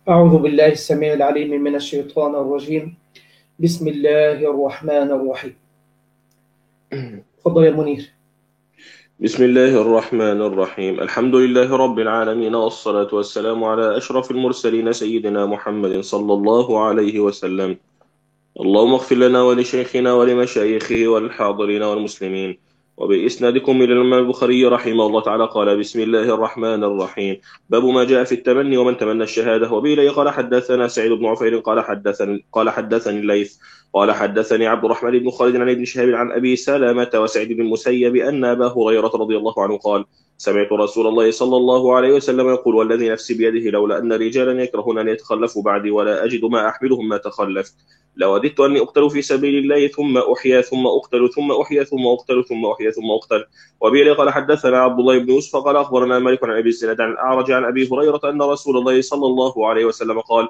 أعوذ بالله السميع العليم من الشيطان الرجيم. بسم الله الرحمن الرحيم. تفضل يا منير. بسم الله الرحمن الرحيم. الحمد لله رب العالمين، والصلاة والسلام على أشرف المرسلين سيدنا محمد صلى الله عليه وسلم. اللهم اغفر لنا ولشيخنا ولمشايخه والحاضرين والمسلمين. وبإسنادكم إلى الإمام البخاري رحمه الله تعالى قال: بسم الله الرحمن الرحيم. باب ما جاء في التمني ومن تمنى الشهادة. وبه قال: حدثنا سعيد بن عفير قال حدثني الليث قال حدثني عبد الرحمن بن خالد عن ابن شهاب عن أبي سلمة وسعيد بن المسيب أن أبا هريرة رضي الله عنه قال: سمعت رسول الله صلى الله عليه وسلم يقول: والذي نفسي بيده لولا أن رجالا يكرهون أن يتخلفوا بعدي ولا أجد ما أحملهم ما تخلفت لوددت أني أقتل في سبيل الله ثم أحيا ثم أقتل ثم أحيا ثم أقتل ثم أحيا ثم أقتل. وبه قال: حدثنا عبد الله بن يوسف قال: أخبرنا مالك عن أبي الزناد عن الأعرج عن أبي هريرة أن رسول الله صلى الله عليه وسلم قال: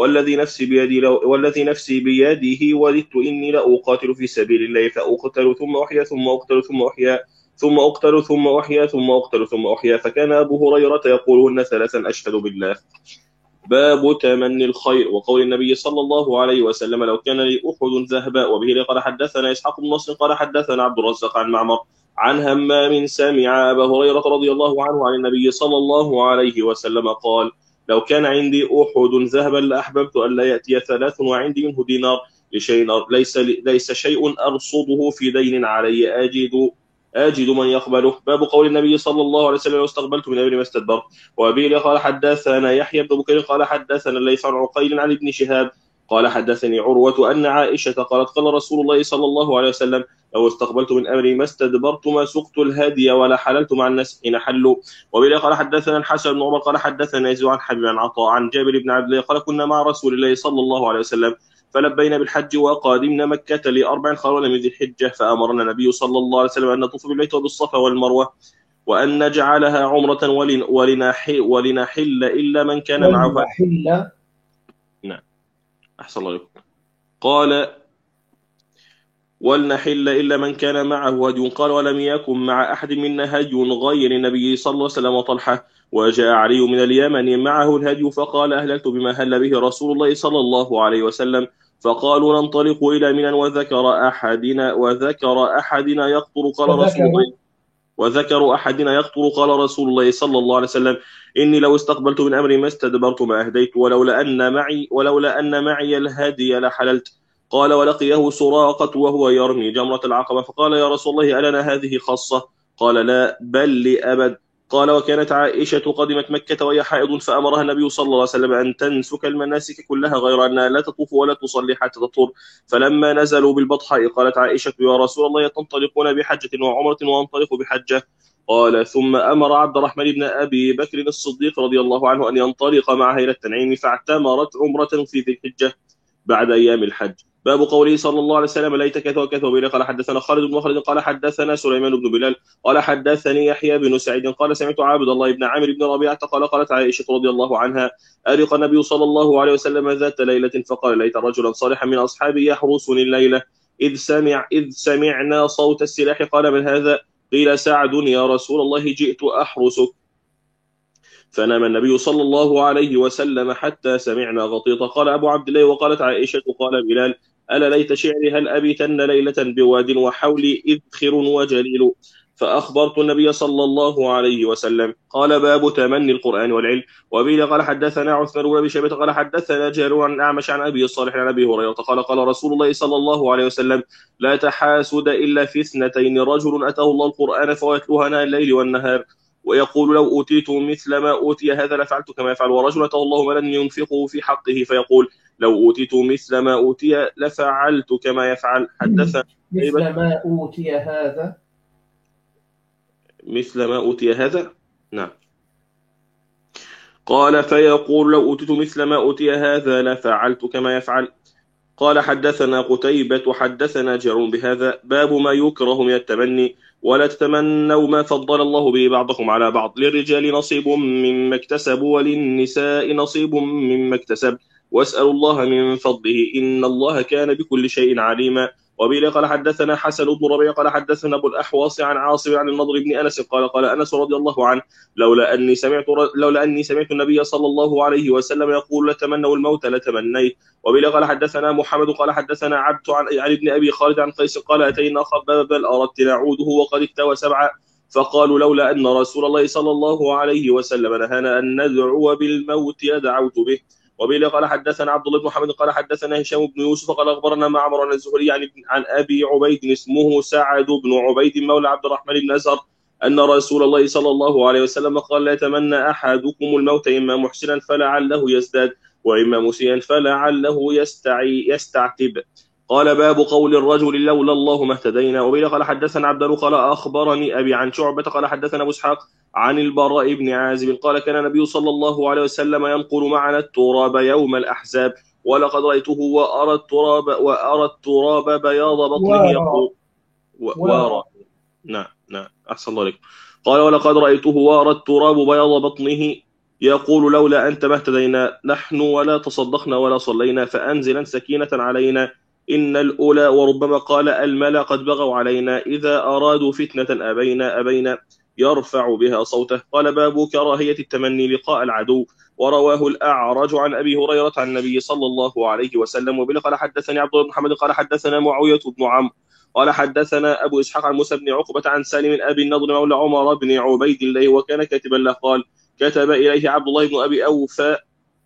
والذي نفسي بيده وددت إني لأقاتل في سبيل الله فأقتل ثم أحيا ثم أقتل ثم أحيا ثم أقتل ثم أحيا ثم أقتل ثم أحيا. فكان أبو هريرة يقولهن ثلاثا أشهد بالله. باب تمني الخير. وقول النبي صلى الله عليه وسلم: لو كان لي أحد ذهبا. وبه قال: حدثنا إسحاق بن نصر قال: حدثنا عبد الرزاق عن معمر عن همام سمع أبا هريرة رضي الله عنه عن النبي صلى الله عليه وسلم قال: لو كان عندي أحد ذهبا لأحببت ألا يأتي ثلاث وعندي منه دينار ليس شيء أرصده في دين علي أجد من يقبله. باب قول النبي صلى الله عليه وسلم: لو استقبلت من أمري ما استدبرت. وأبي قال: حدثنا يحيى بن بكير قال: حدثنا الليث عن عقيل عن ابن شهاب قال: حدثني عروة أن عائشة قالت: قال رسول الله صلى الله عليه وسلم: لو استقبلت من أمري ما استدبرت ما سقت الهدي ولا حللت مع الناس حين حلوا. وأبي قال: حدثنا الحسن بن عمر قال: حدثنا يزيد عن حبيب عن عطاء عن جابر بن عبد الله قال: كنا مع رسول الله صلى الله عليه وسلم فلبينا بالحج وقادمنا مكة لأربع خلونا من ذي الحجة، فأمرنا النبي صلى الله عليه وسلم أن نطوف بالبيت وبالصفا والمروة وأن نجعلها عمرة ولنحل إلا من كان معه. ولنحل. نعم، أحسن الله عليكم. قال: ولنحل إلا من كان معه هدي. قال: ولم يكن مع أحد منا هدي غير النبي صلى الله عليه وسلم وطلحة. وجاء علي من اليمن معه الهدي فقال: أهللت بما هل به رسول الله صلى الله عليه وسلم. فقالوا: ننطلق إلى منى. وذكروا. وذكر أحدنا يقتل قال رسول الله صلى الله عليه وسلم: إني لو استقبلت من أمري ما استدبرت ما أهديت ولولا أن معي الهدي لحللت. قال: ولقيه سراقة وهو يرمي جمرة العقبة فقال: يا رسول الله ألنا هذه خاصة؟ قال: لا، بل لأبد. قال: وكانت عائشة قدمت مكة وهي حائض فأمرها النبي صلى الله عليه وسلم أن تنسك المناسك كلها غير أنها لا تطوف ولا تصلي حتى تطهر. فلما نزلوا بالبطحاء قالت عائشة: يا رسول الله تنطلقون بحجة وعمرة وانطلق بحجة؟ قال: ثم أمر عبد الرحمن بن أبي بكر الصديق رضي الله عنه أن ينطلق معها إلى التنعيم فاعتمرت عمرة في ذي الحجة بعد أيام الحج. باب قوله صلى الله عليه وسلم: ليت كذا وكذا. وبه قال: حدثنا خالد بن مخلد قال: حدثنا سليمان بن بلال قال: حدثني يحيى بن سعيد قال: سمعت عبد الله بن عامر بن ربيعة قال: قالت عائشة رضي الله عنها: أرق النبي صلى الله عليه وسلم ذات ليلة فقال: ليت رجلا صالحا من أصحابي يحرسني الليلة إذ سمعنا صوت السلاح. قال: من هذا؟ قيل: سعد يا رسول الله جئت أحرسك. فنام النبي صلى الله عليه وسلم حتى سمعنا غطيطة. قال أبو عبد الله: وقالت عائشة قال بلال: ألا ليت شعري هل أبيتن ليلة بواد وحولي إذخر وجليل. فأخبرت النبي صلى الله عليه وسلم. قال: باب تمني القرآن والعلم. وبه قال: حدثنا عثمان بن أبي شيبة قال: حدثنا جابر عن الأعمش عن أبي الصالح عن أبي هريرة قال: قال رسول الله صلى الله عليه وسلم: لا تحاسد إلا في اثنتين: رجل أتاه الله القرآن فهو يتلوها آناء الليل والنهار ويقول: لو أوتيت مثل ما أوتي هذا لفعلت كما يفعل. ورجل أتاه الله مالا ينفقه في حقه فيقول: لو أوتيت مثل ما أوتي لفعلت كما يفعل. حدثنا مثل قتيبة. ما أوتي هذا. مثل ما أوتي هذا. نعم. قال: فيقول: لو أوتيت مثل ما أوتي هذا لفعلت كما يفعل. قال: حدثنا قتيبة حدثنا جرون بهذا. باب ما يكره من التمني. ولا تتمنوا ما فضل الله به بعضكم على بعض: للرجال نصيب مما اكتسبوا وللنساء نصيب مما اكتسب واسألوا الله من فضله إن الله كان بكل شيء عليما. وبه قال حدثنا حسن بن ربيع قال حدثنا أبو الأحوص عن عاصم عن النضر بن أنس قال أنس رضي الله عنه لولا أني سمعت النبي صلى الله عليه وسلم يقول لتمنوا الموت لتمنيت. وبه قال حدثنا محمد قال حدثنا عبد عن ابن أبي خالد عن قيس قال أتينا خباب بل أردت نعوده وقد اكتوى 7 فقالوا لولا أن رسول الله صلى الله عليه وسلم نهانا أن ندعو بالموت لدعوت به. وبه قال حدثنا عبد الله بن محمد قال حدثنا هشام بن يوسف قال أخبرنا معمر عن الزهري عن أبي عبيد اسمه سعد بن عبيد مولى عبد الرحمن بن أزهر أن رسول الله صلى الله عليه وسلم قال لا يتمنى أحدكم الموت إما محسنا فلعله يزداد وإما مسيئا فلعله يستعتب. قال باب قول الرجل لولا الله ما اهتدينا. وبه قال حدثنا عبد الله قال أخبرني أبي عن شعبة قال حدثنا أبو إسحاق عن البراء بن عازب قال كان النبي صلى الله عليه وسلم ينقل معنا التراب يوم الأحزاب ولقد رأيته وأرى التراب بياض بطنه يقول وأرى نعم أحسن الله عليكم. قال ولقد رأيته وأرى التراب بياض بطنه يقول لولا أنت ما اهتدينا نحن ولا تصدقنا ولا صلينا فأنزلا سكينة علينا إن الأولى وربما قال الملا قد بغوا علينا إذا أرادوا فتنة أبينا يرفع بها صوته. قال باب كراهية التمني لقاء العدو. ورواه الأعرج عن أبي هريرة عن النبي صلى الله عليه وسلم. وبه قال حدثني عبد الله بن محمد قال حدثنا معاوية بن عمرو قال حدثنا أبو إسحاق عن موسى بن عقبة عن سالم أبي النضر مولى عمر بن عبيد الله وكان كاتبا له قال كتب إليه عبد الله بن أبي أوفى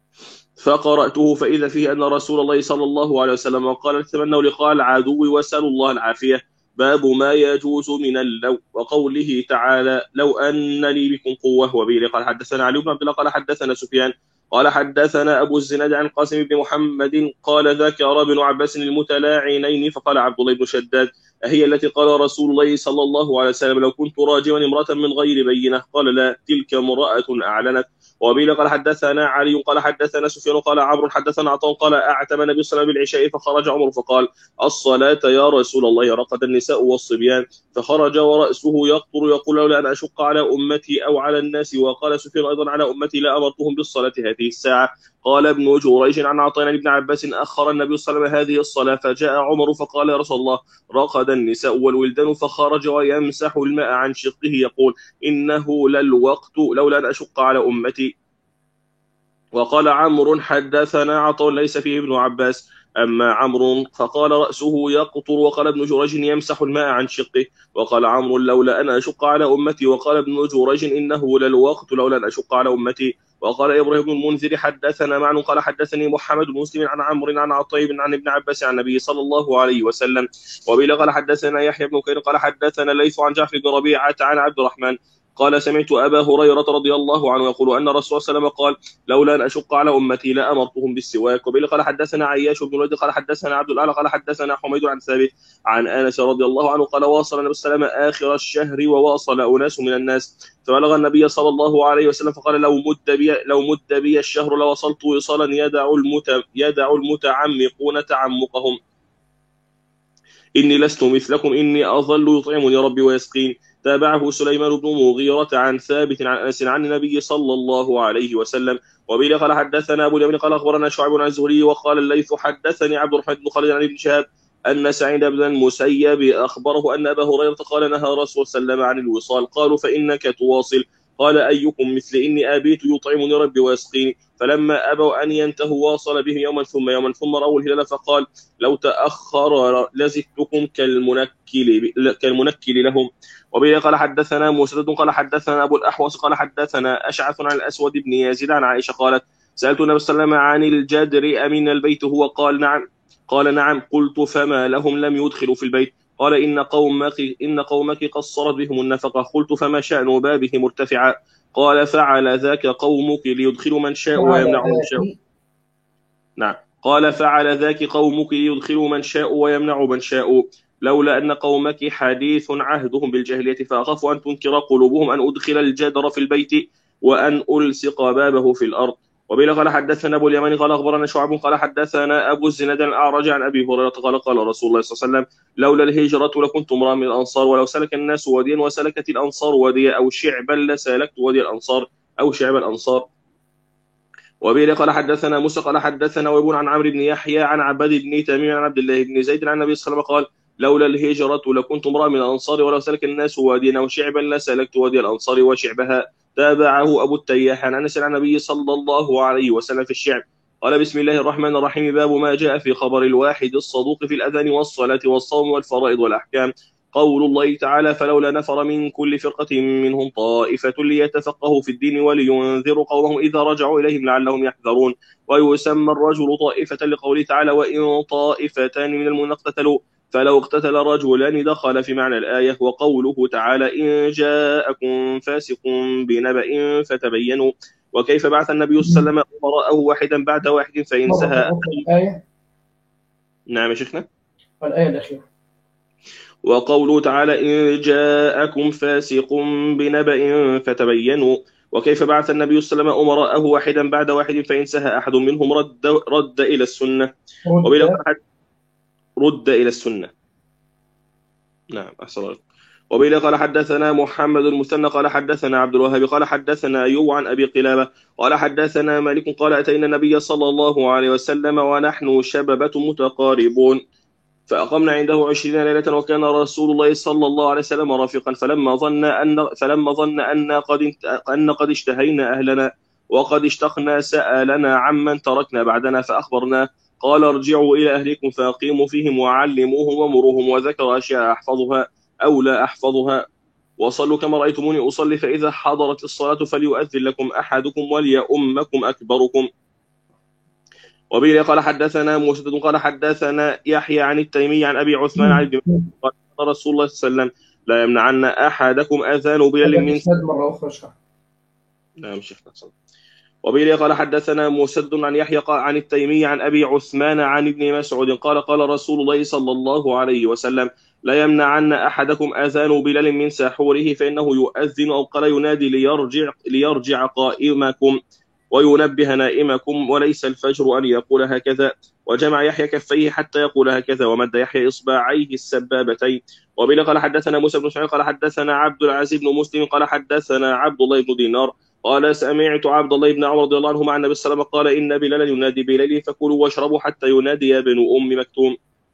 فقرأته فإذا فيه أن رسول الله صلى الله عليه وسلم قال تمنوا لقاء العدو وسألوا الله العافية. باب ما يجوز من اللو. وقوله تعالى لو أن لي بكم قوة. وبه قال حدثنا علي بن عبد الله قال حدثنا سفيان قال حدثنا أبو الزناد عن قاسم بن محمد قال ذكر ابن عباس المتلاعنين فقال عبد الله بن شداد أهي التي قال رسول الله صلى الله عليه وسلم لو كنت راجما امرأة من غير بينة قال لا تلك امرأة أعلنت. وبه قال حدثنا علي قال حدثنا سفيان قال عمرو حدثنا عطاء قال أعتم النبي صلى الله عليه وسلم بالعشاء فخرج عمر فقال الصلاة يا رسول الله رقد النساء والصبيان فخرج ورأسه يقطر يقول لولا أن أشق على أمتي أو على الناس. وقال سفيان أيضا على أمتي لا أمرتهم بالصلاة هذه الساعة. قال ابن جريج عن عطاء ابن عباس أخر النبي صلى الله عليه وسلم هذه الصلاة فجاء عمر فقال يا رسول الله رقد النساء والولدان فخرج ويمسح الماء عن شقه يقول إنه للوقت لولا أن أشق على أمتي. وقال عمرو حدثنا عطاء ليس فيه ابن عباس أما عمرو فقال رأسه يقطر. وقال ابن جريج يمسح الماء عن شقه. وقال عمرو لولا أن أشق على أمتي. وقال ابن جريج إنه للوقت لولا أن أشق على أمتي. وقال إبراهيم بن المنذر حدثنا معن قال حدثني محمد بن مسلم عن عمرو عن عطاء عن ابن عباس عن النبي صلى الله عليه وسلم. وبه قال حدثنا يحيى بن كثير قال حدثنا ليث عن جعفر بن ربيعة عن عبد الرحمن قال سمعت أبا هريرة رضي الله عنه يقول أن الرسول صلى الله عليه وسلم قال لولا أن أشق على أمتي لأمرتهم بالسواك. وبه قال حدثنا عياش بن الوليد قال حدثنا عبد الأعلى قال حدثنا حميد عن ثابت عن أنس رضي الله عنه قال واصل النبي صلى الله عليه وسلم آخر الشهر وواصل أناس من الناس فبلغ النبي صلى الله عليه وسلم فقال لو مد بي الشهر لوصلت وصالا يدع المتعمقون تعمقهم إني لست مثلكم إني أظل يطعمني ربي ويسقين. تابعه سليمان بن مغيرة عن ثابت عن أنس عن النبي صلى الله عليه وسلم. وبه قال حدثنا أبو اليمن قال أخبرنا شعيب عن الزهري وقال الليث حدثني عبد الرحمن بن خالد عن ابن شهاب أن سعيد بن المسيب أخبره أن أبا هريرة قال نهى رسول صلى الله عليه وسلم عن الوصال. قالوا فإنك تواصل قال أيكم مثل إني أبيت يطعمني ربي ويسقيني. فلما أبوا أن ينتهوا واصل بهم يوما ثم رأوا الهلال فقال لو تأخر لزدتكم كالمنكل لهم. وبه قال حدثنا مسدد قال حدثنا أبو الأحوص قال حدثنا أشعث عن الأسود بن يزيد عن عائشة قالت سألت النبي صلى الله عليه وسلم عن الجدر أمن البيت هو قال نعم قلت فما لهم لم يدخلوا في البيت قال إن قومك قصرت بهم النفقة قلت فما شأن بابه مرتفعا قال فعل ذاك قومك ليدخلوا من شاء ويمنعوا من شاء. نعم قال فعل ذاك قومك ليدخلوا من شاء ويمنعوا من شاء لولا أن قومك حديث عهدهم بالجاهلية فأخاف أن تنكر قلوبهم أن أدخل الجدر في البيت وأن ألصق بابه في الأرض. وبه قال حدثنا أبو اليمن قال أخبرنا شعب قال حدثنا أبو الزناد الأعرج عن أبي هريرة قال رسول الله صلى الله عليه وسلم لولا الهجرة لكنت امرأ من الأنصار ولو سلك الناس واديا وسلكت الأنصار واديا أو شعبا لسالكت وادي الأنصار أو شعب الأنصار. وبه قال حدثنا موسى قال حدثنا وابن عن عمرو بن يحيى عن عباد بن تميم عن عبد الله بن زيد عن النبي صلى الله عليه وسلم قال لولا الهجرة لكنت امرأ من الأنصار، ولو سلك الناس واديا أو شعبا لسلكت وادي الأنصار وشعبها. تابعه أبو التياح عن أنس عن النبي صلى الله عليه وسلم في الشعب. قال بسم الله الرحمن الرحيم. باب ما جاء في خبر الواحد الصدوق في الأذان والصلاة والصوم والفرائض والأحكام. قول الله تعالى فلولا نفر من كل فرقة منهم طائفة ليتفقهوا في الدين ولينذروا قومهم إذا رجعوا إليهم لعلهم يحذرون. ويسمى الرجل طائفة لقوله تعالى وإن طائفتان من المؤمنين اقتتلوا فلو اقتتل رجلان دخل في معنى الآية. وقوله تعالى إن جاءكم فاسق بنبأ فتبينوا. وكيف بعث النبي صلى الله عليه وسلم أمراءه واحدا بعد واحد فإن سهى. الآية. نعم يا شيخنا. الآية الأخيرة. وقوله تعالى إن جاءكم فاسق بنبأ فتبينوا. وكيف بعث النبي صلى الله عليه وسلم أمراءه واحدا بعد واحد فإن سهى أحد منهم رد إلى السنة. رد إلى السنة. نعم أحسن الله. وبه قال حدثنا محمد المثنى قال حدثنا عبد الوهاب قال حدثنا أيوب عن أبي قلابة قال حدثنا مالك قال أتينا النبي صلى الله عليه وسلم ونحن شببة متقاربون فأقمنا عنده 20 ليلة وكان رسول الله صلى الله عليه وسلم رفيقا فلما ظن أن قد اشتهينا أهلنا وقد اشتقنا سألنا عمن تركنا بعدنا فأخبرنا قال ارجعوا إلى أهلكم فأقيموا فيهم وعلموهم ومروهم وذكر أشياء أحفظها أو لا أحفظها وصلوا كما رأيتموني أصلي فإذا حضرت الصلاة فليؤذن لكم أحدكم وليؤمكم أكبركم. وبه قال حدثنا مسدد قال حدثنا يحيى عن التيمي عن أبي عثمان عن ابن قال رسول الله صلى الله عليه وسلم لا يمنعن أحدكم أذان بلال من مرة أخرى. نعم شيخنا. وبه قال حدثنا مسدد عن يحيى عن التيمي عن أبي عثمان عن ابن مسعود قال قال رسول الله صلى الله عليه وسلم لا يمنعن أحدكم أذان بلال من سحوره فإنه يؤذن أو قال ينادي ليرجع قائمكم وينبه نائمكم وليس الفجر أن يقول هكذا. وجمع يحيى كفيه حتى يقول هكذا ومد يحيى إصبعيه السبابتين. وبه قال حدثنا موسى بن اسماعيل قال حدثنا عبد العزيز بن مسلم قال حدثنا عبد الله بن دينار قال سمعت عبد الله بن عمر رضي الله عنهما عن النبي صلى الله عليه وسلم قال إن بلالا ينادي بليل فكلوا واشربوا حتى ينادي ابن أم مكتوم.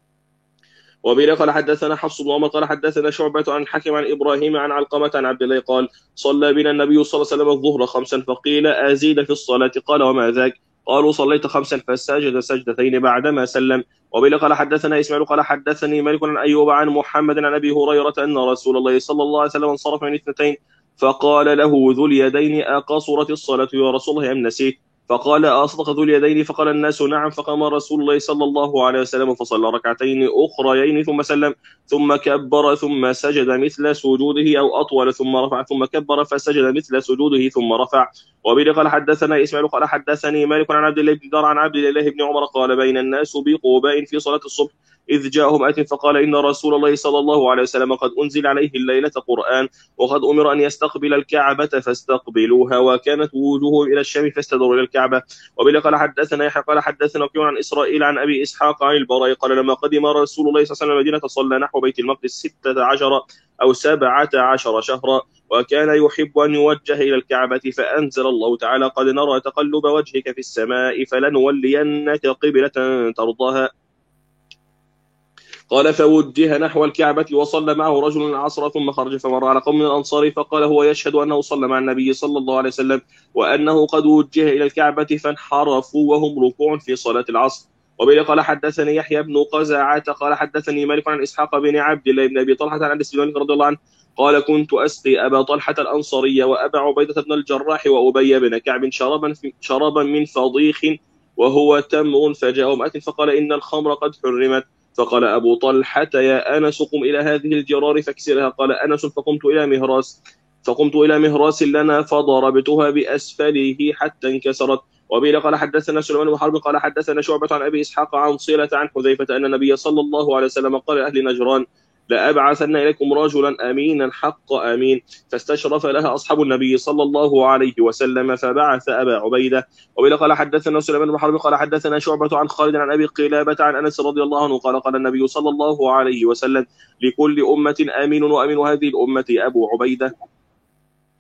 وبه قال حدثنا حفص بن عمر قال حدثنا شعبة عن حكيم عن إبراهيم عن علقمة عن عبد الله قال صلى بنا النبي صلى الله عليه وسلم الظهر 5 فقيل أزيد في الصلاة قال وما ذاك قالوا صليت 5 فسجد سجدتين بعدما سلم. وبه قال حدثنا إسماعيل قال حدثني مالك عن أيوب عن محمد عن أبي هريرة أن رسول الله صلى الله عليه وسلم انصرف من 2 فقال له ذو اليدين أقصرت الصلاة يا رسول الله أم نسيت فقال أصدق ذو اليدين فقال الناس نعم فقام رسول الله صلى الله عليه وسلم فصلى ركعتين أخريين ثم سلم ثم كبر ثم سجد مثل سجوده أو أطول ثم رفع ثم كبر فسجد مثل سجوده ثم رفع. وبه قال حدثنا إسماعيل قال حدثني مالك عن عبد الله بن دار عن عبد الله بن عمر قال بين الناس بقباء في صلاة الصبح إذ جاءهم آت فقال إن رسول الله صلى الله عليه وسلم قد أنزل عليه الليلة قرآن وقد أمر أن يستقبل الكعبة فاستقبلوها وكانت وجوههم إلى الشام فاستدروا إلى الكعبة. وبه قال حدثنا يحيى قال حدثنا وكيع عن إسرائيل عن أبي إسحاق عن البراء قال لما قدم رسول الله صلى الله عليه وسلم المدينة صلى نحو بيت المقدس 16 أو 17 شهرا وكان يحب أن يوجه إلى الكعبة فأنزل الله تعالى قد نرى تقلب وجهك في السماء فلنولينك قبلة ترضاها قال فوجه نحو الكعبة وصلى معه رجل العصر ثم خرج فمر على قوم من الأنصار فقال هو يشهد أنه صلى مع النبي صلى الله عليه وسلم وأنه قد وجه إلى الكعبة فانحرفوا وهم ركوع في صلاة العصر. وبه قال حدثني يحيى بن قزعة قال حدثني مالك عن إسحاق بن عبد الله بن أبي طلحة عن أنس بن مالك رضي الله عنه قال كنت أسقي أبا طلحة الأنصاري وأبا عبيدة بن الجراح وأبي بن كعب شرابا من فضيخ وهو تمر فجاءهم آت فقال إن الخمر قد حرمت فقال أبو طلحة يا أنس قم إلى هذه الجرار فاكسرها قال أنس فقمت إلى مهراس لنا فضربتها بأسفله حتى انكسرت. وبه قال حدثنا سليمان بن حرب قال حدثنا شعبة عن أبي إسحاق عن صلة عن حذيفة أن النبي صلى الله عليه وسلم قال أهل نجران لأبعثن إليكم رجلا أمينا حق أمين فاستشرف لها أصحاب النبي صلى الله عليه وسلم فبعث أبا عبيدة. وبه قال حدثنا سليمان بن حرب قال حدثنا شعبة عن خالد عن أبي قلابة عن أنس رضي الله عنه قال قال النبي صلى الله عليه وسلم لكل أمة أمين وأمين هذه الأمة أبو عبيدة.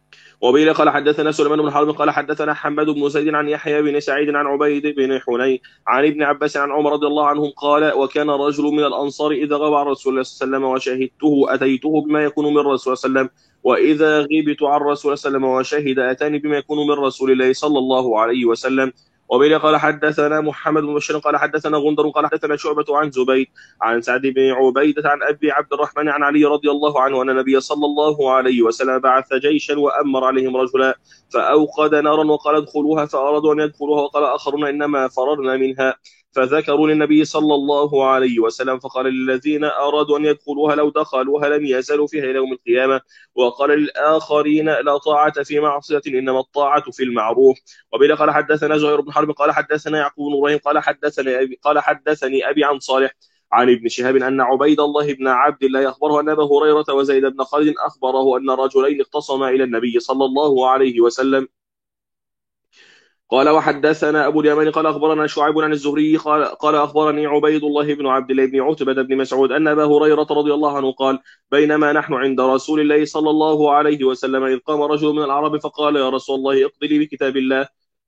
وبه قال حدثنا سليمان بن حرب قال حدثنا حماد بن زيد عن يحيى بن سعيد عن عبيد بن حنين عن ابن عباس عن عمر رضي الله عنهم قال وكان رجل من الأنصار إذا غاب عن رسول الله صلى الله عليه وسلم وشهدته أتيته بما يكون من رسول الله صلى الله عليه وسلم، وإذا غبت عن رسول الله صلى الله عليه وسلم وشهد أتاني بما يكون من رسول الله صلى الله عليه وسلم. وبه قال حدثنا محمد بن بشير قال حدثنا غندر قال حدثنا شعبة عن زبيد عن سعد بن عبيدة عن أبي عبد الرحمن عن علي رضي الله عنه أن النبي صلى الله عليه وسلم بعث جيشا وأمر عليهم رجلا فأوقد نارا وقال ادخلوها فأرادوا أن يدخلوها وقال آخرون إنما فررنا منها فذكروا للنبي صلى الله عليه وسلم فقال للذين أرادوا أن يدخلوها لو دخلوها لم يزالوا فيها إلى يوم القيامة، وقال للآخرين لا طاعة في معصية إنما الطاعة في المعروف. وبه قال حدثنا زهير بن حرب قال حدثنا يعقوب بن إبراهيم قال حدثني أبي عن صالح عن ابن شهاب أن عبيد الله بن عبد الله أخبره أن أبا هريرة وزيد بن خالد أخبره أن رجلين اختصما إلى النبي صلى الله عليه وسلم. قال وحدثنا أبو اليمان قال أخبرنا شعيب عن الزهري قال أخبرني عبيد الله بن عبد الله بن عتبة بن مسعود أن أبا هريرة رضي الله عنه قال بينما نحن عند رسول الله صلى الله عليه وسلم إذ قام رجل من العرب فقال يا رسول الله اقض لي بكتاب الله.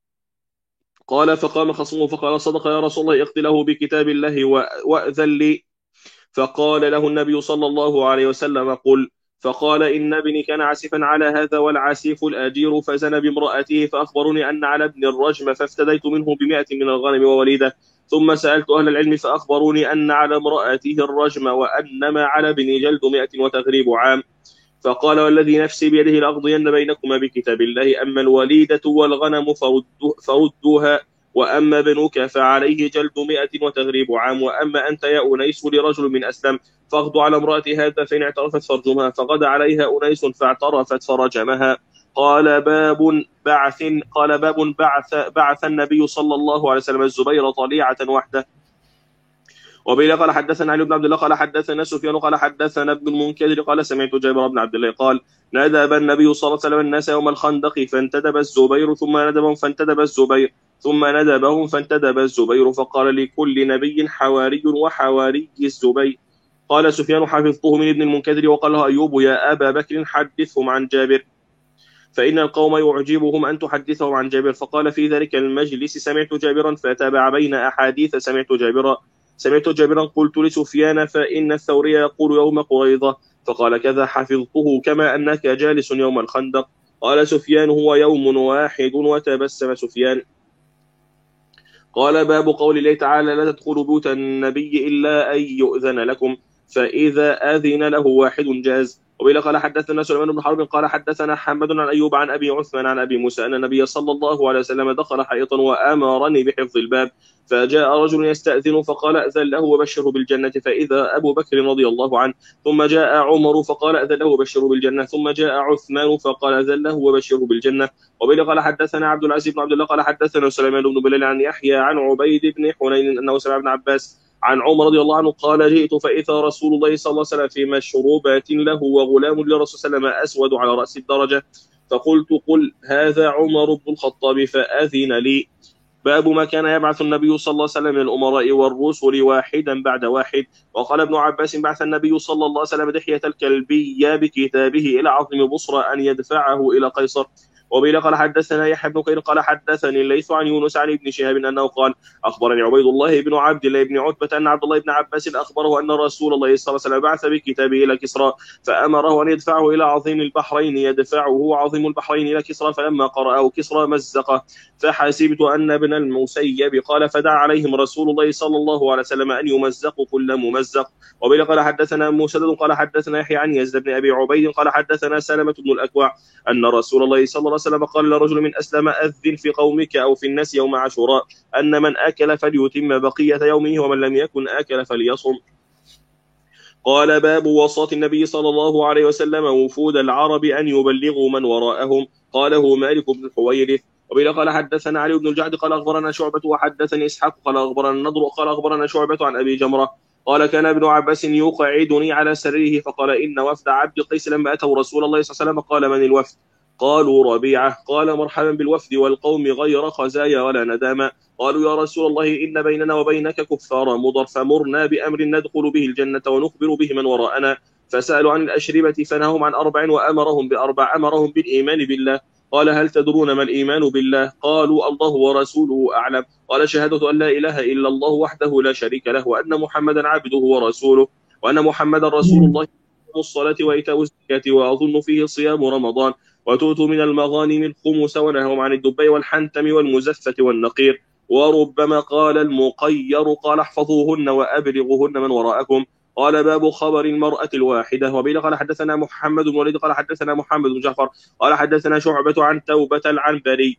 قال فقام خصمه فقال صدق يا رسول الله اقض له بكتاب الله وأذن لي. فقال له النبي صلى الله عليه وسلم قل. فقال إن ابني كان عاسفا على هذا والعاسيف الأجير فزن بامرأته فأخبروني أن على ابن الرجم فافتديت منه ب100 من الغنم ووليدة، ثم سألت أهل العلم فأخبروني أن على امرأته الرجم وأنما على ابن جلد 100 وتغريب عام. فقال والذي نفسي بيده لأقضين بينكما بكتاب الله، أما الوليدة والغنم فردوها، وأما ابنك فعليه جلد 100 وتغريب عام، وأما أنت يا أنيس لرجل من أسلم فاغدو على امرأة هذا فإن اعترفت فرجمها، فغدا عليها أنيس فاعترفت فرجمها. قال باب بعث النبي صلى الله عليه وسلم الزبير طليعة وحده. وبه قال حدثنا علي بن عبد الله قال حدثنا سفيان قال حدثنا ابن المنكدر قال سمعت جابر بن عبد الله قال ندب النبي صلى الله عليه وسلم الناس يوم الخندق فانتدب الزبير ثم ندبهم فانتدب الزبير فقال لكل نبي حواري وحواري الزبير. قال سفيان حفظته من ابن المنكدر وقال له أيوب يا أبا بكر حدثهم عن جابر فإن القوم يعجبهم أن تحدثهم عن جابر. فقال في ذلك المجلس سمعت جابرا فتابع بين أحاديث سمعت جابرا قلت لسفيان فإن الثوري يقول يوم قريضة، فقال كذا حفظته كما أنك جالس يوم الخندق. قال سفيان هو يوم واحد وتبسم سفيان. قال باب قول الله تعالى لا تدخلوا بيوت النبي إلا أن يؤذن لكم، فإذا أذن له واحد جاز. وبه قال حدثنا سليمان بن حرب قال حدثنا حمد عن أيوب عن أبي عثمان عن أبي موسى أن النبي صلى الله عليه وسلم دخل حائطا وأمرني بحفظ الباب، فجاء رجل يستأذن فقال أذن له وبشره بالجنة، فإذا أبو بكر رضي الله عنه، ثم جاء عمر فقال أذن له وبشره بالجنة، ثم جاء عثمان فقال أذن له وبشره بالجنة. وبه قال حدثنا عبد العزيز بن عبد الله قال حدثنا سليمان بن بلال عن يحيى عن عبيد بن حنين أنه سمع ابن عباس عن عمر رضي الله عنه قال جئت فإذا رسول الله صلى الله عليه وسلم في مشروبات له وغلام للرسول صلى الله عليه وسلم أسود على رأس الدرجة، فقلت قل هذا عمر بن الخطاب فأذن لي. باب ما كان يبعث النبي صلى الله عليه وسلم من الأمراء والرسل واحدا بعد واحد. وقال ابن عباس بعث النبي صلى الله عليه وسلم دحية الكلبي بكتابه إلى عظم بصرى أن يدفعه إلى قيصر. وبه قال حدثنا يحيى بن كثير قال حدثني الليث عن يونس عن ابن شهاب انه قال اخبرني عبيد الله بن عبد الله بن عتبة ان عبد الله بن عباس اخبره ان رسول الله صلى الله عليه وسلم بعث بكتابه الى كسرى فامره ان يدفعه الى عظيم البحرين، يدفعه عظيم البحرين الى كسرى، فلما قرأه كسرى مزقه، فحسبت ان ابن المسيب قال فدعا عليهم رسول الله صلى الله عليه وسلم ان يمزقوا كل ممزق. وبه قال حدثنا مسدد قال حدثنا يحيى عن يزيد بن ابي عبيد قال حدثنا سلمة بن الاكوع ان رسول الله صلى الله عليه وسلم قال لرجل من أسلم أذن في قومك أو في الناس يوم عاشوراء أن من أكل فليتم بقية يومه ومن لم يكن أكل فليصم. قال باب وصاة النبي صلى الله عليه وسلم وفود العرب أن يبلغوا من وراءهم. قاله مالك بن الحويرث. وبه قال حدثنا علي بن الجعد قال أخبرنا شعبة وحدثني إسحاق قال أخبرنا النضر قال أخبرنا شعبة عن أبي جمرة قال كان ابن عباس يقعدني على سريره فقال إن وفد عبد قيس لما أتوا رسول الله صلى الله عليه وسلم قال من الوفد؟ قالوا ربيعة. قال مرحبا بالوفد والقوم غير خزايا ولا ندامة. قالوا يا رسول الله إن بيننا وبينك كفار مضر فمرنا بأمر ندخل به الجنة ونخبر به من وراءنا. فسألوا عن الأشربة فنههم عن 4 وأمرهم ب4. أمرهم بالإيمان بالله. قال هل تدرون ما الإيمان بالله؟ قالوا الله ورسوله أعلم. قال شهادة أن لا إله إلا الله وحده لا شريك له وأن محمدا عبده ورسوله وأن محمدا رسول الله، يقيم الصلاة وإيتاء الزكاة وأظن فيه صيام رمضان وتؤتوا من المغانم الخمس ونههم عن الدبي والحنتم والمزفة والنقير. وربما قال المقير قال احفظوهن وأبلغوهن من وراءكم. قال باب خبر المرأة الواحدة. وبه قال حدثنا محمد بن وليد قال حدثنا محمد بن جعفر قال حدثنا شعبة عن توبة العنبري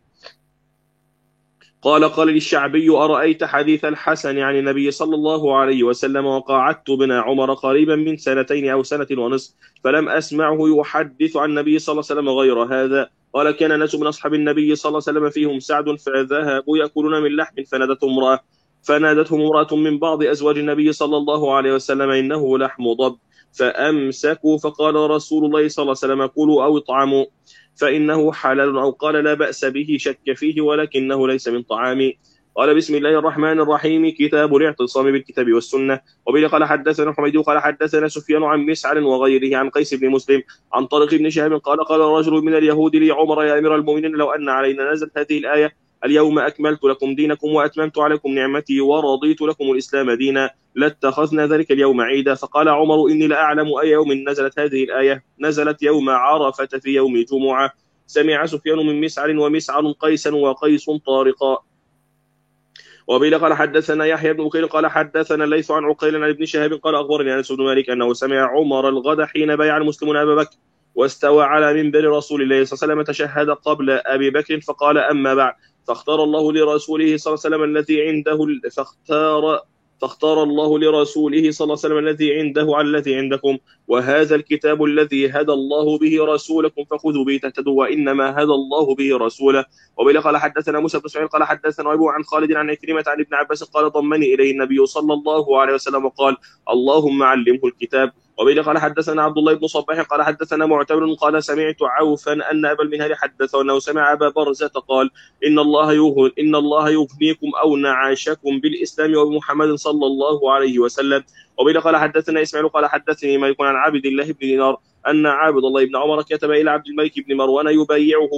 قال للشعبي أرأيت حديث الحسن عن النبي صلى الله عليه وسلم وقعدت بن عمر قريبا من 2 أو 1.5 سنة فلم أسمعه يحدث عن النبي صلى الله عليه وسلم غير هذا. قال كان ناس من أصحاب النبي صلى الله عليه وسلم فيهم سعد فذهبوا يأكلون من لحم فنادتهم امرأة من بعض أزواج النبي صلى الله عليه وسلم إنه لحم ضب فأمسكوا. فقال رسول الله صلى الله عليه وسلم كلوا أو اطعموا فإنه حلال، أو قال لا بأس به شك فيه ولكنه ليس من طعامي. قال بسم الله الرحمن الرحيم. كتاب الاعتصام بالكتاب والسنة. وبه قال حدثنا حميد قال حدثنا سفيان عن مسعر وغيره عن قيس بن مسلم عن طارق بن شهاب قال رجل من اليهود لعمر يا أمير المؤمنين لو أن علينا نزلت هذه الآية اليوم أكملت لكم دينكم وأتممت عليكم نعمتي ورضيت لكم الإسلام دينا لاتخذنا ذلك اليوم عيدا. فقال عمر إني لأعلم أي يوم نزلت هذه الآية. نزلت يوم عرفة في يوم جمعة. سمع سفيان من مسعر ومسعر قيسا وقيس طارقا. وبه قال حدثنا يحيى بن بكير قال حدثنا ليث عن عقيل عن ابن شهاب قال أخبرني أنس بن مالك أنه سمع عمر الغد حين بايع المسلمون أبا بكر واستوى على منبر رسول الله صلى الله عليه وسلم تشهد قبل أبي بكر فقال أما بعد فاختار الله لرسوله صلى الله عليه وسلم الذي عنده فاختار الله لرسوله صلى الله عليه وسلم الذي عنده على الذي عندكم وهذا الكتاب الذي هدى الله به رسولكم فخذوا به تهتدوا وإنما هدى الله به رسوله. وبه قال حدثنا موسى بن اسماعيل قال حدثنا أبو عن خالد عن عكرمة عن ابن عباس قال ضمني إليه النبي صلى الله عليه وسلم وقال اللهم علمه الكتاب. وبه قال حدثنا عبد الله بن صباح قال حدثنا معتمر قال سمعت عوفا أن أبا المنهل حدثه أنه سمع أبا برزة قال إن الله يغنيكم أو نعاشكم بالإسلام وبمحمد صلى الله عليه وسلم. وبه قال حدثنا إسماعيل قال حدثني مالك عن عبد الله بن دينار أن عبد الله بن عمر كتب إلى عبد الملك بن مروان يبايعه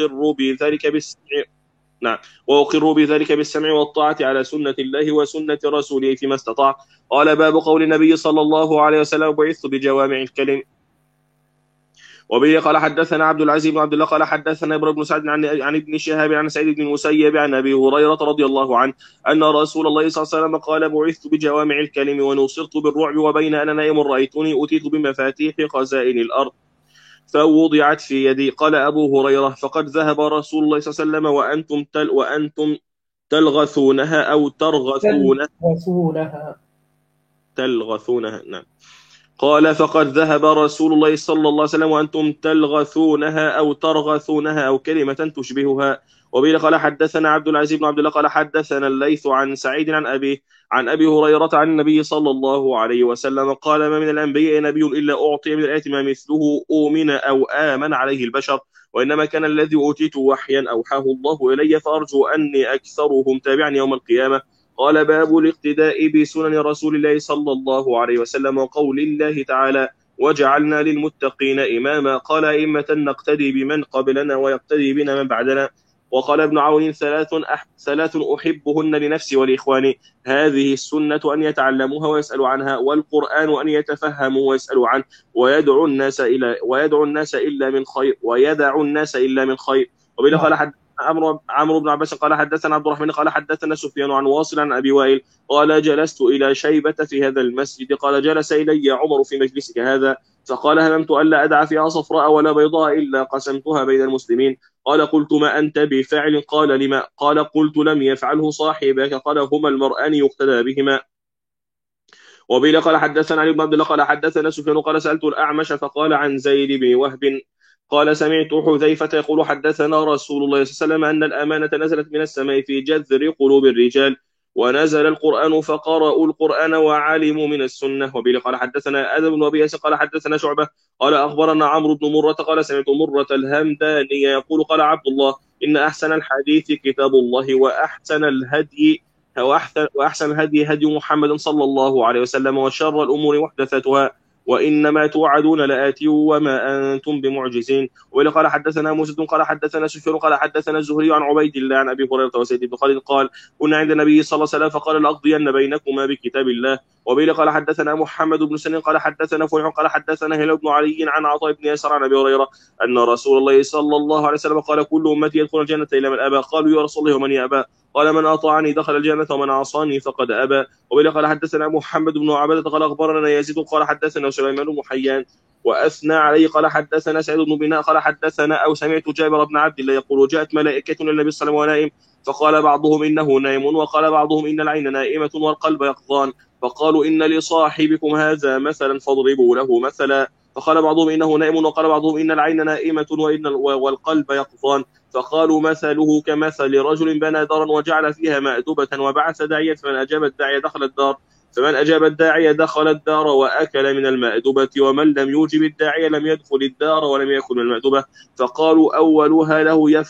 وأقر بذلك بالسمع والطاعة على سنة الله وسنة رسوله فيما استطاع. قال باب قول النبي صلى الله عليه وسلم بعثت بجوامع الكلم. وبه قال حدثنا عبد العزيز بن عبد الله قال حدثنا ابراهيم بن سعد عن ابن شهاب عن سعيد بن المسيب عن ابي هريره رضي الله عنه ان رسول الله صلى الله عليه وسلم قال بعثت بجوامع الكلم ونصرت بالرعب وبين انا نائم رايتني اتيت بمفاتيح خزائن الارض فوضعت في يدي. قال ابو هريره فقد ذهب رسول الله صلى الله عليه وسلم وانتم تلغثونها او تلغثونها نعم. قال فقد ذهب رسول الله صلى الله عليه وسلم وأنتم تلغثونها أو ترغثونها أو كلمة تشبهها. وبه قال حدثنا عبد العزيز بن عبد الله قال حدثنا الليث عن سعيد عن أبي هريرة عن النبي صلى الله عليه وسلم قال ما من الأنبياء نبي إلا أعطي من الآيات ما مثله أؤمن أو آمن عليه البشر وإنما كان الذي أوتيت وحيا أوحاه الله إلي فأرجو أني أكثرهم تابعا يوم القيامة. قال باب الاقتداء بسنن رسول الله صلى الله عليه وسلم وقول الله تعالى وجعلنا للمتقين إماما. قال أئمة نقتدي بمن قبلنا ويقتدي بنا من بعدنا. وقال ابن عون ثلاث أحبهن لنفسي ولإخواني هذه السنة أن يتعلموها ويسألوا عنها والقرآن أن يتفهموا ويسألوا عنه ويدعو الناس إلا من خير. وبلا قال عمرو بن عباس قال حدثنا عبد الرحمن قال حدثنا سفيان عن واصل عن أبي وائل قال جلست إلى شيبة في هذا المسجد قال جلس إلي عمر في مجلسك هذا فقال هممت ألا أدع فيها صفراء ولا بيضاء إلا قسمتها بين المسلمين. قال قلت ما أنت بفعل قال لما قال قلت لم يفعله صاحبك قال هما المرآن يقتدى بهما. وبه قال حدثنا علي بن عبد الله قال حدثنا سفيان قال سألت الأعمش فقال عن زيد بن وهب قال سمعت حذيفة يقول حدثنا رسول الله صلى الله عليه وسلم أن الأمانة نزلت من السماء في جذر قلوب الرجال ونزل القرآن فقرأوا القرآن وعلموا من السنة. وبه قال حدثنا آدم بن أبي قال حدثنا شعبة قال أخبرنا عمرو بن مرة قال سمعت مرة الهمداني يقول قال عبد الله إن أحسن الحديث كتاب الله وأحسن الهدي هدي محمد صلى الله عليه وسلم وشر الأمور محدثاتها وإنما توعدون لآتي وما أنتم بمعجزين. وإلى قال حدثنا موسى قال حدثنا سفيان قال حدثنا الزهري عن عبيد الله عن أبي هريرة وسيد بن خالد قال كنا عند النبي صلى الله عليه وسلم فقال لأقضين بينكما بكتاب الله. وبه قال حدثنا محمد بن سنين قال حدثنا فلح قال حدثنا هلال بن علي عن عطاء بن يسار عن أبي هريرة أن رسول الله صلى الله عليه وسلم قال كل أمتي يدخل الجنة إلا من أبى. قالوا يا رسول الله ومن يأبى؟ قال من أطاعني دخل الجنة ومن عصاني فقد أبى. وبه قال حدثنا محمد بن عبدة قال أخبرنا يزيد قال حدثنا سليمان بن حيان وأثنى عليه قال حدثنا سعيد بن بناء قال حدثنا أو سمعت جابر بن عبد الله يقول جاءت ملائكة النبي صلى الله عليه وسلم ونائم فقال بعضهم إنه نائم وقال بعضهم إن العين نائمة والقلب يقظان فقالوا إن لصاحبكم هذا مثلا فاضربوا له مثلا. فقال بعضهم إنه نائم وقال بعضهم إن العين نائمة والقلب يقظان فقالوا مثله كمثل رجل بنى دارا وجعل فيها مأدبة وبعث داعيا فمن أجاب الداعي دخل الدار فمن أجاب الداعي دخل الدار وأكل من المأدبة ومن لم يجب الداعي لم يدخل الدار ولم يأكل من المأدبة فقالوا أولها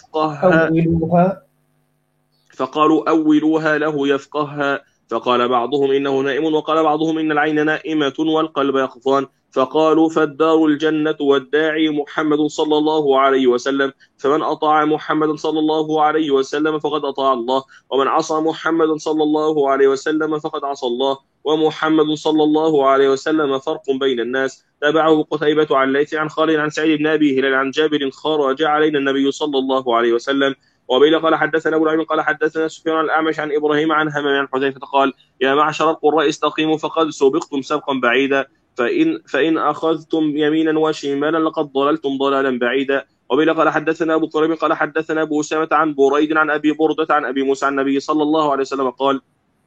له يفقهها فقال بعضهم إنه نائم وقال بعضهم إن العين نائمة والقلب يقظان فقالوا فالدار الجنة والداعي محمد صلى الله عليه وسلم فمن أطاع محمد صلى الله عليه وسلم فقد أطاع الله ومن عصى محمد صلى الله عليه وسلم فقد عصى الله ومحمد صلى الله عليه وسلم فرق بين الناس. تابعه قتيبة عن ليث عن خالد عن سعيد بن أبي هلال عن جابر خرج علينا النبي صلى الله عليه وسلم. وبيل قال حدثنا أبو نعيم قال حدثنا سفيان الأعمش عن إبراهيم عن همام عن حذيفة قال يا معشر القراء استقيموا فقد سبقتم سبقا بعيدا فإن أخذتم يمينا وشمالا لقد ضللتم ضلالا بعيدا. وبيل قال حدثنا أبو كريم قال حدثنا أبو أسامة عن بريد عن أبي بردة عن أبي موسى عن النبي صلى الله عليه وسلم قال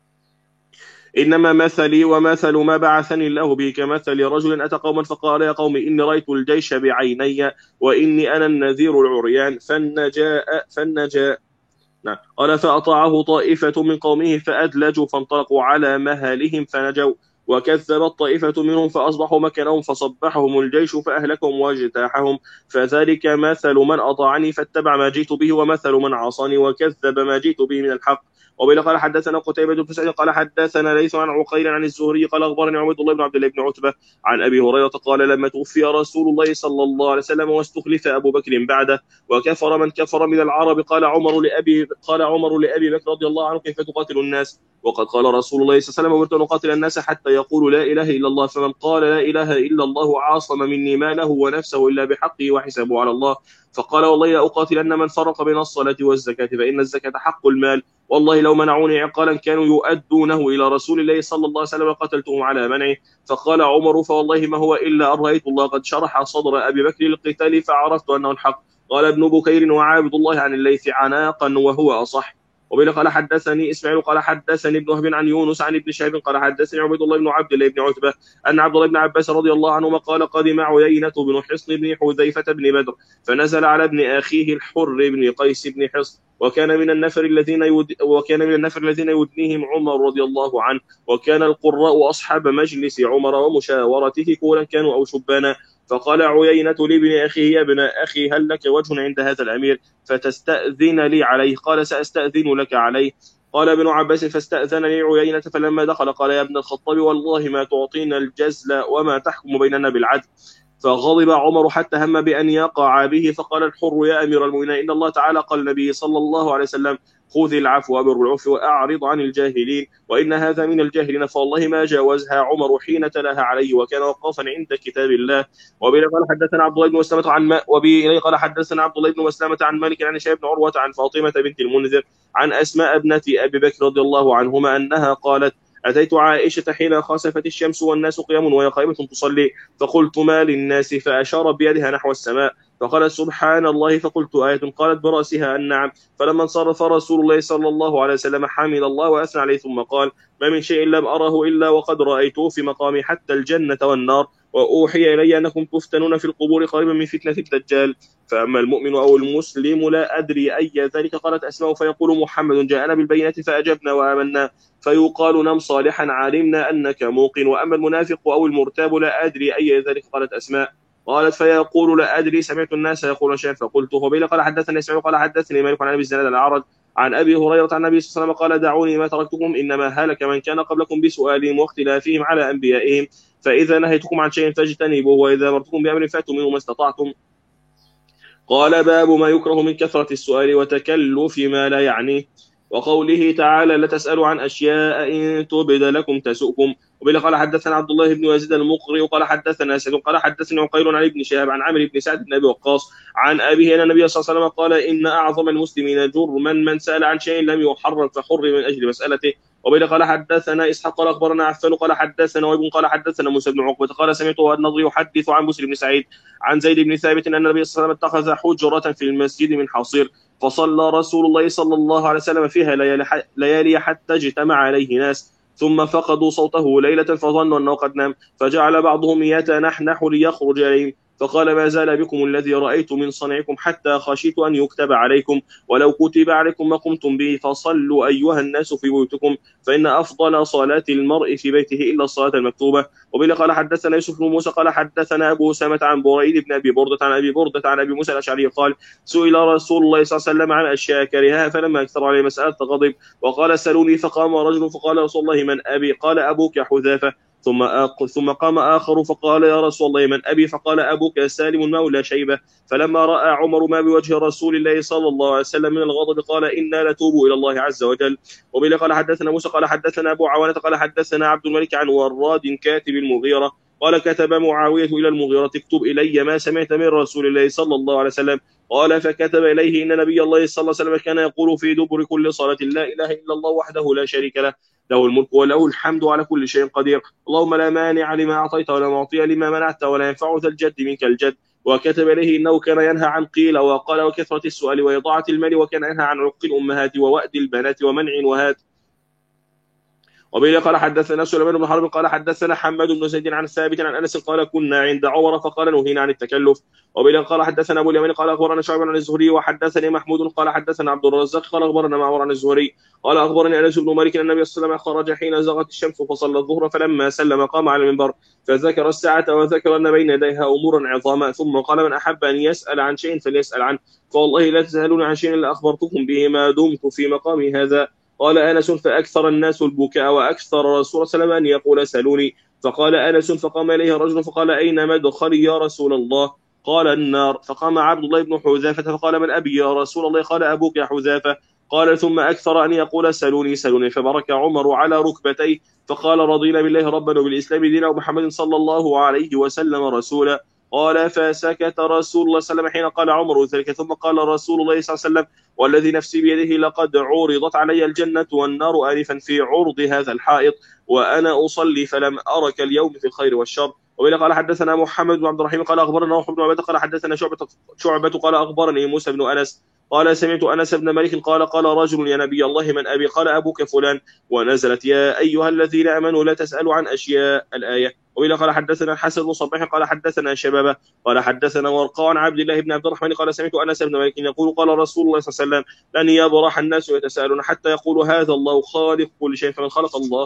إنما مثلي ومثل ما بعثني الله به كمثل رجل أتى قوما فقال يا قوم إني رأيت الجيش بعيني وإني أنا النذير العريان فالنجاء نعم. قال فأطاعه طائفة من قومه فأدلجوا فانطلقوا على مهالهم فنجوا وكذبت طائفة منهم فأصبحوا مكانهم فصبحهم الجيش فأهلكهم واجتاحهم فذلك مثل من أطاعني فاتبع ما جئت به ومثل من عصاني وكذب ما جئت به من الحق. وبه قال حدثنا قتيبة بن سعيد قال حدثنا ليث عن عقيل عن الزهري قال أخبرني عبيد الله بن عبد الله بن عتبة عن أبي هريرة قال لما توفي رسول الله صلى الله عليه وسلم واستخلف أبو بكر بعده وكفر من كفر من العرب قال عمر لأبي بكر رضي الله عنه كيف تقاتل الناس وقد قال رسول الله صلى الله عليه وسلم أمرت أن أقاتل الناس حتى يقولوا لا إله إلا الله فمن قال لا إله إلا الله عاصم مني ماله ونفسه إلا بحقه وحسابه على الله. فقال والله لا أقاتلن من فرق بين الصلاة والزكاة فإن الزكاة حق المال والله لو منعوني عقالا كانوا يؤدونه إلى رسول الله صلى الله عليه وسلم لقتلتهم على منعه. فقال عمر فوالله ما هو إلا أن رأيت الله قد شرح صدر أبي بكر للقتال فعرفت أنه الحق. قال ابن بكير وعابد الله عن الليث عناقا وهو أصح. وبه قال حدثني إسماعيل قال حدثني ابن وهب عن يونس عن ابن شهاب قال حدثني عبيد الله بن عبد الله بن عتبة أن عبد الله بن عباس رضي الله عنهما قال قدم عيينة بن حصن بن حذيفة بن بدر فنزل على ابن أخيه الحر بن قيس بن حصن وكان من النفر الذين يدنيهم عمر رضي الله عنه وكان القراء أصحاب مجلس عمر ومشاورته كولا كانوا أو شبانا. فقال عيينة لابن أخيه يا ابن أخي هل لك وجه عند هذا الأمير فتستأذن لي عليه؟ قال سأستأذن لك عليه. قال ابن عباس فاستأذن لي عيينة فلما دخل قال يا ابن الخطاب والله ما تعطينا الجزل وما تحكم بيننا بالعدل. فغضب عمر حتى هم بأن يقع به فقال الحر يا أمير المؤمنين إن الله تعالى قال النبي صلى الله عليه وسلم خذ العفو وأمر بالعرف وأعرض عن الجاهلين وإن هذا من الجاهلين فوالله ما جاوزها عمر حين تلاها عليه وكان وقافا عند كتاب الله. وبه قال حدثنا عبد الله بن مسلمة قال حدثنا عبد الله بن مسلمة عن مالك عن هشام بن عروة عن فاطمة بنت المنذر عن أسماء ابنة أبي بكر رضي الله عنهما أنها قالت أتيت عائشة حين خسفت الشمس والناس قيام وهي قائمة تصلي فقلت ما للناس فأشار بيدها نحو السماء فقالت سبحان الله فقلت آية قالت برأسها النعم. فلما انصرف رسول الله صلى الله عليه وسلم حمد الله وأثنى عليه ثم قال ما من شيء لم أره إلا وقد رأيته في مقامي حتى الجنة والنار وأوحي إلي أنكم تفتنون في القبور قريبا من فتنة الدجال فأما المؤمن أو المسلم لا أدري أي ذلك. قالت أسماء فيقول محمد جاءنا بالبينات فأجبنا وآمنا فيقال نم صالحا علمنا أنك موقن. وأما المنافق أو المرتاب لا أدري أي ذلك. قالت أسماء قالت فيقول لا أدري سمعت الناس يقولون شيئا فقلت وبه قال حدثني إسماعيل قال حدثني مالك عن أبي الزناد الأعرج عن أبي هريرة عن النبي صلى الله عليه وسلم قال دعوني ما تركتكم إنما هلك من كان قبلكم بسؤالهم واختلافهم على أنبيائهم فإذا نهيتكم عن شيء فاجتنبوه وإذا أمرتكم بأمر فأتوا منه ما استطعتم. قال باب ما يكره من كثرة السؤال وتكلف ما لا يعنيه وقوله تعالى لا تسألوا عن أشياء إن تبد لكم تسؤكم. وبه قال حدثنا عبد الله بن يزيد المقري قال حدثنا سعد قال حدثني عقيل عن ابن شهاب عن عامر بن سعد بن أبي وقاص عن أبيه أن النبي صلى الله عليه وسلم قال إن أعظم المسلمين جرما من سأل عن شيء لم يحرم فحر من أجل مسألته. وبه قال حدثنا إسحاق قال أخبرنا عفان قال حدثنا وابن قال حدثنا موسى بن عقبة قال سمعت النضر يحدث عن مسلم بن سعيد عن زيد بن ثابت أن النبي صلى الله عليه وسلم اتخذ حجرة في المسجد من حصير فصلى رسول الله صلى الله عليه وسلم فيها ليالي حتى اجتمع عليه ناس ثم فقدوا صوته ليلة فظنوا أنه قد نام فجعل بعضهم يتنحنح ليخرج عليهم فقال ما زال بكم الذي رأيت من صنعكم حتى خشيت أن يكتب عليكم ولو كتب عليكم ما قمتم به فصلوا أيها الناس في بيوتكم فإن أفضل صلاة المرء في بيته إلا الصلاة المكتوبة. وبه قال حدثنا يوسف بن موسى قال حدثنا أبو أسامة عن بريد بن أبي بردة عن أبي بردة عن أبي موسى الأشعري قال سئل رسول الله صلى الله عليه وسلم عن أشياء كرهها فلما أكثر عليه مسألة غضب وقال سألوني فقام رجل فقال رسول الله من أبي قال أبوك حذافة ثم قام آخر فقال يا رسول الله من أبي فقال أبوك سالم مولى شيبة فلما رأى عمر ما بوجه رسول الله صلى الله عليه وسلم من الغضب قال إنا نتوب إلى الله عز وجل. وبه قال حدثنا موسى قال حدثنا أبو عوانة قال حدثنا عبد الملك عن وراد كاتب المغيرة قال كتب معاوية إلى المغيرة اكتب إلي ما سمعت من رسول الله صلى الله عليه وسلم قال فكتب إليه إن نبي الله صلى الله عليه وسلم كان يقول في دبر كل صلاة لا إله إلا الله وحده لا شريك له له الملك وله الحمد على كل شيء قدير اللهم لا مانع لما أعطيت ولا معطي لما منعت ولا ينفع ذا الجد منك الجد. وكتب إليه إنه كان ينهى عن قيل وقال وكثرة السؤال وإضاعة المال وكان ينهى عن عق الأمهات ووأد البنات ومنع وهات. وبه قال حدثنا سليمان بن حرب قال حدثنا حماد بن زيد عن ثابت عن انس قال كنا عند عمر فقال نهينا عن التكلف. وبه قال حدثنا ابو اليمن قال اخبرنا شعيب عن الزهري وحدثني محمود قال حدثنا عبد الرزاق قال اخبرنا معمر عن الزهري قال اخبرني انس بن مالك ان النبي صلى الله عليه وسلم خرج حين زغت الشمس فصلى الظهر فلما سلم قام على المنبر فذكر الساعه وذكر ان بين يديها امورا عظاما ثم قال من احب ان يسال عن شيء فليسال عنه فوالله لا تسالون عن شيء الا اخبرتكم به ما دمت في مقامي هذا. قال أنس فأكثر الناس البكاء وأكثر رسول الله صلى أن يقول سألوني فقال أنس فقام إليه رجل فقال أين مدخلي يا رسول الله قال النار فقام عبد الله بن حذافة فقال من أبي يا رسول الله قال أبوك يا حذافة قال ثم أكثر أن يقول سألوني سألوني فبرك عمر على ركبتيه فقال رضينا بالله ربا وبالإسلام دينا ومحمد صلى الله عليه وسلم رسولا. قال فسكت رسول الله صلى الله عليه وسلم حين قال عمر ذلك ثم قال رسول الله صلى الله عليه وسلم والذي نفسي بيده لقد عرضت علي الجنة والنار آنفا في عرض هذا الحائط وأنا أصلي فلم أرك اليوم في الخير والشر. وبه قال حدثنا محمد بن عبد الرحيم قال أخبرنا روح بن عبادة قال حدثنا شعبة قال أخبرني موسى بن أنس قال سمعت أنس بن مالك قال رجل يا نبي الله من أبي قال أبوك فلان ونزلت يا أيها الذين آمنوا لا تسألوا عن أشياء الآية. وإلى قال حدثنا الحسن بن صباح قال حدثنا شبابه قال حدثنا ورقاء عن عبد الله بن عبد الرحمن قال سمعت أنس بن مالك يقول قال رسول الله صلى الله عليه وسلم لن يبرح الناس يتساءلون حتى يقولوا هذا الله خالق كل شيء فمن خلق الله.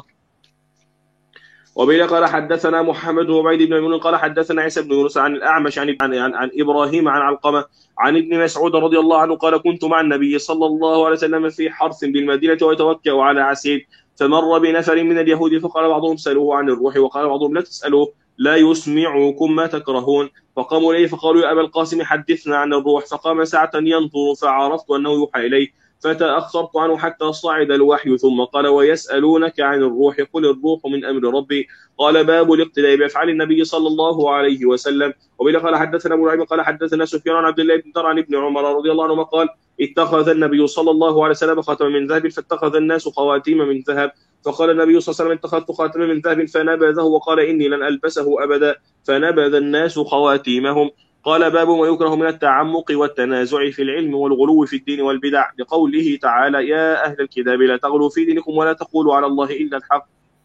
وبه قال حدثنا محمد بن عبيد بن ميمون قال حدثنا عيسى بن يونس عن الأعمش عن إبراهيم عن علقمة عن ابن مسعود رضي الله عنه قال كنت مع النبي صلى الله عليه وسلم في حرث بالمدينة ويتوكأ على عسير فمر بنفر من اليهود فقال بعضهم سألوه عن الروح وقال بعضهم لا تسألوه لا يسمعكم ما تكرهون فقاموا إليه فقالوا يا أبا القاسم حدثنا عن الروح فقام ساعة ينظر فعرفت أنه يوحى إليه فتأخرت عنه حتى صعد الوحي ثم قال ويسألونك عن الروح قل الروح من أمر ربي. قال باب الاقتداء بأفعال النبي صلى الله عليه وسلم. وبه قال حدثنا أبو نعيم قال حدثنا سفيان عن عبد الله بن درع عن ابن عمر رضي الله عنهما قال اتخذ النبي صلى الله عليه وسلم خاتما من ذهب فاتخذ الناس خواتيم من ذهب فقال النبي صلى الله عليه وسلم اتخذت خاتما من ذهب فنبذه وقال إني لن ألبسه أبدا فنبذ الناس خواتيمهم. قال باب ما يكره من التعمق والتنازع في العلم والغلو في الدين والبدع لقوله تعالى يا أهل الكتاب لا تغلوا في دينكم ولا تقولوا على الله إلا الحق.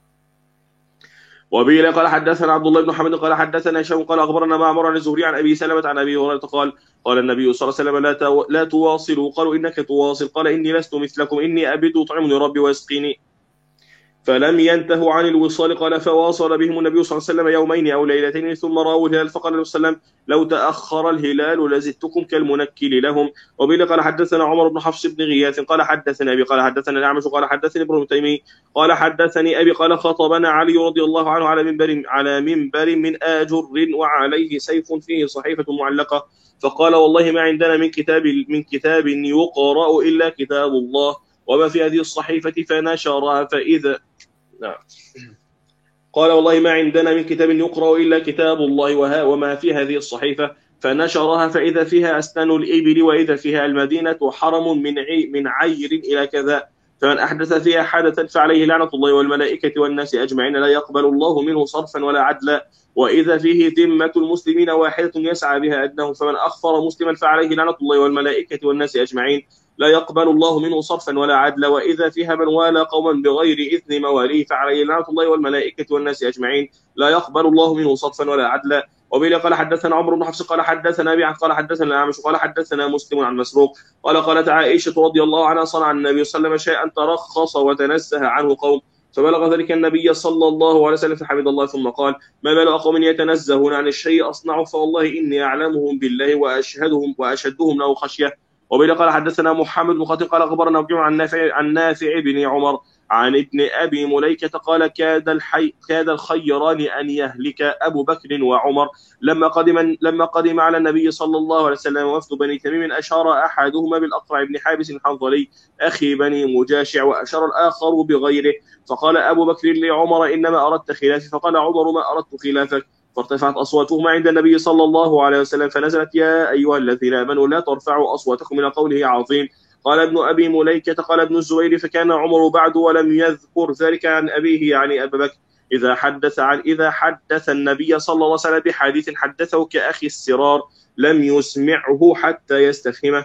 وبه قال حدثنا عبد الله بن محمد قال حدثنا هشام قال أخبرنا معمر عن الزهري عن أبي سلمة عن أبي هريرة قال قال النبي صلى الله عليه وسلم لا تواصلوا قالوا إنك تواصل قال إني لست مثلكم إني أبد يطعمني ربي ويسقيني. فلم ينتهوا عن الوصال. قال فواصل بهم النبي صلى الله عليه وسلم يومين أو ليلتين ثم رأوا الهلال فقال النبي صلى الله عليه وسلم لو تأخر الهلال لزدتكم كالمنكل لهم. وبه قال حدثنا عمر بن حفص بن غياث قال حدثنا أبي قال حدثنا الأعمش قال حدثني ابن تيمية قال حدثني أبي قال خطبنا علي رضي الله عنه على منبر من آجر وعليه سيف فيه صحيفة معلقة فقال والله ما عندنا من كتاب يقرأ إلا كتاب الله وما في هذه الصحيفة فنشرها فإذا نعم. قال والله ما عندنا من كتاب يقرأ إلا كتاب الله وما في هذه الصحيفة فنشرها فإذا فيها أسنان الإبل وإذا فيها المدينة حرم من عير إلى كذا فمن أحدث فيها حدثا فعليه لعنة الله والملائكة والناس أجمعين لا يقبل الله منه صرفا ولا عدلا وإذا فيه ذمة المسلمين واحدة يسعى بها أدناهم فمن أخفر مسلما فعليه لعنة الله والملائكة والناس أجمعين لا يقبل الله منه صرفا ولا عدلا وإذا فيها من والى قوما بغير إذن مواليه فعليه لعنة الله والملائكة والناس أجمعين لا يقبل الله منه صرفا ولا عدلا. وبه قال حدثنا عمرو بن حفص قال حدثنا أبي قال حدثنا الأعمش قال حدثنا مسلم عن مسروق قالت عائشة رضي الله عنها صنع النبي صلى الله عليه وسلم شيئا ترخص وتنزه عنه قوم فبلغ ذلك النبي صلى الله عليه وسلم فحمد الله ثم قال ما بال قوم يتنزهون عن الشيء أصنعه فوالله إني أعلمهم بالله وأشهدهم له خشية. وبه قال حدثنا محمد بن خطيب قال أخبرنا أبو عن نافع بن عمر عن ابن أبي مليكة قال كاد الخيران أن يهلك أبو بكر وعمر لما قدم على النبي صلى الله عليه وسلم وفد بني تميم أشار أحدهما بالأقرع بن حابس الحنظلي أخي بني مجاشع وأشار الآخر بغيره فقال أبو بكر لعمر إنما أردت خلافي فقال عمر ما أردت خلافك فارتفعت أصواتهما عند النبي صلى الله عليه وسلم فنزلت يا أيها الذين آمنوا لا ترفعوا أصواتكم إلى قوله عظيم. قال ابن أبي مليكة قال ابن الزبير فكان عمر بعد ولم يذكر ذلك عن أبيه يعني أبا بكر إذا حدث النبي صلى الله عليه وسلم بحديث حدثه كأخي السرار لم يسمعه حتى يستفهمه.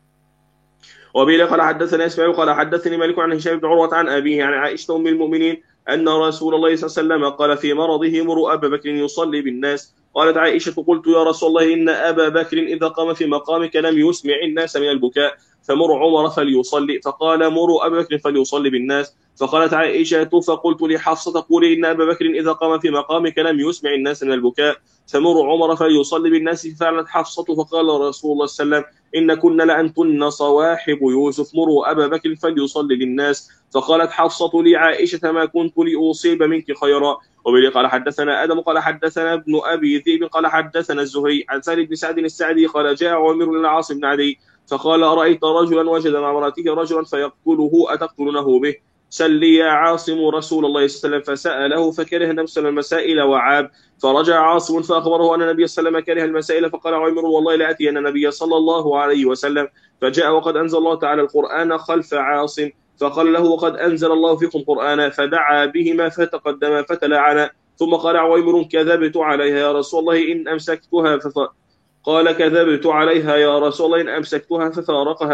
وبه قال حدثنا إسماعيل قال حدثني مالك عن هشام بن عروة عن أبيه عن عائشة أم المؤمنين أن رسول الله صلى الله عليه وسلم قال في مرضه مروا أبا بكر يصلي بالناس. قالت عائشة قلت يا رسول الله إن أبا بكر إذا قام في مقامك لم يسمع الناس من البكاء فمر عمر فليصلي فقال مروا أبا بكر فليصلي بالناس. فقالت عائشة فقلت لحفصة تقولي إن أبا بكر إذا قام في مقامك لم يسمع الناس من البكاء فمر عمر فليصلي بالناس. ففعلت حفصة فقال رسول الله صلى الله عليه وسلم إن كن لأنتن صواحب يوسف مروا أبا بكر فليصلي للناس. فقالت حفصة لعائشة ما كنت لأصيب منك خيرا. وبه قال حدثنا آدم قال حدثنا ابن أبي ذئب قال حدثنا الزهري عن سالم بن سعد السعدي قال جاء عمر بن العاص بن عدي فقال أرأيت رجلا وجد مع امرأته رجلا فيقتله أتقتلونه به سل لي يا عاصم رسول الله صلى الله عليه وسلم فسأله فكره نفسه المسائل وعاب فرجع عاصم فأخبره أن النبي صلى الله عليه وسلم كره المسائل فقال عمر والله لأتي أن النبي صلى الله عليه وسلم فجاء وقد أنزل الله تعالى القرآن خلف عاصم فقال له وقد أنزل الله فيكم قرآنا فدعا بهما فتقدما فتلاعنا ثم قال عمر كذبت عليها يا رسول الله إن أمسكتها قال كذبت عليها يا رسول الله إن أمسكتها ففارقها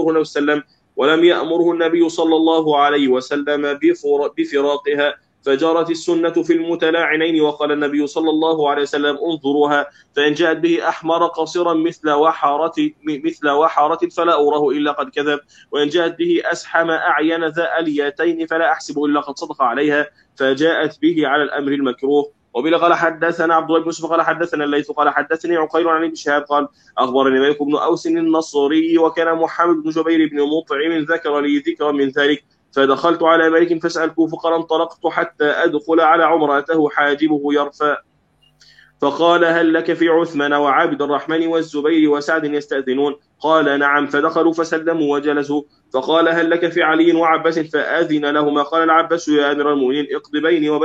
ولم يأمره النبي صلى الله عليه وسلم بفراقها فجرت السنة في المتلاعنين وقال النبي صلى الله عليه وسلم انظروها فإن جاءت به أحمر قصرا مثل وحارة فلا أراه إلا قد كذب وإن جاءت به أسحم أعين ذا أليتين فلا أحسب إلا قد صدق عليها فجاءت به على الأمر المكروه. وبه قال حدثنا عبد الله بن يوسف قال حدثنا الليث قال حدثني عقيل عن ابن شهاب قال أخبرني مالك بن أوس النصري وكان محمد بن جبير بن مطعم ذكر لي ذكرا من ذلك فدخلت على مالك فسألته فقال انطلقت حتى أدخل على عمر أتاه حاجبه يرفع فقال هل لك في عثمان وعابد الرحمن والزبير وسعد يستأذنون قال نعم فدخلوا فسلموا وجلسوا فقال هل لك في علي وعباس فأذن لهما قال العباس يا أمير المؤمنين اقض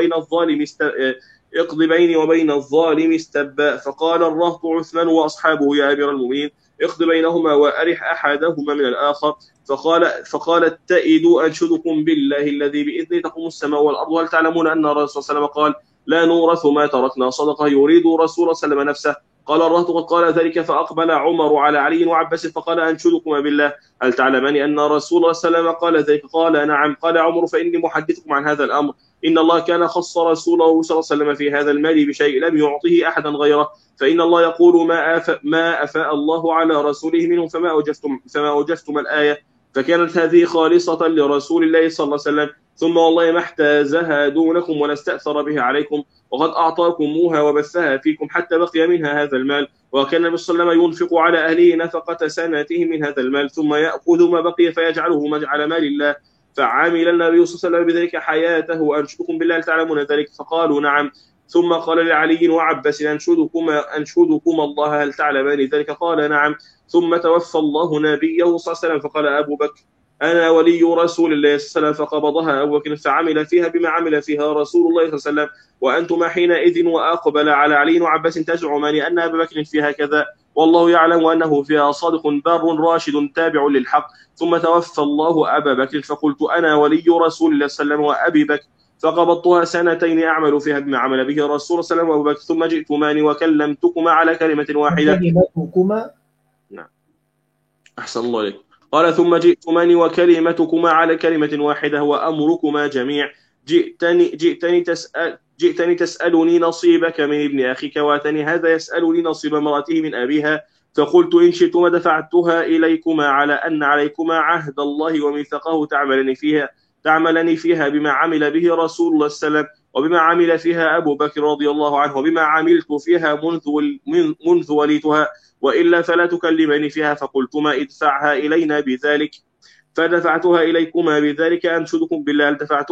بيني وبين الظالم استباء فقال الرهط عثمان وأصحابه يا أمير المؤمنين اقض بينهما وأرح أحدهما من الآخر فقال التائد أنشدكم بالله الذي بإذنه تقوم السماء والأرض هل تعلمون أن الرسول صلى الله عليه وسلم قال لا نورث ما تركنا صدقة يريد رسول الله صلى الله عليه وسلم نفسه قال الرهط قد قال ذلك فأقبل عمر على علي وعباس فقال أنشدكما بالله هل تعلمان أن رسول الله صلى الله عليه وسلم قال ذلك قال نعم قال عمر فإني محدثكم عن هذا الأمر إن الله كان خص رسوله صلى الله عليه وسلم في هذا المال بشيء لم يعطه أحدا غيره فإن الله يقول ما أفاء الله على رسوله منهم فما أوجفتم الآية فكانت هذه خالصة لرسول الله صلى الله عليه وسلم ثم والله ما احتازها دونكم ولا استأثر به عليكم، وقد أعطاكموها وبثها فيكم حتى بقي منها هذا المال. وكان النبي صلى الله عليه وسلم ينفق على أهله نفقة سنتهم من هذا المال، ثم يأخذ ما بقي فيجعله على مال الله. فعمل النبي صلى الله عليه وسلم بذلك حياته. أنشدكم بالله تعلمون ذلك؟ فقالوا نعم. ثم قال لعلي وعباس أنشدكم الله هل تعلمان ذلك؟ قال نعم. ثم توفى الله نبيه صلى الله عليه وسلم، فقال أبو بكر أنا ولي رسول الله صلى الله عليه وسلم. فقبضها أبو بكر فعمل فيها بما عمل فيها رسول الله صلى الله عليه وسلم، وأنتما حينئذ وأقبل على علي وعباس تزعمان أن أبا بكر فيها كذا، والله يعلم أنه فيها صادق بار راشد تابع للحق. ثم توفى الله أبا بكر، فقلت أنا ولي رسول الله صلى الله عليه وسلم وأبي بكر، فقبضتها سنتين أعمل فيها بما عمل به رسول الله صلى الله عليه وسلم وأبو بكر، ثم جئتمان وكلمتكما على كلمة واحدة. كلمتكما. نعم أحسن الله إليك. قال ثم جئتماني وكلمتكما على كلمة واحدة وأمركما جميع. جئتني تسألني نصيبك من ابن أخيك، واتني هذا يسألني نصيب امرأته من أبيها. فقلت إن شئتما دفعتها إليكما على أن عليكما عهد الله وميثاقه تعملني فيها بما عمل به رسول الله صلى الله عليه وسلم، وبما عمل فيها أبو بكر رضي الله عنه، وبما عملت فيها منذ وليتها، وإلا فلا تكلمني فيها. فقلتما ادفعها إلينا بذلك، فدفعتها إليكما بذلك. أنشدكم بالله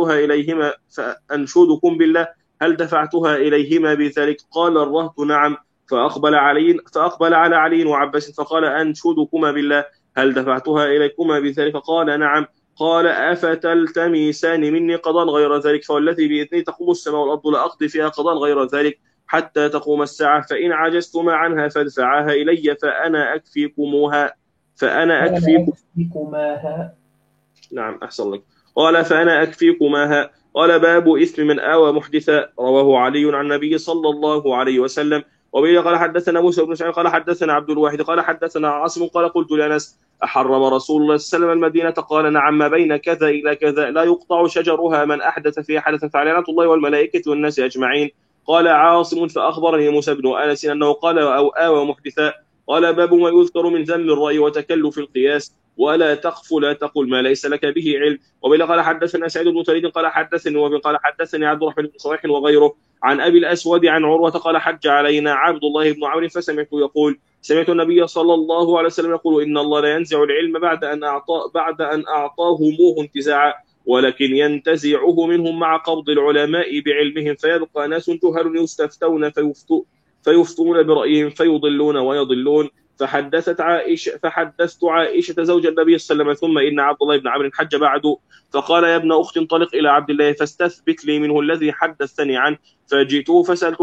هل دفعتها إليهما بذلك؟ قال الرهط نعم. فأقبل على علي وعباس فقال أنشدكما بالله هل دفعتها إليكما بذلك؟ قال نعم. قال أفتلتمسان مني قضاء غير ذلك؟ فوالذي بإذنه تقوم السماء والأرض لأقضي فيها قضاء غير ذلك حتى تقوم الساعة، فإن عجزتما عنها فادفعاها إلي فأنا أكفيكماها. نعم أحسن لك. قال فأنا أكفيكماها. قال باب إثم من آوى محدثا، رواه علي عن النبي صلى الله عليه وسلم. وبه قال حدثنا موسى بن اسماعيل قال حدثنا عبد الواحد قال حدثنا عاصم قال قلت لأنس أحرم رسول الله صلى الله عليه وسلم المدينة؟ قال نعم، ما بين كذا إلى كذا لا يقطع شجرها، من أحدث فيها حدث فلعنة الله والملائكة والناس أجمعين. قال عاصم فأخبرني موسى بن أنس أنه قال أو آوى محدثا. قال باب ما يذكر من ذم الرأي وتكلف القياس، ولا تقف لا تقل ما ليس لك به علم. وبه قال حدثنا سعيد بن ثريد قال حدثني وبه قال حدثني عبد الرحمن بن صالح وغيره عن أبي الأسود عن عروة قال حج علينا عبد الله بن عمرو فسمعت يقول سمعت النبي صلى الله عليه وسلم يقول إن الله لا ينزع العلم بعد أن أعطاهموه انتزاعا، ولكن ينتزعه منهم مع قبض العلماء بعلمهم، فيبقى ناس جهل يستفتون فيفتون برأيهم فيضلون ويضلون. فحدثت عائشة زوج النبي صلى الله عليه وسلم ثم إن عبد الله بن عمرو حج بعد، فقال يا ابن أخت انطلق إلى عبد الله فاستثبت لي منه الذي حدثني عنه. فجئته فسألته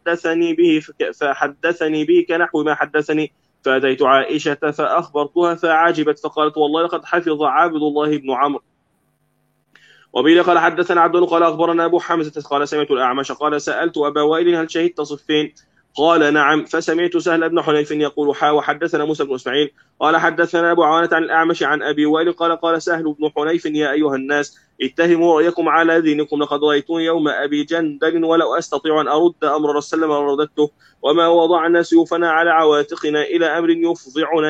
فحدثني به كنحو ما حدثني. فأتيت عائشة فأخبرتها فعجبت فقالت والله لقد حفظ عبد الله بن عمرو. وبه قال حدثنا عبد الله قال أخبرنا أبو حمزة قال سمعت الأعمش قال سألت أبا وائل هل شهدت صفين؟ قال نعم. فسمعت سهل بن حنيف يقول وحدثنا موسى بن اسماعيل قال حدثنا أبو عوانة عن الأعمش عن أبي وائل قال سهل بن حنيف يا أيها الناس اتهموا رأيكم على دينكم، لقد رأيتوني يوم أبي جندل ولو أستطيع أن أرد أمر رسول الله ورددته، وما وضعنا سيوفنا على عواتقنا إلى أمر يفضعنا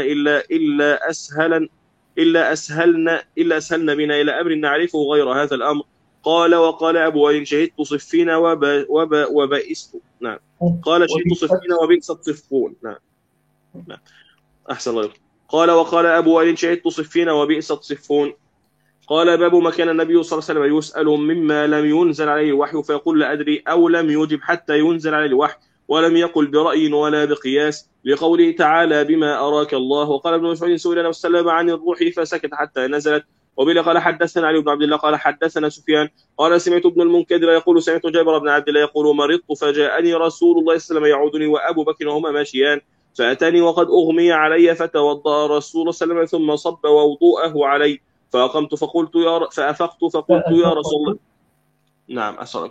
إلا أسهلنا بنا إلى أمر نعرفه غير هذا الأمر. قال وقال أبو وائل شهدت صفين وبئست. نعم. قال شهدت صفين وبئست صفون. نعم. أحسن الله. قال وقال أبو وائل شهدت صفين وبئست صفون. قال باب ما كان النبي صلى الله عليه وسلم يسأل مما لم ينزل عليه الوحي فيقول لا أدري، أو لم يجب حتى ينزل عليه الوحي، ولم يقل برأي ولا بقياس، لقوله تعالى بما أراك الله. وقال ابن مسعود سئل النبي صلى الله عليه وسلم عن الروح فسكت حتى نزلت. وبه قال حدثنا علي بن عبد الله قال حدثنا سفيان قال سمعت ابن المنكدر يقول سمعت جابر بن عبد الله يقول مرضت فجاءني رسول الله صلى الله عليه وسلم يعودني وأبو بكر وهما ماشيان، فأتاني وقد أغمي علي فتوضأ رسول الله صلى الله عليه وسلم ثم صب وضوءه علي، فأفقت فقلت يا رسول الله. نعم أسرق.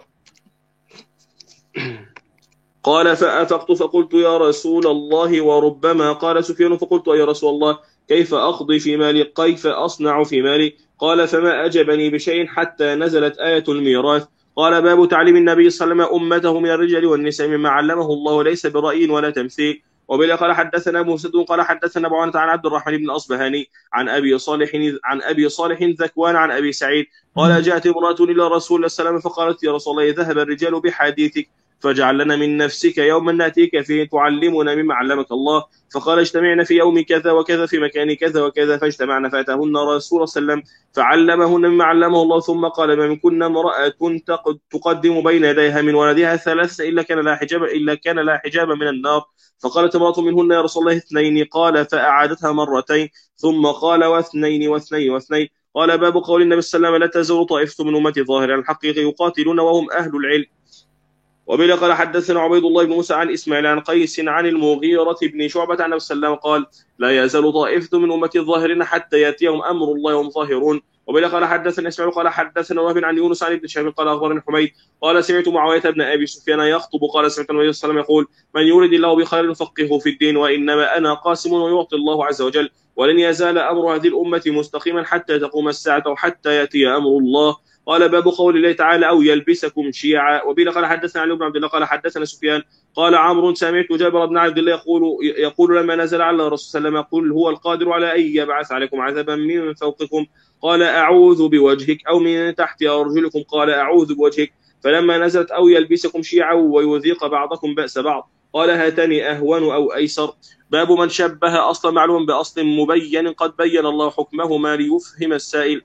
قال فأفقت فقلت يا رسول الله وربما. قال سفيان فقلت يا رسول الله كيف أقضي في مالي؟ كيف أصنع في مالي؟ قال فما أجبني بشيء حتى نزلت آية الميراث. قال باب تعليم النبي صلى الله عليه وسلم أمته من الرجال والنساء مما علمه الله ليس برأي ولا تمثيل. وبه قال حدثنا مسدد قال حدثنا أبو عوانة عن عبد الرحمن بن أصبهاني عن أبي صالح ذكوان عن أبي سعيد قال جاءت امرأة إلى رسول الله صلى الله عليه وسلم فقالت يا رسول الله ذهب الرجال بحديثك فاجعل لنا من نفسك يوما نأتيك فيه تعلمنا مما علمك الله. فقال اجتمعنا في يوم كذا وكذا في مكان كذا وكذا فاجتمعنا فأتاهن رسول الله صلى الله عليه وسلم فعلمهن مما علمه الله ثم قال ما منكن امرأة تقدم بين يديها من ولدها ثلاثة إلا كان لا حجاب من النار. فقالت امرأة منهن يا رسول الله اثنين قال فأعادتها مرتين ثم قال واثنين واثنين واثنين. قال باب قول النبي صلى الله عليه وسلم لا تزول طائفة من أمتي ظاهر عن الحق يقاتلون وهم أهل العلم. وبه قال حدثنا عبيد الله بن موسى عن إسماعيل عن قيس عن المغيرة بن شعبة عن النبي صلى الله عليه وسلم قال لا يزال طائفة من أمتي الظاهرين حتى يأتيهم أمر الله وهم ظاهرون. وبه قال حدثنا إسماعيل قال حدثنا وهب عن يونس عن ابن شهاب قال أخبرني حميد قال سمعت معاوية بن أبي سفيان يخطب قال سمعت النبي صلى الله عليه وسلم يقول من يريد الله بخير يفقهه في الدين وإنما أنا قاسم ويعطي الله عز وجل ولن يزال أمر هذه الأمة مستقيما حتى تقوم الساعة وحتى يأتي أمر الله. قال باب قول الله تعالى أو يلبسكم شيعا. وبه قال حدثنا علي بن عبد الله قال حدثنا سفيان قال عمرو سمعت جابر بن عبد الله يقول لما نزل على الرسول صلى الله عليه وسلم قل هو القادر على أن يبعث عليكم عذابا من فوقكم قال أعوذ بوجهك أو من تحت أرجلكم قال أعوذ بوجهك. فلما نزلت أو يلبسكم شيعا ويذيق بعضكم بأس بعض قال هاتان أهون أو أيسر. باب من شبه أصلا معلوم بأصل مبين قد بين الله حكمهما ليفهم السائل.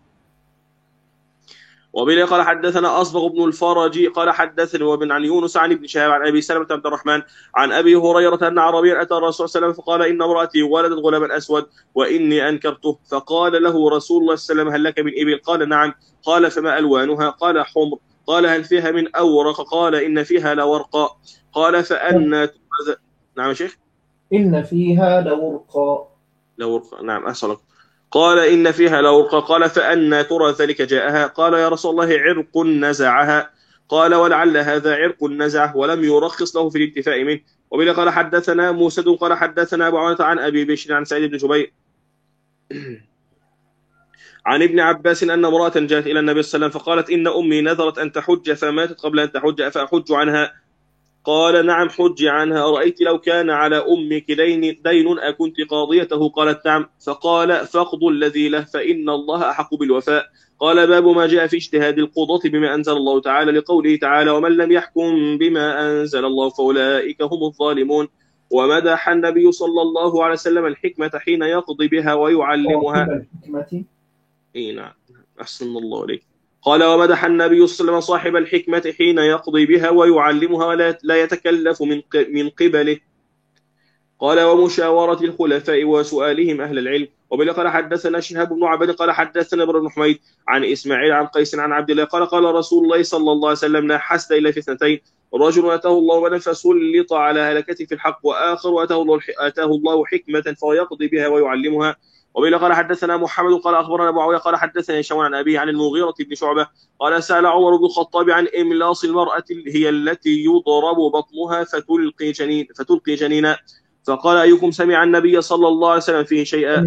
وبه قال حدثنا أصبغ بن الفرج قال حدثني وابن عن يونس عن ابن شهاب عن أبي سلمة عبد الرحمن عن أبي هريرة أن عربيا أتى الرسول صلى الله عليه وسلم فقال إن امرأتي ولدت غلاما أسود وإني أنكرته. فقال له رسول الله صلى الله عليه وسلم هل لك من إبل؟ قال نعم. قال فما ألوانها؟ قال حمر. قال هل فيها من أورق؟ قال إن فيها لورقا. قال فأنا نعم يا شيخ إن فيها لورقا. نعم أسألك. قال إن فيها لورقا. قال فأنا ترى ذلك جاءها؟ قال يا رسول الله عرق نزعها. قال ولعل هذا عرق نزعه ولم يرخص له في الانتفاء منه. وبه قال حدثنا موسى قال حدثنا أبو عوانة عن أبي بشر عن سعيد بن جبير عن ابن عباس أن امرأة جاءت إلى النبي صلى الله عليه وسلم فقالت إن أمي نذرت أن تحج فماتت قبل أن تحج أفأحج عنها؟ قال نعم حج عنها. أرأيت لو كان على أمك دين أكنت قاضيته؟ قالت نعم. فقال فاقض الذي له فإن الله أحق بالوفاء. قال باب ما جاء في اجتهاد القضاة بما أنزل الله تعالى لقوله تعالى ومن لم يحكم بما أنزل الله فأولئك هم الظالمون. ومدح النبي صلى الله عليه وسلم الحكمة حين يقضي بها ويعلمها. نعم أحسن الله عليك. قال ومدح النبي صلى الله عليه وسلم صاحب الحكمة حين يقضي بها ويعلمها ولا يتكلف من قبله. قال ومشاورة الخلفاء وسؤالهم أهل العلم. وبه قال حدثنا شهاب بن عبد قال حدثنا ابن حميد عن إسماعيل عن قيس عن عبد الله قال رسول الله صلى الله عليه وسلم لا حسد إلا في اثنتين رجل أتاه الله مالا فسلط على هلكته في الحق وآخر أتاه الله حكمة فيقضي بها ويعلمها. وبه قال حدثنا محمد قال أخبرنا أبو معاوية قال حدثنا هشام عن أبيه عن المغيرة بن شعبة قال سأل عمر بن الخطاب عن إملاص المرأة هي التي يضرب بطنها فتلقي جنينا. فقال أيكم سمع النبي صلى الله عليه وسلم فيه شيئا؟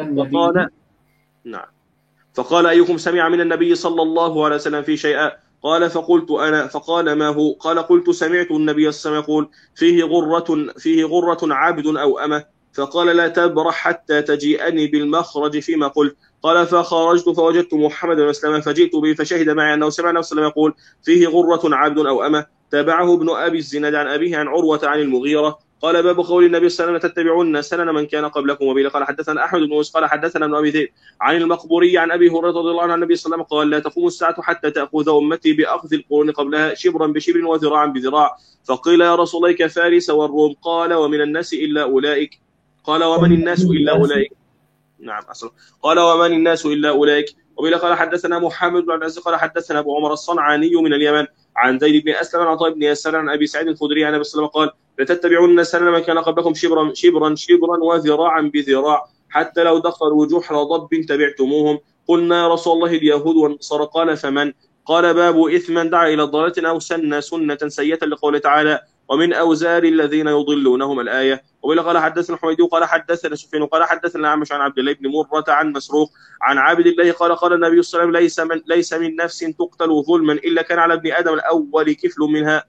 فقال أيكم سمع من النبي صلى الله عليه وسلم فيه شيئا؟ قال فقلت أنا. فقال ما هو؟ قال قلت سمعت النبي صلى الله عليه وسلم يقول فيه غرة عبد أو أمة. فقال لا تبرح حتى تجيئني بالمخرج فيما قلت. قال فخرجت فوجدت محمد بن مسلمة فجئت به فشهد معي أنه سمع النبي صلى الله عليه وسلم يقول فيه غرة عبد أو أمة. تابعه ابن أبي الزناد عن أبيه عن عروة عن المغيرة. قال باب قول النبي صلى الله عليه وسلم تتبعون سنن من كان قبلكم. وبه قال حدثنا أحمد بن قال حدثنا ابن أبي ذئب عن المقبوري عن أبي هريرة رضي الله عنه عن النبي صلى الله عليه وسلم قال لا تقوم الساعة حتى تأخذ أمتي بأخذ القرون قبلها شبرا بشبر وذراعا بذراع. فقيل يا رسول الله كفارس والروم؟ قال ومن الناس إلا أولئك. قال ومن الناس إلا أولئك. نعم أصلا. قال ومن الناس إلا أولئك. وبه قال حدثنا محمد بن عزيز قال حدثنا أبو عمر الصنعاني من اليمن عن زيد بن أسلم عن عطاء بن يسار عن أبي سعيد الخدري عن النبي صلى الله عليه وسلم قال لتتبعون سنن من كان قبلكم شبرا وذراعا بذراع حتى لو دخلوا جحر ضب تبعتموهم. قلنا يا رسول الله اليهود والنصارى قال فمن؟ قال باب إثما دعا إلى ضلالة أو سن سنة سيئة لقوله تعالى ومن أوزار الذين يضلونهم الآية. وبه قال حدثنا حميد قال حدثنا سفيان قال حدثنا الأعمش عن عبد الله بن مرة عن مسروق عن عبد الله قال النبي صلى الله عليه وسلم ليس من نفس تقتل ظلما إلا كان على ابن آدم الأول كفل منها.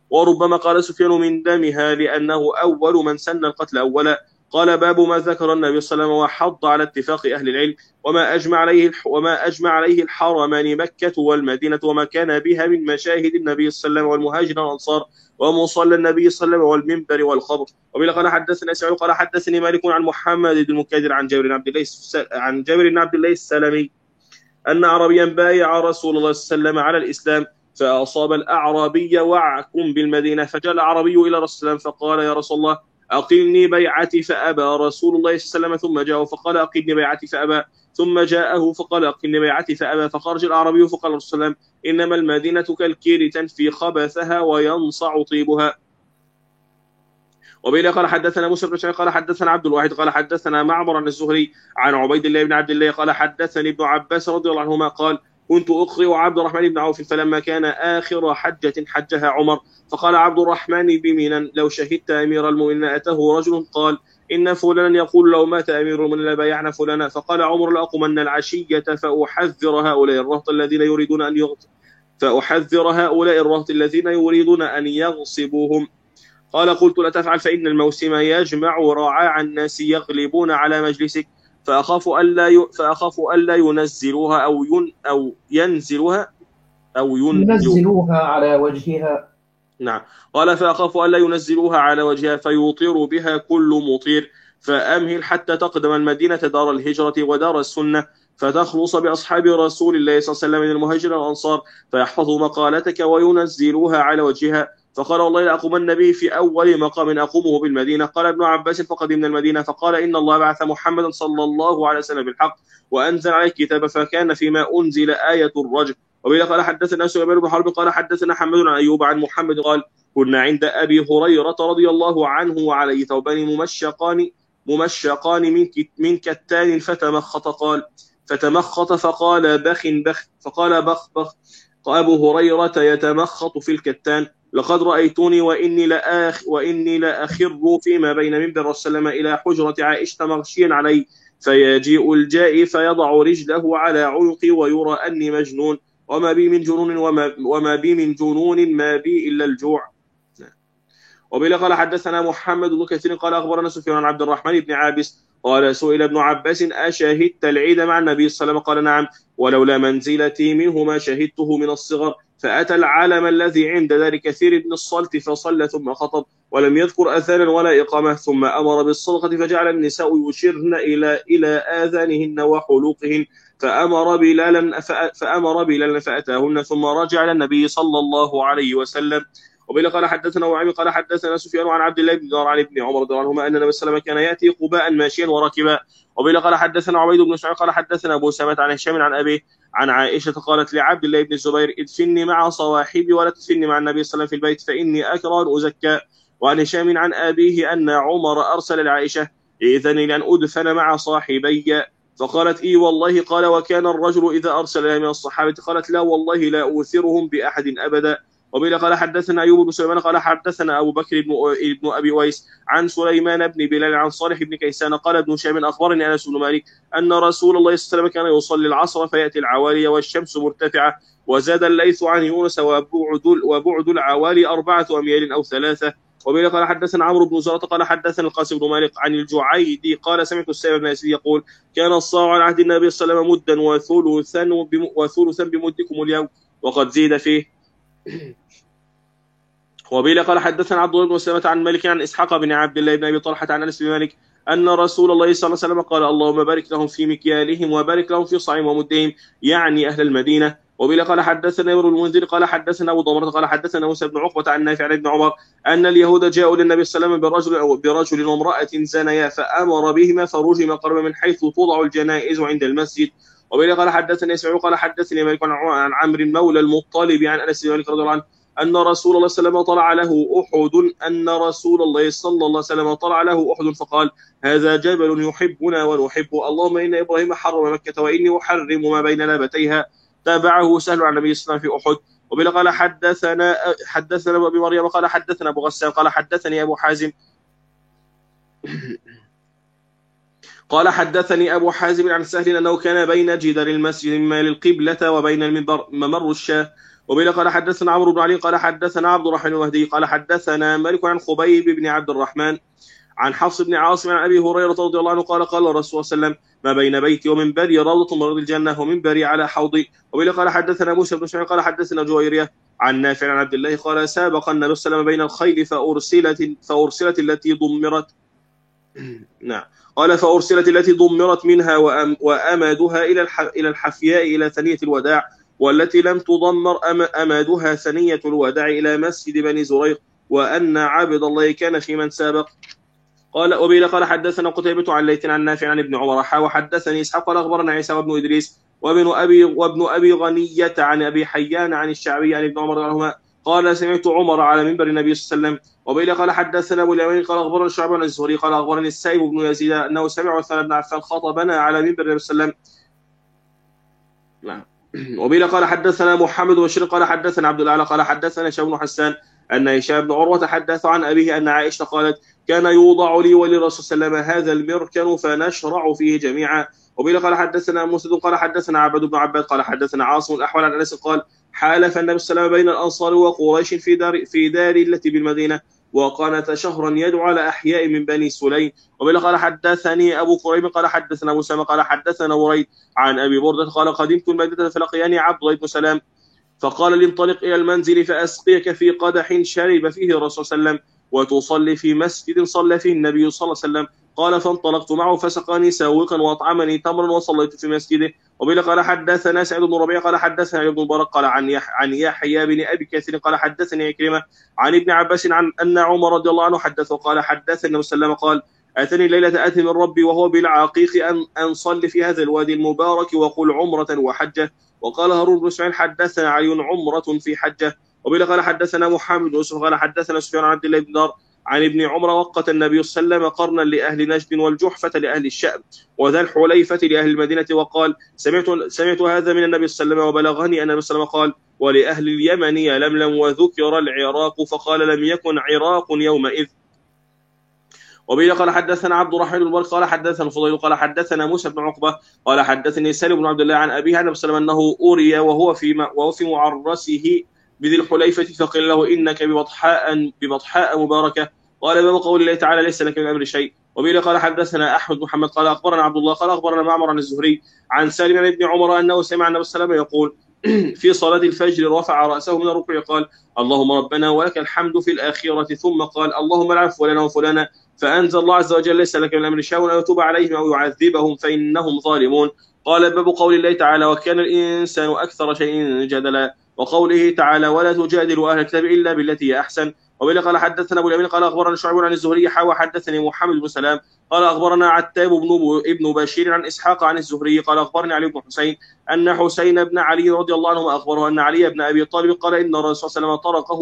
وربما قال سفيان من دمها لأنه أول من سن القتل أولا. قال باب ما ذكر النبي صلى الله عليه وسلم وحض على اتفاق أهل العلم وما أجمع عليه الحرمان مكة والمدينة وما كان بها من مشاهد النبي صلى الله عليه وسلم والمهاجرين والأنصار ومصلى النبي صلى الله عليه وسلم والمنبر والخبر. وبه قال حدثنا اسماعيل قال حدثني مالك عن محمد بن المنكدر عن جابر بن عبد الله السلمي أن أعرابيا بايع رسول الله صلى الله عليه وسلم على الإسلام فأصاب الأعرابي وعك بالمدينة فجاء الأعرابي إلى رسول الله صلى الله عليه وسلم فقال يا رسول الله أقلني بيعتي فأبى رسول الله صلى الله عليه وسلم ثم جاءه فقال أقلني بيعتي فأبى ثم جاءه فقال أقلني بيعتي فأبى فخرج الأعرابي فقال رسول الله إنما المدينة كالكير تنفي خبثها وينصع طيبها. وبه قال حدثنا موسى بن اسماعيل قال حدثنا عبد الواحد قال حدثنا معمر عن الزهري عن عبيد الله بن عبد الله قال حدثني ابن عباس رضي الله عنهما قال كنت أقرئ عبد الرحمن بن عوف فلما كان آخر حجة حجها عمر فقال عبد الرحمن بمنى لو شهدت أمير المؤمنين أتاه رجل قال إن فلانا يقول لو مات أمير المؤمنين بايعنا فلانا فقال عمر لأقومن العشية فأحذر هؤلاء الذين يريدون أن يغصبوهم. قال قلت لا تفعل فإن الموسم يجمع رعاع الناس يغلبون على مجلسك فأخاف ألا ينزلوها أو ينزلوها على وجهها. نعم. قال فأخاف ألا ينزلوها على وجهها فيطير بها كل مطير فأمهل حتى تقدم المدينة دار الهجرة ودار السنة فتخلص بأصحاب رسول الله صلى الله عليه وسلم من المهاجرين والأنصار فيحفظوا مقالتك وينزلوها على وجهها. فقال والله لأقومن به في أول مقام أقومه بالمدينة. قال ابن عباس فقدمنا المدينة فقال إن الله بعث محمدا صلى الله عليه وسلم بالحق وأنزل عليه الكتاب فكان فيما أنزل آية الرجم. وبه قال حدثنا سليمان بن حرب قال حدثنا حماد عن أيوب عن محمد قال كنا عند أبي هريرة رضي الله عنه وعليه ثوبان ممشقان من كتان فتمخط فقال بخ فقال بخ أبو هريرة يتمخط في الكتان لقد رأيتني وإني لأخر فيما بين منبر السلام إلى حجرة عائشة مغشيا علي فيجيء الجائي فيضع رجله على عنقي ويرى أني مجنون وما بي من جنون ما بي إلا الجوع. وبه قال حدثنا محمد بن كثير قال أخبرنا سفيان عن عبد الرحمن بن عابس قال سئل ابن عباس أشهدت العيد مع النبي صلى الله عليه وسلم قال نعم ولولا منزلتي منه ما شهدته من الصغر. فأتى العالم الذي عند ذلك كثير بن الصلت فصلى ثم خطب ولم يذكر أذانا ولا إقامة ثم أمر بالصدقة فجعل النساء يشرن إلى آذانهن وحلوقهن فأمر بلالا فأتاهن ثم رجع إلى النبي صلى الله عليه وسلم. وبه قال حدثنا وعمي قال حدثنا سفيان عن عبد الله بن دينار عن ابن عمر رضي الله عنهما أن النبي صلى الله عليه وسلم كان يأتي قباء ماشيا وراكبا. وبه قال حدثنا عبيد بن سعيد قال حدثنا أبو سامة عن هشام عن أبيه عن عائشة قالت لعبد الله بن الزبير ادفني مع صواحبي ولا تدفني مع النبي صلى الله عليه وسلم في البيت فإني أكره أن أزكى. وعن هشام عن أبيه أن عمر أرسل لعائشة إذن لأن أدفن مع صاحبي فقالت إي والله. قال وكان الرجل إذا أرسل إلى من الصحابة قالت لا والله لا أوثرهم بأحد أبدا. وبه قال حدثنا أيوب بن سليمان قال حدثنا أبو بكر بن أبي ويس عن سليمان بن بلال عن صالح بن كيسان قال ابن شهاب أخبرني أنس بن مالك أن رسول الله صلى الله عليه وسلم كان يصلي العصر فيأتي العوالي والشمس مرتفعة. وزاد الليث عن يونس وبعد العوالي 4 أميال أو 3. وبه قال حدثنا عمرو بن زرة قال حدثنا القاسم بن مالك عن الجعيدي قال سمعت السائب بن يزيد يقول كان الصاع على عهد النبي صلى الله عليه وسلم مدا وثلثا بمدكم اليوم وقد زيد فيه. وبه قال حدثنا عبد الله بن مسلمة عن مالك عن إسحاق بن عبد الله بن أبي طلحة عن أنس بن مالك أن رسول الله صلى الله عليه وسلم قال اللهم بارك لهم في مكيالهم وبارك لهم في صاعهم ومدهم يعني أهل المدينة. وبه قال حدثنا ابن المنذر قال حدثنا أبو ضمرة قال حدثنا موسى بن عقبة عن نافع عن ابن عمر أن اليهود جاءوا للنبي صلى الله عليه وسلم برجل وامرأة زنيا فأمر بهما فرجم قرب من حيث توضع الجنائز عند المسجد. وبه قال حدثني اسماعيل قال حدثني مالك عن عمرو مولى المطلب عن أنس بن مالك رضي الله عنه أن رسول الله صلى الله عليه وسلم طلع له أحد فقال هذا جبل يحبنا ونحبه اللهم إن إبراهيم حرم مكة وإني أحرم ما بين لابتيها. تابعه سهل عن النبي صلى الله عليه وسلم في أحد. وبه قال حدثنا أبو مريم قال حدثنا أبو غسان قال حدثني أبو حازم قال حدثني أبو حازم عن سهل أنه كان بين جدار المسجد مما للقبلة وبين المنبر ممر الشاة. وبه قال حدثنا عمرو بن علي قال حدثنا عبد الرحمن المهدي قال حدثنا مالك عن خبيب بن عبد الرحمن عن حفص بن عاصم عن أبي هريرة رضي الله عنه قال قال الرسول صلى الله عليه وسلم ما بين بيتي ومنبري روضة من رياض الجنة ومنبري على حوضي. وبه قال حدثنا موسى بن اسماعيل قال حدثنا جويرية عن نافع عن عبد الله قال سابق النبي صلى الله عليه وسلم بين الخيل فأرسلت التي ضمرت نعم قال فأرسلت التي ضمرت منها وأمادها إلى الحفياء إلى ثنية الوداع، والتي لم تضمر أمادها ثنية الوداع إلى مسجد بني زريق، وأن عبد الله كان في من سابق. قال وبه قال حدثنا قتيبة عن ليث عن نافع عن ابن عمر وحدثني إسحاق قال أخبرنا عيسى وابن إدريس وابن أبي غنية عن أبي حيان عن الشعبي عن ابن عمر عنهما قال سمعت عمر على منبر النبي صلى الله عليه وسلم. وبه قال حدثنا أبو اليمين قال أخبرنا الشعبي عن الزهري قال أخبرني السائب بن يزيد أنه سمع عثمان بن عفان خطبنا على منبر النبي صلى الله عليه وسلم. نعم. وبه قال حدثنا محمد بن بشير قال حدثنا عبد الأعلى قال حدثنا هشام بن حسان أن هشام بن عروة حدث عن أبيه أن عائشة قالت كان يوضع لي وللرسول صلى الله عليه وسلم هذا المركن فنشرع فيه جميعا. وبه قال حدثنا مسدد قال حدثنا عبد بن عباد قال حدثنا عاصم الأحول عن أنس قال حالف النبي صلى الله عليه وسلم بين الأنصار وقريش في دار التي بالمدينة، وقانت شهرا يدعو على أحياء من بني سليم. وبه قال حدثني أبو كريم قال حدثنا أبو سلمة قال حدثنا وريد عن أبي بردة قال قدمت المدينة فلقياني عبد الله بن سلام فقال لي انطلق إلى المنزل فأسقيك في قدح شرب فيه الرسول صلى الله عليه وسلم وتصلي في مسجد صلى فيه النبي صلى الله عليه وسلم. قال فانطلقت معه فسقاني ساوقا وأطعمني تمرا وصليت في مسجده. وبه قال حدثنا سعيد بن ربيع قال حدثنا ابن مبارك قال عن يحيى بن أبي كثير قال حدثني عكرمة عن ابن عباس عن أن عمر رضي الله عنه حدثه قال حدثني النبي صلى الله عليه وسلم قال أتني ليلة آتي من ربي وهو بالعقيق أن صلي في هذا الوادي المبارك وقل عمرة وحجة. وقال هارون بن اسماعيل حدثنا علي عمرة في حجة. وبه قال حدثنا محمد بن يوسف قال حدثنا سفيان عن عبد الله بن دار عن ابن عمر وقت النبي صلى الله عليه وسلم قرنا لأهل نجد والجحفة لأهل الشأم وذا الحليفة لأهل المدينة وقال سمعت هذا من النبي صلى الله عليه وسلم وبلغني أن النبي صلى الله عليه وسلم قال ولأهل اليمن يلملم وذكر العراق فقال لم يكن عراق يومئذ. وبه قال حدثنا عبد الرحمن بن مبارك قال حدثنا الفضيل قال حدثنا موسى بن عقبة قال حدثني سالم بن عبد الله عن أبيه عن النبي صلى الله عليه وسلم أنه أري وهو في معرسه بذي الحليفة فقيل له إنك ببطحاء مباركة. قال باب قول الله تعالى ليس لك من الأمر شيء. وبه قال حدثنا أحمد بن محمد قال أخبرنا عبد الله قال أخبرنا معمر عن الزهري عن سالم عن ابن عمر أنه سمع النبي صلى الله عليه وسلم يقول في صلاة الفجر رفع رأسه من الركوع قال اللهم ربنا ولك الحمد في الآخرة ثم قال اللهم العن فلانا وفلانا فأنزل الله عز وجل ليس لك من الأمر شيء أو يتوب عليهم أو يعذبهم فإنهم ظالمون. قال باب قول الله تعالى وكان الإنسان أكثر شيء جدلا وقوله تعالى ولا تجادلوا أهل الكتاب إلا بالتي هي أحسن. وبه قال حدثنا أبو اليمين قال أخبرنا شعيب عن الزهري حدثني محمد بن سلام قال أخبرنا عتاب ابن بشير عن إسحاق عن الزهري قال أخبرني علي بن حسين أن حسين بن علي رضي الله عنه أخبره أن علي بن أبي طالب قال إن الرسول صلى الله عليه وسلم طرقه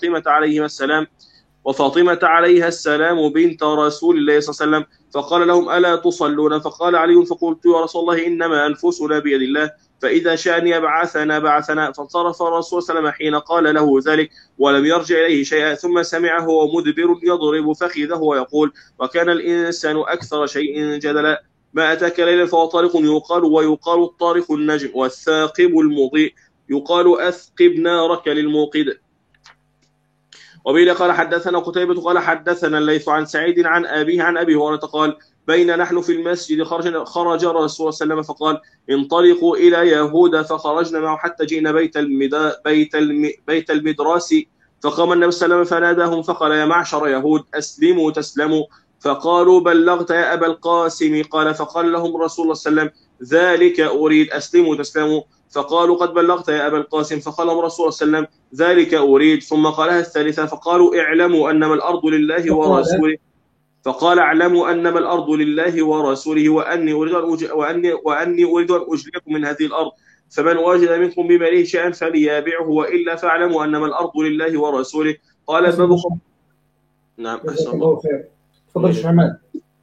وفاطمة عليها السلام بنت رسول الله صلى الله عليه وسلم فقال لهم ألا تصلون؟ فقال علي فقلت يا رسول الله إنما أنفسنا بيد الله فإذا شأن بعثنا. فانصرف الرسول صلى الله عليه وسلم حين قال له ذلك ولم يرجع إليه شيئا ثم سمعه ومدبر يضرب فخذه ويقول وكان الإنسان أكثر شيء جدلا ما أتاك ليلا فهو طارق ويقال الطارق النجم والثاقب المضيء يقال أثقب نارك للموقد. وبه قال حدثنا قتيبة قال حدثنا الليث عن سعيد عن أبيه عن أبي هريرة قال بين نحن في المسجد خرج الرسول صلى الله عليه وسلم فقال انطلقوا إلى يهود فخرجنا معه حتى جئنا بيت المدراس فقام النبي صلى الله عليه وسلم فناداهم فقال يا معشر يهود أسلموا تسلموا فقالوا بلغت يا أبا القاسم قال فقال لهم رسول الله صلى الله عليه وسلم ذلك أريد أسلموا تسلموا فقالوا قد بلغت يا أبا القاسم فقال لهم رسول الله صلى الله عليه وسلم ذلك أريد ثم قالها الثالثة فقالوا اعلموا أنما الأرض لله ورسوله فقال اعلموا أنما الأرض لله ورسوله وأني أريد أن أجليكم من هذه الأرض فمن وجد منكم بماله شيئا فليبيعه وإلا فاعلموا أنما الأرض لله ورسوله. قال بابكم نعم أحسن الله خير. تفضل شيخ عماد.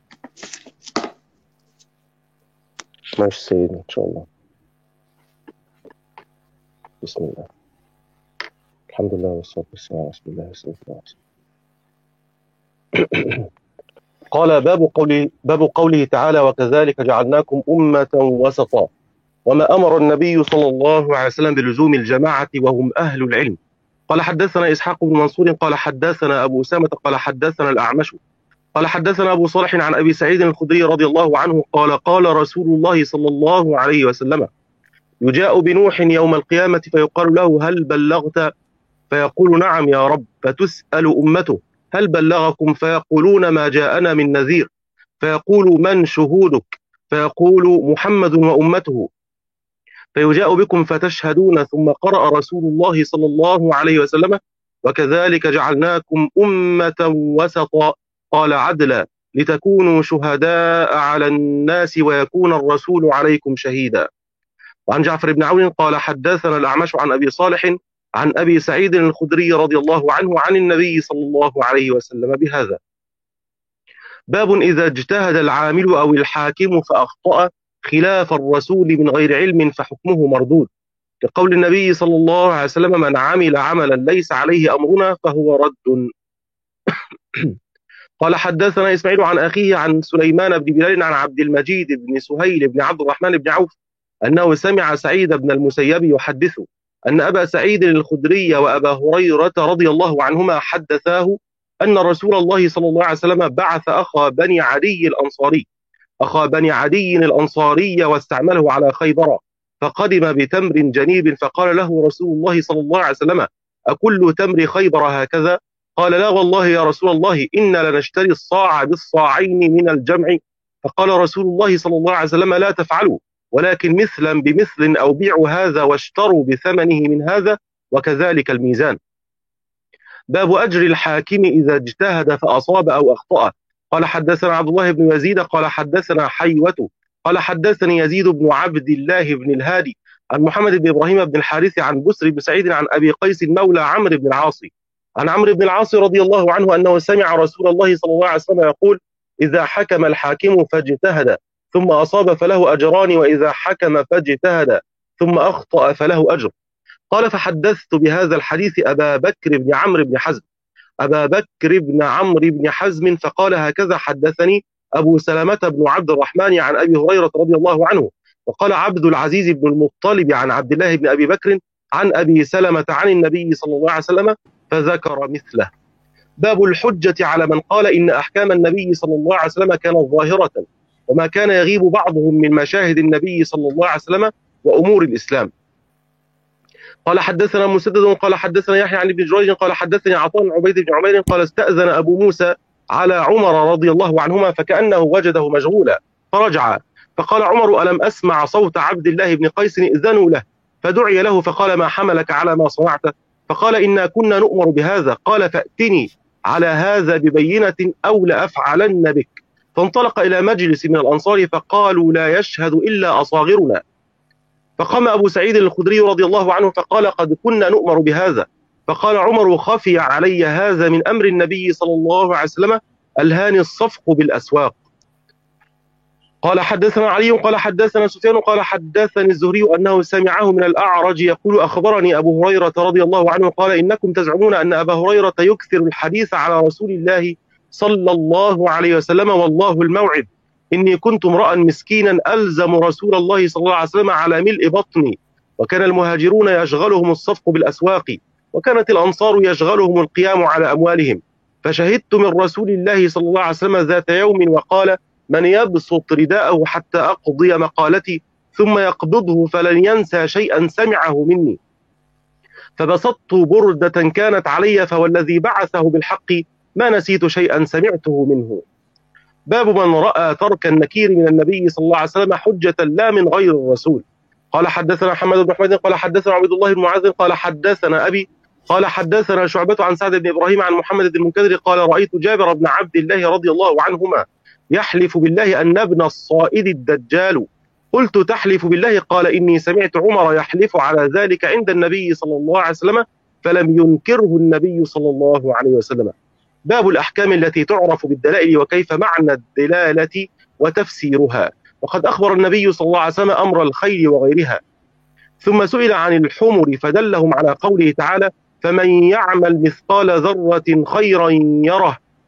ماشي سيدنا إن شاء الله. بسم الله الحمد لله والصلاة والسلام على رسول الله صلى الله عليه وسلم. قال باب قوله تعالى: وكذلك جعلناكم أمة وسطا. وما أمر النبي صلى الله عليه وسلم بلزوم الجماعة وهم أهل العلم. قال حدثنا إسحاق بن منصور قال حدثنا أبو أسامة قال حدثنا الأعمش قال حدثنا أبو صالح عن أبي سعيد الخدري رضي الله عنه قال قال رسول الله صلى الله عليه وسلم: يجاء بنوح يوم القيامة فيقال له: هل بلغت؟ فيقول: نعم يا رب. فتسأل أمته: هل بلغكم؟ فيقولون: ما جاءنا من نذير. فيقول: من شهودك؟ فيقول: محمد وأمته. فيجاء بكم فتشهدون. ثم قرأ رسول الله صلى الله عليه وسلم: وكذلك جعلناكم أمة وسطا. قال: عدلا، لتكونوا شهداء على الناس ويكون الرسول عليكم شهيدا. وعن جعفر بن عون قال حدثنا الأعمش عن أبي صالح عن أبي سعيد الخدري رضي الله عنه عن النبي صلى الله عليه وسلم بهذا. باب إذا اجتهد العامل أو الحاكم فأخطأ خلاف الرسول من غير علم فحكمه مردود، كقول النبي صلى الله عليه وسلم: من عمل عملا ليس عليه أمرنا فهو رد. قال حدثنا إسماعيل عن أخيه عن سليمان بن بلال عن عبد المجيد بن سهيل بن عبد الرحمن بن عوف أنه سمع سعيد بن المسيب يحدث أن أبا سعيد الخدري وأبا هريرة رضي الله عنهما حدثاه أن رسول الله صلى الله عليه وسلم بعث أخا بني عدي الأنصاري واستعمله على خيبر، فقدم بتمر جنيب، فقال له رسول الله صلى الله عليه وسلم: أكل تمر خيبر هكذا؟ قال: لا والله يا رسول الله، إنا لنشتري الصاع بالصاعين من الجمع. فقال رسول الله صلى الله عليه وسلم: لا تفعلوا، ولكن مثلا بمثل، أو بيعوا هذا واشتروا بثمنه من هذا، وكذلك الميزان. باب أجر الحاكم إذا اجتهد فأصاب أو أخطأ. قال حدثنا عبد الله بن يزيد قال حدثنا حيوة قال حدثني يزيد بن عبد الله بن الهادي عن محمد بن إبراهيم بن الحارث عن بسر بن سعيد عن أبي قيس مولى عمرو بن العاص عن عمرو بن العاص رضي الله عنه أنه سمع رسول الله صلى الله عليه وسلم يقول: إذا حكم الحاكم فاجتهد ثم أصاب فله أجران، وإذا حكم فاجتهد ثم أخطأ فله أجر. قال: فحدثت بهذا الحديث أبا بكر بن عمرو بن حزم فقال: هكذا حدثني أبو سلمة بن عبد الرحمن عن أبي هريرة رضي الله عنه. وقال عبد العزيز بن المطلب عن عبد الله بن أبي بكر عن أبي سلمة عن النبي صلى الله عليه وسلم، فذكر مثله. باب الحجة على من قال إن أحكام النبي صلى الله عليه وسلم كانت ظاهرة، وما كان يغيب بعضهم من مشاهد النبي صلى الله عليه وسلم وأمور الإسلام. قال حدثنا مسدد قال حدثنا يحيى عن ابن جريج قال حدثني عطاء بن عبيد بن عمير قال: استأذن أبو موسى على عمر رضي الله عنهما فكأنه وجده مشغولا فرجع، فقال عمر: ألم أسمع صوت عبد الله بن قيس إذنوا له؟ فدعي له فقال: ما حملك على ما صنعت؟ فقال: إنا كنا نؤمر بهذا. قال: فأتني على هذا ببينة أو لأفعلن بك. فانطلق إلى مجلس من الأنصار فقالوا: لا يشهد إلا أصاغرنا. فقام أبو سعيد الخدري رضي الله عنه فقال: قد كنا نؤمر بهذا. فقال عمر: خفي علي هذا من أمر النبي صلى الله عليه وسلم، ألهاني الصفق بالأسواق. قال حدثنا علي قال حدثنا سفيان قال حدثني الزهري أنه سمعه من الأعرج يقول: أخبرني أبو هريرة رضي الله عنه قال: إنكم تزعمون أن أبا هريرة يكثر الحديث على رسول الله صلى الله عليه وسلم، والله الموعد. إني كنت امرأ مسكينا ألزم رسول الله صلى الله عليه وسلم على ملء بطني، وكان المهاجرون يشغلهم الصفق بالأسواق، وكانت الأنصار يشغلهم القيام على أموالهم. فشهدت من رسول الله صلى الله عليه وسلم ذات يوم وقال: من يبسط رداءه حتى أقضي مقالتي ثم يقبضه فلن ينسى شيئا سمعه مني. فبسطت بردة كانت علي، فوالذي بعثه بالحق ما نسيت شيئا سمعته منه. باب من رأى ترك النكير من النبي صلى الله عليه وسلم حجة لا من غير الرسول. قال حدثنا محمد بن حميد قال حدثنا عبد الله بن معاذ قال حدثنا أبي قال حدثنا شعبة عن سعد بن إبراهيم عن محمد بن المنكدر قال: رأيت جابر بن عبد الله رضي الله عنهما يحلف بالله أن ابن الصائد الدجال. قلت: تحلف بالله؟ قال: إني سمعت عمر يحلف على ذلك عند النبي صلى الله عليه وسلم فلم ينكره النبي صلى الله عليه وسلم. باب الأحكام التي تعرف بالدلائل وكيف معنى الدلالة وتفسيرها. وقد أخبر النبي صلى الله عليه وسلم أمر الخيل وغيرها، ثم سئل عن الحمر فدلهم على قوله تعالى: فمن يعمل مثقال ذرة خيرا يره.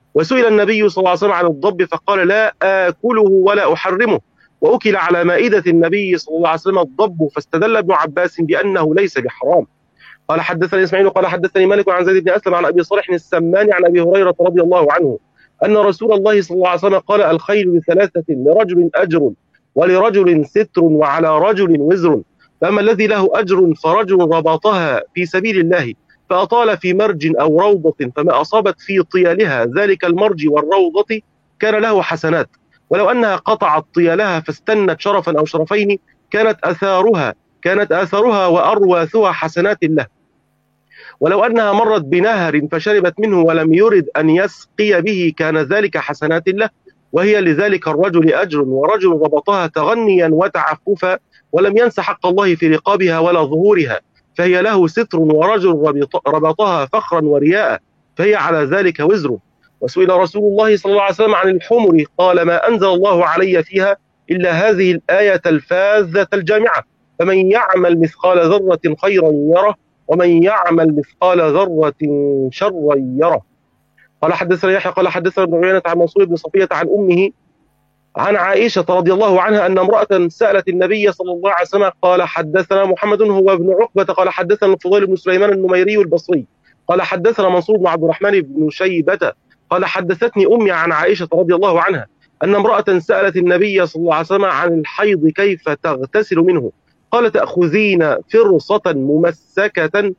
وسئل النبي صلى الله عليه وسلم عن الضب فقال لا آكله ولا أحرمه، وأكل على مائدة النبي صلى الله عليه وسلم الضب، فاستدل ابن عباس بأنه ليس بحرام. قال حدثني إسماعيل قال حدثني مالك عن زيد بن أسلم عن أبي صالح السماني عن أبي هريرة رضي الله عنه أن رسول الله صلى الله عليه وسلم قال الخيل بثلاثة، لرجل أجر ولرجل ستر وعلى رجل وزر، فأما الذي له أجر فرجل ربطها في سبيل الله فأطال في مرج أو روضة فما أصابت في طيالها ذلك المرج والروضة كان له حسنات، ولو أنها قطعت طيالها فاستنت شرفا أو شرفين كانت آثارها وأرواثها حسنات له، ولو أنها مرت بنهر فشربت منه ولم يرد أن يسقي به كان ذلك حسنات له، وهي لذلك الرجل أجر، ورجل ربطها تغنيا وتعففا ولم ينس حق الله في رقابها ولا ظهورها فهي له ستر، ورجل ربطها فخرا ورياء فهي على ذلك وزر. وسئل رسول الله صلى الله عليه وسلم عن الحمر قال ما أنزل الله علي فيها إلا هذه الآية الفاذة الجامعة، فمن يعمل مثقال ذرة خيرا يره ومن يعمل مثقال ذرة شرا يره. قال حدثنا يحيى قال حدثنا ابن عيينة عن منصور بن صفية عن أمه عن عائشة رضي الله عنها أن امرأة سألت النبي صلى الله عليه وسلم قال حدثنا محمد هو ابن عقبة قال حدثنا الفضيل بن سليمان النميري البصري قال حدثنا منصور بن عبد الرحمن بن شيبة قال حدثتني أمي عن عائشة رضي الله عنها أن امرأة سألت النبي صلى الله عليه وسلم عن الحيض كيف تغتسل منه، قال تأخذين فرصة ممسكة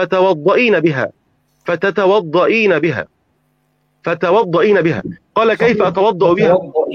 فتتوضئين بها. قال كيف أتوضأ بها؟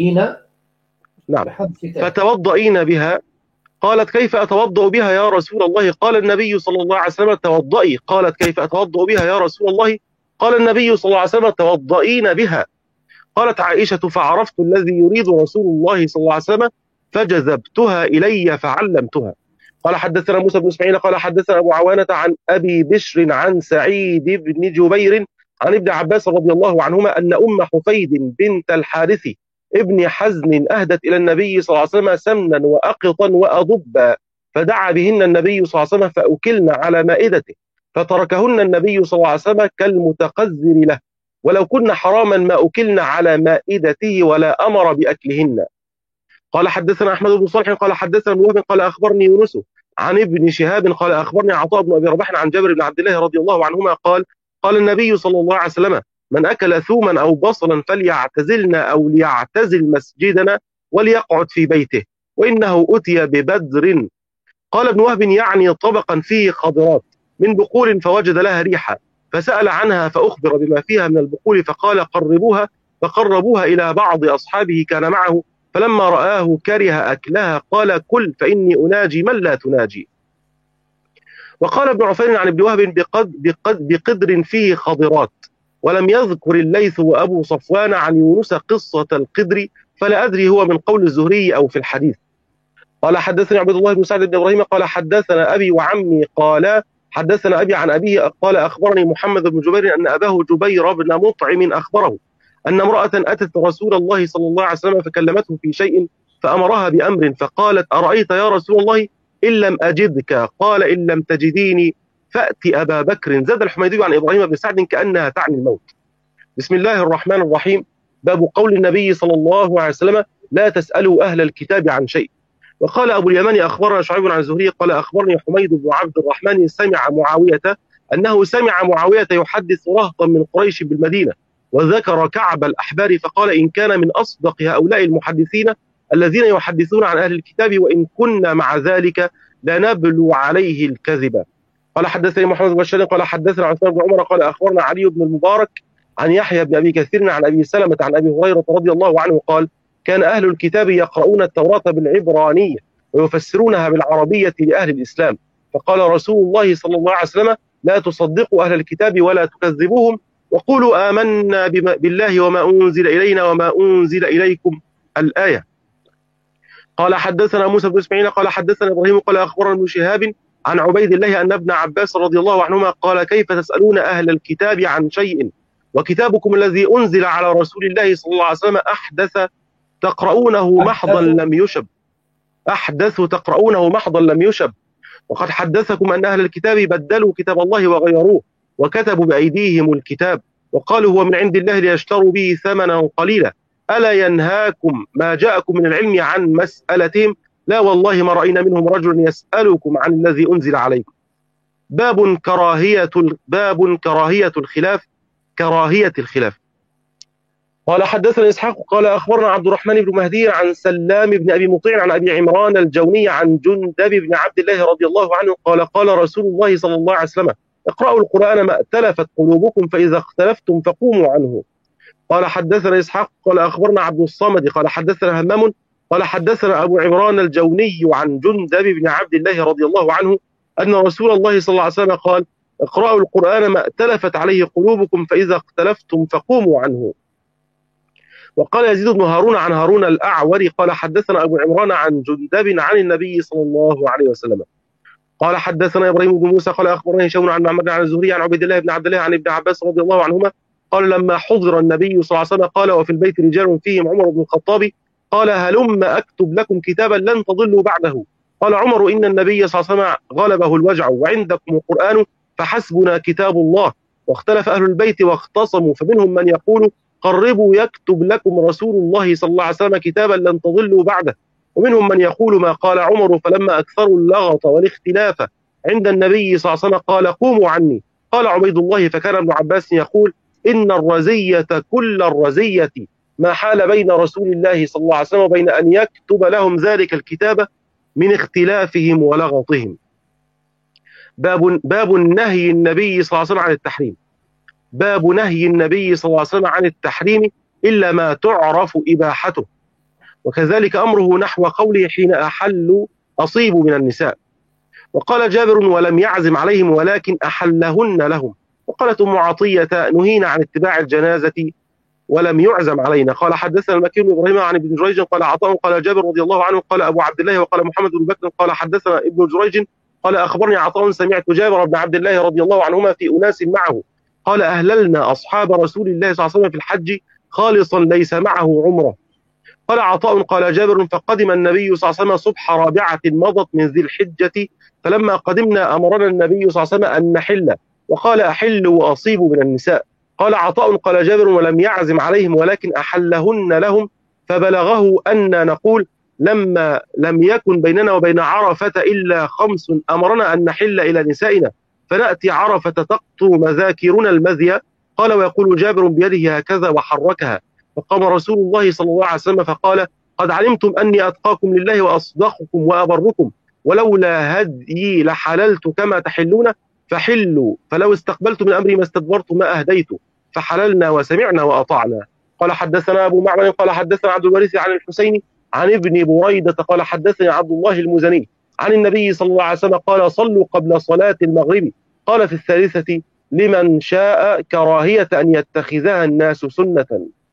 نعم فتوضئين بها. قالت كيف أتوضأ بها يا رسول الله؟ قال النبي صلى الله عليه وسلم توضئي. قالت كيف أتوضأ بها يا رسول الله؟ قال النبي صلى الله عليه وسلم توضئين بها. قالت عائشة فعرفت الذي يريد رسول الله صلى الله عليه وسلم فجذبتها إلي فعلمتها. قال حدثنا موسى بن إسماعيل قال حدثنا أبو عوانة عن أبي بشر عن سعيد بن جبير عن ابن عباس رضي الله عنهما أن أم حفيد بنت الحارث ابن حزن أهدت إلى النبي صلى الله عليه وسلم سمنا وأقطا وأضبا، فدعا بهن النبي صلى الله عليه وسلم فأكلن على مائدته، فتركهن النبي صلى الله عليه وسلم كالمتقذر له، ولو كن حراما ما أكلن على مائدته ولا أمر بأكلهن. قال حدثنا أحمد بن صالح قال حدثنا ابن وهب قال أخبرني يونس عن ابن شهاب قال أخبرني عطاء بن أبي رباح عن جابر بن عبد الله رضي الله عنهما قال النبي صلى الله عليه وسلم من أكل ثوما أو بصلا فليعتزلنا أو ليعتزل مسجدنا وليقعد في بيته وإنه أتي ببدر. قال ابن وهب يعني طبقا فيه خضرات من بقول فوجد لها ريحا، فسأل عنها فأخبر بما فيها من البقول فقال قربوها، فقربوها إلى بعض أصحابه كان معه، فلما رآه كره أكلها قال كل فإني أناجي من لا تناجي. وقال ابن عفير عن ابن وهب بقدر فيه خضرات، ولم يذكر الليث وأبو صفوان عن يونس قصة القدر، فلا أدري هو من قول الزهري أو في الحديث. قال حدثني عبد الله بن سعد بن إبراهيم قال حدثنا أبي وعمي قال حدثنا أبي عن أبيه قال أخبرني محمد بن جبير أن أباه جبير بن مطعم أخبره أن امرأة أتت رسول الله صلى الله عليه وسلم فكلمته في شيء فأمرها بأمر، فقالت أرأيت يا رسول الله إن لم أجدك؟ قال إن لم تجديني فأتي أبا بكر. زاد الحميدي عن إبراهيم بن سعد كأنها تعني الموت. بسم الله الرحمن الرحيم. باب قول النبي صلى الله عليه وسلم لا تسألوا أهل الكتاب عن شيء. وقال أبو اليمن أخبرنا شعيب عن الزهري قال أخبرني حميد بن عبد الرحمن سمع معاوية أنه سمع معاوية يحدث رهطا من قريش بالمدينة، وذكر كعب الأحبار فقال إن كان من أصدق هؤلاء المحدثين الذين يحدثون عن أهل الكتاب وإن كنا مع ذلك لنبلو عليه الكذب. قال حدثني محمد بن بشار قال حدثنا عثمان بن عمر قال أخبرنا علي بن المبارك عن يحيى بن أبي كثير عن أبي سلمة عن أبي هريرة رضي الله عنه قال كان أهل الكتاب يقرؤون التوراة بالعبرانية ويفسرونها بالعربية لأهل الإسلام، فقال رسول الله صلى الله عليه وسلم لا تصدقوا أهل الكتاب ولا تكذبوهم وقولوا آمنا بالله وما أنزل إلينا وما أنزل إليكم الآية. قال حدثنا موسى بن إسماعيل قال حدثنا إبراهيم قال أخبرنا ابن شهاب عن عبيد الله أن ابن عباس رضي الله عنهما قال كيف تسألون أهل الكتاب عن شيء وكتابكم الذي أنزل على رسول الله صلى الله عليه وسلم أحدث تقرؤونه محضا لم يشب وقد حدثكم أن أهل الكتاب بدلوا كتاب الله وغيروه وكتبوا بأيديهم الكتاب وقالوا هو من عند الله ليشتروا به ثمنا قليلا. ألا ينهاكم ما جاءكم من العلم عن مسألتهم؟ لا والله ما رأينا منهم رجل يسألكم عن الذي أنزل عليكم. باب كراهية الخلاف. قال حدثنا إسحاق قال أخبرنا عبد الرحمن بن مهدي عن سلام بن أبي مطيع عن أبي عمران الجوني عن جندب بن عبد الله رضي الله عنه قال رسول الله صلى الله عليه وسلم: اقرأوا القرآن ما ائتلفت قلوبكم فإذا اختلفتم فقوموا عنه. قال حدثنا إسحاق قال أخبرنا عبد الصمد قال حدثنا همام قال حدثنا أبو عمران الجوني عن جندب بن عبد الله رضي الله عنه أن رسول الله صلى الله عليه وسلم قال: اقرأوا القرآن ما ائتلفت عليه قلوبكم فإذا اختلفتم فقوموا عنه. وقال يزيد بن هارون عن هارون الأعور قال حدثنا أبو عمران عن جندب عن النبي صلى الله عليه وسلم قال حدثنا إبراهيم بن موسى قال أخبرني هشام عن معمر عن الزهري عن عبيد الله بن عبد الله عن ابن عباس رضي الله عنهما قال لما حضر النبي صلى الله عليه وسلم قال: وفي البيت رجال فيهم عمر بن الخطاب قال: هلم أكتب لكم كتابا لن تضلوا بعده. قال عمر: إن النبي صلى الله عليه وسلم غلبه الوجع وعندكم القرآن فحسبنا كتاب الله. واختلف أهل البيت واختصموا، فمنهم من يقول: قربوا يكتب لكم رسول الله صلى الله عليه وسلم كتابا لن تضلوا بعده. ومنهم من يقول ما قال عمر، فلما أكثروا اللغط والاختلاف عند النبي صلى الله عليه وسلم قال: قوموا عني. قال عبيد الله: فكان ابن عباس يقول: إن الرزية كل الرزية ما حال بين رسول الله صلى الله عليه وسلم وبين أن يكتب لهم ذلك الكتاب من اختلافهم ولغطهم. باب نهي النبي صلى الله عليه وسلم عن التحريم. باب نهي النبي صلى الله عليه وسلم عن التحريم إلا ما تعرف إباحته، وكذلك أمره نحو قوله حين أحلوا أصيبوا من النساء. وقال جابر: ولم يعزم عليهم ولكن أحلهن لهم. وقالت أم عطية: نهينا عن اتباع الجنازة ولم يعزم علينا. قال حدثنا المكي بن إبراهيم عن ابن جريج قال عطاء قال جابر رضي الله عنه قال أبو عبد الله وقال محمد بن بكر قال حدثنا ابن جريج قال أخبرني عطاء سمعت جابر بن عبد الله رضي الله عنهما في أناس معه قال: أهللنا أصحاب رسول الله صلى الله عليه وسلم في الحج خالصا ليس معه عمرة. قال عطاء قال جابر: فقدم النبي صلى الله عليه وسلم صبح رابعة مضت من ذي الحجة، فلما قدمنا أمرنا النبي صلى الله عليه وسلم أن نحل، وقال: أحلوا وأصيبوا من النساء. قال عطاء قال جابر: ولم يعزم عليهم ولكن أحلهن لهم، فبلغه أن نقول لما لم يكن بيننا وبين عرفة إلا 5 أمرنا أن نحل إلى نسائنا، فنأتي عرفة تقطر مذاكرنا المذي. قال ويقول جابر بيده هكذا وحركها، فقام رسول الله صلى الله عليه وسلم فقال: قد علمتم أني أتقاكم لله وأصدقكم وأبركم، ولولا هدي لحللت كما تحلون، فحلوا، فلو استقبلت من أمري ما استدبرت ما أهديت، فحللنا وسمعنا وأطعنا. قال حدثنا أبو معمر قال حدثنا عبد الوارث عن الحسين عن ابن بريدة قال حدثني عبد الله المزني عن النبي صلى الله عليه وسلم قال: صلوا قبل صلاة المغرب. قال في الثالثة: لمن شاء كراهية أن يتخذها الناس سنة.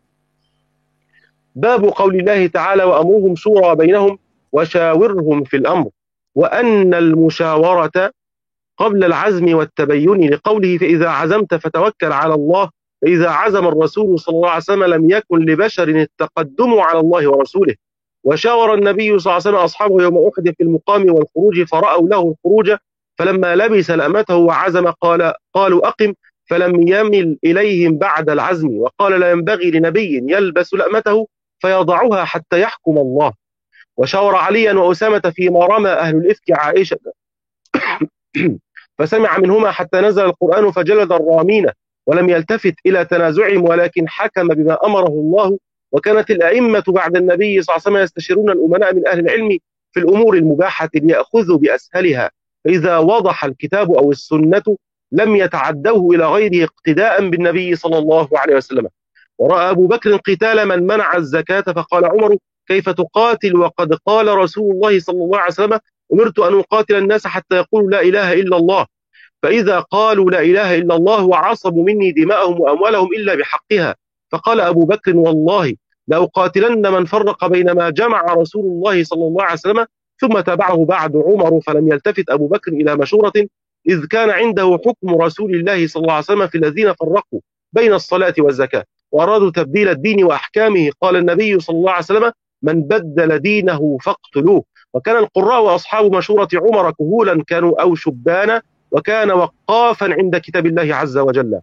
باب قول الله تعالى: وأمرهم شورى بينهم وشاورهم في الأمر، وأن المشاورة قبل العزم والتبين، لقوله: فإذا عزمت فتوكل على الله. فإذا عزم الرسول صلى الله عليه وسلم لم يكن لبشر التقدم على الله ورسوله. وشاور النبي صلى الله عليه وسلم أصحابه يوم أحد في المقام والخروج، فرأوا له الخروج، فلما لبس لأمته وعزم قالوا أقم، فلم يمل إليهم بعد العزم. وقال: لا ينبغي لنبي يلبس لأمته فيضعها حتى يحكم الله. وشاور عليا وأسامة فيما رمى أهل الإفك عائشة فسمع منهما حتى نزل القرآن فجلد الرامين، ولم يلتفت إلى تنازعهم ولكن حكم بما أمره الله. وكانت الأئمة بعد النبي صلى الله عليه وسلم يستشيرون الأمناء من أهل العلم في الأمور المباحة ليأخذوا بأسهلها، فإذا وضح الكتاب أو السنة لم يتعدوه إلى غيره اقتداء بالنبي صلى الله عليه وسلم. ورأى أبو بكر قتال من منع الزكاة، فقال عمر: كيف تقاتل وقد قال رسول الله صلى الله عليه وسلم: أمرت أن أقاتل الناس حتى يقولوا لا إله إلا الله، فإذا قالوا لا إله إلا الله وعصموا مني دماءهم وأموالهم إلا بحقها. فقال أبو بكر: والله لأقاتلن من فرق بين ما جمع رسول الله صلى الله عليه وسلم. ثم تبعه بعد عمر، فلم يلتفت أبو بكر إلى مشورة، إذ كان عنده حكم رسول الله صلى الله عليه وسلم في الذين فرقوا بين الصلاة والزكاة وأرادوا تبديل الدين وأحكامه. قال النبي صلى الله عليه وسلم: من بدل دينه فاقتلوه. وكان القراء وأصحاب مشورة عمر كهولا كانوا أو شبانا، وكان وقافا عند كتاب الله عز وجل.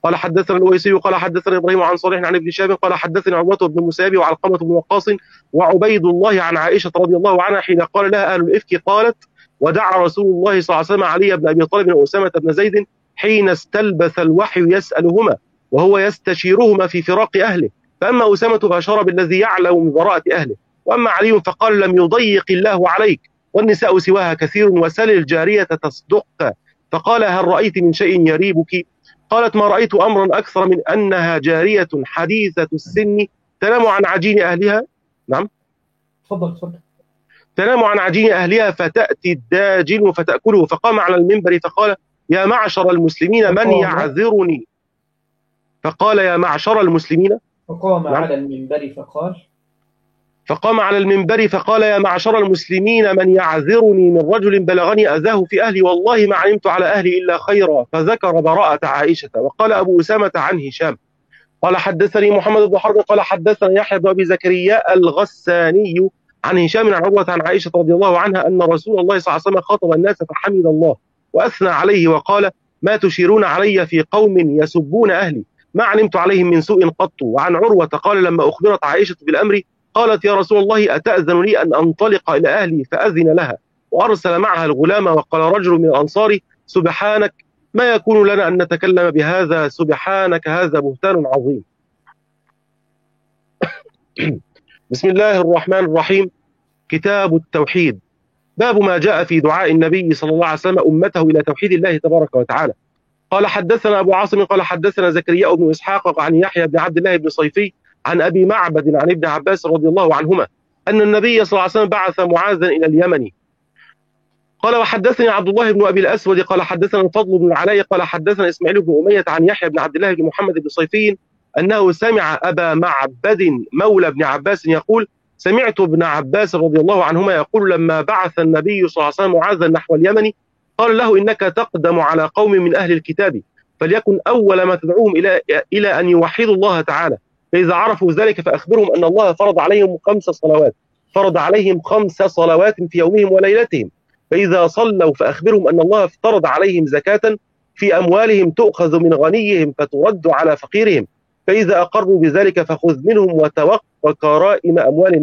قال حدثنا الأويسي قال حدثنا إبراهيم عن صالح عن ابن شهاب قال حدثني عروة بن مسيب وعلقمة بن وقاص وعبيد الله عن عائشة رضي الله عنها حين قال لها أهل الإفك قالت: ودعا رسول الله صلى الله عليه وسلم علي بن أبي طالب وأسامة بن زيد حين استلبث الوحي يسألهما وهو يستشيرهما في فراق أهله، فأما أسامة فأشار بالذي يعلم من براءة أهله، وأما علي فقال: لم يضيق الله عليك والنساء سواها كثير وسل الجارية تصدق. فقال: هل رأيت من شيء يريبك؟ قالت: ما رأيت أمرا أكثر من أنها جارية حديثة السن تنام عن عجين أهلها. نعم تفضل. تنام عن عجين أهلها فتأتي الداجن فتأكله. فقام على المنبر فقال: يا معشر المسلمين من يعذرني؟ فقال: يا معشر المسلمين. فقام على المنبر فقال: فقام على المنبر فقال: يا معشر المسلمين من يعذرني من رجل بلغني أذاه في أهلي والله ما علمت على أهلي إلا خيرا. فذكر براءة عائشة. وقال أبو أسامة عن هشام قال حدثني محمد بن حرب قال حدثنا يحيى بن أبي زكريا الغساني عن هشام عن عروة عن عائشة رضي الله عنها أن رسول الله صلى الله عليه وسلم خاطب الناس فحمد الله وأثنى عليه وقال: ما تشيرون علي في قوم يسبون أهلي ما علمت عليهم من سوء قط. وعن عروة قال: لما أخبرت عائشة بالأمر قالت: يا رسول الله أتأذن لي أن أنطلق إلى أهلي؟ فأذن لها وأرسل معها الغلام. وقال رجل من الأنصار: سبحانك ما يكون لنا أن نتكلم بهذا، سبحانك هذا بهتان عظيم. بسم الله الرحمن الرحيم. كتاب التوحيد. باب ما جاء في دعاء النبي صلى الله عليه وسلم أمته إلى توحيد الله تبارك وتعالى. قال حدثنا أبو عاصم قال حدثنا زكريا بن إسحاق عن يحيى بن عبد الله بن صيفي عن أبي معبد عن ابن عباس رضي الله عنهما أن النبي صلى الله عليه وسلم بعث معاذا إلى اليمن. قال وحدثني عبد الله بن أبي الأسود قال حدثنا الفضل بن العلاء قال حدثنا إسماعيل بن أمية عن يحيى بن عبد الله بن محمد بن صيفي أنه سمع أبا معبد مولى ابن عباس يقول: سمعت ابن عباس رضي الله عنهما يقول: لما بعث النبي صلى الله عليه وسلم معاذا نحو اليمن قال له: إنك تقدم على قوم من أهل الكتاب، فليكن أول ما تدعوهم إلى أن يوحدوا الله تعالى، فإذا عرفوا ذلك فأخبرهم أن الله فرض عليهم 5 صلوات، فرض عليهم 5 صلوات في يومهم وليلتهم، فإذا صلوا فأخبرهم أن الله افترض عليهم زكاة في أموالهم تؤخذ من غنيهم فترد على فقيرهم، فإذا أقروا بذلك فخذ منهم وتوق كرائم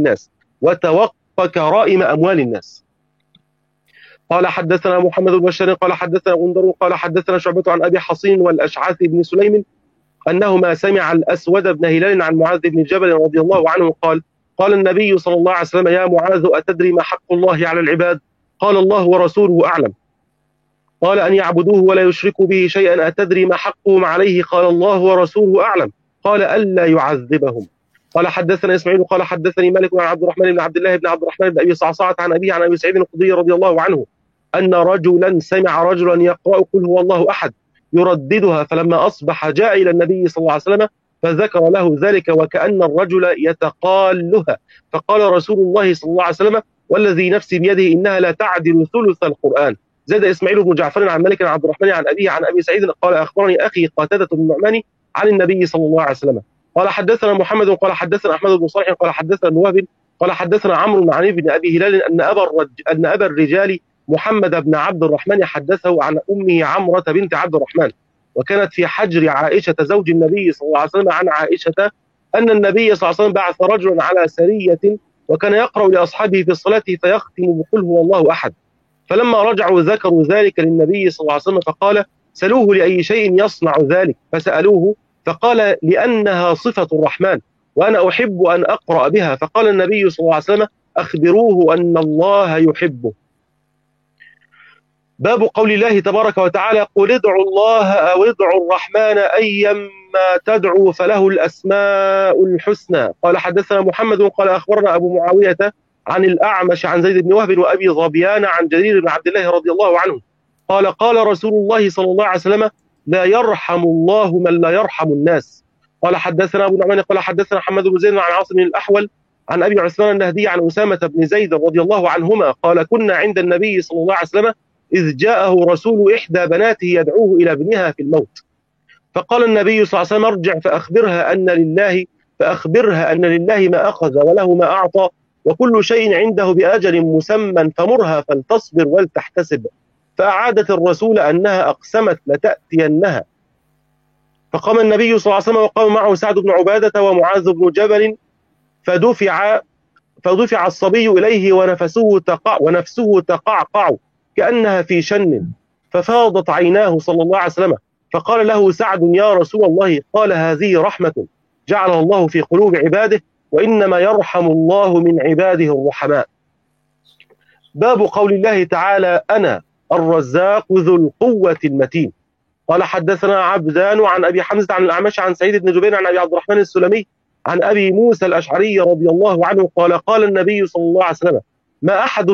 أموال الناس. قال حدثنا محمد بن بشار قال حدثنا غندر قال حدثنا شعبة عن أبي حصين والأشعث بن سليم أنهما سمع الأسود بن هلال عن معاذ بن جبل رضي الله عنه قال: قال النبي صلى الله عليه وسلم: يا معاذ أتدري ما حق الله على العباد؟ قال: الله ورسوله أعلم. قال: أن يعبدوه ولا يشركوا به شيئا. أتدري ما حقهم عليه؟ قال: الله ورسوله أعلم. قال: ألا يعذبهم. قال حدثنا إسماعيل قال حدثني مالك عن عبد الرحمن بن عبد الله بن عبد الرحمن بن أبي صعصعة عن أبيه عن أبي سعيد الخدري رضي الله عنه أن رجلا سمع رجلا يقرأ قل هو الله أحد يرددها، فلما أصبح جاء إلى النبي صلى الله عليه وسلم فذكر له ذلك وكأن الرجل يتقالها، فقال رسول الله صلى الله عليه وسلم: والذي نفسي بيده إنها لا تعدل ثلث القرآن. زاد إسماعيل بن جعفر عن مالك عن عبد الرحمن عن أبيه عن أبي سعيد قال: أخبرني أخي قتادة بن النعمان عن النبي صلى الله عليه وسلم قال: حدثنا محمد قال حدثنا أحمد بن صالح قال حدثنا وهب قال حدثنا عمرو عن ابن أبي هلال أن أبا الرجال محمد بن عبد الرحمن حدثه عن أمه عمرة بنت عبد الرحمن، وكانت في حجر عائشة زوج النبي صلى الله عليه وسلم، عن عائشة أن النبي صلى الله عليه وسلم بعث رجلا على سرية وكان يقرأ لأصحابه في الصلاة فيختم بقل هو الله أحد، فلما رجعوا ذكروا ذلك للنبي صلى الله عليه وسلم فقال: سلوه لأي شيء يصنع ذلك، فسألوه فقال: لأنها صفة الرحمن وأنا أحب أن أقرأ بها، فقال النبي صلى الله عليه وسلم: أخبروه أن الله يحبه. باب قول الله تبارك وتعالى: قل ادعوا الله أو ادعوا الرحمن أيما تدعوا فله الأسماء الحسنى. قال حدثنا محمد قال أخبرنا أبو معاوية عن الأعمش عن زيد بن وهب وأبي ظبيان عن جرير بن عبد الله رضي الله عنه قال: قال رسول الله صلى الله عليه وسلم: لا يرحم الله من لا يرحم الناس. قال حدثنا أبو نعمان قال حدثنا حماد بن زيد عن عاصم الأحول عن أبي عثمان النهدي عن أسامة بن زيد رضي الله عنهما قال: كنا عند النبي صلى الله عليه وسلم إذ جاءه رسول إحدى بناته يدعوه إلى ابنها في الموت، فقال النبي صلى الله عليه وسلم: ارجع فأخبرها أن لله ما أخذ وله ما أعطى وكل شيء عنده بأجل مسمى، فمرها فلتصبر ولتحتسب. فأعادت الرسول أنها أقسمت لتأتينها، فقام النبي صلى الله عليه وسلم وقام معه سعد بن عبادة ومعاذ بن جبل، فدفع الصبي إليه ونفسه تقعقع كأنها في شن، ففاضت عيناه صلى الله عليه وسلم، فقال له سعد: يا رسول الله. قال: هذه رحمة جعلها الله في قلوب عباده، وإنما يرحم الله من عباده الرحماء. باب قول الله تعالى: أنا الرزاق ذو القوة المتين. قال: حدثنا عبدان عن أبي حمزة عن الأعمش عن سعيد بن جبير عن أبي عبد الرحمن السلمي عن أبي موسى الأشعري رضي الله عنه قال: قال النبي صلى الله عليه وسلم: ما أحد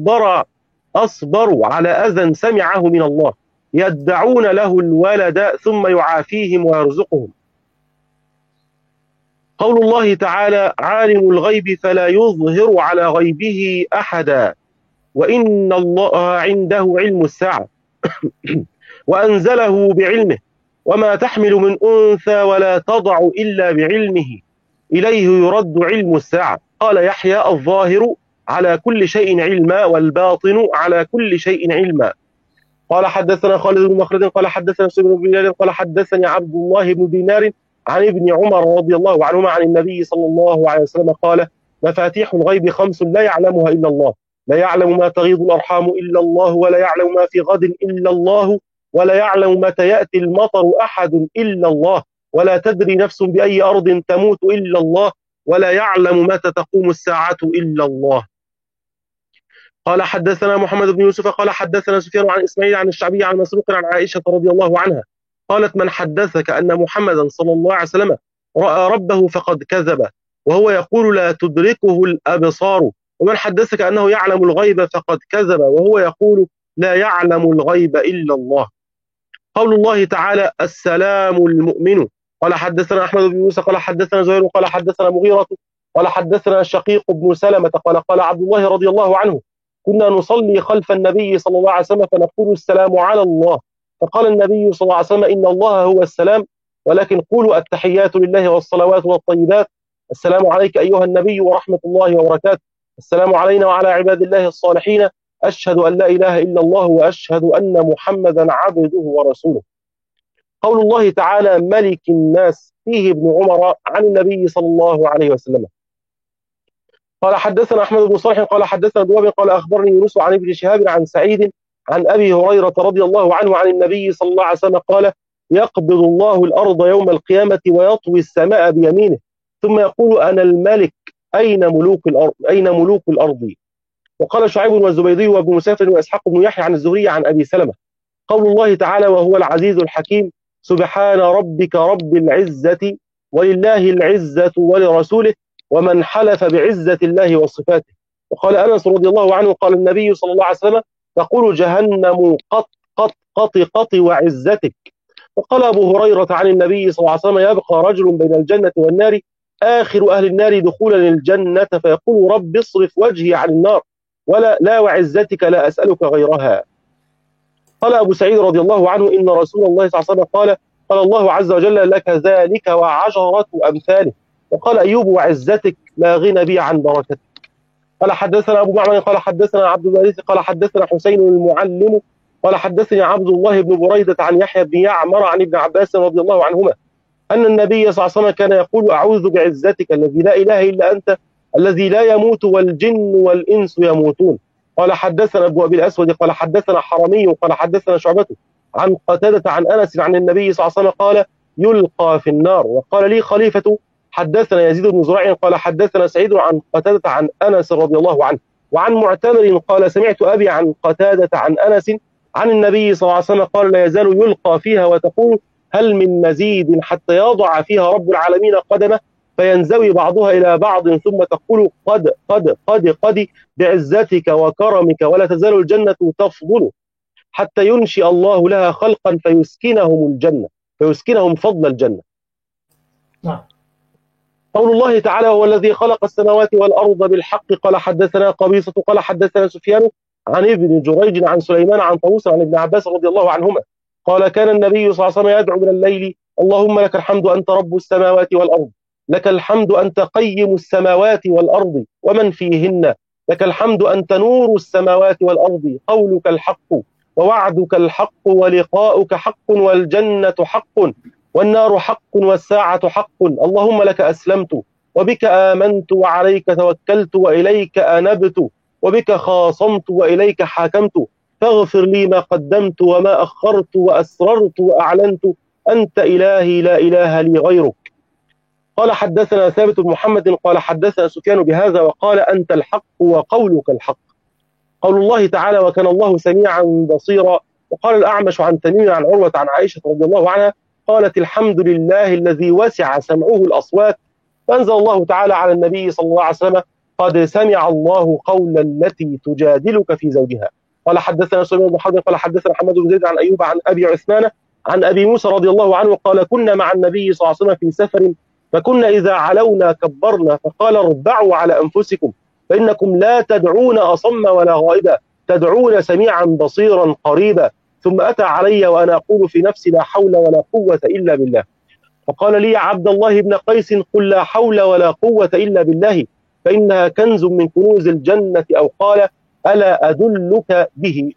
أصبر على أذى سمعه من الله يدعون له الولد ثم يعافيهم ويرزقهم. قول الله تعالى: عالم الغيب فلا يظهر على غيبه أحدا وإن الله عنده علم الساعة وأنزله بعلمه وما تحمل من أنثى ولا تضع إلا بعلمه إليه يرد علم الساعة. قال يحيى: الظاهر على كل شيء علما والباطن على كل شيء علما. قال: حدثنا خالد بن مخلد قال حدثنا سليمان بن بلال قال حدثني عبد الله بن دينار عن ابن عمر رضي الله عنهما عن النبي صلى الله عليه وسلم قال: مفاتيح الغيب 5 لا يعلمها إلا الله، لا يعلم ما تغيض الأرحام إلا الله، ولا يعلم ما في غد إلا الله، ولا يعلم متى يأتي المطر أحد إلا الله، ولا تدري نفس بأي أرض تموت إلا الله، ولا يعلم متى تقوم الساعة إلا الله. قال: حدثنا محمد بن يوسف قال حدثنا سفيان عن إسماعيل عن الشعبي عن مسروق عن عائشة رضي الله عنها قالت: من حدثك أن محمدا صلى الله عليه وسلم رأى ربه فقد كذب، وهو يقول لا تدركه الأبصار، ومن حدثك أنه يعلم الغيب فقد كذب، وهو يقول لا يعلم الغيب إلا الله. قول الله تعالى: السلام المؤمن. قال: حدثنا أحمد بن موسى قال حدثنا زهير قال حدثنا مغيرة قال حدثنا شقيق بن سلمة قال عبد الله رضي الله عنه: كنا نصلي خلف النبي صلى الله عليه وسلم فنقول السلام على الله، فقال النبي صلى الله عليه وسلم: إن الله هو السلام، ولكن قولوا التحيات لله والصلوات والطيبات، السلام عليك أيها النبي ورحمة الله وبركاته، السلام علينا وعلى عباد الله الصالحين، أشهد أن لا إله إلا الله وأشهد أن محمدا عبده ورسوله. قول الله تعالى: ملك الناس فيه ابن عمر عن النبي صلى الله عليه وسلم. قال: حدثنا أحمد بن صالح قال حدثنا ابن وهب قال أخبرني يونس عن ابن شهاب عن سعيد عن أبي هريرة رضي الله عنه عن النبي صلى الله عليه وسلم قال: يقبض الله الأرض يوم القيامة ويطوي السماء بيمينه ثم يقول: أنا الملك أين ملوك الأرض. وقال شعيب والزبيدي وابن مسافر وإسحاق بن يحيى عن الزهري عن أبي سلمة. قول الله تعالى: وهو العزيز الحكيم، سبحان ربك رب العزة ولله العزة ولرسوله ومن حلف بعزة الله وصفاته. وقال أنس رضي الله عنه قال النبي صلى الله عليه وسلم: تقول جهنم قط قط قط قط وعزتك. وقال أبو هريرة عن النبي صلى الله عليه وسلم: يبقى رجل بين الجنة والنار آخر أهل النار دخولا الجنة فيقول: رب اصرف وجهي عن النار لا وعزتك لا أسألك غيرها. قال أبو سعيد رضي الله عنه: إن رسول الله صلى الله عليه وسلم قال الله عز وجل: لك ذلك وعشرة أمثاله. وقال أيوب: وعزتك لا غنى بي عن بركتك. قال: حدثنا أبو معمر قال حدثنا عبد الوارث قال حدثنا حسين المعلم قال حدثني عبد الله بن بريدة عن يحيى بن يعمر عن ابن عباس رضي الله عنهما أن النبي صلى الله عليه وسلم كان يقول: أعوذ بعزتك الذي لا إله إلا أنت الذي لا يموت والجن والإنس يموتون. قال: حدثنا أبو أبي الأسود قال حدثنا حرمي قال حدثنا شعبة عن قتادة عن أنس عن النبي صلى الله عليه وسلم قال: يلقى في النار. وقال لي خليفة: حدثنا يزيد بن زريع قال حدثنا سعيد عن قتادة عن أنس رضي الله عنه. وعن معتمر قال: سمعت أبي عن قتادة عن أنس عن النبي صلى الله عليه وسلم قال: لا يزال يلقى فيها وتقول: هل من مزيد حتى يضع فيها رب العالمين قدمه فينزوي بعضها إلى بعض ثم تقول: قد قد قد قد بعزتك وكرمك، ولا تزال الجنة تفضل حتى ينشئ الله لها خلقا فيسكنهم فضل الجنة. نعم. قول الله تعالى: هو الذي خلق السماوات والأرض بالحق. قال: حدثنا قبيصة قال حدثنا سفيان عن ابن جريج عن سليمان عن طاووس عن ابن عباس رضي الله عنهما قال: كان النبي صلى الله عليه وسلم يدعو من الليل: اللهم لك الحمد أنت رب السماوات والأرض، لك الحمد أنت قيم السماوات والأرض ومن فيهن، لك الحمد أنت نور السماوات والأرض، قولك الحق ووعدك الحق ولقاؤك حق والجنة حق والنار حق والساعة حق، اللهم لك أسلمت وبك آمنت وعليك توكلت وإليك أنبت وبك خاصمت وإليك حاكمت، فاغفر لي ما قدمت وما أخرت وأسررت وأعلنت، أنت إلهي لا إله لي غيرك. قال حدثنا ثابت بن محمد قال حدثنا سفيان بهذا وقال أنت الحق وقولك الحق. قول الله تعالى وكان الله سميعا بصيرا. وقال الأعمش عن تميم عن عروة عن عائشة رضي الله عنها قالت الحمد لله الذي وسع سمعه الأصوات، فأنزل الله تعالى على النبي صلى الله عليه وسلم قد سمع الله قول التي تجادلك في زوجها. قال حدثنا سليمان بن حرب قال حدثنا محمد بن زيد عن أيوب عن أبي عثمان عن أبي موسى رضي الله عنه قال كنا مع النبي صلى الله عليه وسلم في سفر، فكنا إذا علونا كبرنا، فقال ربعوا على أنفسكم فإنكم لا تدعون أصم ولا غائبا، تدعون سميعا بصيرا قريبا. ثم أتى علي وأنا أقول في نفسي لا حول ولا قوة إلا بالله، فقال لي عبد الله بن قيس قل لا حول ولا قوة إلا بالله فإنها كنز من كنوز الجنة، أو قال ألا أدلك به،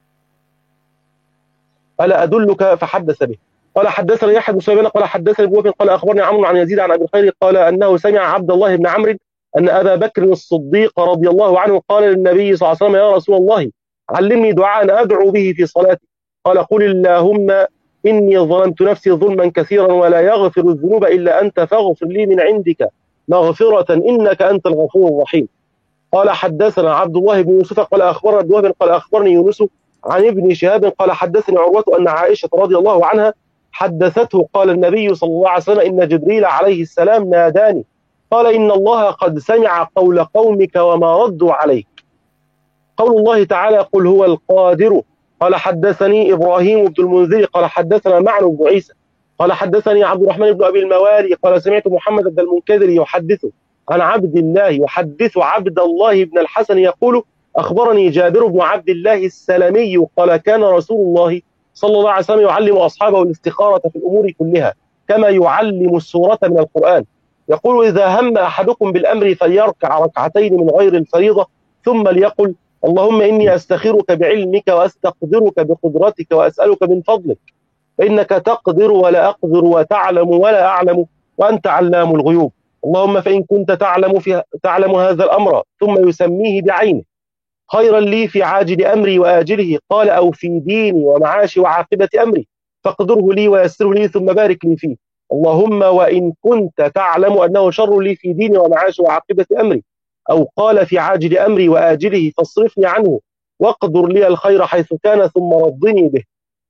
ألا أدلك فحدث به. قال حدثنا يحيى بن سليمان قال حدثني ابن وهب قال أخبرني عمرو عن يزيد عن أبي الخير قال أنه سمع عبد الله بن عمرو أن أبا بكر الصديق رضي الله عنه قال للنبي صلى الله عليه وسلم يا رسول الله علمني دعاء أدعو به في صلاتي. قال قل اللهم إني ظلمت نفسي ظلما كثيرا ولا يغفر الذنوب إلا أنت فاغفر لي من عندك مغفرة إنك أنت الغفور الرحيم. قال حدثنا عبد الله بن يوسف قال أخبرنا ابن وهب قال أخبرني يونس عن ابن شهاب قال حدثني عروة أن عائشة رضي الله عنها حدثته قال النبي صلى الله عليه وسلم إن جبريل عليه السلام ناداني قال إن الله قد سمع قول قومك وما ردوا عليك. قول الله تعالى قل هو القادر. قال حدثني إبراهيم بن المنذر قال حدثنا معن بن عيسى قال حدثني عبد الرحمن بن أبي الموالي قال سمعت محمد بن المنكدر يحدث عن عبد الله يحدث عبد الله بن الحسن يقول أخبرني جابر بن عبد الله السلمي قال كان رسول الله صلى الله عليه وسلم يعلم أصحابه الاستخارة في الأمور كلها كما يعلم السورة من القرآن، يقول إذا هم أحدكم بالأمر فليركع ركعتين من غير الفريضة ثم ليقل اللهم إني أستخيرك بعلمك وأستقدرك بقدرتك وأسألك من فضلك فإنك تقدر ولا أقدر وتعلم ولا أعلم وأنت علام الغيوب، اللهم فإن كنت تعلم هذا الأمر ثم يسميه بعينه خيرا لي في عاجل أمري وآجله قال أو في ديني ومعاشي وعاقبة أمري فاقدره لي ويسره لي ثم بارك لي فيه، اللهم وإن كنت تعلم أنه شر لي في ديني ومعاشي وعاقبة أمري أو قال في عاجل أمري وآجله فاصرفني عنه واقدر لي الخير حيث كان ثم رضني به.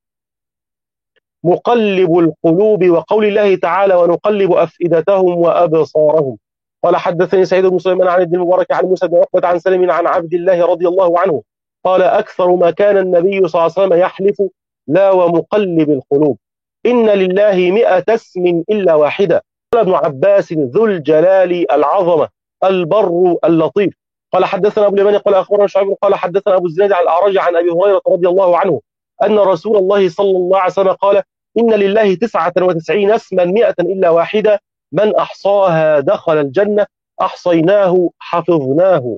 مقلب القلوب وقول الله تعالى ونقلب أفئدتهم وأبصارهم. قال حدثني سعيد بن سليمان عن ابن المبارك عن موسى بن عقبة عن سلم عن عبد الله رضي الله عنه قال أكثر ما كان النبي صلى الله عليه وسلم يحلف لا ومقلب القلوب إن لله 100 اسم إلا واحدة. قال ابن عباس ذو الجلال العظمة البر اللطيف. قال حدثنا أبو اليماني قال أخبرنا شعيب قال حدثنا أبو الزناد عن الأعرج عن أبي هريرة رضي الله عنه أن رسول الله صلى الله عليه وسلم قال إن لله 99 اسما 100 إلا واحدة من أحصاها دخل الجنة أحصيناه حفظناه.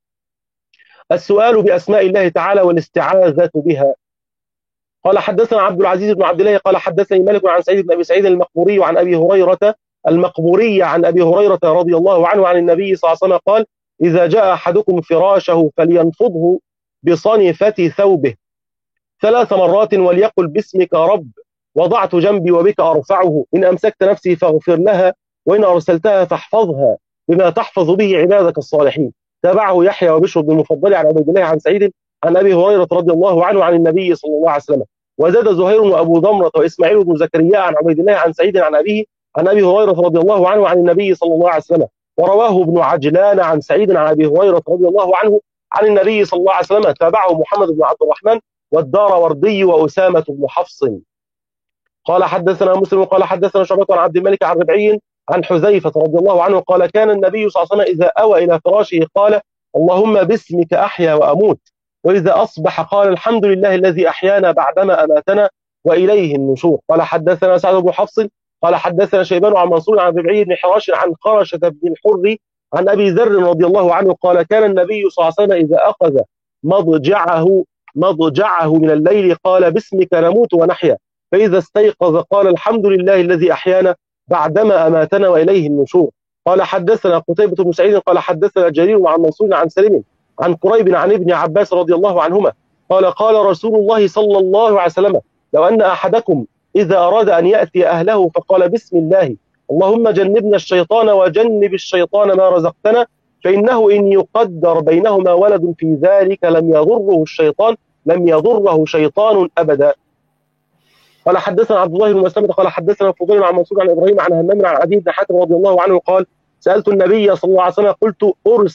السؤال بأسماء الله تعالى والاستعاذة بها. قال حدثنا عبد العزيز بن عبد الله قال حدثني مالك عن سعيد بن أبي سعيد المقبوري عن أبي هريرة عن أبي هريرة رضي الله عنه عن النبي صلى الله عليه وسلم قال إذا جاء أحدكم فراشه فلينفضه بصنفة ثوبه 3 مرات وليقل باسمك رب وضعت جنبي وبك أرفعه إن أمسكت نفسي فاغفر لها وإن أرسلتها فاحفظها بما تحفظ به عبادك الصالحين. تابعه يحيى وبشر بن المفضل عن عبيد الله عن سعيد عن أبي هريرة رضي الله عنه عن النبي صلى الله عليه وسلم. وزاد زهير وأبو ضمرة وإسماعيل بن زكريا عن عبيد الله عن سعيد عن أبيه عن أبي هريرة رضي الله عنه عن النبي صلى الله عليه وسلم. ورواه ابن عجلان عن سعيد عن أبي هريرة رضي الله عنه عن النبي صلى الله عليه وسلم. تابعه محمد بن عبد الرحمن والداروردي وأسامة بن حفص. قال حدثنا مسلم قال حدثنا شعبة عن عبد الملك عن ربعي عن حذيفة رضي الله عنه قال كان النبي صلى الله عليه وسلم إذا أوى إلى فراشه قال اللهم باسمك أحيا وأموت، وإذا أصبح قال الحمد لله الذي أحيانا بعدما أماتنا وإليه النشور. قال حدثنا سعد بن حفص قال حدثنا شيبان عن منصور عن ربعي بن حراش عن خرشة بن الحر عن أبي ذر رضي الله عنه قال كان النبي صلى الله عليه وسلم إذا أخذ مضجعه من الليل قال باسمك نموت ونحيا فإذا استيقظ قال الحمد لله الذي أحيانا بعدما أماتنا وإليه النشور. قال حدثنا قتيبة بن سعيد قال حدثنا جرير عن منصور عن سليم عن قريب عن ابن عباس رضي الله عنهما قال قال رسول الله صلى الله عليه وسلم لو أن أحدكم إذا أراد أن يأتي أهله فقال بسم الله اللهم جنبنا الشيطان وجنب الشيطان ما رزقتنا فإنه إن يقدر بينهما ولد في ذلك لم يضره شيطان أبدا. قال حدثنا عبد الله بن مسلمة قال حدثنا فضيل عن منصور عن إبراهيم عن همام عن عدي بن حاتم رضي الله عنه قال سألت النبي صلى الله عليه وسلم قلت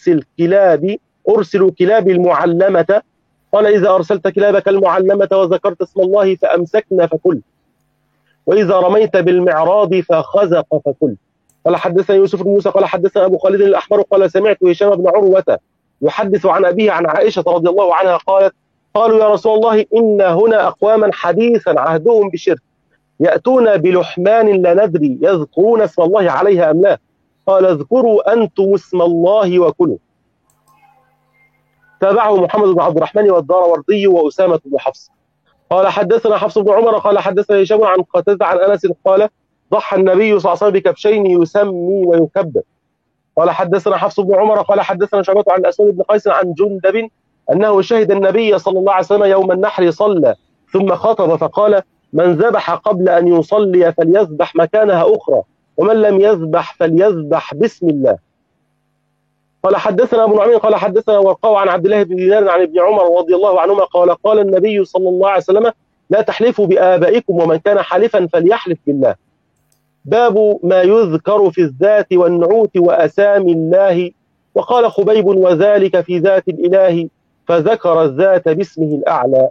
أرسل كلابي المعلمة قال إذا أرسلت كلابك المعلمة وذكرت اسم الله فأمسكنا فكل وإذا رميت بالمعراض فخزق فكل. قال حدثنا يوسف بن موسى قال حدثنا أبو خالد الأحمر قال سمعت هشام بن عروة يحدث عن أبيه عن عائشة رضي الله عنها قالت قالوا يا رسول الله إن هنا أقواما حديثا عهدهم بشرك يأتون بلحمان لا ندري يذكرون اسم الله عليها أم لا قال اذكروا أنتم اسم الله وكلوا. تابعه محمد بن عبد الرحمن والداروردي وأسامة بن حفص. قال حدثنا حفص بن عمر قال حدثنا هشام عن قتادة عن أنس قال ضحى النبي صلى الله عليه وسلم بكبشين يسمي ويكبر. قال حدثنا حفص بن عمر قال حدثنا شعبة عن الأسود بن قيس عن جندب أنه شهد النبي صلى الله عليه وسلم يوم النحر صلى ثم خطب فقال من ذبح قبل أن يصلي فليذبح مكانها أخرى ومن لم يذبح فليذبح بسم الله. قال حدثنا أبو نعيم قال حدثنا ورقاء عن عبد الله بن دينار عن ابن عمر رضي الله عنهما قال قال النبي صلى الله عليه وسلم لا تحلفوا بآبائكم ومن كان حالفا فليحلف بالله. باب ما يذكر في الذات والنعوت وأسامي الله. وقال خبيب وذلك في ذات الإله فذكر الذات باسمه الأعلى.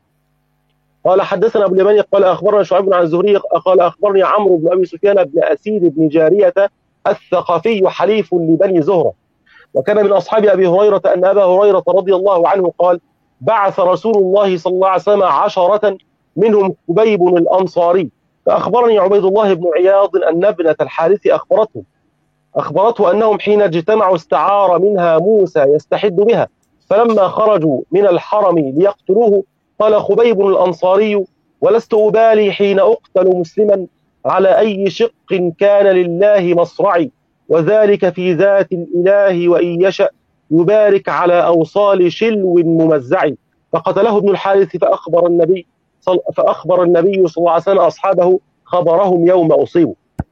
قال حدثنا أبو اليماني قال أخبرنا شعيب عن الزهري قال أخبرني عمرو بن أبي سفيان بن أسيد بن جارية الثقفي حليف لبني زهرة وكان من أصحاب أبي هريرة أن أبا هريرة رضي الله عنه قال بعث رسول الله صلى الله عليه وسلم 10 منهم خبيب الأنصاري فأخبرني عبيد الله بن عياض أن ابنة الحارث أخبرته أنهم حين اجتمعوا استعار منها موسى يستحد بها فلما خرجوا من الحرم ليقتلوه قال خبيب الأنصاري ولست أبالي حين أقتل مسلما على أي شق كان لله مصرعي وذلك في ذات الإله وإن يشأ يبارك على أوصال شلو ممزع. فقتله ابن الحارث فأخبر النبي صلى الله عليه وسلم أصحابه خبرهم يوم أصيبوا.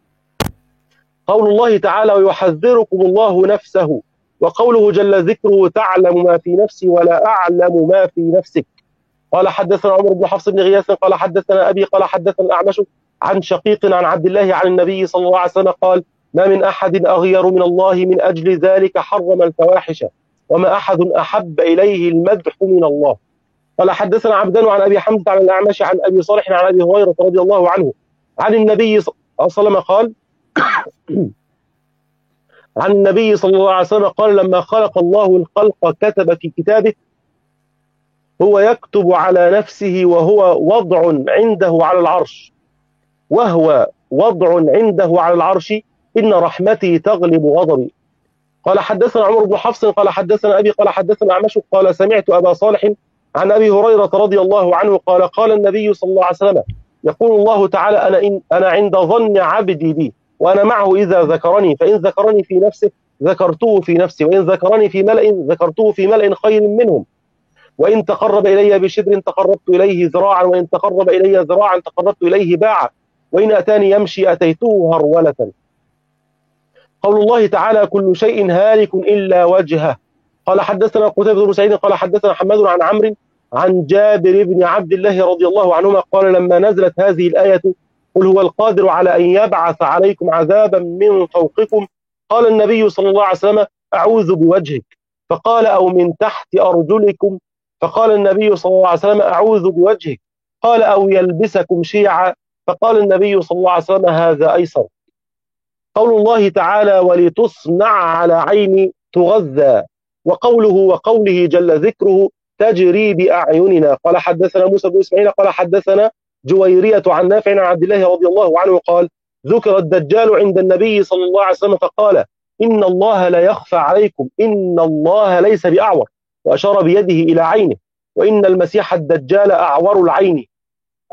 قول الله تعالى ويحذركم الله نفسه وقوله جل ذكره تعلم ما في نفسي ولا أعلم ما في نفسك. قال حدثنا عمر بن حفص بن غياث قال حدثنا أبي قال حدثنا الأعمش عن شقيق عن عبد الله عن النبي صلى الله عليه وسلم قال ما من أحد أغير من الله من أجل ذلك حرم الفواحش وما أحد أحب إليه المدح من الله. قال حدثنا عبدان عن أبي حمزة عن الأعمش عن أبي صالح عن أبي هريرة رضي الله عنه عن النبي صلى الله عليه وسلم قال عن النبي صلى الله عليه وسلم قال لما خلق الله الخلق كتب في كتابه هو يكتب على نفسه وهو وضع عنده على العرش إن رحمتي تغلب غضبي. قال حدثنا عمر بن حفص قال حدثنا أبي قال حدثنا أعمش قال سمعت أبا صالح عن أبي هريرة رضي الله عنه قال قال النبي صلى الله عليه وسلم يقول الله تعالى أنا عند ظن عبدي بي وأنا معه إذا ذكرني فإن ذكرني في نفسه ذكرته في نفسي وإن ذكرني في ملأ ذكرته في ملأ خير منهم وإن تقرب إلي بشبر تقربت إليه ذراعا وإن تقرب إلي ذراعا تقربت إليه باعا وإن أتاني يمشي أتيته هرولة. قول الله تعالى كل شيء هالك إلا وجهه. قال حدثنا قتيبة بن سعيد قال حدثنا حماد عن عمرو عن جابر بن عبد الله رضي الله عنهما قال لما نزلت هذه الآية قل هو القادر على أن يبعث عليكم عذابا من فوقكم قال النبي صلى الله عليه وسلم أعوذ بوجهك فقال أو من تحت أرجلكم فقال النبي صلى الله عليه وسلم أعوذ بوجهك قال أو يلبسكم شيعا فقال النبي صلى الله عليه وسلم هذا أيسر. قول الله تعالى ولتصنع على عيني تغذى وقوله جل ذكره تجري بأعيننا. قال حدثنا موسى بن إسماعيل قال حدثنا جويرية عن نافع عن عبد الله رضي الله عنه قال ذكر الدجال عند النبي صلى الله عليه وسلم فقال إن الله لا يخفى عليكم إن الله ليس بأعور وأشار بيده إلى عينه وإن المسيح الدجال أعور العين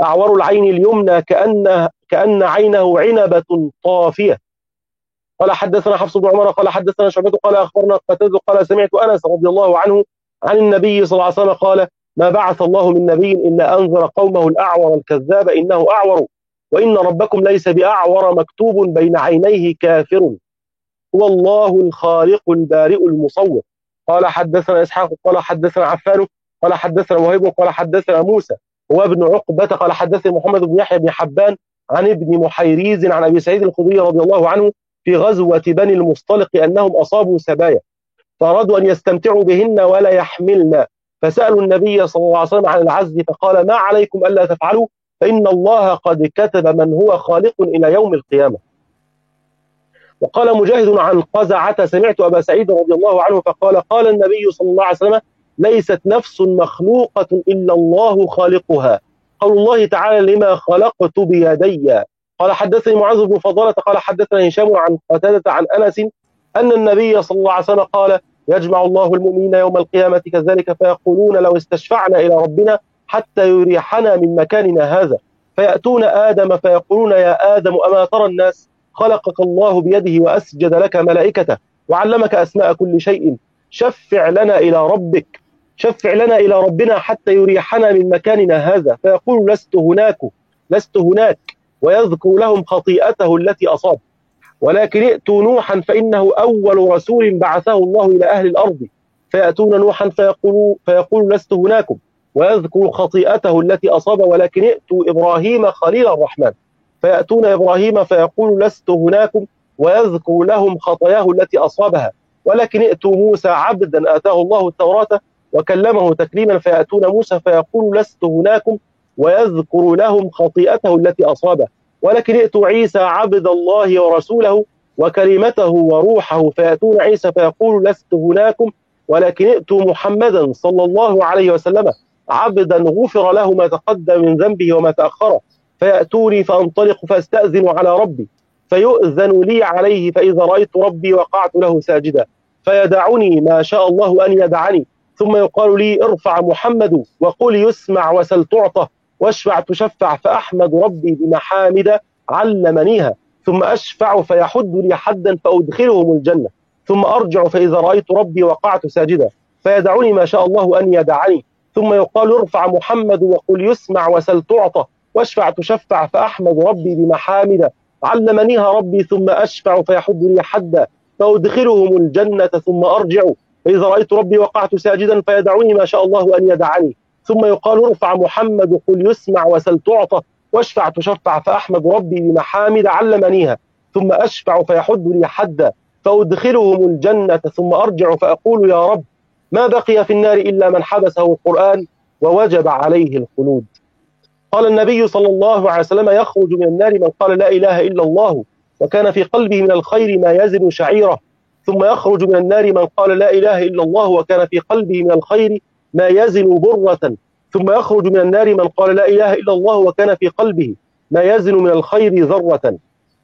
أعور العين اليمنى كأن عينه عنبة طافية. قال حدثنا حفص بن عمر قال حدثنا شعبة قال أخبرنا قتادة قال سمعت أنس رضي الله عنه عن النبي صلى الله عليه وسلم قال ما بعث الله من نبي إلا أنذر قومه الأعور الكذاب إنه أعور وإن ربكم ليس بأعور مكتوب بين عينيه كافر هو الله الخالق البارئ المصور. قال حدثنا إسحاق قال حدثنا عفان قال حدثنا وهيب قال حدثنا موسى هو ابن عقبة قال حدثنا محمد بن يحيى بن حبان عن ابن محيريز عن أبي سعيد الخدري رضي الله عنه في غزوة بني المصطلق أنهم أصابوا سبايا فأرادوا أن يستمتعوا بهن ولا يحملن فسألوا النبي صلى الله عليه وسلم عن العزل فقال ما عليكم ألا تفعلوا فإن الله قد كتب من هو خالق إلى يوم القيامة. وقال مجاهد عن قزعة سمعت أبا سعيد رضي الله عنه فقال قال النبي صلى الله عليه وسلم ليست نفس مخلوقة إلا الله خالقها قول الله تعالى لما خلقت بيدي. قال حدثني معاذ بن فضالة قال حدثنا هشام عن قتادة عن أنس أن النبي صلى الله عليه وسلم قال يجمع الله المؤمنين يوم القيامة كذلك فيقولون لو استشفعنا إلى ربنا حتى يريحنا من مكاننا هذا فيأتون آدم فيقولون يا آدم أما ترى الناس خلقك الله بيده وأسجد لك ملائكته وعلمك أسماء كل شيء شفع لنا إلى ربنا حتى يريحنا من مكاننا هذا فيقول لست هناك ويذكر لهم خطيئته التي أصاب ولكن ائتوا نوحا فإنه أول رسول بعثه الله إلى أهل الأرض فيأتون نوحا فيقول لست هناكم ويذكر خطيئته التي أصاب ولكن ائتوا إبراهيم خليل الرحمن فيأتون إبراهيم فيقول لست هناكم ويذكر لهم خطاياه التي أصابها ولكن ائتوا موسى عبدا آتاه الله التوراة وكلمه تكليما فيأتون موسى فيقول لست هناكم ويذكر لهم خطيئته التي أصابه ولكن ائتوا عيسى عبد الله ورسوله وكلمته وروحه فيأتون عيسى فيقول لست هناكم ولكن ائتوا محمدا صلى الله عليه وسلم عبدا غفر له ما تقدم من ذنبه وما تأخر فيأتوني فأنطلق فاستأذن على ربي فيؤذن لي عليه فإذا رأيت ربي وقعت له ساجدا فيدعني ما شاء الله أن يدعني ثم يقال لي ارفع محمد وقل يسمع وسل تعطى واشفع تشفع فأحمد ربي بمحامد علمنيها ثم أشفع فيحد لي حدا فأدخلهم الجنة ثم أرجع فإذا رأيت ربي وقعت ساجدا فيدعني ما شاء الله أن يدعني ثم يقال ارفع محمد وقل يسمع وسل تعطى واشفع تشفع فأحمد ربي بمحامد علمنيها ربي ثم أشفع فيحد لي حدا فأدخلهم الجنة ثم أرجع فإذا رأيت ربي وقعت ساجدا فيدعني ما شاء الله أن يدعني ثم يقال ارفع محمد وقل يسمع وسل تعطى واشفع تشفع فأحمد ربي بمحامد علمنيها ثم أشفع فيحد لي حدا فأدخلهم الجنة ثم أرجع فأقول يا رب ما بقي في النار إلا من حبسه القرآن ووجب عليه الخلود. قال النبي صلى الله عليه وسلم يخرج من النار من قال لا إله إلا الله وكان في قلبه من الخير ما يزن شعيرة ثم يخرج من النار من قال لا إله إلا الله وكان في قلبه من الخير ما يزن برة ثم يخرج من النار من قال لا إله إلا الله وكان في قلبه ما يزن من الخير ذرة.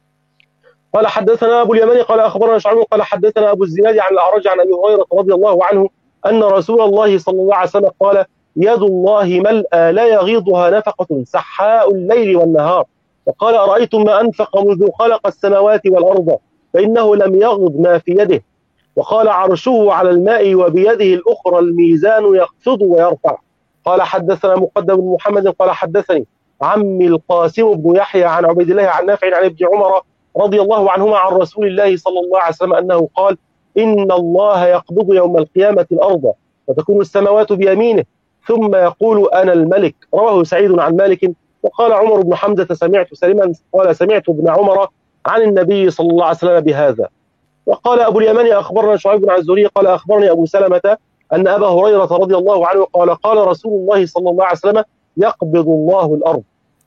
قال حدثنا أبو اليماني قال أخبرنا شعيب قال حدثنا أبو الزناد عن الأعرج عن أبي هريرة رضي الله عنه أن رسول الله صلى الله عليه وسلم قال يد الله ملأى لا يغيضها نفقة سحاء الليل والنهار وقال أرأيتم ما أنفق منذ خلق السماوات والأرض فإنه لم يغض ما في يده وقال عرشه على الماء وبيده الأخرى الميزان يخفض ويرفع. قال حدثنا مقدم بن محمد قال حدثني عمي القاسم بن يحيى عن عبيد الله عن نافع عن ابن عمر رضي الله عنهما عن رسول الله صلى الله عليه وسلم أنه قال إن الله يقبض يوم القيامة الأرض وتكون السماوات بيمينه ثم يقول أنا الملك. رواه سعيد عن مالك. وقال عمر بن حمزة سمعت سليما قال سمعت ابن عمر عن النبي صلى الله عليه وسلم بهذا. وقال أبو اليماني أخبرنا شعيب عن الزهري قال أخبرني أبو سلمة أن أبا هريرة رضي الله عنه قال قال رسول الله صلى الله عليه وسلم يقبض الله الأرض.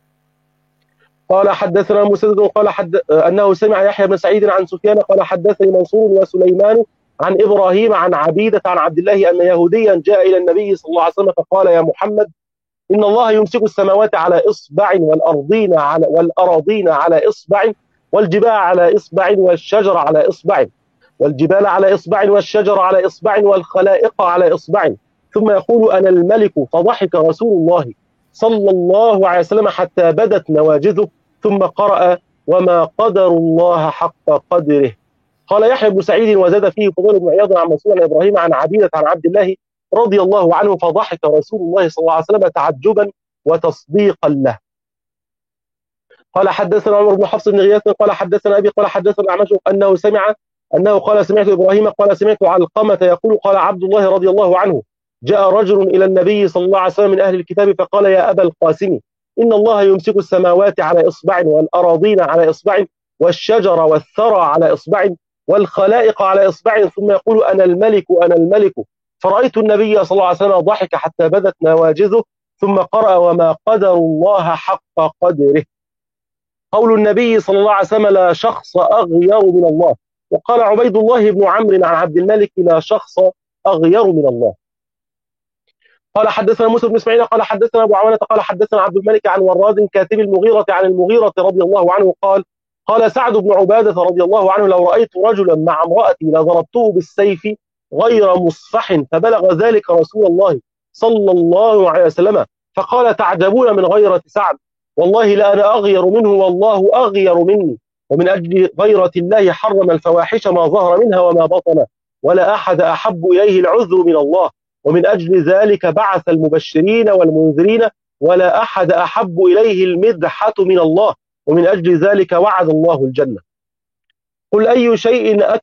قال حدثنا مسدد قال أنه سمع يحيى بن سعيد عن سفيان قال حدثني منصور وسليمان عن إبراهيم عن عبيدة عن عبد الله أن يهوديا جاء إلى النبي صلى الله عليه وسلم فقال يا محمد إن الله يمسك السماوات على إصبع والأراضين على إصبع والجبال على إصبع والشجر على إصبع والجبال على إصبع والشجر على إصبع والخلائق على إصبع ثم يقول أنا الملك فضحك رسول الله صلى الله عليه وسلم حتى بدت نواجذه، ثم قرأ وما قدر الله حق قدره. قال يحيى بن سعيد وزاد فيه فضيل بن عياض عن منصور عن إبراهيم عن عبيدة عن عبد الله رضي الله عنه، فضحك رسول الله صلى الله عليه وسلم تعجبا وتصديقا له. قال حدثنا عمر بن حفص بن غياث قال حدثنا أبي قال حدثنا الأعمش أنه قال سمعت إبراهيم قال سمعت علقمة يقول قال عبد الله رضي الله عنه جاء رجل إلى النبي صلى الله عليه وسلم من أهل الكتاب فقال يا أبا القاسم إن الله يمسك السماوات على إصبع والأراضين على إصبع والشجر والثرى على إصبع والخلائق على إصبع ثم يقول أنا الملك أنا الملك. فرأيت النبي صلى الله عليه وسلم ضحك حتى بدت نواجذه ثم قرأ وما قدر الله حق قدره. قول النبي صلى الله عليه وسلم لا شخص أغير من الله. وقال عبيد الله بن عمرو عن عبد الملك لا شخص أغير من الله. قال حدثنا موسى بن اسماعيل قال حدثنا ابو عوانة قال حدثنا عبد الملك عن وراد كاتب المغيرة عن المغيرة رضي الله عنه قال سعد بن عبادة رضي الله عنه لو رأيت رجلا مع امرأتي لضربته بالسيف غير مصفح، فبلغ ذلك رسول الله صلى الله عليه وسلم فقال تعجبون من غيرة سعد، والله لأنا أغير منه والله أغير مني، ومن أجل غيرة الله حرم الفواحش ما ظهر منها وما بطن، ولا أحد أحب إليه العذر من الله، ومن أجل ذلك بعث المبشرين والمنذرين، ولا أحد أحب إليه المدحة من الله، ومن أجل ذلك وعد الله الجنة. قل أي شيء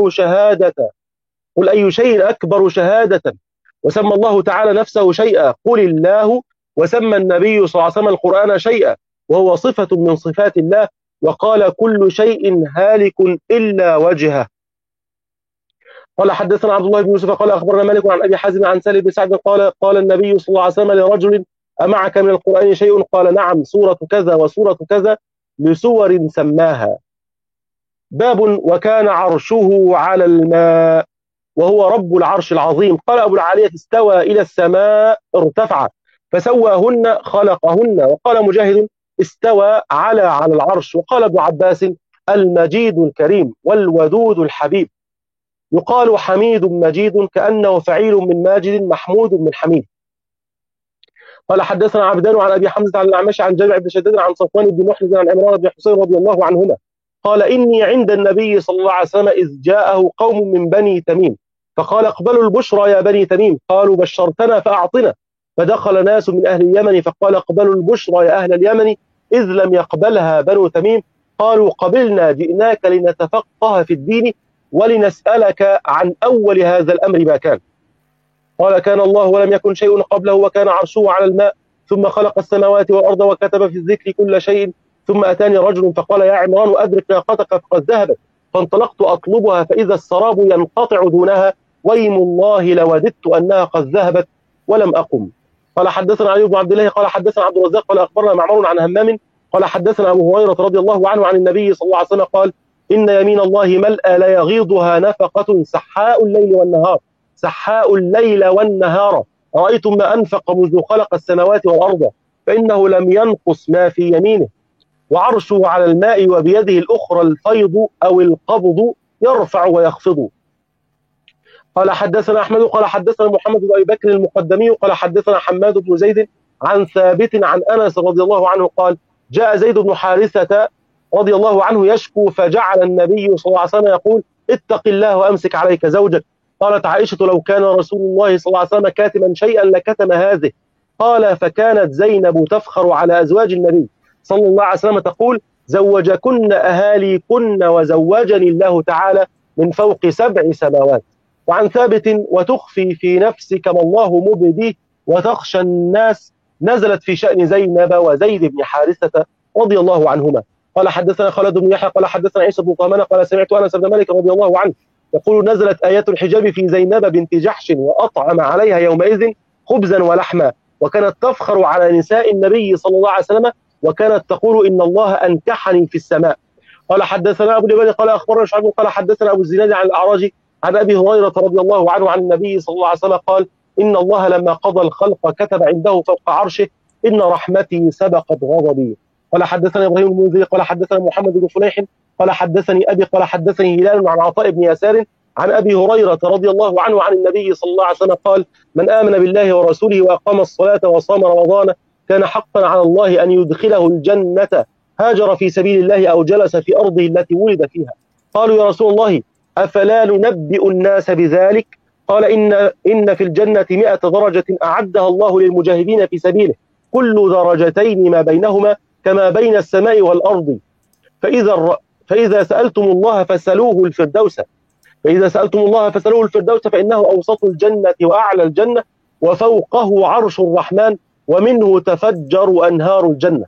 أكبر شهادة وسمى الله تعالى نفسه شيئا، قل الله، وسمى النبي صلى الله عليه وسلم القرآن شيئا وهو صفة من صفات الله، وقال كل شيء هالك إلا وجهه. قال حدثنا عبد الله بن يوسف قال أخبرنا مالك عن أبي حازم عن سالم بن سعد قال النبي صلى الله عليه وسلم لرجل أمعك من القرآن شيء؟ قال نعم، سورة كذا وسورة كذا لسور سماها. باب وكان عرشه على الماء وهو رب العرش العظيم. قال أبو العالية استوى إلى السماء ارتفع فسواهن خلقهن. وقال مجاهد استوى على العرش. وقال ابن عباس المجيد الكريم والودود الحبيب. يقال حميد مجيد كأنه فعيل من ماجد محمود من حميد. قال حدثنا عبدان عن أبي حمزة عن الأعمش عن جابر بن شداد عن صفوان بن محرز عن عمران بن حسين رضي الله عنهما قال إني عند النبي صلى الله عليه وسلم إذ جاءه قوم من بني تميم فقال اقبلوا البشرى يا بني تميم، قالوا بشرتنا فأعطنا. فدخل ناس من أهل اليمن فقال اقبلوا البشرى يا أهل اليمن، إذ لم يقبلها بنو تميم. قالوا قبلنا، جئناك لنتفقه في الدين ولنسألك عن أول هذا الأمر ما كان. قال كان الله ولم يكن شيء قبله وكان عرشه على الماء، ثم خلق السماوات والأرض وكتب في الذكر كل شيء. ثم أتاني رجل فقال يا عمران أدرك ناقتك فقد ذهبت، فانطلقت أطلبها فإذا السراب ينقطع دونها، ويم الله لوددت أنها قد ذهبت ولم أقم. قال حدثنا علي بن عبد الله قال حدثنا عبد الرزاق قال أخبرنا معمر عن همام قال حدثنا أبو هريرة رضي الله عنه عن النبي صلى الله عليه وسلم قال إن يمين الله ملأى لا يغيضها نفقة سحاء الليل والنهار رأيتم ما أنفق منذ خلق السماوات والأرض، فإنه لم ينقص ما في يمينه، وعرشه على الماء وبيده الأخرى الفيض أو القبض يرفع ويخفض. قال حدثنا أحمد قال حدثنا محمد بن أبي بكر المقدمي قال حدثنا حماد بن زيد عن ثابت عن أنس رضي الله عنه قال جاء زيد بن حارثة رضي الله عنه يشكو، فجعل النبي صلى الله عليه وسلم يقول اتق الله وأمسك عليك زوجك. قالت عائشة لو كان رسول الله صلى الله عليه وسلم كاتما شيئا لكتم هذه. قال فكانت زينب تفخر على أزواج النبي صلى الله عليه وسلم تقول زوجكن أهاليكن وزوجني الله تعالى من فوق 7 سماوات. وعن ثابت وتخفي في نفسك ما الله مبديه وتخشى الناس نزلت في شأن زينب وزيد بن حارثة رضي الله عنهما. قال حدثنا خالد بن يحيى قال حدثنا عيسى بن طهمان قال سمعت أنس بن مالك رضي الله عنه يقول نزلت آيات الحجاب في زينب بنت جحش وأطعم عليها يومئذ خبزا ولحما، وكانت تفخر على نساء النبي صلى الله عليه وسلم وكانت تقول إن الله أنكحني في السماء. قال حدثنا أبو اليمان قال أخبرنا شعيب قال حدثنا أبو الزناد عن الأعرج عن أبي هريرة رضي الله عنه عن النبي صلى الله عليه وسلم قال إن الله لما قضى الخلق كتب عنده فوق عرشه إن رحمتي سبقت غضبي. قال حدثنا إبراهيم المنذري قال حدثنا محمد بن فليح قال حدثني أبي قال حدثني هلال عن عطاء بن يسار عن أبي هريرة رضي الله عنه عن النبي صلى الله عليه وسلم قال من آمن بالله ورسوله وأقام الصلاة وصام رمضان كان حقا على الله أن يدخله الجنة هاجر في سبيل الله أو جلس في أرضه التي ولد فيها. قالوا يا رسول الله أفلا ننبئ الناس بذلك؟ قال إن في الجنة 100 درجة أعدها الله للمجاهدين في سبيله، كل درجتين ما بينهما كما بين السماء والأرض، فإذا سألتم الله فاسألوه الفردوس، فإنه أوسط الجنة وأعلى الجنة وفوقه عرش الرحمن ومنه تفجر أنهار الجنة.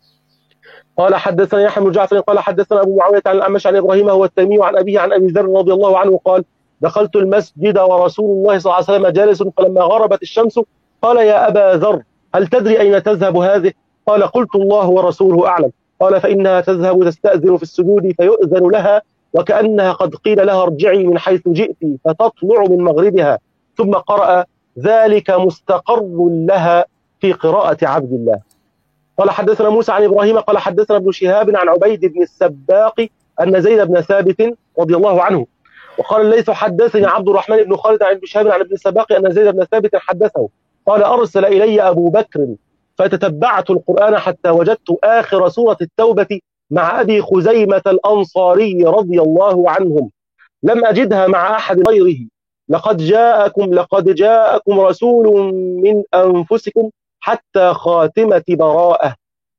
قال حدثنا يحيى بن جعفر قال حدثنا أبو معاوية عن الأعمش عن إبراهيم هو التيمي عن أبيه عن أبي ذر رضي الله عنه قال دخلت المسجد ورسول الله صلى الله عليه وسلم جالس، فلما غربت الشمس قال يا أبا ذر هل تدري أين تذهب هذه؟ قال قلت الله ورسوله أعلم. قال فإنها تذهب تستأذن في السجود فيؤذن لها وكأنها قد قيل لها ارجعي من حيث جئت فتطلع من مغربها، ثم قرأ ذلك مستقر لها في قراءة عبد الله. قال حدثنا موسى عن إبراهيم قال حدثنا ابن شهاب عن عبيد بن السباق أن زيد بن ثابت رضي الله عنه وقال الليث حدثني عبد الرحمن بن خالد عن ابن شهاب عن ابن السباق أن زيد بن ثابت حدثه قال أرسل إلي أبو بكر فتتبعت القرآن حتى وجدت آخر سورة التوبة مع أبي خزيمة الأنصاري رضي الله عنهم، لم أجدها مع أحد غيره، لقد جاءكم رسول من أنفسكم حتى خاتمة براءة.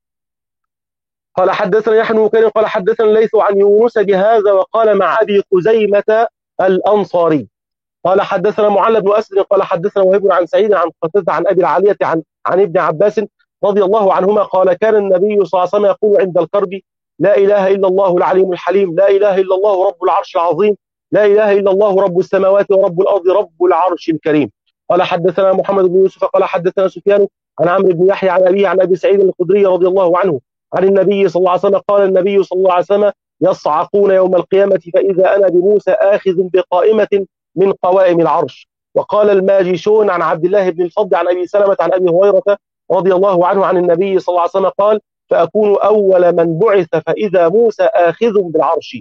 قال حدثنا يحيى بن بكير قال حدثنا الليث عن يونس بهذا وقال مع أبي خزيمة الأنصاري. قال حدثنا معل بن أسد قال حدثنا وهب عن سعيد عن قتادة عن أبي العالية عن ابن عباس رضي الله عنهما قال كان النبي صلى الله عليه وسلم يقول عند الكرب لا إله إلا الله العليم الحليم، لا إله إلا الله رب العرش العظيم، لا إله إلا الله رب السماوات ورب الأرض رب العرش الكريم. قال حدثنا محمد بن يوسف قال حدثنا سفيان عن عمرو بن يحيى عن أبيه عن أبي سعيد الخدري رضي الله عنه عن النبي صلى الله عليه وسلم قال النبي صلى الله عليه وسلم يصعقون يوم القيامة فإذا أنا بموسى آخذ بقائمة من قوائم العرش. وقال الماجشون عن عبد الله بن الفضل عن أبي سلمة عن أبي هريرة رضي الله عنه عن النبي صلى الله عليه وسلم قال فأكون أول من بعث فإذا موسى آخذ بالعرش.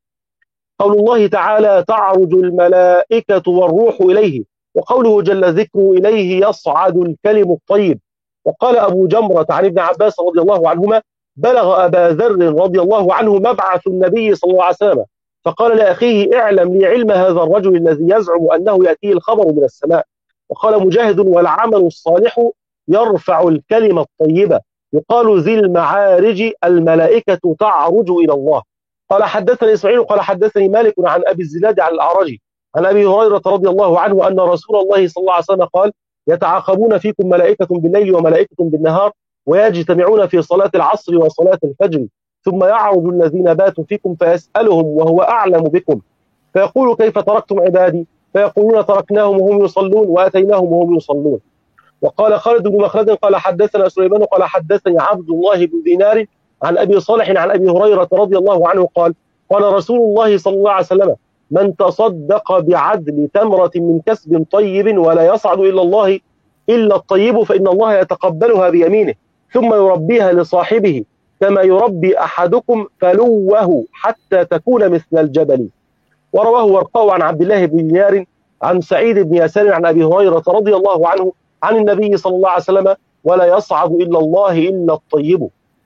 قول الله تعالى تعرج الملائكة والروح إليه، وقوله جل ذكره إليه يصعد الكلم الطيب. وقال أبو جمرة عن ابن عباس رضي الله عنهما بلغ أبا ذر رضي الله عنه مبعث النبي صلى الله عليه وسلم فقال لأخيه اعلم لي علم هذا الرجل الذي يزعم أنه يأتيه الخبر من السماء. وقال مجاهد والعمل الصالح يرفع الكلمة الطيبة، يقال ذي المعارج الملائكة تعرج إلى الله. قال حدثني إسماعيل قال حدثني مالك عن أبي الزناد عن الأعرج عن أبي هريرة رضي الله عنه أن رسول الله صلى الله عليه وسلم قال يتعاقبون فيكم ملائكة بالليل وملائكة بالنهار ويجتمعون في صلاة العصر وصلاة الفجر، ثم يعرج الذين باتوا فيكم فيسألهم وهو أعلم بكم فيقول كيف تركتم عبادي؟ فيقولون تركناهم وهم يصلون وأتيناهم وهم يصلون. وقال خالد بن مخلد قال حدثنا سليمان قال حدثني عبد الله بن دينار عن أبي صالح عن أبي هريرة رضي الله عنه قال قال رسول الله صلى الله عليه وسلم من تصدق بعدل تمرة من كسب طيب ولا يصعد إلى الله إلا الطيب فإن الله يتقبلها بيمينه ثم يربيها لصاحبه كما يربي أحدكم فلوه حتى تكون مثل الجبل. ورواه ورقاء عن عبد الله بن دينار عن سعيد بن يسار عن أبي هريرة رضي الله عنه عن النبي صلى الله عليه وسلم ولا يصعد إلا الله إلا الطيب.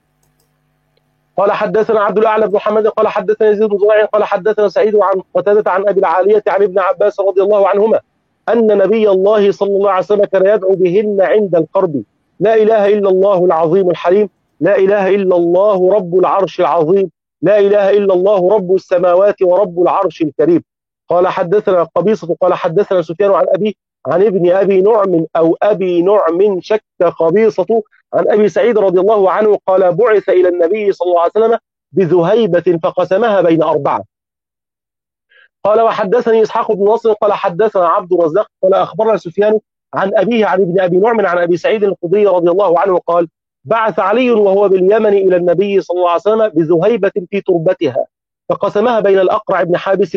قال حدثنا عبد الأعلى بن محمد قال حدثنا يزيد بن زريع قال حدثنا سعيد عن قتادة عن أبي العالية عن ابن عباس رضي الله عنهما أن نبي الله صلى الله عليه وسلم كان يدعو بهن عند القرب لا إله إلا الله العظيم الحليم، لا إله إلا الله رب العرش العظيم، لا إله إلا الله رب السماوات ورب العرش الكريم. قال حدثنا قبيصة قال حدثنا سفيان عن أبي عن ابن أبي نعم أو أبي نعم شك قبيصة عن أبي سعيد رضي الله عنه قال بعث إلى النبي صلى الله عليه وسلم بذهيبة فقسمها بين أربعة. قال وحدثني إسحاق بن نصر قال حدثنا عبد الرزاق قال أخبرنا سفيان عن أبيه عن ابن أبي نعم عن أبي سعيد الخدري رضي الله عنه قال بعث علي وهو باليمن إلى النبي صلى الله عليه وسلم بذهيبة في تربتها فقسمها بين الأقرع بن حابس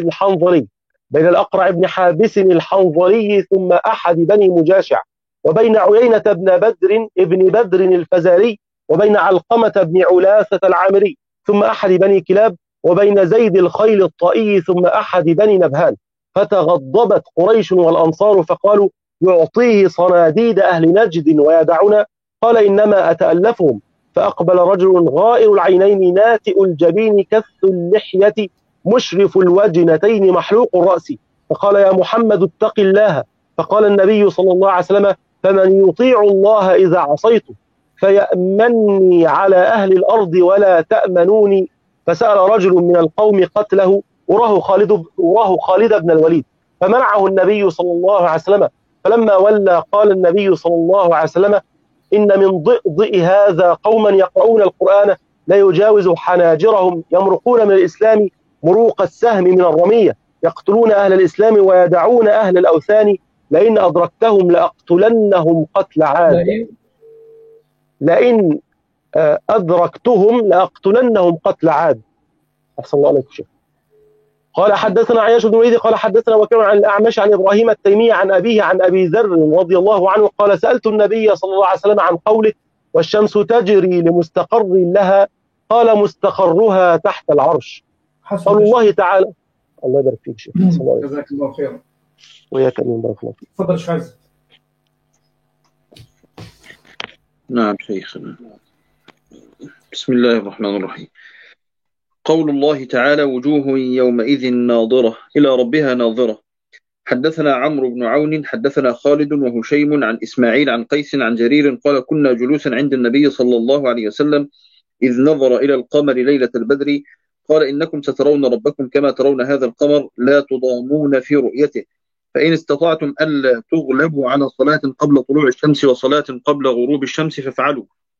الحنظلي ثم أحد بني مجاشع وبين عيينة بن بدر الفزاري وبين علقمة بن علاثة العامري ثم أحد بني كلاب وبين زيد الخيل الطائي ثم أحد بني نبهان. فتغضبت قريش والأنصار فقالوا يعطيه صناديد أهل نجد ويدعنا. فقال إنما أتألفهم. فأقبل رجل غائر العينين ناتئ الجبين كث اللحية مشرف الوجنتين محلوق الرأس، فقال يا محمد اتق الله. فقال النبي صلى الله عليه وسلم فمن يطيع الله إذا عصيته فيأمني على أهل الأرض ولا تأمنوني. فسأل رجل من القوم قتله وراه خالد بن الوليد، فمنعه النبي صلى الله عليه وسلم. فلما ولى قال النبي صلى الله عليه وسلم إن من ضئضئ هذا قوما يقرؤون القرآن لا يجاوز حناجرهم يمرقون من الإسلام مروق السهم من الرمية، يقتلون أهل الإسلام ويدعون أهل الأوثان، لئن أدركتهم لأقتلنهم قتل عاد. لئن أدركتهم لأقتلنهم قتل عاد. أحسن الله عليكم شيخ. قال حدثنا عياش بن الوليد قال حدثنا وكيع عن الأعمش عن إبراهيم التيمي عن أبيه عن أبي ذر رضي الله عنه قال سألت النبي صلى الله عليه وسلم عن قوله والشمس تجري لمستقر لها، قال مستقرها تحت العرش. قال الله تعالى. الله يبارك فيك شيخ. جزاك الله خيرا. وياك من بارك الله فيك. تفضل شيخ عزت. نعم شيخنا. بسم الله الرحمن الرحيم. قول الله تعالى وجوه يومئذ ناظرة إلى ربها ناظرة. حدثنا عمرو بن عون حدثنا خالد وهشيم عن إسماعيل عن قيس عن جرير قال كنا جلوسا عند النبي صلى الله عليه وسلم إذ نظر إلى القمر ليلة البدر قال إنكم سترون ربكم كما ترون هذا القمر لا تضامون في رؤيته، فإن استطعتم ألا تغلبوا على صلاة قبل طلوع الشمس وصلاة قبل غروب الشمس فافعلوا.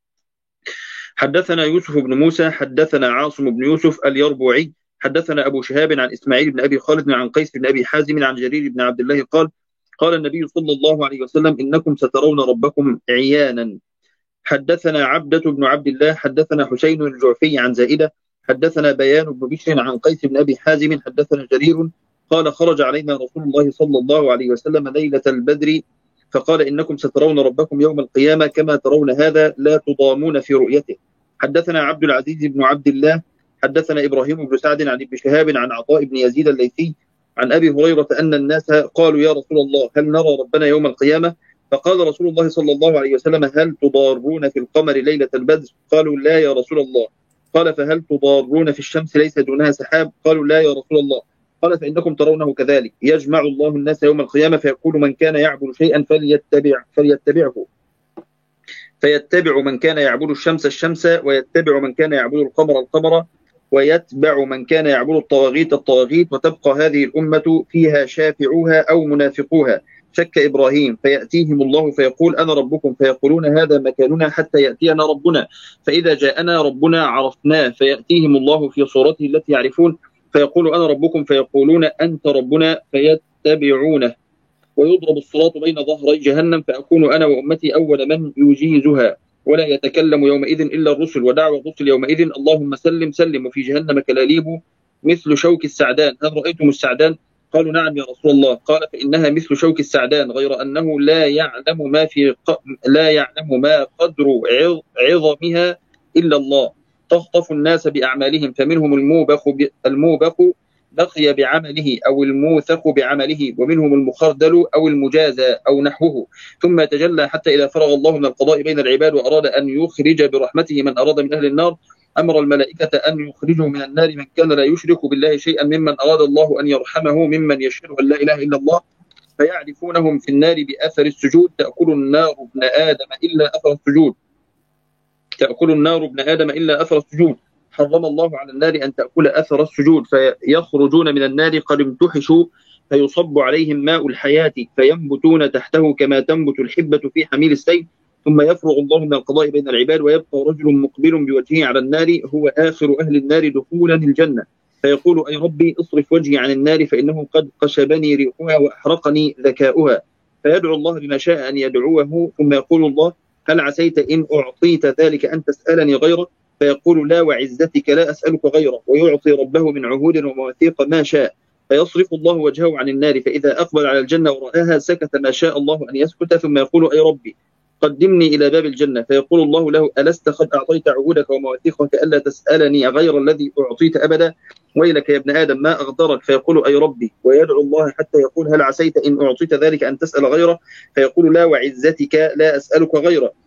حدثنا يوسف بن موسى حدثنا عاصم بن يوسف اليربوعي حدثنا أبو شهاب عن إسماعيل بن أبي خالد عن قيس بن أبي حازم عن جرير بن عبد الله قال قال النبي صلى الله عليه وسلم إنكم سترون ربكم عيانا. حدثنا عبدة بن عبد الله حدثنا حسين الجعفي عن زائدة حدثنا بيان بن بشر عن قيس بن أبي حازم حدثنا جرير قال خرج علينا رسول الله صلى الله عليه وسلم ليلة البدر فقال إنكم سترون ربكم يوم القيامة كما ترون هذا لا تضامون في رؤيته. حدثنا عبد العزيز بن عبد الله حدثنا إبراهيم بن سعد عن ابن شهاب عن عطاء بن يزيد الليثي عن أبي هريرة أن الناس قالوا يا رسول الله هل نرى ربنا يوم القيامة؟ فقال رسول الله صلى الله عليه وسلم هل تضارون في القمر ليلة البدر؟ قالوا لا يا رسول الله. قال فهل تضارون في الشمس ليس دونها سحاب؟ قالوا لا يا رسول الله. قال فإنكم ترونه كذلك يجمع الله الناس يوم القيامة فيقول من كان يعبد شيئا فليتبعه فيتبع من كان يعبد الشمس الشمس ويتبع من كان يعبد القمر القمر ويتبع من كان يعبد الطواغيت الطواغيت وتبقى هذه الأمة فيها شافعوها أو منافقوها. شك إبراهيم فيأتيهم الله فيقول أنا ربكم فيقولون هذا مكاننا حتى يأتينا ربنا، فإذا جاءنا ربنا عرفناه فيأتيهم الله في صورته التي يعرفون فيقول أنا ربكم فيقولون أنت ربنا فيتبعونه، ويضرب الصراط بين ظهري جهنم فأكون أنا وأمتي أول من يجيزها ولا يتكلم يومئذ إلا الرسل ودعوى الرسل يومئذ اللهم سلم سلم وفي جهنم كلاليب مثل شوك السعدان هل رأيتم السعدان؟ قالوا نعم يا رسول الله. قال فإنها مثل شوك السعدان غير أنه لا يعلم ما قدر عظمها إلا الله. تخطف الناس بأعمالهم فمنهم الموبخ بقي بعمله أو الموثق بعمله ومنهم المخردل أو المجازى أو نحوه ثم يتجلى حتى إذا فرغ الله من القضاء بين العباد وأراد أن يخرج برحمته من أراد من أهل النار أمر الملائكة أن يخرجوا من النار من كان لا يشرك بالله شيئا ممن أراد الله أن يرحمه ممن يشهد أن لا إله إلا الله فيعرفونهم في النار بأثر السجود تأكل النار ابن آدم إلا أثر السجود حرم الله على النار أن تأكل أثر السجود فيخرجون من النار قد امتحشوا فيصب عليهم ماء الحياة فينبتون تحته كما تنبت الحبة في حميل السيل ثم يفرغ الله من القضاء بين العباد ويبقى رجل مقبل بوجهه على النار هو آخر أهل النار دخولا الجنة فيقول أي ربي اصرف وجهي عن النار فإنه قد قشبني ريحها وأحرقني ذكاؤها فيدعو الله بما شاء أن يدعوه ثم يقول الله هل عسيت إن أعطيت ذلك أن تسألني غيره؟ فيقول لا وعزتك لا أسألك غيره ويعطي ربه من عهود ومواثيق ما شاء فيصرف الله وجهه عن النار فإذا أقبل على الجنة ورآها سكت ما شاء الله أن يسكت ثم يقول أي ربي قدمني إلى باب الجنة فيقول الله له ألست قد أعطيت عهودك ومواثيقك ألا تسألني غير الذي أعطيت أبدا ويلك يا ابن آدم ما أغدرك فيقول أي ربي ويدعو الله حتى يقول هل عسيت إن أعطيت ذلك أن تسأل غيره فيقول لا وعزتك لا أسألك غيره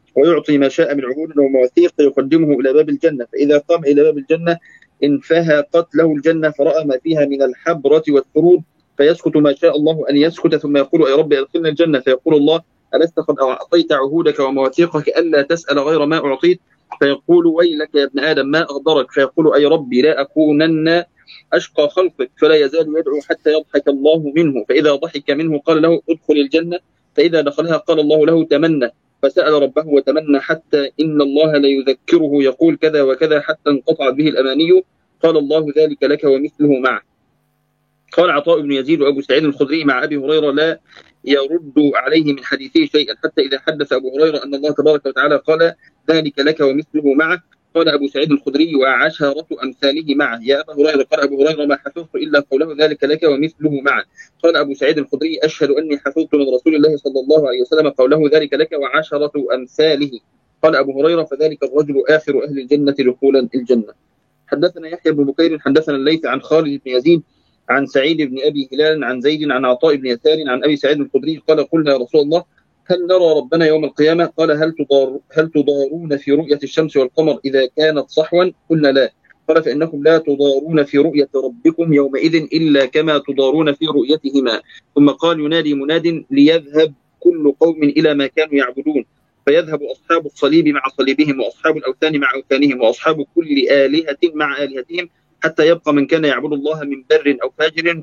ويعطي ما شاء من عهود ومواثيق فيقدمه إلى باب الجنة، فإذا قام إلى باب الجنة انفهقت له الجنة فرأى ما فيها من الحبرة والثرود، فيسكت ما شاء الله أن يسكت، ثم يقول يا رب أدخلنا الجنة، فيقول الله ألست قد أعطيت عهودك ومواثيقك ألا تسأل غير ما أعطيت؟ فيقول ويلك يا ابن آدم ما أغدرك؟ فيقول أي ربي لا أكونن أشقى خلقك، فلا يزال يدعو حتى يضحك الله منه، فإذا ضحك منه قال له ادخل الجنة، فإذا دخلها قال الله له تمنى، فسأل ربه وتمنى حتى إن الله ليذكره يقول كذا وكذا حتى انقطعت به الأماني، قال الله ذلك لك ومثله معه. قال عطاء بن يزيد وأبو سعيد الخدري مع أبي هريرة لا يرد عليه من حديثه شيئا، حتى إذا حدث أبو هريرة أن الله تبارك وتعالى قال ذلك لك ومثله معه، قال أبو سعيد الخدري وعشرة أمثاله معه. يا أبا هريرة قال أبو هريرة ما حفظت إلا قوله ذلك لك ومثله معه. قال أبو سعيد الخدري أشهد أني حفظت من رسول الله صلى الله عليه وسلم قوله ذلك لك وعشرة أمثاله. قال أبو هريرة فذلك الرجل آخر أهل الجنة دخولا الجنة. حدثنا يحيى بن بكير حدثنا الليث عن خالد بن يزيد عن سعيد بن أبي هلال عن زيد عن عطاء بن يسار عن أبي سعيد الخدري قال قلنا يا رسول الله هل نرى ربنا يوم القيامة؟ قال هل تضارون في رؤية الشمس والقمر إذا كانت صحوا؟ قلنا لا. قال فإنكم لا تضارون في رؤية ربكم يومئذ إلا كما تضارون في رؤيتهما. ثم قال ينادي مناد ليذهب كل قوم إلى ما كانوا يعبدون، فيذهب أصحاب الصليب مع صليبهم وأصحاب الأوثان مع أوثانهم وأصحاب كل آلهة مع آلهتهم، حتى يبقى من كان يعبد الله من بر أو فاجر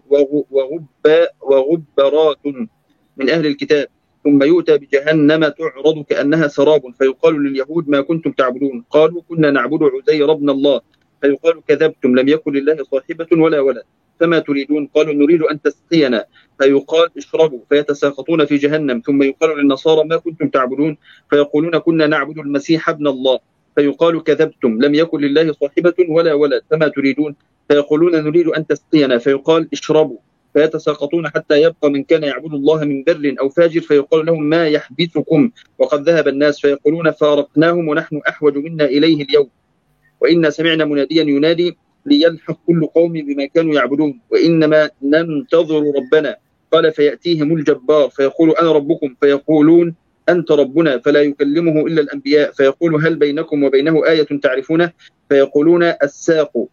وغبرات من أهل الكتاب. ثم يؤتى بجهنم تعرض كأنها سراب، فيقال لليهود ما كنتم تعبدون؟ قالوا كنا نعبد عزير ابن الله. فيقال كذبتم لم يكن لله صاحبة ولا ولد، فما تريدون؟ قالوا نريد أن تسقينا. فيقال اشربوا، فيتساقطون في جهنم. ثم يقال للنصارى ما كنتم تعبدون؟ فيقولون كنا نعبد المسيح ابن الله. فيقال كذبتم لم يكن لله صاحبة ولا ولد، فما تريدون؟ فيقولون نريد أن تسقينا. فيقال اشربوا، فيتساقطون حتى يبقى من كان يعبد الله من بر أو فاجر، فيقال لهم ما يحبسكم وقد ذهب الناس؟ فيقولون فارقناهم ونحن أحوج منا إليه اليوم، وإنا سمعنا مناديا ينادي ليلحق كل قوم بما كانوا يعبدون وإنما ننتظر ربنا. قال فيأتيهم الجبار فيقول أنا ربكم، فيقولون أنت ربنا، فلا يكلمه إلا الأنبياء. فيقول هل بينكم وبينه آية تعرفونه؟ فيقولون الساق،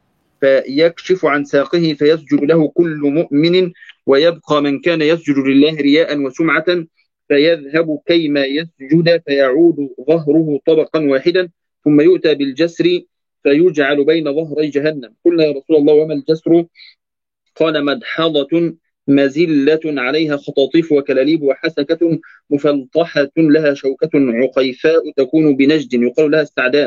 فيكشف عن ساقه فيسجد له كل مؤمن، ويبقى من كان يسجد لله رياء وسمعة فيذهب كيما يسجد فيعود ظهره طبقا واحدا، ثم يؤتى بالجسر فيجعل بين ظهري جهنم. قلنا يا رسول الله وما الجسر؟ قال مدحضة مزلة عليها خطاطيف وكلاليب وحسكة مفلطحة لها شوكة عقيفاء تكون بنجد يقال لها السعدان،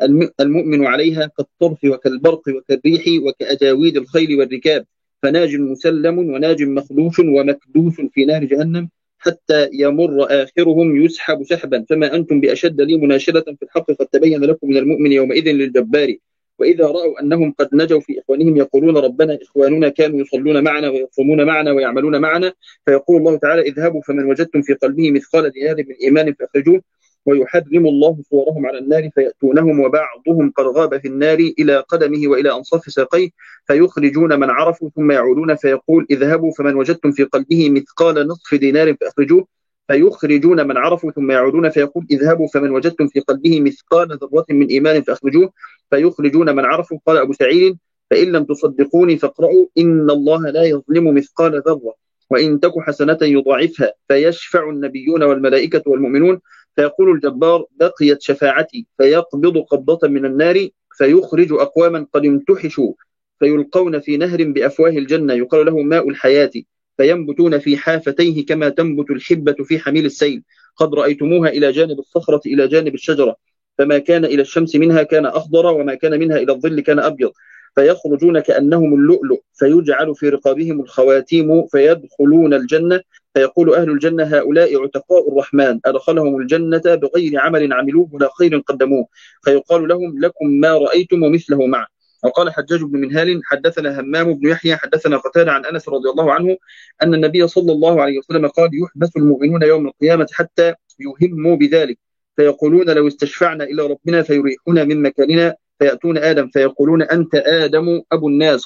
المؤمن عليها كالطرف وكالبرق وكالريح وكأجاويد الخيل والركاب، فناج مسلم وناج مخدوش ومكدوس في نار جهنم حتى يمر آخرهم يسحب سحبا، فما أنتم بأشد لي مناشرة في الحق قد تبين لكم من المؤمن يومئذ للجبار. وإذا رأوا أنهم قد نجوا في إخوانهم يقولون ربنا إخواننا كانوا يصلون معنا ويصومون معنا ويعملون معنا، فيقول الله تعالى اذهبوا فمن وجدتم في قلبه مثقال ذرة من إيمان فأخرجوه، ويحرم الله صورهم على النار فيأتونهم وبعضهم قد غاب في النار إلى قدمه وإلى أنصاف ساقيه، فيخرجون من عرفوا ثم يعودون فيقول اذهبوا فمن وجدتم في قلبه مثقال نصف دينار فأخرجوه، فيخرجون من عرفوا ثم يعودون فيقول اذهبوا فمن وجدتم في قلبه مثقال ذرة من إيمان فأخرجوه، فيخرجون من عرفوا. قال أبو سعيد فإن لم تصدقوني فاقرأوا إن الله لا يظلم مثقال ذرة وإن تك حسنة يضاعفها، فيشفع النبيون والملائكة والمؤمنون، فيقول الجبار بقيت شفاعتي، فيقبض قبضة من النار فيخرج أقواما قد امتحشوا فيلقون في نهر بأفواه الجنة يقال له ماء الحياة، فينبتون في حافتيه كما تنبت الحبة في حميل السيل، قد رأيتموها إلى جانب الصخرة إلى جانب الشجرة، فما كان إلى الشمس منها كان أخضر وما كان منها إلى الظل كان أبيض، فيخرجون كأنهم اللؤلؤ، فيجعل في رقابهم الخواتيم فيدخلون الجنة، فيقول أهل الجنة هؤلاء عتقاء الرحمن أدخلهم الجنة بغير عمل عملوه ولا خير قدموه، فيقال لهم لكم ما رأيتم ومثله معه. وقال حجاج بن منهال حدثنا همام بن يحيى حدثنا قتادة عن أنس رضي الله عنه أن النبي صلى الله عليه وسلم قال يحبس المؤمنون يوم القيامة حتى يهموا بذلك، فيقولون لو استشفعنا إلى ربنا فيريحنا من مكاننا، فيأتون آدم فيقولون أنت آدم أبو الناس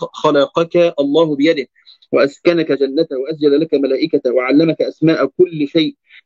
خلقك الله بيده وأسكنك جنته وأسجد لك ملائكته وعلمك أسماء كل شيء،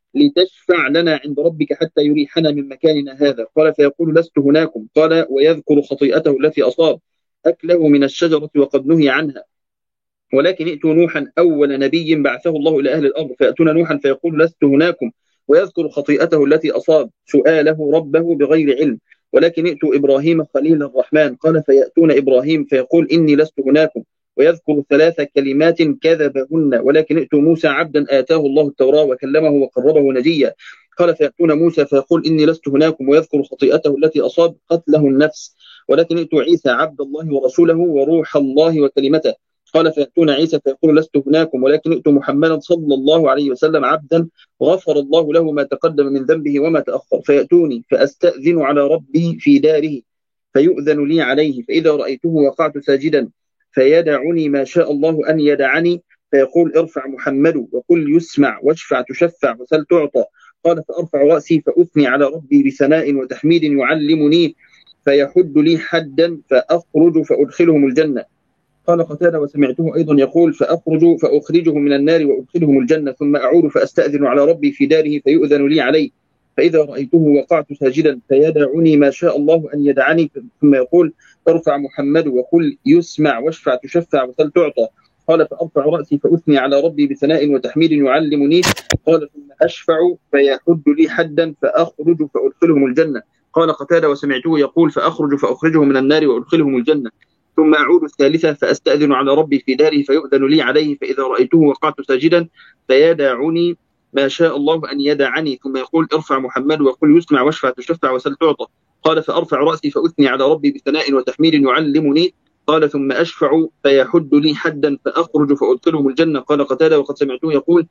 لتشفع لنا عند ربك حتى يريحنا من مكاننا هذا. قال فيقول لست هناكم. قال ويذكر خطيئته التي أصاب أكله من الشجرة وقد نهي عنها. ولكن ائتوا نوحا أول نبي بعثه الله إلى أهل الأرض فيأتون نوحا فيقول لست هناكم ويذكر خطيئته التي أصاب سؤاله ربه بغير علم. ولكن ائتوا إبراهيم خليل الرحمن. قال فيأتون إبراهيم فيقول إني لست هناكم ويذكر 3 كلمات كذبهن. ولكن ائتوا موسى عبدا آتاه الله التوراة وكلمه وقربه نجيا. قال فيأتون موسى فيقول إني لست هناكم ويذكر خطيئته التي أصاب قتله النفس. ولكن ائتوا عيسى عبد الله ورسوله وروح الله وكلمته. قال فيأتون عيسى فيقول لست هناكم ولكن ائتوا محمدا صلى الله عليه وسلم عبدا غفر الله له ما تقدم من ذنبه وما تأخر. فيأتوني فأستأذن على ربي في داره فيؤذن لي عليه فإذا رأيته وقعت ساجدا فيدعني ما شاء الله أن يدعني فيقول ارفع محمد وقل يسمع واشفع تشفع وسل تعطى. قال فأرفع رأسي فأثني على ربي بثناء وتحميد يعلمني فيحد لي حدا فأخرج فأدخلهم الجنة. قال قتادة وسمعته أيضا يقول فأخرجه من النار وأدخلهم الجنة ثم أعود فأستأذن على ربي في داره فيؤذن لي عليه فإذا رأيته وقعت ساجدا فيدعني ما شاء الله أن يدعني ثم يقول ارفع محمد وقل يسمع واشفع تشفع وسل تعطى. قال فأرفع رأسي فأثني على ربي بثناء وتحميد يعلمني. قال ثم أشفع فيحد لي حدا فأخرج فأدخلهم الجنة. قال قتادة وسمعته يقول فأخرجهم من النار وأدخلهم الجنة ثم أعود الثالثة فأستأذن على ربي في داره فيؤذن لي عليه فإذا رأيته وقعت ساجدا فيدعني ما شاء الله أن يدعني ثم يقول ارفع محمد وقل يسمع واشفع تشفع وسل تعطى. قال فأرفع رأسي فأثني على ربي بثناء وتحميد يعلمني. قال ثم أشفع فيحد لي حدا فأخرج فأدخلهم الجنة. قال قتادة وقد سمعته يقول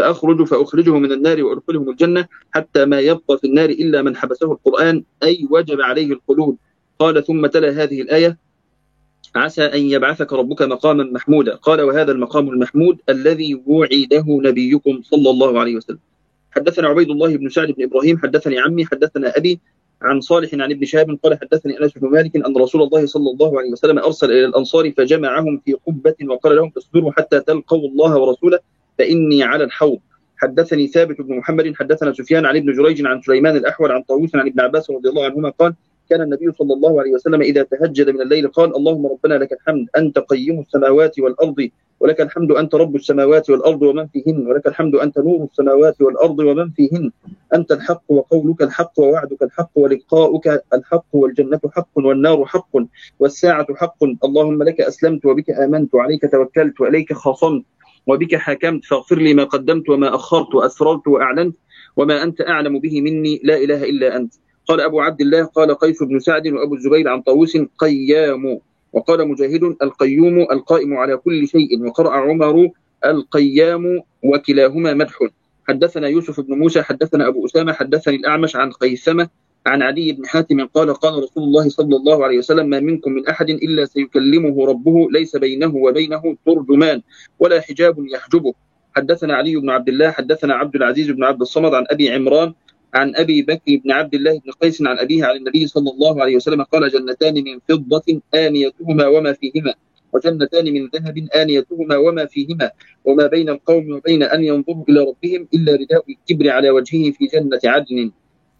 فأخرجه من النار وأدخلهم الجنة حتى ما يبقى في النار إلا من حبسه القرآن أي وجب عليه الخلود. قال ثم تلا هذه الآية عسى أن يبعثك ربك مقاما محمودا. قال وهذا المقام المحمود الذي وعده نبيكم صلى الله عليه وسلم. حدثنا عبيد الله بن سعد بن إبراهيم حدثني عمي حدثنا أبي عن صالح عن ابن شهاب قال حدثني أنس بن مالك أن رسول الله صلى الله عليه وسلم أرسل إلى الأنصار فجمعهم في قبة وقال لهم اصبروا حتى تلقوا الله ورسوله فإني على الحوض. حدثني ثابت بن محمد حدثنا سفيان عن ابن جريج عن سليمان الأحول عن طاووس عن ابن عباس رضي الله عنهما قال كان النبي صلى الله عليه وسلم إذا تهجد من الليل قال اللهم ربنا لك الحمد أنت قيم السماوات والأرض ولك الحمد أنت رب السماوات والأرض ومن فيهن ولك الحمد أنت نور السماوات والأرض ومن فيهن أنت الحق وقولك الحق ووعدك الحق ولقاؤك الحق والجنة حق والنار حق والساعة حق اللهم لك أسلمت وبك آمنت وعليك توكلت وإليك خاصمت وبك حكمت فاغفر لي ما قدمت وما أخرت وأسررت وأعلنت وما أنت أعلم به مني لا إله إلا أنت. قال أبو عبد الله قال قيس بن سعد وأبو الزبير عن طاووس قيام. وقال مجاهد القيوم القائم على كل شيء. وقرأ عمر القيام وكلاهما مدح. حدثنا يوسف بن موسى حدثنا أبو أسامة حدثني الأعمش عن قيثمة عن عدي بن حاتم قال قال رسول الله صلى الله عليه وسلم ما منكم من أحد إلا سيكلمه ربه ليس بينه وبينه ترجمان ولا حجاب يحجبه. حدثنا علي بن عبد الله حدثنا عبد العزيز بن عبد الصمد عن أبي عمران عن أبي بكر بن عبد الله بن قيس عن أبيه عن النبي صلى الله عليه وسلم قال جنتان من فضة آنيتهما وما فيهما وجنتان من ذهب آنيتهما وما فيهما وما بين القوم وبين أن ينظروا إلى ربهم إلا رداء الكبر على وجهه في جنة عدن.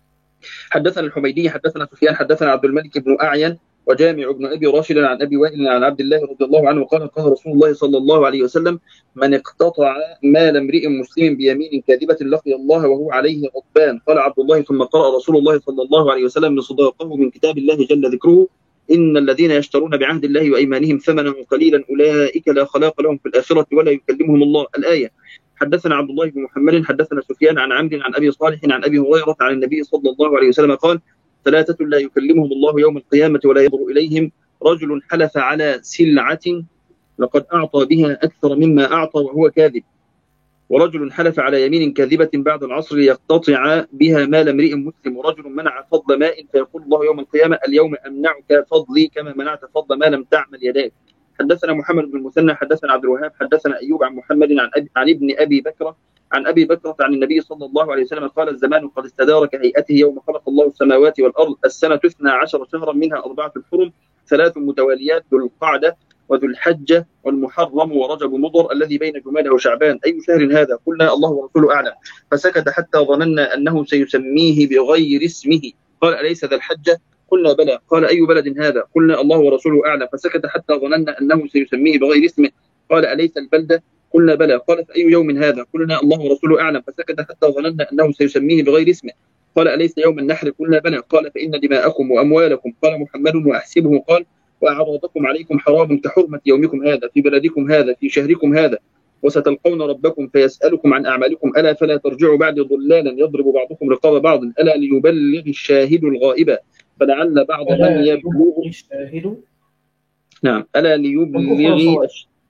حدثنا الحميدي حدثنا سفيان حدثنا عبد الملك بن أعين وجامع بن أبي راشد عن أبي وائل عن عبد الله رضي الله عنه قال قال رسول الله صلى الله عليه وسلم من اقتطع مال امرئ مسلم بيمين كاذبة لقي الله وهو عليه غضبان. قال عبد الله ثم قرأ رسول الله صلى الله عليه وسلم مصداقه من كتاب الله جل ذكره إن الذين يشترون بعهد الله وأيمانهم ثمنا قليلا أولئك لا خلاق لهم في الآخرة ولا يكلمهم الله. الآية. حدثنا عبد الله بن محمد حدثنا سفيان عن عمرو عن أبي صالح عن أبي هريرة عن النبي صلى الله عليه وسلم قال 3 لا يكلمهم الله يوم القيامة ولا ينظر إليهم رجل حلف على سلعة لقد أعطى بها أكثر مما أعطى وهو كاذب ورجل حلف على يمين كاذبة بعد العصر ليقتطع بها مال امرئ مسلم ورجل منع فضل ماء فيقول الله يوم القيامة اليوم أمنعك فضلي كما منعت فضل ما لم تعمل يداك. حدثنا محمد بن المثنى حدثنا عبد الوهاب حدثنا أيوب عن محمد عن ابن أبي بكر عن أبي بكرة عن النبي صلى الله عليه وسلم قال الزمان قد استدار كهيئته يوم خلق الله السماوات والأرض السنة 12 شهرا منها 4 حرم 3 متواليات ذو القعدة وذو الحجة والمحرم ورجب مضر الذي بين جمادى وشعبان، أي شهر هذا؟ قلنا الله ورسوله أعلم، فسكت حتى ظننا أنه سيسميه بغير اسمه. قال أليس ذا الحجة؟ قلنا بلى. قال أي بلد هذا؟ قلنا الله ورسوله أعلم، فسكت حتى ظننا أنه سيسميه بغير اسمه. قال أليس البلدة؟ قلنا بلى. قال فأي يوم هذا؟ قلنا الله ورسوله أعلم، فسكت حتى ظننا أنه سيسميه بغير اسمه. قال أليس يوم النحر؟ قلنا بلى. قال فإن دماءكم وأموالكم، قال محمد وأحسبه، قال وأعراضكم عليكم حرام كحرمة يومكم هذا في بلدكم هذا في شهركم هذا، وستلقون ربكم فيسألكم عن أعمالكم، ألا فلا ترجعوا بعد ضلالا يضرب بعضكم رقاب بعض، ألا ليبلغ الشاهد الغائب فلعل بعض من يبلغ الشاهد. نعم ألا ليبلغ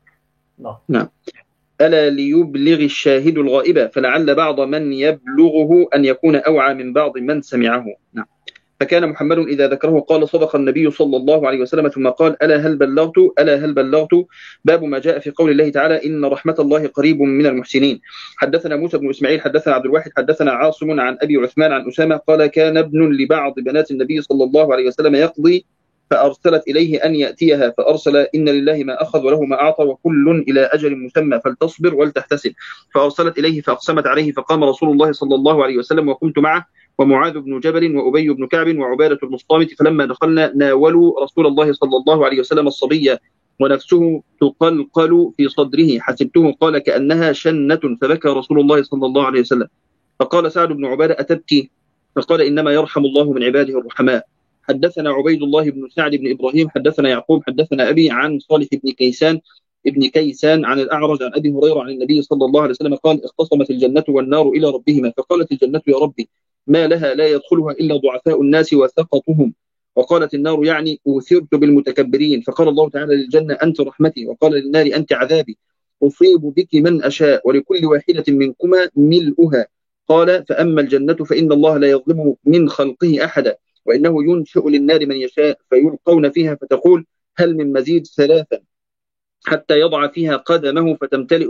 نعم ألا ليبلغ الشاهد الغائب فلعل بعض من يبلغه أن يكون أوعى من بعض من سمعه. نعم. فكان محمد إذا ذكره قال صدق النبي صلى الله عليه وسلم، ثم قال ألا هل بلغت ألا هل بلغت. باب ما جاء في قول الله تعالى إن رحمة الله قريب من المحسنين. حدثنا موسى بن إسماعيل حدثنا عبد الواحد حدثنا عاصم عن أبي عثمان عن أسامة قال كان ابن لبعض بنات النبي صلى الله عليه وسلم يقضي فأرسلت إليه أن يأتيها، فأرسل إن لله ما أخذ وله ما أعطى وكل إلى أجل مسمى فلتصبر ولتحتسب. فأرسلت إليه فأقسمت عليه، فقام رسول الله صلى الله عليه وسلم وقمت معه ومعاذ بن جبل وأبي بن كعب وعبادة بن الصامت، فلما دخلنا ناولوا رسول الله صلى الله عليه وسلم الصبي ونفسه تقلقل في صدره، حسبته قال كأنها شنة، فبكى رسول الله صلى الله عليه وسلم. فقال سعد بن عبادة أتبكي؟ فقال إنما يرحم الله من عباده الرحماء. حدثنا عبيد الله بن سعد بن إبراهيم حدثنا يعقوب حدثنا أبي عن صالح بن كيسان عن الأعرج عن أبي هريرة عن النبي صلى الله عليه وسلم قال اختصمت الجنة والنار إلى ربهما، فقالت الجنة يا ربي ما لها لا يدخلها إلا ضعفاء الناس وسقطهم، وقالت النار يعني أوثرت بالمتكبرين، فقال الله تعالى للجنة أنت رحمتي، وقال للنار أنت عذابي، أصيب بك من أشاء ولكل واحدة منكما ملؤها. قال فأما الجنة فإن الله لا يظلم من خلقه أحدا، وإنه ينشئ للنار من يشاء فيلقون فيها فتقول هل من مزيد ثلاثا حتى يضع فيها قدمه فتمتلئ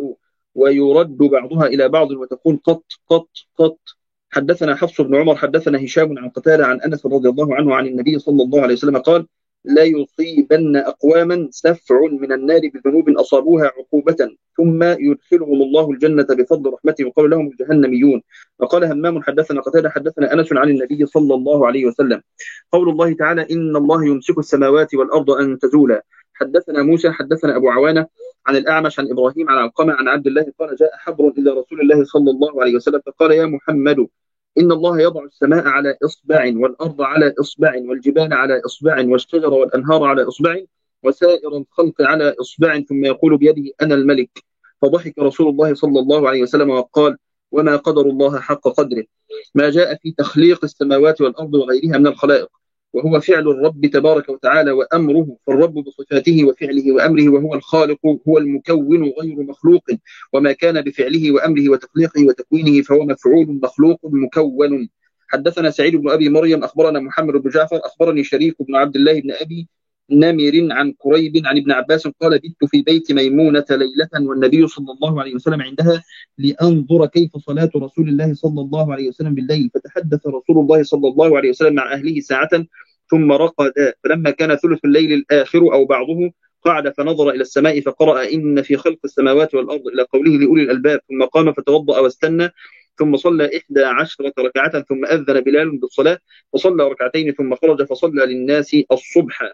ويرد بعضها إلى بعض وتقول قط قط قط. حدثنا حفص بن عمر حدثنا هشام عن قتادة عن أنس رضي الله عنه عن النبي صلى الله عليه وسلم قال لا يصيبن أقواما سفع من النار بذنوب أصابوها عقوبة ثم يدخلهم الله الجنة بفضل رحمته وقال لهم الجهنميون. وقال همام حدثنا قتادة حدثنا أنس عن النبي صلى الله عليه وسلم قول الله تعالى إن الله يمسك السماوات والأرض أن تزولا. حدثنا موسى حدثنا أبو عوانة عن الأعمش عن إبراهيم عن علقمة عن عبد الله قال جاء حبر إلى رسول الله صلى الله عليه وسلم فقال يا محمد إن الله يضع السماء على إصبع والأرض على إصبع والجبال على إصبع والشجر والأنهار على إصبع وسائر الخلق على إصبع ثم يقول بيده أنا الملك. فضحك رسول الله صلى الله عليه وسلم وقال وما قدر الله حق قدره. ما جاء في تخليق السماوات والأرض وغيرها من الخلائق وهو فعل الرب تبارك وتعالى وأمره، فالرب بصفاته وفعله وأمره وهو الخالق هو المكون غير مخلوق، وما كان بفعله وأمره وتخليقه وتكوينه فهو مفعول مخلوق مكون. حدثنا سعيد بن أبي مريم أخبرنا محمد بن جعفر أخبرني شريك بن عبد الله بن أبي نمر عن كريب عن ابن عباس قال بت في بيت ميمونة ليلة والنبي صلى الله عليه وسلم عندها لأنظر كيف صلاة رسول الله صلى الله عليه وسلم بالليل، فتحدث رسول الله صلى الله عليه وسلم مع أهله ساعة ثم رقد، فلما كان ثلث الليل الآخر أو بعضه قعد فنظر إلى السماء فقرأ إن في خلق السماوات والأرض إلى قوله لأولي الألباب، ثم قام فتوضأ واستنى ثم صلى 11 ركعة ثم أذن بلال بالصلاة فصلى ركعتين ثم خرج فصلى للناس الصبح.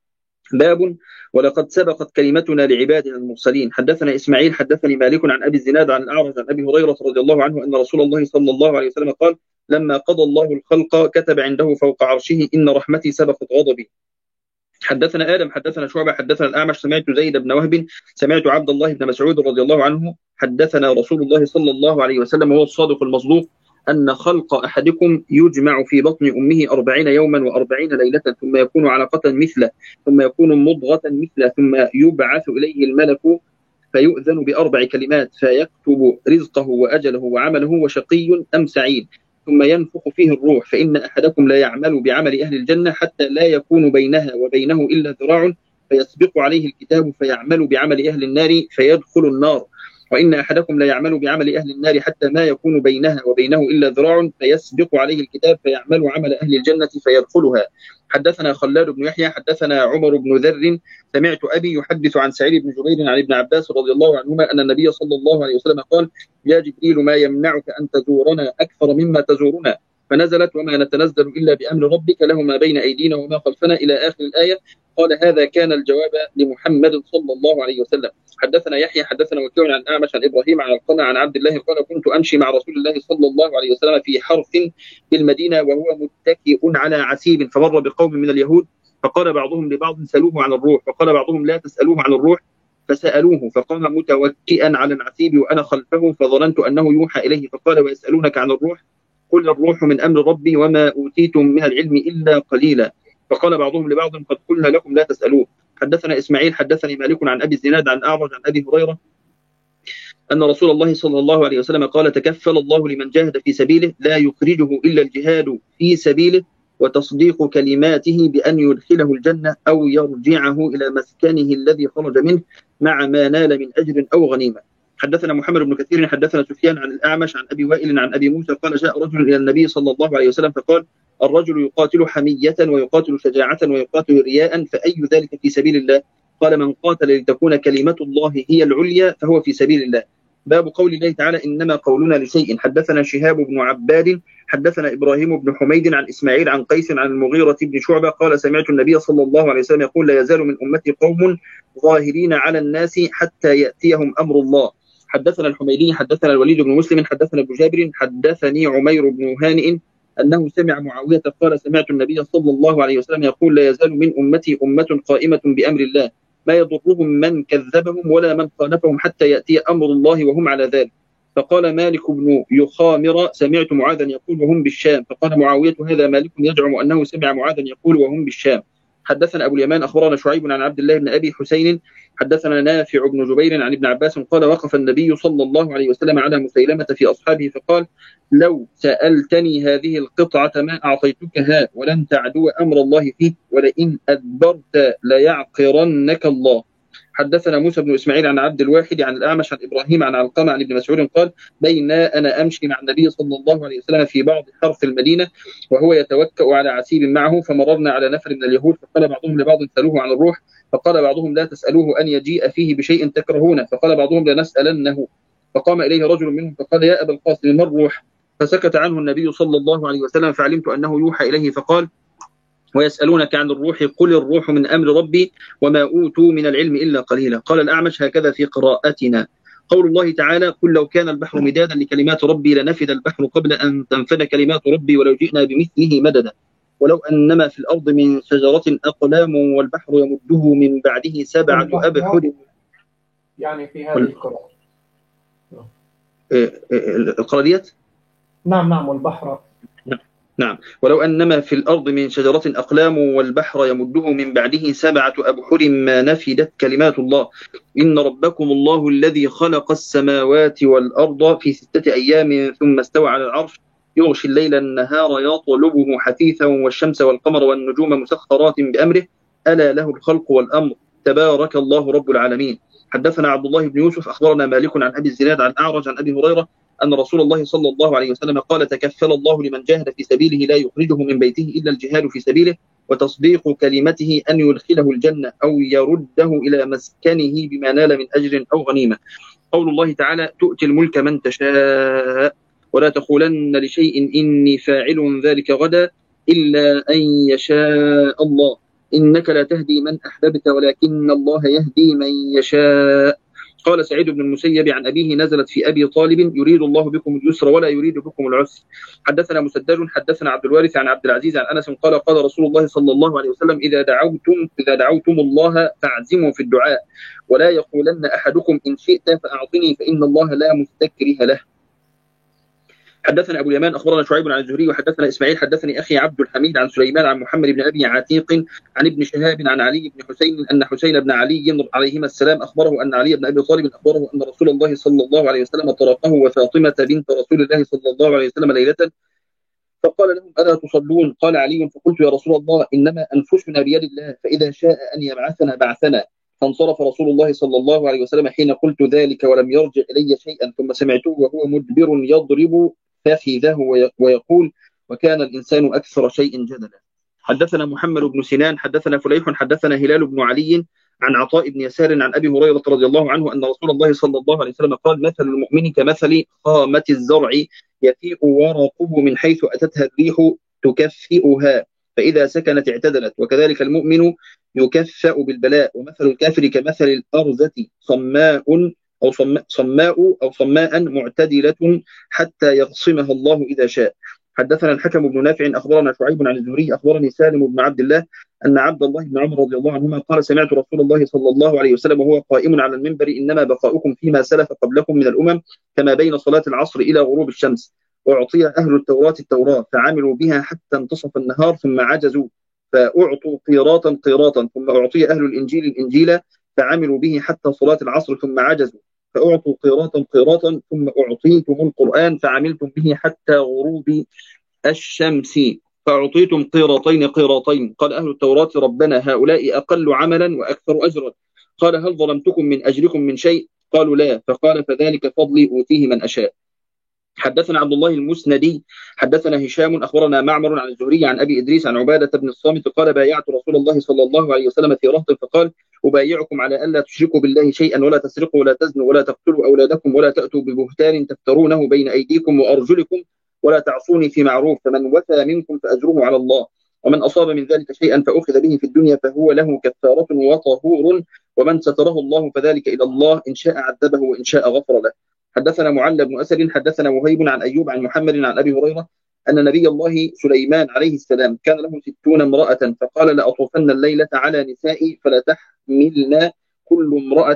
باب ولقد سبقت كلمتنا لعبادنا المرسلين. حدثنا إسماعيل حدثني مالك عن أبي الزناد عن الأعرج عن أبي هريرة رضي الله عنه أن رسول الله صلى الله عليه وسلم قال لما قضى الله الخلق كتب عنده فوق عرشه إن رحمتي سبقت غضبي. حدثنا آدم حدثنا شعبة حدثنا الأعمش سمعت زيد بن وهب سمعت عبد الله بن مسعود رضي الله عنه حدثنا رسول الله صلى الله عليه وسلم وهو الصادق المصدوق أن خلق أحدكم يجمع في بطن أمه 40 يوما و40 ليلة ثم يكون علقة مثله ثم يكون مضغة مثله ثم يبعث إليه الملك فيؤذن ب4 كلمات فيكتب رزقه وأجله وعمله وشقي أم سعيد ثم ينفخ فيه الروح فإن أحدكم لا يعمل بعمل أهل الجنة حتى لا يكون بينها وبينه إلا ذراع فيسبق عليه الكتاب فيعمل بعمل أهل النار فيدخل النار. وإن أحدكم لا يعمل بعمل أهل النار حتى ما يكون بينها وبينه إلا ذراع فيسبق عليه الكتاب فيعمل عمل أهل الجنة فيدخلها. حدثنا خلاد بن يحيى حدثنا عمر بن ذر سمعت أبي يحدث عن سعيد بن جبير عن ابن عباس رضي الله عنهما أن النبي صلى الله عليه وسلم قال: يا جبريل ما يمنعك أن تزورنا أكثر مما تزورنا؟ فنزلت: وما نتنزل إلا بأمر ربك له ما بين أيدينا وما خلفنا إلى آخر الآية. قال: هذا كان الجواب لمحمد صلى الله عليه وسلم. حدثنا يحيى حدثنا وكيع عن أعمش عن إبراهيم عن القمع عن عبد الله قال: كنت أمشي مع رسول الله صلى الله عليه وسلم في حرث في المدينة وهو متكئ على عسيب، فمر بقوم من اليهود فقال بعضهم لبعض: سألوه عن الروح، فقال بعضهم: لا تسألوه عن الروح، فسألوه فقام متوكئا على العسيب وأنا خلفه، فظننت أنه يوحى إليه، فقال: ويسألونك عن الروح، قل الروح من أمر ربي وما أوتيتم من العلم إلا قليلا. فقال بعضهم لبعض: قد قلنا لكم لا تسألوه. حدثنا إسماعيل حدثني مالك عن أبي الزناد عن أعرج عن أبي هريرة أن رسول الله صلى الله عليه وسلم قال: تكفل الله لمن جاهد في سبيله لا يخرجه إلا الجهاد في سبيله وتصديق كلماته بأن يدخله الجنة أو يرجعه إلى مسكنه الذي خرج منه مع ما نال من أجر أو غنيمة. حدثنا محمد بن كثير حدثنا سفيان عن الأعمش عن أبي وائل عن أبي موسى قال: جاء رجل إلى النبي صلى الله عليه وسلم فقال: الرجل يقاتل حمية ويقاتل شجاعة ويقاتل رياء، فأي ذلك في سبيل الله؟ قال: من قاتل لتكون كلمة الله هي العليا فهو في سبيل الله. باب قول الله تعالى: إنما قولنا لشيء. حدثنا شهاب بن عباد حدثنا إبراهيم بن حميد عن إسماعيل عن قيس عن المغيرة بن شعبة قال: سمعت النبي صلى الله عليه وسلم يقول: لا يزال من أمتي قوم ظاهرين على الناس حتى يأتيهم أمر الله. حدثنا الحميدي حدثنا الوليد بن مسلم حدثنا ابن جابر حدثني عمير بن هانئ أنه سمع معاوية قال: سمعت النبي صلى الله عليه وسلم يقول: لا يزال من أمتي أمة قائمة بأمر الله ما يضرهم من كذبهم ولا من خالفهم حتى يأتي أمر الله وهم على ذلك. فقال مالك بن يخامر: سمعت معاذا يقول وهم بالشام. فقال معاوية: هذا مالك يزعم أنه سمع معاذا يقول وهم بالشام. حدثنا أبو اليمان أخبرنا شعيب عن عبد الله بن أبي حسين حدثنا نافع بن جبير عن ابن عباس قال: وقف النبي صلى الله عليه وسلم على مسيلمة في أصحابه فقال: لو سألتني هذه القطعة ما أعطيتكها ولن تعدو أمر الله فيك، ولئن أدبرت ليعقرنك الله. حدثنا موسى بن إسماعيل عن عبد الواحد عن الأعمش عن إبراهيم عن علقمة عن ابن مسعود قال: بين أنا أمشي مع النبي صلى الله عليه وسلم في بعض حرث المدينة وهو يتوكأ على عسيب معه، فمررنا على نفر من اليهود فقال بعضهم لبعض: سألوه عن الروح، فقال بعضهم: لا تسألوه أن يجيء فيه بشيء تكرهونه، فقال بعضهم: لنسألنه. فقام إليه رجل منهم فقال: يا أبا القاسم ما الروح؟ فسكت عنه النبي صلى الله عليه وسلم فعلمت أنه يوحى إليه، فقال: ويسألونك عن الروح قل الروح من أمر ربي وما أوتوا من العلم إلا قليلا. قال الأعمش: هكذا في قراءتنا. قول الله تعالى: قل لو كان البحر مدادا لكلمات ربي لنفد البحر قبل أن تنفد كلمات ربي ولو جئنا بمثله مددا ولو أنما في الأرض من شجرة أقلام والبحر يمده من بعده 7 أبحر. يعني في هذه القراءة القراءة ديت؟ نعم والبحر نعم. ولو أنما في الأرض من شجرة أقلام والبحر يمده من بعده 7 أبحر ما نفدت كلمات الله إن ربكم الله الذي خلق السماوات والأرض في 6 أيام ثم استوى على العرش يغشي الليل النهار يطلبه حثيثا والشمس والقمر والنجوم مسخرات بأمره ألا له الخلق والأمر تبارك الله رب العالمين. حدثنا عبد الله بن يوسف أخبرنا مالك عن أبي الزناد عن أعرج عن أبي هريرة أن رسول الله صلى الله عليه وسلم قال: تكفل الله لمن جاهد في سبيله لا يخرجه من بيته إلا الجهاد في سبيله وتصديق كلمته أن يدخله الجنة أو يرده إلى مسكنه بما نال من أجر أو غنيمة. قول الله تعالى: تؤتي الملك من تشاء ولا تقولن لشيء إني فاعل ذلك غدا إلا أن يشاء الله إنك لا تهدي من أحببت ولكن الله يهدي من يشاء. قال سعيد بن المسيب عن أبيه: نزلت في أبي طالب يريد الله بكم اليسر ولا يريد بكم العسر. حدثنا مسدد حدثنا عبد الوارث عن عبد العزيز عن أنس قال: قال رسول الله صلى الله عليه وسلم: إذا دعوتم الله فاعزموا في الدعاء ولا يقولن أحدكم إن شئت فأعطني فإن الله لا مستكره له. حدثنا أبو اليمان أخبرنا شعيب عن الزهري وحدثنا إسماعيل حدثني أخي عبد الحميد عن سليمان عن محمد بن أبي عتيق عن ابن شهاب عن علي بن حسين أن حسين بن علي عليهما السلام أخبره أن علي بن أبي طالب أخبره أن رسول الله صلى الله عليه وسلم طرقه وفاطمة بنت رسول الله صلى الله عليه وسلم ليلة فقال لهم: ألا تصلون؟ قال علي: فقلت: يا رسول الله إنما أنفسنا بيد الله فإذا شاء أن يبعثنا بعثنا فانصرف رسول الله صلى الله عليه وسلم حين قلت ذلك ولم يرجع إلي شيئا، ثم سمعته وهو مدبر يضرب فخذه ويقول: وكان الإنسان أكثر شيء جدلا. حدثنا محمد بن سنان حدثنا فليح حدثنا هلال بن علي عن عطاء بن يسار عن أبي هريرة رضي الله عنه أن رسول الله صلى الله عليه وسلم قال: مثل المؤمن كمثل خامة الزرع يفيء ورقه من حيث أتتها الريح تكفئها، فإذا سكنت اعتدلت، وكذلك المؤمن يكفأ بالبلاء. ومثل الكافر كمثل الأرزة صماء معتدلة حتى يغصمها الله إذا شاء. حدثنا الحكم بن نافع أخبرنا شعيب عن الزهري أخبرني سالم بن عبد الله أن عبد الله بن عمر رضي الله عنهما قال: سمعت رسول الله صلى الله عليه وسلم وهو قائم على المنبر: إنما بقاؤكم فيما سلف قبلكم من الأمم كما بين صلاة العصر إلى غروب الشمس. وأعطي أهل التوراة فعملوا بها حتى انتصف النهار ثم عجزوا فأعطوا قيراطا ثم أعطي أهل الإنجيل فعملوا به حتى صلاة العصر ثم عجزوا فأعطوا قيراطا ثم أعطيتم القرآن فعملتم به حتى غروب الشمس فأعطيتم قيراطين. قال أهل التوراة: ربنا هؤلاء أقل عملا وأكثر أجرا. قال: هل ظلمتكم من أجركم من شيء؟ قالوا: لا. فقال: فذلك فضلي أوتيه من أشاء. حدثنا عبد الله المسندي حدثنا هشام أخبرنا معمر عن الزهري عن أبي إدريس عن عبادة بن الصامت قال: بايعت رسول الله صلى الله عليه وسلم في رهط فقال: أبايعكم على ألا تشركوا بالله شيئا ولا تسرقوا ولا تزنوا ولا تقتلوا أولادكم ولا تأتوا ببهتان تفترونه بين أيديكم وأرجلكم ولا تعصوني في معروف، فمن وفى منكم فأجره على الله، ومن أصاب من ذلك شيئا فأخذ به في الدنيا فهو له كفارة وطهور، ومن ستره الله فذلك إلى الله، إن شاء عذبه وإن شاء غفر له. حدثنا معل بن أسد حدثنا وهيب عن أيوب عن محمد عن أبي هريرة أن نبي الله سليمان عليه السلام كان له 60 امرأة، فقال: لأطوفن الليلة على نسائي فلا تحملن كل امرأة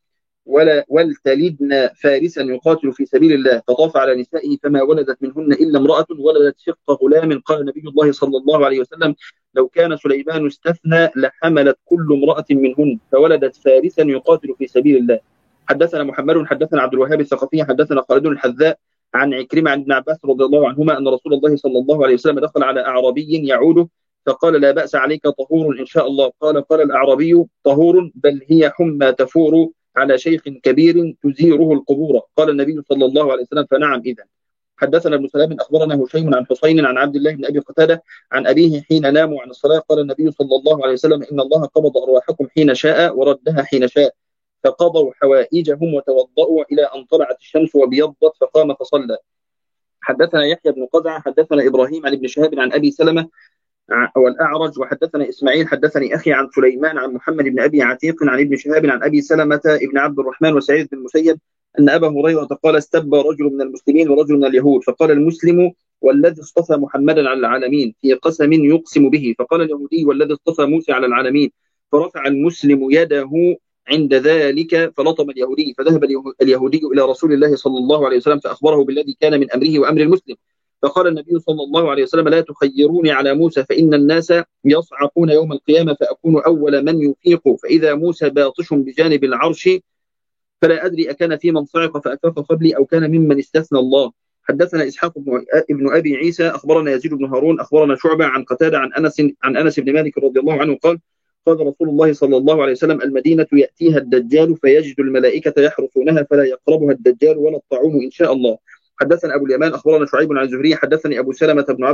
ولتلدن فارسا يقاتل في سبيل الله، فطاف على نسائه فما ولدت منهن إلا امرأة ولدت شق غلام. قال نبي الله صلى الله عليه وسلم: لو كان سليمان استثنى لحملت كل امرأة منهن فولدت فارسا يقاتل في سبيل الله. حدثنا محمد حدثنا عبد الوهاب الثقفي حدثنا خالد الحذاء عن عكرمة عن ابن عباس رضي الله عنهما أن رسول الله صلى الله عليه وسلم دخل على أعرابي يعوده فقال: لا بأس عليك طهور إن شاء الله. قال الأعرابي: طهور بل هي حمى تفور على شيخ كبير تزيره القبور. قال النبي صلى الله عليه وسلم: فنعم إذن. حدثنا ابن سلام أخبرنا هشيم عن حسين عن عبد الله بن أبي قتادة عن أبيه حين ناموا عن الصلاة قال النبي صلى الله عليه وسلم: إن الله قبض أرواحكم حين شاء وردها حين شاء، فقضوا حوائجهم وتوضأوا إلى أن طلعت الشمس وبيضت فقام فصلى. حدثنا يحيى بن قزعة حدثنا إبراهيم عن ابن شهاب عن أبي سلمة والأعرج وحدثنا إسماعيل حدثني أخي عن سليمان عن محمد بن أبي عتيق عن ابن شهاب عن أبي سلمة ابن عبد الرحمن وسعيد بن المسيب أن أبا هريرة قال: استبى رجل من المسلمين ورجل من اليهود، فقال المسلم: والذي اصطفى محمدا على العالمين، في قسم يقسم به. فقال اليهودي: والذي اصطفى موسى على العالمين. فرفع المسلم يده عند ذلك فلطم اليهودي، فذهب اليهودي إلى رسول الله صلى الله عليه وسلم فأخبره بالذي كان من أمره وأمر المسلم. فقال النبي صلى الله عليه وسلم: لا تخيروني على موسى، فإن الناس يصعقون يوم القيامة فأكون أول من يفيق، فإذا موسى باطش بجانب العرش فلا أدري أكان في من صعق فأفاق قبلي أو كان ممن استثنى الله. حدثنا إسحاق ابن أبي عيسى أخبرنا يزيد بن هارون أخبرنا شعبة عن قتادة عن أنس بن مالك رضي الله عنه قال: قال رسول الله صلى الله عليه وسلم: المدينة يأتيها الدجال فيجد الملائكة يحرسونها فلا يقربها الدجال ولا الطاعون إن شاء الله. حدثنا أبو اليمان أخبرنا شعيب عن الزهري حدثني أبو سلمة بن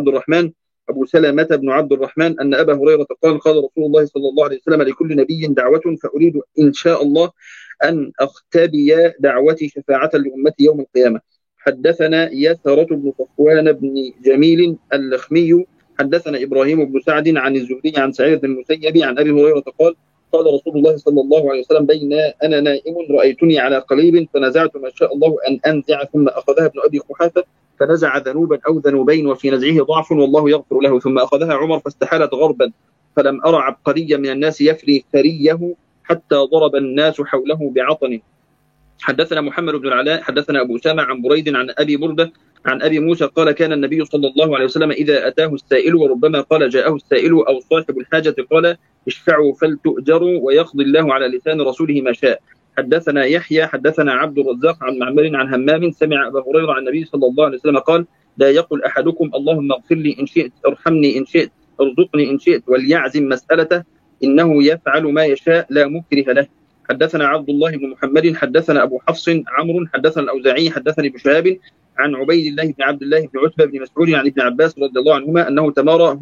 عبد الرحمن أن أبا هريرة قال: قال رسول الله صلى الله عليه وسلم: لكل نبي دعوة فأريد إن شاء الله أن أختبي دعوتي شفاعة لأمتي يوم القيامة. حدثنا يسرة بن صفوان بن جميل اللخمي حدثنا إبراهيم بن سعد عن الزهري عن سعيد بن المسيب عن أبي هريرة قال: قال رسول الله صلى الله عليه وسلم: بين أنا نائم رأيتني على قليب فنزعت ما شاء الله أن أنزع، ثم أخذها ابن أبي قحافة فنزع ذنوبا أو ذنوبين وفي نزعه ضعف والله يغفر له، ثم أخذها عمر فاستحالت غربا، فلم أرى عبقريا من الناس يفري ثريه حتى ضرب الناس حوله بعطن. حدثنا محمد بن العلاء حدثنا أبو أسامة عن بريد عن أبي بردة عن أبي موسى قال: كان النبي صلى الله عليه وسلم إذا أتاه السائل، وربما قال جاءه السائل أو صاحب الحاجة، قال: اشفعوا فلتؤجروا ويقضي الله على لسان رسوله ما شاء. حدثنا يحيى حدثنا عبد الرزاق عن معمر عن همام سمع أبا هريرة عن النبي صلى الله عليه وسلم قال: لا يقل أحدكم اللهم اغفر لي إن شئت، ارحمني إن شئت، ارزقني إن شئت، وليعزم مسألته إنه يفعل ما يشاء لا مكره له. حدثنا عبد الله بن محمد حدثنا أبو حفص عمرو حدثنا الأوزاعي حدثني ابن شهاب عن عبيد الله بن عبد الله بن عتبة بن مسعود عن ابن عباس رضي الله عنهما أنه تمارى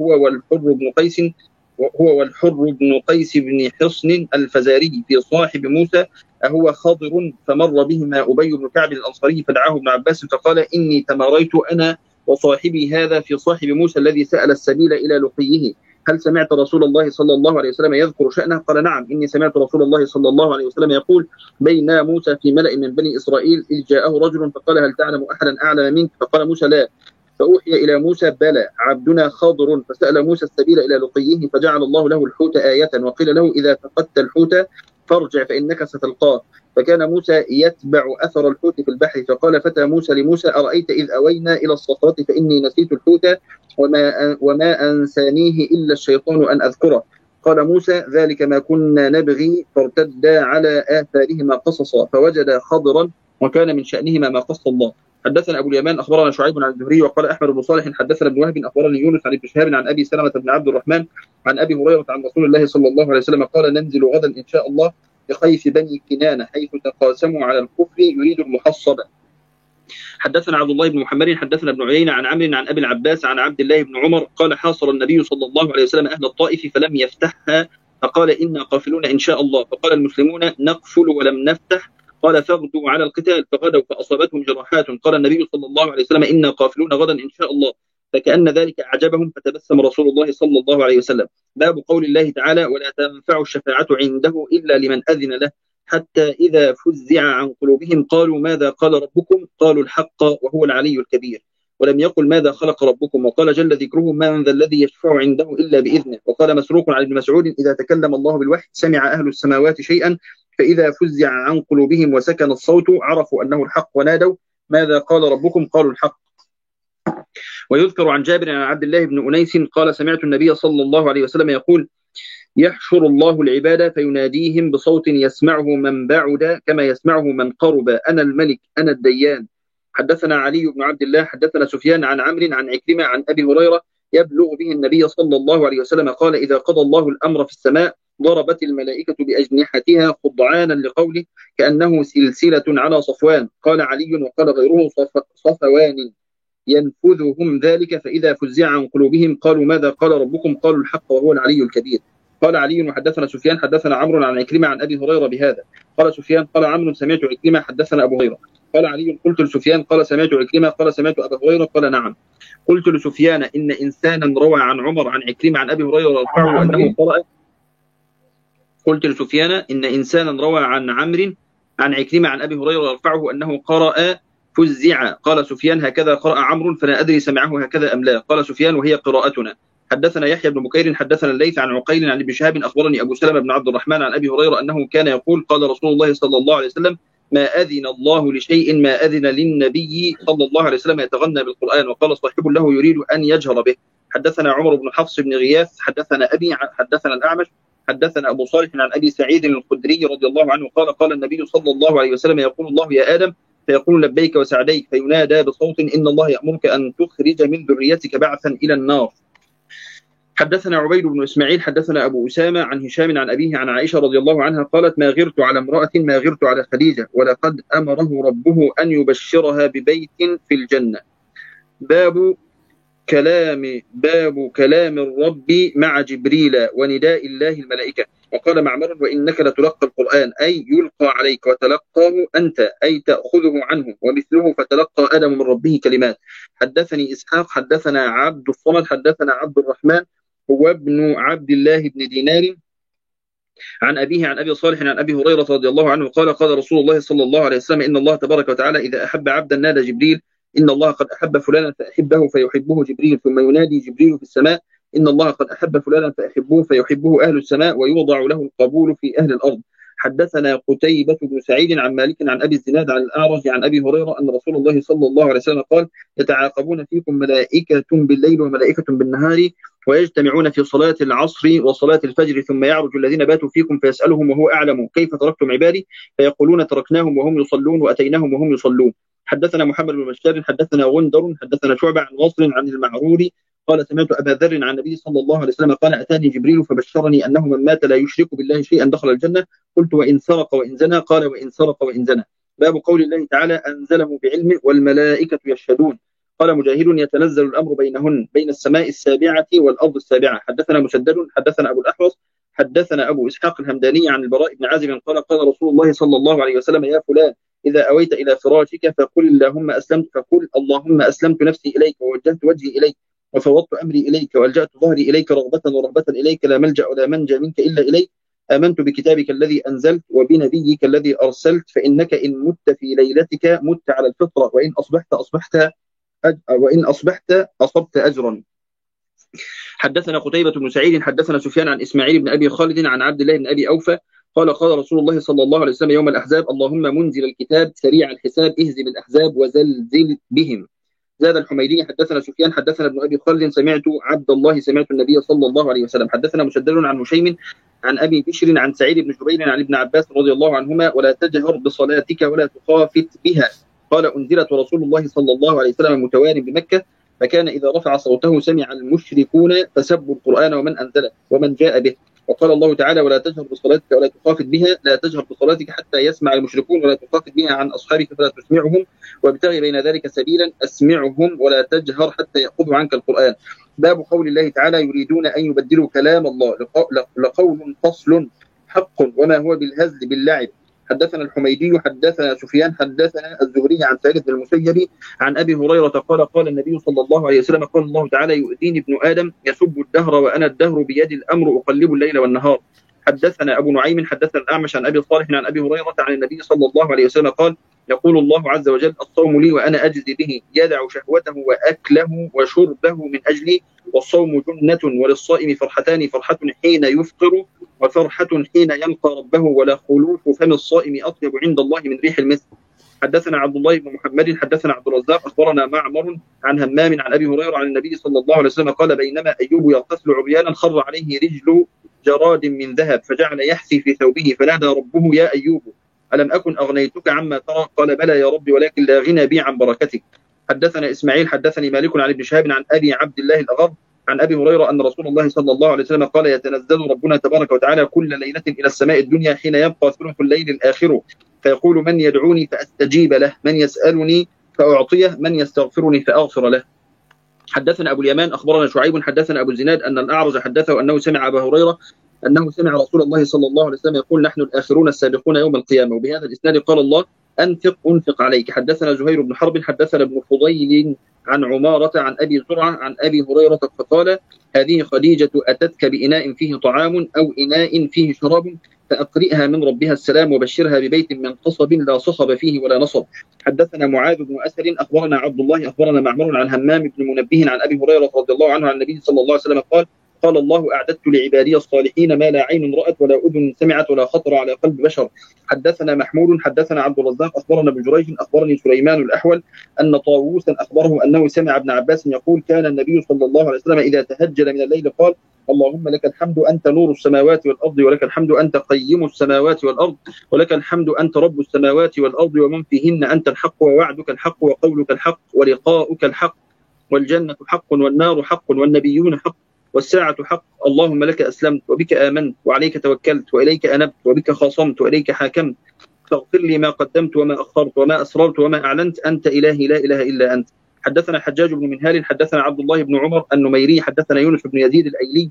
هو والحر بن قيس بن حصن الفزاري في صاحب موسى أهو خضر، فمر بهما أبي بن كعب الأنصاري فدعاه ابن عباس فقال إني تماريت أنا وصاحبي هذا في صاحب موسى الذي سأل السبيل إلى لقيه، هل سمعت رسول الله صلى الله عليه وسلم يذكر شأنه؟ قال نعم، إني سمعت رسول الله صلى الله عليه وسلم يقول بين موسى في ملأ من بني إسرائيل إذ جاءه رجل فقال هل تعلم أحدا أعلم منك؟ فقال موسى لا، فأوحي إلى موسى بلى عبدنا خضر، فسأل موسى السبيل إلى لقيه فجعل الله له الحوت آية، وقيل له إذا فقدت الحوت فارجع فإنك ستلقاه، فكان موسى يتبع أثر الحوت في البحر، فقال فتى موسى لموسى أرأيت إذ أوينا إلى الصخرة فإني نسيت الحوت وما أنسانيه إلا الشيطان أن أذكره، قال موسى ذلك ما كنا نبغي، فارتدا على آثارهما قصصا فوجد خضرا وكان من شأنهما ما قص الله. حدثنا أبو اليمان أخبرنا شعيب عن الزهري وقال أحمد بن صالح حدثنا ابن وهب أخبرني يونس عن ابن شهاب عن أبي سلمة بن عبد الرحمن عن أبي هريرة عن رسول الله صلى الله عليه وسلم قال ننزل غدا إن شاء الله بخيف بني كنانة حيث تقاسموا على الكفر يريد المحصبة. حدثنا عبد الله بن محمد حدثنا ابن عيينة عن عمرو عن أبي العباس عن عبد الله بن عمر قال حاصر النبي صلى الله عليه وسلم أهل الطائف فلم يفتحها، فقال إنا قافلون إن شاء الله، فقال المسلمون نقفل ولم نفتح، قال فاغدوا على القتال، فغدوا فأصابتهم جراحات، قال النبي صلى الله عليه وسلم إنا قافلون غدا إن شاء الله، فكأن ذلك أعجبهم فتبسم رسول الله صلى الله عليه وسلم. باب قول الله تعالى ولا تنفع الشفاعة عنده إلا لمن أذن له، حتى إذا فزع عن قلوبهم قالوا ماذا قال ربكم؟ قالوا الحق وهو العلي الكبير، ولم يقل ماذا خلق ربكم، وقال جل ذكره من ذا الذي يشفع عنده إلا بإذنه، وقال مسروق عن ابن مسعود إذا تكلم الله بالوحي سمع أهل السماوات شيئا فإذا فزع عن قلوبهم وسكن الصوت عرفوا أنه الحق ونادوا ماذا قال ربكم؟ قالوا الحق. ويذكر عن جابر عن عبد الله بن أنيس قال سمعت النبي صلى الله عليه وسلم يقول يحشر الله العباد فيناديهم بصوت يسمعه من بعد كما يسمعه من قرب أنا الملك أنا الديان. حدثنا علي بن عبد الله حدثنا سفيان عن عمرو عن عكرمة عن أبي هريرة يبلغ به النبي صلى الله عليه وسلم قال إذا قضى الله الأمر في السماء ضربت الملائكة بأجنحتها خضعانا لقوله كأنه سلسلة على صفوان، قال علي وقال غيره صفوان ينفذهم ذلك، فإذا فزع عن قلوبهم قالوا ماذا قال ربكم؟ قالوا الحق وهو العلي الكبير. قال علي وحدثنا سفيان حدثنا عمرو عن عكرمة عن أبي هريرة بهذا، قال سفيان قال عمرو سمعت عكرمة حدثنا أبو هريرة، قال علي قلت لسفيان قال سمعت عكرمة قال سمعت أبا هريرة قال نعم. قلت لسفيان إن إنسانا روى عن عمر عن عكرمة عن أبي هريرة رفعه أنه قرأ قلت لسفيان إن إنسانا روى عن عمرو عن عكرمة عن أبي هريرة رفعه أنه قرأ فزع، قال سفيان هكذا قرأ عمرو فلا أدري سمعه هكذا أم لا، قال سفيان وهي قراءتنا. حدثنا يحيى بن بكير حدثنا الليث عن عقيل عن ابن شهاب أخبرني أبو سلمة بن عبد الرحمن عن أبي هريرة أنه كان يقول قال رسول الله صلى الله عليه وسلم ما أذن الله لشيء ما أذن للنبي صلى الله عليه وسلم يتغنى بالقرآن، وقال صاحب له يريد أن يجهر به. حدثنا عمر بن حفص بن غياث حدثنا أبي حدثنا الأعمش حدثنا أبو صالح عن أبي سعيد الخدري رضي الله عنه قال قال النبي صلى الله عليه وسلم يقول الله يا آدم فيقول لبيك وسعديك، فينادى بصوت إن الله يأمرك أن تخرج من ذريتك بعثا إلى النار. حدثنا عبيد بن إسماعيل حدثنا أبو أسامة عن هشام عن أبيه عن عائشة رضي الله عنها قالت ما غرت على امرأة ما غرت على خديجة ولقد أمره ربه أن يبشرها ببيت في الجنة. باب كلام الرب مع جبريل ونداء الله الملائكة. وقال معمر وإنك لتلقى القرآن أي يلقى عليك وتلقاه أنت أي تأخذه عنه، ومثله فتلقى آدم من ربه كلمات. حدثني إسحاق حدثنا عبد الصمد حدثنا عبد الرحمن هو ابن عبد الله بن دينار عن أبيه عن أبي صالح عن أبي هريرة رضي الله عنه قال قال رسول الله صلى الله عليه وسلم إن الله تبارك وتعالى إذا أحب عبدا نادى جبريل إن الله قد أحب فلانا فأحبه فيحبه جبريل، ثم ينادي جبريل في السماء إن الله قد أحب فلانا فأحبوه فيحبه أهل السماء ويوضع له القبول في أهل الأرض. حدثنا قتيبة بن سعيد عن مالك عن أبي الزناد عن الأعرج عن أبي هريرة أن رسول الله صلى الله عليه وسلم قال يتعاقبون فيكم ملائكة بالليل وملائكة بالنهار ويجتمعون في صلاة العصر وصلاة الفجر، ثم يعرج الذين باتوا فيكم فيسألهم وهو أعلم كيف تركتم عبادي فيقولون تركناهم وهم يصلون وأتيناهم وهم يصلون. حدثنا محمد بن بشار حدثنا غندر حدثنا شعبة عن واصل عن المعروري قال سمعت أبا ذر عن النبي صلى الله عليه وسلم قال أتاني جبريل فبشرني أنه من مات لا يشرك بالله شيئا دخل الجنة. قلت وإن سرق وإن زنى؟ قال وإن سرق وإن زنى. باب قول الله تعالى أنزله بعلمه والملائكة يشهدون. قال مجاهد يتنزل الأمر بينهن بين السماء السابعة والأرض السابعة. حدثنا مسدد حدثنا أبو الأحوص حدثنا أبو إسحاق الهمداني عن البراء بن عازب قال قال رسول الله صلى الله عليه وسلم يا فلان إذا أويت إلى فراشك فقل اللهم أسلمت نفسي إليك ووجهت وجهي إليك وفوضت أمري إليك وألجأت ظهري إليك رغبة ورهبة إليك لا ملجأ ولا منجى منك إلا إليك. آمنت بكتابك الذي أنزلت وبنبيك الذي أرسلت فإنك إن مت في ليلتك مت على الفطرة وإن أصبحت أصبت أجرا. حدثنا قتيبة بن سعيد حدثنا سفيان عن إسماعيل بن أبي خالد عن عبد الله بن أبي أوفى قال قال رسول الله صلى الله عليه وسلم يوم الأحزاب اللهم منزل الكتاب سريع الحساب اهزم الأحزاب وزلزل بهم. زاد الحميدي حدثنا سفيان حدثنا ابن أبي خالد سمعت عبد الله سمعت النبي صلى الله عليه وسلم. حدثنا مسدد عن هشيم عن أبي بشر عن سعيد بن جبير عن ابن عباس رضي الله عنهما ولا تجهر بصلاتك ولا تخافت بها. قال أنزلت ورسول الله صلى الله عليه وسلم متوار بمكة فكان إذا رفع صوته سمع المشركون فسبوا القرآن ومن أنزله ومن جاء به. وقال الله تعالى ولا تجهر بصلاتك ولا تخافت بها لا تجهر بصلاتك حتى يسمع المشركون ولا تخافت بها عن أصحابك فلا تسمعهم وابتغي بين ذلك سبيلا أسمعهم ولا تجهر حتى يأخذوا عنك القرآن. باب قول الله تعالى يريدون أن يبدلوا كلام الله لقول فصل حق وما هو بالهزل باللعب. حدثنا الحميدي حدثنا سفيان حدثنا الزهري عن سعيد بن المسيب عن أبي هريرة قال قال النبي صلى الله عليه وسلم قال الله تعالى يؤذيني ابن آدم يسب الدهر وأنا الدهر بيد الأمر أقلب الليل والنهار. حدثنا أبو نعيم حدثنا الأعمش عن أبي صالح عن أبي هريرة عن النبي صلى الله عليه وسلم قال يقول الله عز وجل الصوم لي وأنا أجزي به يدع شهوته وأكله وشربه من أجلي والصوم جنة وللصائم فرحتان فرحة حين يفطر وفرحة حين يلقى ربه ولا خلوف فم الصائم أطيب عند الله من ريح المسك. حدثنا عبد الله بن محمد حدثنا عبد الرزاق أخبرنا معمر عن همام عن أبي هريرة عن النبي صلى الله عليه وسلم قال بينما أيوب يغتسل عريانا خر عليه رجل جراد من ذهب فجعل يحثي في ثوبه فنادى ربه يا أيوب ألم أكن أغنيتك عما ترى قال بلى يا رب ولكن لا غنى بي عن بركتك. حدثنا إسماعيل حدثني مالك عن ابن شهاب عن أبي عبد الله الأغر عن أبي هريرة أن رسول الله صلى الله عليه وسلم قال يتنزل ربنا تبارك وتعالى كل ليلة إلى السماء الدنيا حين يبقى ثلث الليل الآخر فيقول من يدعوني فأستجيب له من يسألني فأعطيه من يستغفرني فأغفر له. حدثنا أبو اليمان أخبرنا شعيب حدثنا أبو الزناد أن الأعرج حدثه أنه سمع أبا هريرة أنه سمع رسول الله صلى الله عليه وسلم يقول نحن الآخرون السابقون يوم القيامة. وبهذا الإسناد قال الله أنفق عليك. حدثنا زهير بن حرب حدثنا ابن فضيل عن عمارة عن أبي زرعة عن أبي هريرة فقال هذه خديجة أتتك بإناء فيه طعام أو إناء فيه شراب فأقرئها من ربها السلام وبشرها ببيت من قصب لا صخب فيه ولا نصب. حدثنا معاذ بن أسد أخبرنا عبد الله أخبرنا معمر عن همام بن منبه عن أبي هريرة رضي الله عنه عن النبي صلى الله عليه وسلم قال الله أعددت لعبادي الصالحين ما لا عين رأت ولا أذن سمعت ولا خطر على قلب بشر. حدثنا محمود حدثنا عبد الرزاق أخبرنا ابن جريج أخبرني سليمان الأحول أن طاووسا أخبره أنه سمع ابن عباس يقول كان النبي صلى الله عليه وسلم إذا تهجل من الليل قال اللهم لك الحمد أنت نور السماوات والأرض ولك الحمد أنت قيم السماوات والأرض ولك الحمد أنت رب السماوات والأرض ومن فيهن أنت الحق ووعدك الحق وقولك الحق ولقاؤك الحق والجنة حق والنار حق والنبيون حق والساعة حق اللهم لك أسلمت وبك آمنت وعليك توكلت وإليك أنبت وبك خاصمت وإليك حاكمت فاغفر لي ما قدمت وما أخرت وما أسررت وما أعلنت أنت إلهي لا إله إلا أنت. حدثنا حجاج بن منهال حدثنا عبد الله بن عمر النميري حدثنا يونس بن يزيد الأيلي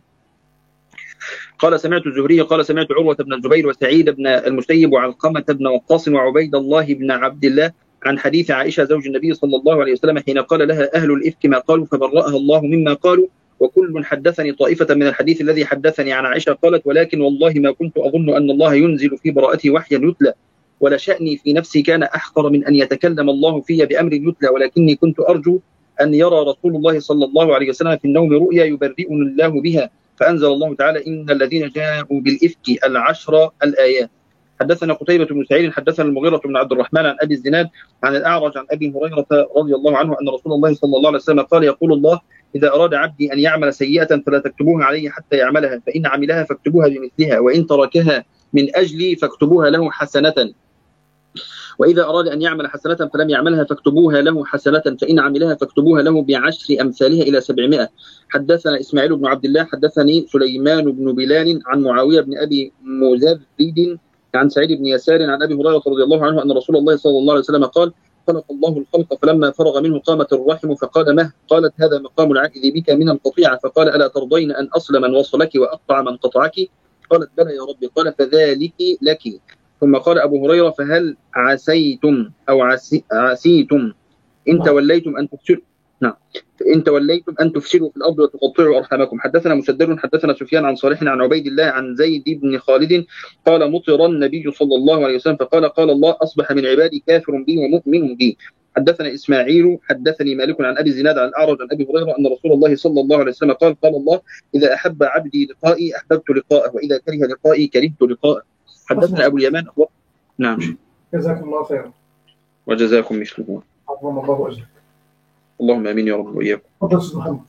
قال سمعت الزهري قال سمعت عروة بن الزبير وسعيد بن المسيب وعلقمة بن وقاص وعبيد الله بن عبد الله عن حديث عائشة زوج النبي صلى الله عليه وسلم حين قال لها أهل الإفك ما قالوا فبرأها الله مما قالوا وكل حدثني طائفة من الحديث الذي حدثني عن عائشة قالت ولكن والله ما كنت أظن أن الله ينزل في براءتي وحيا يتلى ولا شأني في نفسي كان أحقر من أن يتكلم الله في بأمر يتلى ولكني كنت أرجو أن يرى رسول الله صلى الله عليه وسلم في النوم رؤيا يبرئني الله بها فأنزل الله تعالى إن الذين جاءوا بالإفك 10 الآيات. حدثنا قتيبة بن سعيد حدثنا المغيرة بن عبد الرحمن عن أبي الزناد عن الأعرج عن أبي هريرة رضي الله عنه أن رسول الله صلى الله عليه وسلم قال يقول الله إذا أراد عبدي أن يعمل سيئة فلا تكتبوها عليه حتى يعملها فإن عملها فاكتبوها بمثلها وإن تركها من أجلي فاكتبوها له حسنة وإذا أراد أن يعمل حسنة فلم يعملها فاكتبوها له حسنة، فإن عملها فاكتبوها له ب10 أمثالها إلى 700. حدثنا إسماعيل بن عبد الله حدثني سليمان بن بلال عن معاوية بن أبي مزرد عن سعيد بن يسار عن أبي هريرة رضي الله عنه أن رسول الله صلى الله عليه وسلم قال: خلق الله الخلق فلما فرغ منه قامت الرحم فقال: مه؟ قالت: هذا مقام العائذ بك من القطيعة. فقال: ألا ترضين أن أصل من وصلك وأقطع من قطعك؟ قالت: بلى يا رب. قال: فذلك لك. ثم قال أبو هريرة: فهل عسيتم أو عسيتم إن توليتم أن تفسدوا إن توليتم أن تفسدوا في الأرض وتقطعوا أرحامكم. حدثنا مسدد حدثنا سفيان عن صالح عن عبيد الله عن زيد بن خالد قال: مطر النبي صلى الله عليه وسلم فقال: قال الله: أصبح من عبادي كافر بي ومؤمن بي. حدثنا إسماعيل حدثني مالك عن أبي الزناد عن الأعرج عن أبي هريرة أن رسول الله صلى الله عليه وسلم قال: قال الله: إذا أحب عبدي لقائي أحببت لقاءه، وإذا كره لقائي كرهت لقاءه. حدثنا أبو اليمان نعم. جزاكم الله خيرا. وجزاكم مثله. عظم الله أجرك. اللهم آمين يا رب وإياكم. تفضل أستاذ محمد.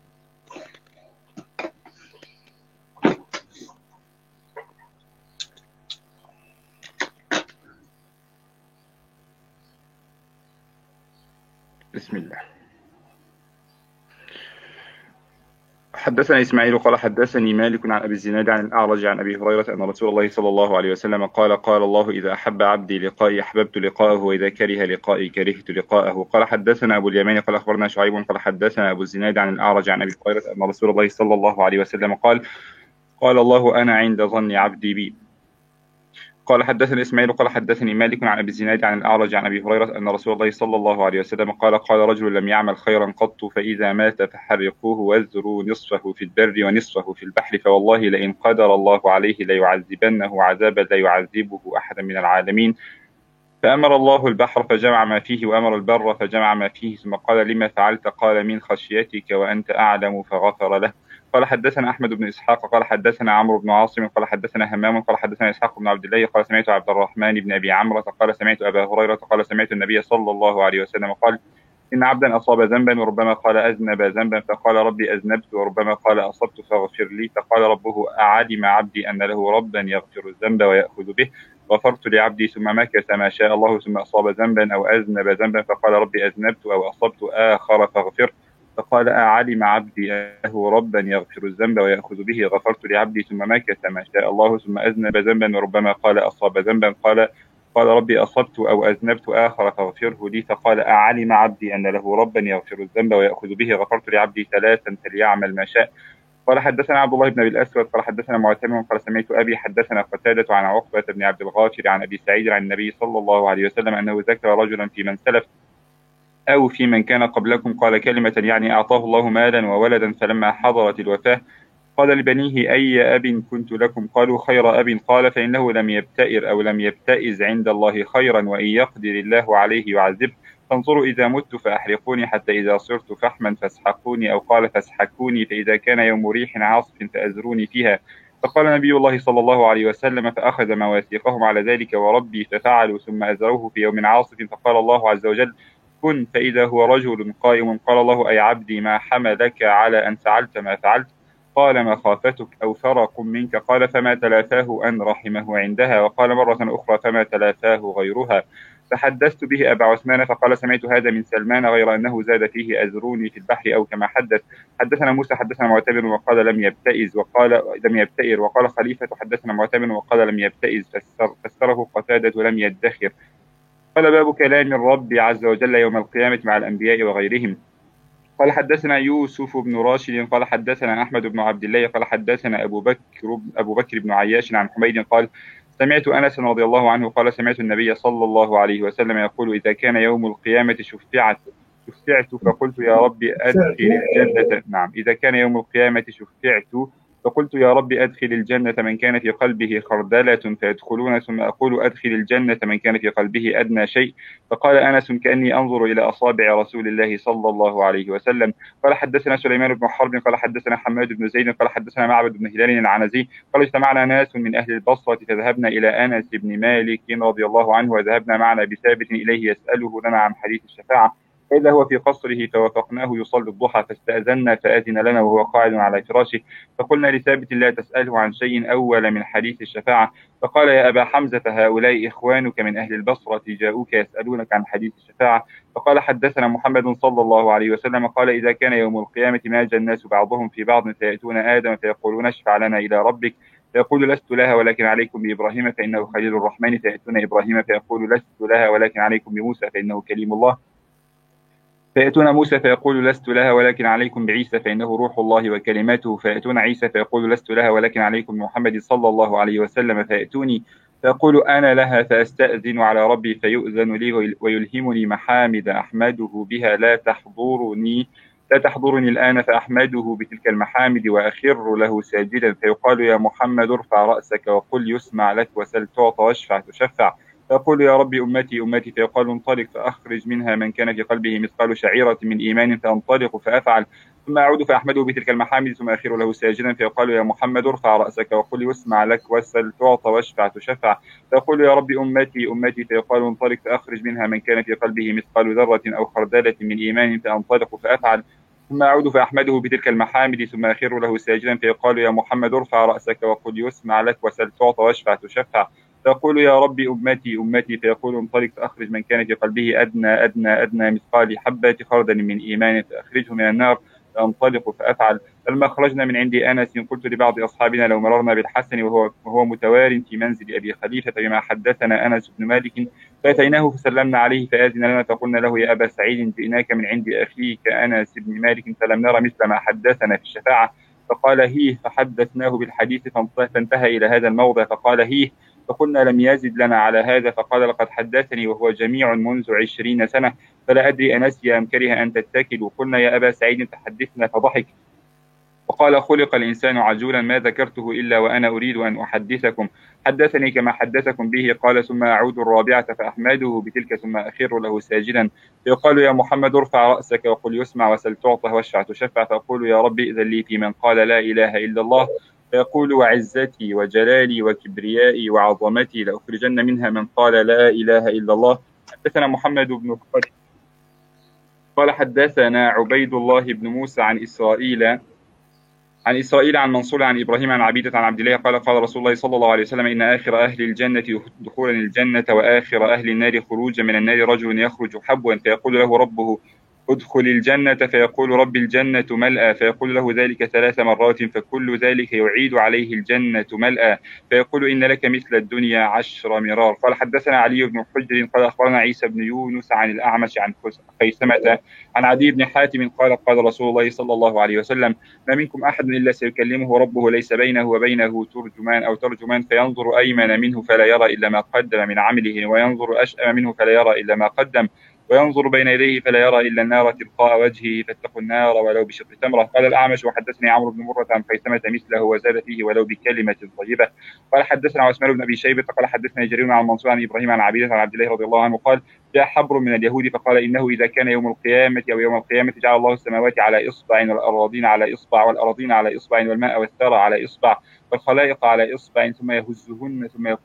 بسم الله. حدثنا إسماعيل قال حدثني مالك عن أبي الزناد عن الأعرج عن أبي هريرة أن رسول الله صلى الله عليه وسلم قال: قال الله: إذا أحب عبدي لقائي أحببت لقاءه، وإذا كره لقائي كرهت لقاءه. قال حدثنا أبو اليمان قال أخبرنا شعيب قال حدثنا أبو الزناد عن الأعرج عن أبي هريرة أن رسول الله صلى الله عليه وسلم قال: قال الله: أنا عند ظن عبدي بي. قال حدثني إسماعيل قال حدثني مالك عن أبي الزناد عن الأعرج عن أبي هريرة أن رسول الله صلى الله عليه وسلم قال: قال رجل لم يعمل خيرا قط فإذا مات فحرقوه واذروا نصفه في البر ونصفه في البحر، فوالله لئن قدر الله عليه ليعذبنه عذابا لا يعذبه أحدا من العالمين. فأمر الله البحر فجمع ما فيه وأمر البر فجمع ما فيه، ثم قال: لما فعلت؟ قال: من خشيتك وأنت أعلم، فغفر له. قال حدثنا أحمد بن إسحاق قال حدثنا عمرو بن عاصم قال حدثنا همام قال حدثنا إسحاق بن عبد الله قال: سمعت عبد الرحمن بن أبي عمرة قال: سمعت أبا هريرة قال: سمعت النبي صلى الله عليه وسلم قال: إن عبدا أصاب ذنبا وربما قال أذنب ذنبا، فقال: ربي أذنبت، وربما قال أصبت فاغفر لي، فقال ربه: أعلم عبدي أن له ربا يغفر الذنب ويأخذ به، غفرت لعبدي، ثم مكث ما شاء الله ثم أصاب ذنبا أو أذنب ذنبا، فقال: ربي أذنبت أو أصبت آخر فاغفر، فقال: أعلم عبدي له ربا يغفر الذنب ويأخذ به، غفرت لعبدي، ثم مكث ما شاء الله ثم أذنب ذنبا وربما قال أصاب ذنبا، قال ربي أصبت أو أذنبت آخر فاغفره لي، فقال: أعلم عبدي أن له ربا يغفر الذنب ويأخذ به، غفرت لعبدي 3 فليعمل ما شاء. قال حدثنا عبد الله بن أبي الأسود قال حدثنا معتمر قال: سمعت أبي حدثنا قتادة عن عقبة بن عبد الغافر عن أبي سعيد عن النبي صلى الله عليه وسلم أنه ذكر رجلا في من سلف أو في من كان قبلكم قال كلمة يعني أعطاه الله مالا وولدا، فلما حضرت الوفاة قال لبنيه: أي أب كنت لكم؟ قالوا: خير أب. قال: فإنه لم يبتئر أو لم يبتئز عند الله خيرا، وإن يقدر الله عليه يعذب. فانظروا إذا مت فأحرقوني، حتى إذا صرت فحما فاسحقوني، أو قال: فاسحكوني، فإذا كان يوم ريح عاصف فأزروني فيها. فقال نبي الله صلى الله عليه وسلم: فأخذ مواثيقهم على ذلك وربي ففعلوا، ثم أزروه في يوم عاصف، فقال الله عز وجل: كن، فإذا هو رجل قائم. قال الله: أي عبدي ما حملك على أن فعلت ما فعلت؟ قال: مخافتك أو فرق منك. قال: فما تلافاه أن رحمه عندها. وقال مرة أخرى: فما تلافاه غيرها. فحدثت به أبا عثمان فقال: سمعت هذا من سلمان غير أنه زاد فيه: أزروني في البحر أو كما حدث. حدثنا موسى حدثنا معتمر وقال: لم يبتئز، وقال لم يبتئر. وقال خليفة حدثنا معتمر وقال: لم يبتئز، فسره قتادة: لم يدخر. قال: باب كلام الرب عز وجل يوم القيامة مع الأنبياء وغيرهم. قال حدثنا يوسف بن راشد قال حدثنا أحمد بن عبد الله قال حدثنا أبو بكر بن عياش عن حميد قال: سمعت أنس رضي الله عنه قال: سمعت النبي صلى الله عليه وسلم يقول: إذا كان يوم القيامة شفعت فقلت يا رب أدخل الجنة. نعم، إذا كان يوم القيامة شفعت فقلت يا رب أدخل الجنة من كان في قلبه خردلة فيدخلون، ثم أقول أدخل الجنة من كان في قلبه أدنى شيء. فقال أنس: كأني أنظر إلى أصابع رسول الله صلى الله عليه وسلم. قال حدثنا سليمان بن حرب قال حدثنا حماد بن زيد قال حدثنا معبد بن هلال العنزي قال: اجتمعنا ناس من أهل البصرة فذهبنا إلى أنس بن مالك رضي الله عنه، وذهبنا معنا بثابت إليه يسأله لنا عن حديث الشفاعة. فإذا هو في قصره فوافقناه يصلي الضحى فاستأذنا فأذن لنا وهو قاعد على فراشه، فقلنا لثابت لا تسأله عن شيء أول من حديث الشفاعة، فقال يا أبا حمزة هؤلاء إخوانك من أهل البصرة جاءوك يسألونك عن حديث الشفاعة. فقال حدثنا محمد صلى الله عليه وسلم قال إذا كان يوم القيامة ماج الناس بعضهم في بعض فيأتون آدم فيقولون اشفع لنا إلى ربك، فيقول لست لها ولكن عليكم بإبراهيم فإنه خليل الرحمن، فيأتون إبراهيم فيقول لست لها ولكن عليكم بموسى فإنه كليم الله، فيأتون موسى فيقول لست لها ولكن عليكم بعيسى فإنه روح الله وكلماته، فيأتون عيسى فيقول لست لها ولكن عليكم بمحمد صلى الله عليه وسلم، فيأتوني فيقول أنا لها فأستأذن على ربي فيؤذن لي ويلهمني محامد أحمده بها لا تحضرني الآن فأحمده بتلك المحامد وأخر له ساجدا، فيقال يا محمد ارفع رأسك وقل يسمع لك وسل تعطى واشفع تشفع، فيقول يا ربي أمتي أمتي، فيقال انطلق فأخرج منها من كان في قلبه مثقال شعيرة من إيمان فأنطلق فأفعل، ثم أعود فأحمده بتلك المحامد ثم أخر له ساجدا، فيقال يا محمد ارفع رأسك وقل يسمع لك وسل تعطى واشفع تشفع، فيقول يا ربي أمتي أمتي، فيقال انطلق فأخرج منها من كان في قلبه مثقال ذرة أو خردلة من إيمان فأنطلق فأفعل، ثم أعود فأحمده بتلك المحامد ثم أخر له ساجدا، فيقال يا محمد ارفع رأسك وقل يسمع لك وسل تعطى واشفع تشفع، فيقول يا ربي أمتي أمتي، فيقول انطلق فأخرج من كان في قلبه أدنى مثقال حبة خردل من إيمان فأخرجه من النار، فأنطلق فأفعل. فلما خرجنا من عند أنس قلت لبعض أصحابنا لو مررنا بالحسن وهو متوار في منزل أبي خليفة بما حدثنا أنس بن مالك فأتيناه فسلمنا عليه فآذن لنا، فقلنا له يا أبا سعيد جئناك من عند أخيك أنس بن مالك فلم نرى مثل ما حدثنا في الشفاعة، فقال هيه، فحدثناه بالحديث فانتهى إلى هذا الموضع فقال هيه، فقلنا لم يزد لنا على هذا، فقال لقد حدثني وهو جميع منذ 20 سنة فلا أدري أنسي أم كره أن تتكل، وقلنا يا أبا سعيد تحدثنا فضحك وقال خلق الإنسان عجولا ما ذكرته إلا وأنا أريد أن أحدثكم، حدثني كما حدثكم به، قال ثم أعود الرابعة فأحمده بتلك ثم أخر له ساجدا، فيقال يا محمد ارفع رأسك وقل يسمع وسل تعطى واشفع تشفع، فأقول يا رب إذن لي في من قال لا إله إلا الله، فيقول وعزتي وجلالي وكبريائي وعظمتي لأخرجن منها من قال لا إله إلا الله. حدثنا محمد بن خالد قال حدثنا عبيد الله بن موسى عن إسرائيل عن منصور عن إبراهيم عن عبيدة عن عبد الله قال قال رسول الله صلى الله عليه وسلم إن آخر أهل الجنة دخولا الجنة وآخر أهل النار خروجا من النار رجل يخرج حبوا فيقول له ربه ادخل الجنة، فيقول رب الجنة ملأى، فيقول له ذلك 3 مرات، فكل ذلك يعيد عليه الجنة ملأى، فيقول إن لك مثل الدنيا 10 مرار. قال حدثنا علي بن حجر قال أخبرنا عيسى بن يونس عن الأعمش عن خيثمة عن عدي بن حاتم قال قال رسول الله صلى الله عليه وسلم ما منكم أحد إلا سيكلمه ربه ليس بينه وبينه ترجمان فينظر أيمن منه فلا يرى إلا ما قدم من عمله، وينظر أشأم منه فلا يرى إلا ما قدم، وينظر بين يديه فلا يرى إلا النار تلقاء وجهه فاتقوا النار ولو بشق تمرة. قال الأعمش وحدثني عمرو بن مرة عن خيثمة مثله وزاد فيه ولو بكلمة طيبة. قال حدثنا عثمان بن أبي شيبة قال حدثنا جرير عن منصور عن إبراهيم عن عبيدة عن عبد الله رضي الله عنه قال جاء حبر من اليهود فقال إنه إذا كان يوم القيامة جعل الله السماوات على إصبع والأراضين على إصبع والأراضين على إصبع والماء والثرى على إصبع والخلائق على إصبع ثم يهزهن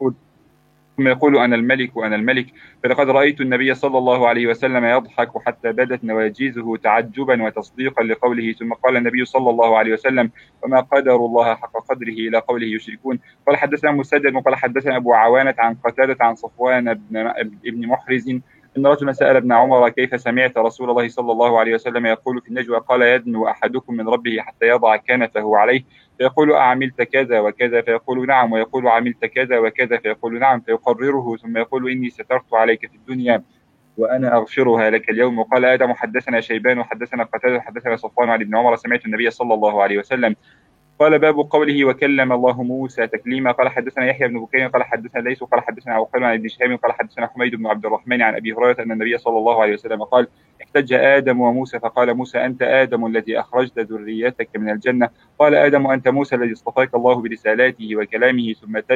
ثم يقول أنا الملك، فلقد رأيت النبي صلى الله عليه وسلم يضحك حتى بدت نواجذه تعجبا وتصديقا لقوله، ثم قال النبي صلى الله عليه وسلم وما قدر الله حق قدره إلى قوله يشركون. قال حدثنا مسدد وقال حدثنا أبو عوانة عن قتادة عن صفوان بن محرز إن رجلا سأل ابن عمر كيف سمعت رسول الله صلى الله عليه وسلم يقول في النجوى، قال يدنو أحدكم من ربه حتى يضع كنفه عليه فيقول أعملت كذا وكذا فيقول نعم، ويقول عملت كذا وكذا فيقول نعم، فيقرره ثم يقول إني سترت عليك في الدنيا وأنا أغفرها لك اليوم. وقال آدم حدثنا شيبان وحدثنا قتادة وحدثنا صفوان عن ابن عمر سمعت النبي صلى الله عليه وسلم. قال باب قوله وكلم الله موسى تكليما. قال حدثنا يحيى بن بكير قال حدثنا ليس قال حدثنا عقيل عن ابن شهاب قال حدثنا حميد بن عبد الرحمن عن أبي هريرة أن النبي صلى الله عليه وسلم قال احتج آدم وموسى فقال موسى أنت آدم الذي أخرجت ذريتك من الجنة، قال آدم أنت موسى الذي اصطفاك الله برسالاته وكلامه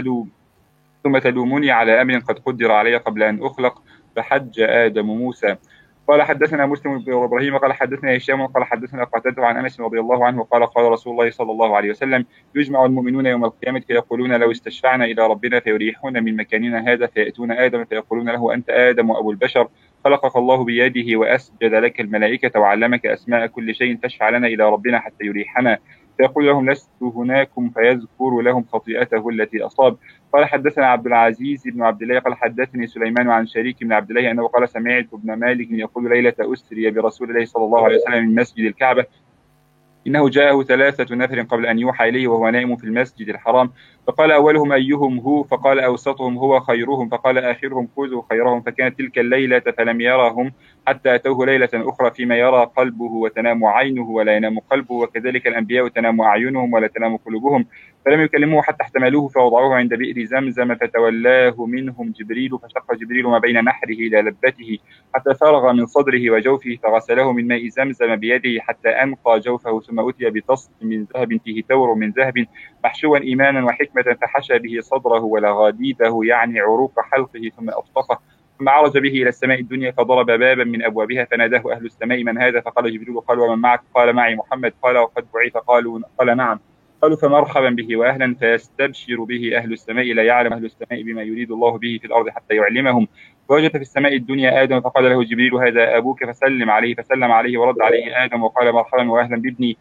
ثم تلومني على أمر قد قدر علي قبل أن أخلق، فحج آدم موسى. قال حدثنا مسلم بن إبراهيم قال حدثنا هشام قال حدثنا قتادة عن أنس رضي الله عنه قال قال رسول الله صلى الله عليه وسلم يجمع المؤمنون يوم القيامة فيقولون لو استشفعنا إلى ربنا فيريحون من مكاننا هذا، فيأتون آدم فيقولون له أنت آدم وأبو البشر، خلقك الله بيده وأسجد لك الملائكة وعلمك أسماء كل شيء، فاشفع لنا إلى ربنا حتى يريحنا. فيقول لهم لست هناكم، فيذكر لهم خطيئته التي أصاب. قال حدثنا عبد العزيز بن عبد الله قال حدثني سليمان عن شريك بن عبد الله أنه قال سمعت ابن مالك يقول ليلة أسري برسول الله صلى الله عليه وسلم من مسجد الكعبة إنه جاءه 3 نفر قبل أن يوحى إليه وهو نائم في المسجد الحرام، فقال أولهم أيهم هو، فقال أوسطهم هو خيرهم، فقال آخرهم خذوا خيرهم. فكانت تلك الليلة فلم يرهم حتى أتوه ليلة أخرى فيما يرى قلبه وتنام عينه ولا ينام قلبه، وكذلك الأنبياء تنام أعينهم ولا تنام قلوبهم. فلم يكلموه حتى احتملوه فوضعوه عند بئر زمزم، فتولاه منهم جبريل، فشق جبريل ما بين نحره إلى لبته حتى فرغ من صدره وجوفه، فغسله من ماء زمزم بيده حتى أنقى جوفه، ثم أتي بطست من ذهب فيه ثور من ذهب محشوا إيمانا وحكمة، فحشى به صدره ولغاديده يعني عروق حلقه، ثم أطفقه، ثم عرج به إلى السماء الدنيا فضرب بابا من أبوابها، فناداه أهل السماء من هذا؟ فقال جبريل. قال ومن معك؟ قال معي محمد. قال وقد بعث؟ قال نعم. قالوا فمرحبا به وأهلا، فيستبشر به أهل السماء، لا يعلم أهل السماء بما يريد الله به في الأرض حتى يعلمهم. فوجد في السماء الدنيا آدم، فقال له جبريل هذا أبوك، فسلم عليه، فسلم عليه ورد عليه آدم وقال مرحبا وأهلا بابني،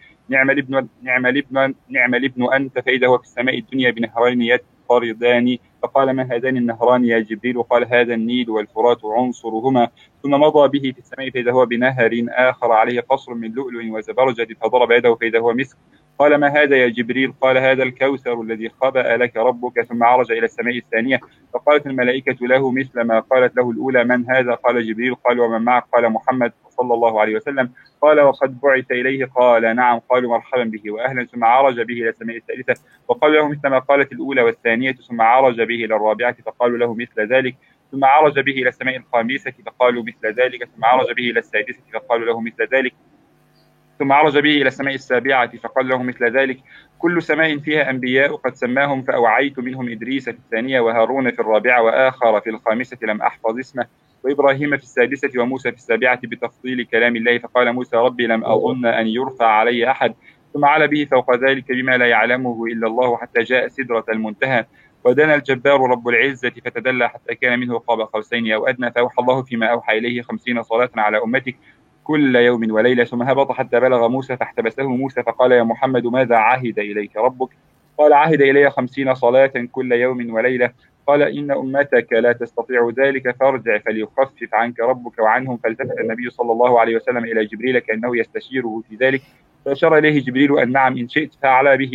نعم الابن أنت. فإذا هو في السماء الدنيا بنهرين يتطردان، فقال ما هذان النهران يا جبريل؟ قال هذا النيل والفرات عنصرهما. ثم مضى به في السماء فإذا هو بنهر آخر عليه قصر من لؤلؤ وزبرجد، فضرب يده فإذا هو مسك. قال ما هذا يا جبريل؟ قال هذا الكوثر الذي خبأ لك ربك. ثم عرج إلى السماء الثانية، فقالت الملائكة له مثل ما قالت له الأولى من هذا؟ قال جبريل. قال ومن معك؟ قال محمد صلى الله عليه وسلم. قال وقد بعث إليه؟ قال نعم. قالوا مرحبا به وأهلا. ثم عرج به إلى السماء الثالثة، فقالوا له مثل ما قالت الأولى والثانية. ثم عرج به إلى الرابعة، فقالوا له مثل ذلك. ثم عرج به إلى السماء الخامسة، فقالوا مثل ذلك. ثم عرج به إلى السادسة، فقالوا له مثل ذلك. ثم عرج به إلى السماء السابعة، فقال له مثل ذلك. كل سماء فيها أنبياء قد سماهم، فأوعيت منهم إدريس في الثانية، وهارون في الرابعة، وآخر في الخامسة لم أحفظ اسمه، وإبراهيم في السادسة، وموسى في السابعة، بتفضيل كلام الله. فقال موسى ربي لم أظن أن يرفع علي أحد. ثم علا به فوق ذلك بما لا يعلمه إلا الله حتى جاء سدرة المنتهى، ودنا الجبار رب العزة فتدلى حتى كان منه قاب قوسين أو أدنى، فأوحى الله فيما أوحى إليه 50 صلاة على أمتك كل يوم وليلة. ثم هبط حتى بلغ موسى، فاحتبسه موسى، فقال يا محمد ماذا عهد إليك ربك؟ قال عهد إلي 50 صلاة كل يوم وليلة. قال إن أمتك لا تستطيع ذلك، فارجع فليخفف عنك ربك وعنهم. فالتفت النبي صلى الله عليه وسلم إلى جبريل كأنه يستشيره في ذلك، فأشار إليه جبريل أن نعم إن شئت، فعلى به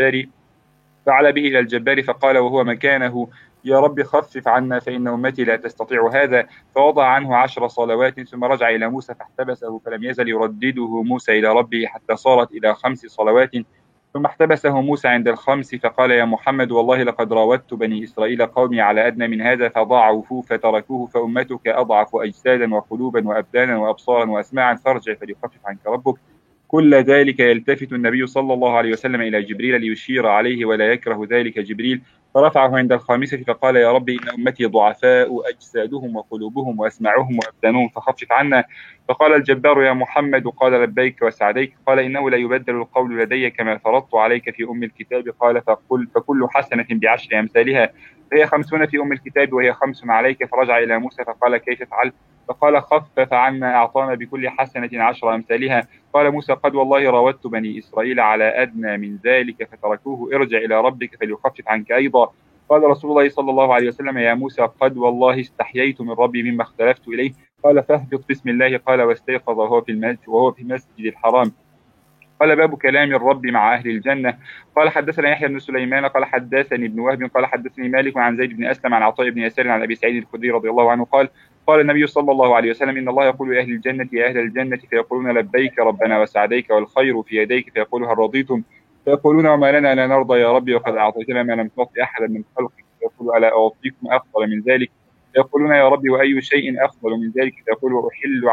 إلى الجبار فقال وهو مكانه يا رب خفف عنا فإن أمتي لا تستطيع هذا. فوضع عنه 10 صلوات، ثم رجع إلى موسى فاحتبسه، فلم يزل يردده موسى إلى ربه حتى صارت إلى 5 صلوات. ثم احتبسه موسى عند 5، فقال يا محمد والله لقد راودت بني إسرائيل قومي على أدنى من هذا فضاعفوا فتركوه، فأمتك أضعف أجسادا وقلوبا وأبدانا وأبصارا وأسماعا، فارجع فليخفف عنك ربك. كل ذلك يلتفت النبي صلى الله عليه وسلم إلى جبريل ليشير عليه، ولا يكره ذلك جبريل، فرفعه عند 5 فقال يا رب إن أمتي ضعفاء أجسادهم وقلوبهم وأسماعهم وأبدانهم فخفف عنا. فقال الجبار يا محمد قال لبيك وسعديك. قال إنه لا يبدل القول لدي كما فرضت عليك في أم الكتاب. قال فكل حسنة ب10 أمثالها، فهي 50 في أم الكتاب وهي 5 عليك. فرجع إلى موسى فقال كيف فعلت؟ فقال خفف عنا أعطانا بكل حسنة 10 أمثالها. قال موسى قد والله راودت بني إسرائيل على أدنى من ذلك فتركوه، ارجع إلى ربك فليخفف عنك أيضا. قال رسول الله صلى الله عليه وسلم يا موسى قد والله استحييت من ربي مما اختلفت إليه. قال فاهبط بسم الله. قال واستيقظ وهو في المسجد الحرام. قال باب كلام الرب مع أهل الجنة. قال حدثنا يحيى بن سليمان قال حدثني ابن وهب قال حدثني مالك عن زيد بن أسلم عن عطاء بن يسار عن أبي سعيد الخدري رضي الله عنه قال النبي صلى الله عليه وسلم إن الله يقول لأهل الجنة يا أهل الجنة فيقولون لبيك ربنا وسعديك والخير في يديك، فيقول هل رضيتم؟ فيقولون وما لنا لا نرضى يا ربي وقد أعطيتنا ما لم تعط أحدا من خلقك. فيقول ألا أعطيكم أفضل من ذلك؟ فيقولون يا ربي وأي شيء أفضل من ذلك؟ فيقول أحل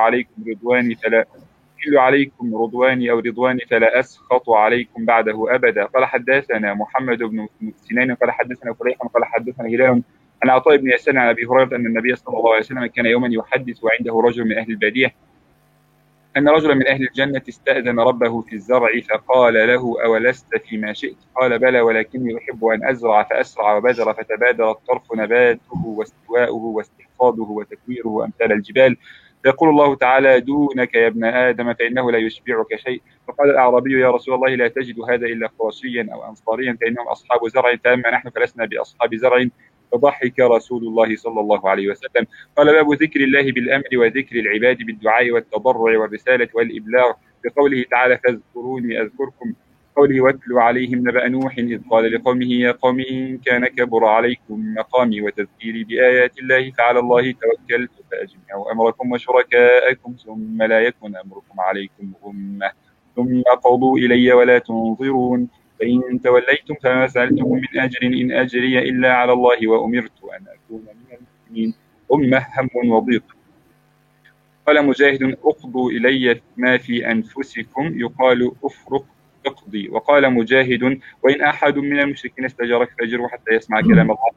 عليكم رضواني أو رضواني فلا أسخط عليكم بعده أبدا. قال حدثنا محمد بن سنان قال حدثنا فليح قال حدثنا هلال عن عطاء بن يسار عن أبي هريرة أن النبي صلى الله عليه وسلم كان يوما يحدث وعنده رجل من أهل البادية أن رجلا من أهل الجنة استأذن ربه في الزرع فقال له أولست فيما شئت؟ قال بلى ولكني أحب أن أزرع فأسرع وبذر فتبادر الطرف نباته واستواؤه واستحواءه وإخفاضه وتكويره وأمثال الجبال. فيقول الله تعالى: دونك يا ابن آدم فإنه لا يشبعك شيء. فقال الأعرابي: يا رسول الله لا تجد هذا إلا قرشيا أو أنصاريا فإنهم أصحاب زرع، فأما نحن فلسنا بأصحاب زرع. فضحك رسول الله صلى الله عليه وسلم. قال: باب ذكر الله بالأمر وذكر العباد بالدعاء والتضرع والرسالة والإبلاغ، بقوله تعالى: فاذكروني أذكركم. قوله: واتل عليهم نبأ نوح إذ قال لقومه يا قوم إن كان كبر عليكم مقامي وتذكيري بآيات الله فعلى الله توكلت فأجمعوا أمركم وشركاءكم ثم لا يكن أمركم عليكم غمة ثم قضوا إلي ولا تنظرون فإن توليتم فما سألتكم من أجر إن أجري إلا على الله وأمرت أن أكون من المسلمين. هم وضيق. قال مجاهد: اقضوا إلي ما في أنفسكم، يقال أفرق اقضي. وقال مجاهد: وإن أحد من المشركين استجارك فأجره حتى يسمع كلام الله.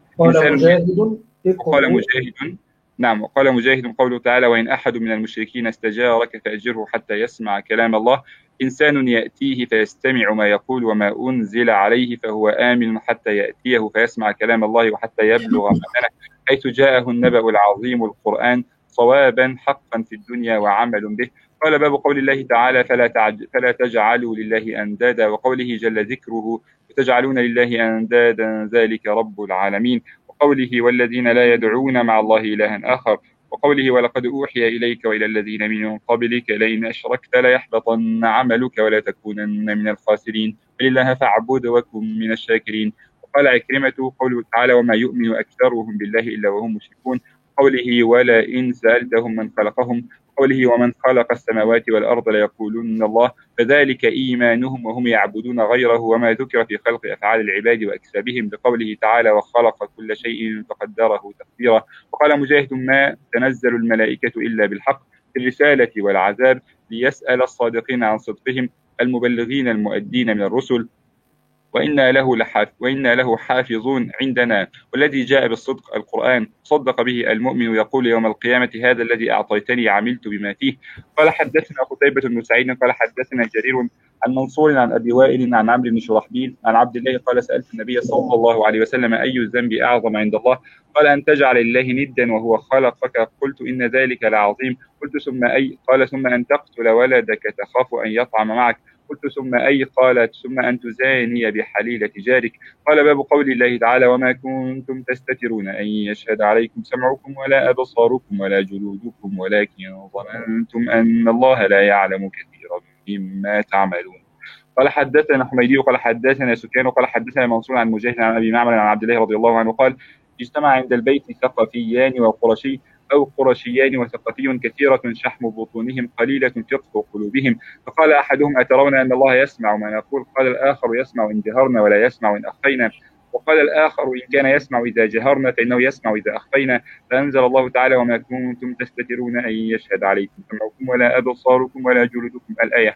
وقال مجاهد قوله تعالى: وإن أحد من المشركين استجارك فأجره حتى يسمع كلام الله. إنسان يأتيه فيستمع ما يقول وما أنزل عليه فهو آمن حتى يأتيه فيسمع كلام الله وحتى يبلغ مكانه، حيث جاءه النبأ العظيم القرآن صوابا حقا في الدنيا وعمل به. قال: باب قول الله تعالى: فلا تجعلوا لله أندادا، وقوله جل ذكره: وتجعلون لله أندادا ذلك رب العالمين. وقوله: والذين لا يدعون مع الله إلها آخر. وقوله: ولقد أوحي إليك وإلى الذين من قبلك لئن أشركت ليحبطن عملك ولا تكونن من الخاسرين ولله فاعبد وكن من الشاكرين. وقال عكرمة: قوله تعالى: وما يؤمن أكثرهم بالله إلا وهم مشركون. قوله: ولئن سألتهم من خلقهم. قوله: ومن خلق السماوات والأرض ليقولن الله، فذلك إيمانهم وهم يعبدون غيره. وما ذكر في خلق أفعال العباد وأكسابهم بقوله تعالى: وخلق كل شيء فقدره تقديرا. وقال مجاهد: ما تنزل الملائكة إلا بالحق في الرسالة والعذاب ليسأل الصادقين عن صدقهم المبلغين المؤدين من الرسل، وإنا له حافظون عندنا. والذي جاء بالصدق القرآن صدق به المؤمن يقول يوم القيامة: هذا الذي أعطيتني عملت بما فيه. قال: حدثنا قتيبة بن سعيد قال حدثنا جرير عن منصور عن أبي وائل عن عمرو بن شرحبيل عن عبد الله قال: سألت النبي صلى الله عليه وسلم: أي الذنب أعظم عند الله؟ قال: أن تجعل الله ندا وهو خلقك. قلت: إن ذلك لعظيم. قلت: ثم أي؟ قال: ثم أن تقتل ولدك تخاف أن يطعم معك. قلت: ثم أي؟ قالت: ثم أن تزاني بحليلة جارك. قال: باب قول الله تعالى: وما كنتم تستترون أن يشهد عليكم سمعكم ولا أبصاركم ولا جلودكم ولكن ظننتم أن الله لا يعلم كثيرا مما تعملون. قال: حدثنا حميدي قال حدثنا سفيان قال حدثنا منصور عن مجاهد عن أبي معمر عن عبد الله رضي الله عنه قال: اجتمع عند البيت ثقفيان وقرشي أو قرشيان وثقفي كثيرة شحم بطونهم قليلة فقه قلوبهم. فقال أحدهم: أترون أن الله يسمع ما نقول؟ قال الآخر: يسمع إن جهرنا ولا يسمع إن أخفينا. وقال الآخر: إن كان يسمع إذا جهرنا فإنه يسمع إذا أخفينا. فأنزل الله تعالى: وما كنتم تستترون أن يشهد عليكم سمعكم ولا أبصاركم ولا جلودكم الآية.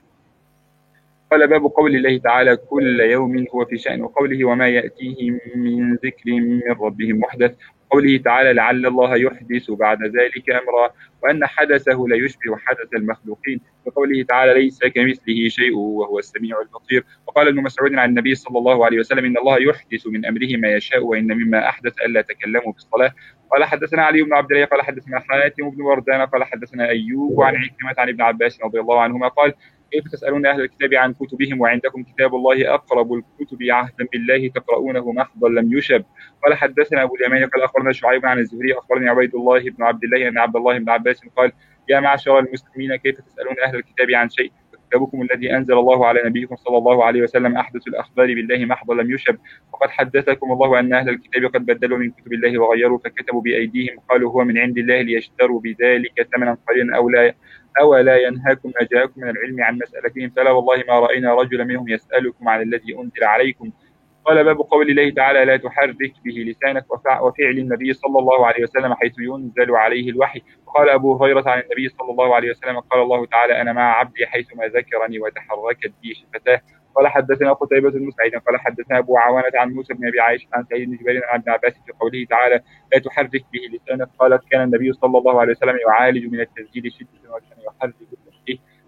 قال: باب قول الله تعالى: كل يوم هو في شأن. وقوله: وما يأتيهم من ذكر من ربهم محدث. قوله تعالى: لعل الله يحدث بعد ذلك أمرا، وأن حدثه لا يشبه حدث المخلوقين. وقوله تعالى: ليس كمثله شيء وهو السميع البصير. وقال ابن مسعود عن النبي صلى الله عليه وسلم: إن الله يحدث من أمره ما يشاء، وإن مما أحدث ألا تكلموا في الصلاة. قال: حدثنا علي بن عبد الله قال حدثنا حاتم بن وردان قال حدثنا أيوب عن عكرمة عن ابن عباس رضي الله عنهما قال: كيف تسألون أهل الكتاب عن كتبهم وعندكم كتاب الله أقرب الكتب عهدا بالله تقرؤونه محضا لم يشب. قال: حدثنا أبو اليمان قال أخبرنا شعيب عن الزهري أخبرني عبيد الله بن عبد الله أن عبد الله بن عباس قال: يا معشر المسلمين كيف تسألون أهل الكتاب عن شيء كتابكم الذي أنزل الله على نبيكم صلى الله عليه وسلم أحدث الأخبار بالله محضا لم يشب. وقد حدثكم الله أن أهل الكتاب قد بدلوا من كتب الله وغيروا فكتبوا بأيديهم قالوا هو من عند الله ليشتروا بذلك ثمنا قليلا أولا ينهاكم ما جاءكم من العلم عن مسألتهم فلا والله ما رأينا رجلا منهم يسألكم عن الذي أنزل عليكم. قال: باب قول الله تعالى: لا تحرك به لسانك، وفعل النبي صلى الله عليه وسلم حيث ينزل عليه الوحي. وقال أبو هريرة عن النبي صلى الله عليه وسلم: قال الله تعالى: أنا مع عبدي حيثما ذكرني وتحركت بي شفتاه. قال: حدثنا قتيبة بن سعيد قال حدثنا أبو عوانة عن موسى بن أبي عائشة عن سعيد بن جبير عن ابن عباس في قوله تعالى: لا تحرك به لسانك. قالت: كان النبي صلى الله عليه وسلم يعالج من التسجيل شدة وكان يحرك به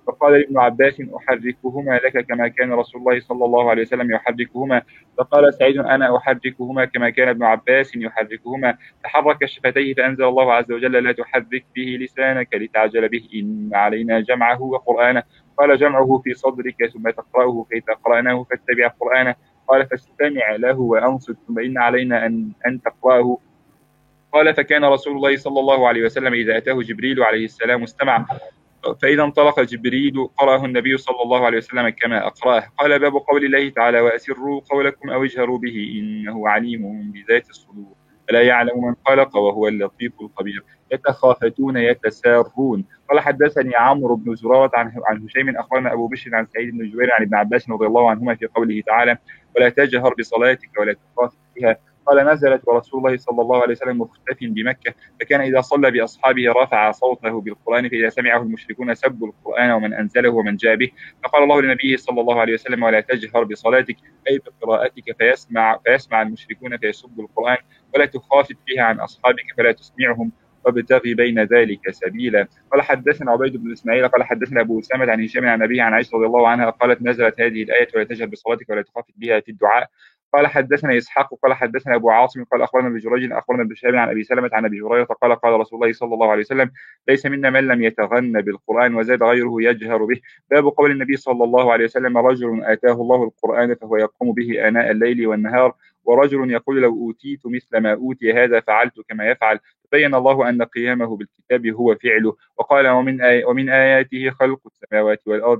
فقال لابن عباس أحركهما لك كما كان رسول الله صلى الله عليه وسلم يحركهما. فقال سعيد أنا أحركهما كما كان ابن عباس يحركهما. تحرك شفتيه فأنزل الله عز وجل لا تحرك به لسانك لتعجل به إن علينا جمعه وقرآنه. قال جمعه في صدرك ثم تقرأه فإذا قرأناه فاتبع قرآنه. قال فاستمع له وأنصت ثم إن علينا أن تقرأه. قال فكان رسول الله صلى الله عليه وسلم إذا أتاه جبريل عليه السلام استمع فإذا انطلق جبريل قرأه النبي صلى الله عليه وسلم كما أقرأه. قال باب قول الله تعالى وأسروا قولكم أو اجهروا به إنه عليم بذات الصدور ألا يعلم من خلق وهو اللطيف الخبير. يتخافتون يتسارون. قال حدثني عمرو بن زرارة عن هشيم أخبرنا أبو بشر عن سعيد بن جبير عن ابن عباس رضي الله عنهما في قوله تعالى ولا تجهر بصلاتك ولا تخافت بها. قال نزلت ورسول الله صلى الله عليه وسلم مختف بمكة فكان إذا صلى بأصحابه رفع صوته بالقرآن فإذا سمعه المشركون سبوا القرآن ومن أنزله ومن جاء به. فقال الله لنبيه صلى الله عليه وسلم ولا تجهر بصلاتك أي بقراءتك فيسمع المشركون فيسبوا القرآن ولا تخافت بها عن أصحابك فلا تسمعهم وابتغي بين ذلك سبيلا. قال حدثنا عبيد بن إسماعيل قال حدثنا أبو أسامة عن هشام عن أبيه عن عائشة رضي الله عنها قالت نزلت هذه الآية ولا تجهر بصلاتك ولا تخافت بها في الدعاء. قال حدثنا إسحاق قال حدثنا أبو عاصم قال أخبرنا ابن جريج أخبرنا ابن شهاب عن أبي سلمة عن أبي هريرة قال قال رسول الله صلى الله عليه وسلم ليس منا من لم يتغنى بالقرآن وزاد غيره يجهر به. باب قول النبي صلى الله عليه وسلم رجل آتاه الله القرآن فهو يقوم به آناء الليل والنهار ورجل يقول لو أوتيت مثل ما أوتي هذا فعلت كما يفعل. بين الله أن قيامه بالكتاب هو فعله. وقال ومن آياته خلق السماوات والأرض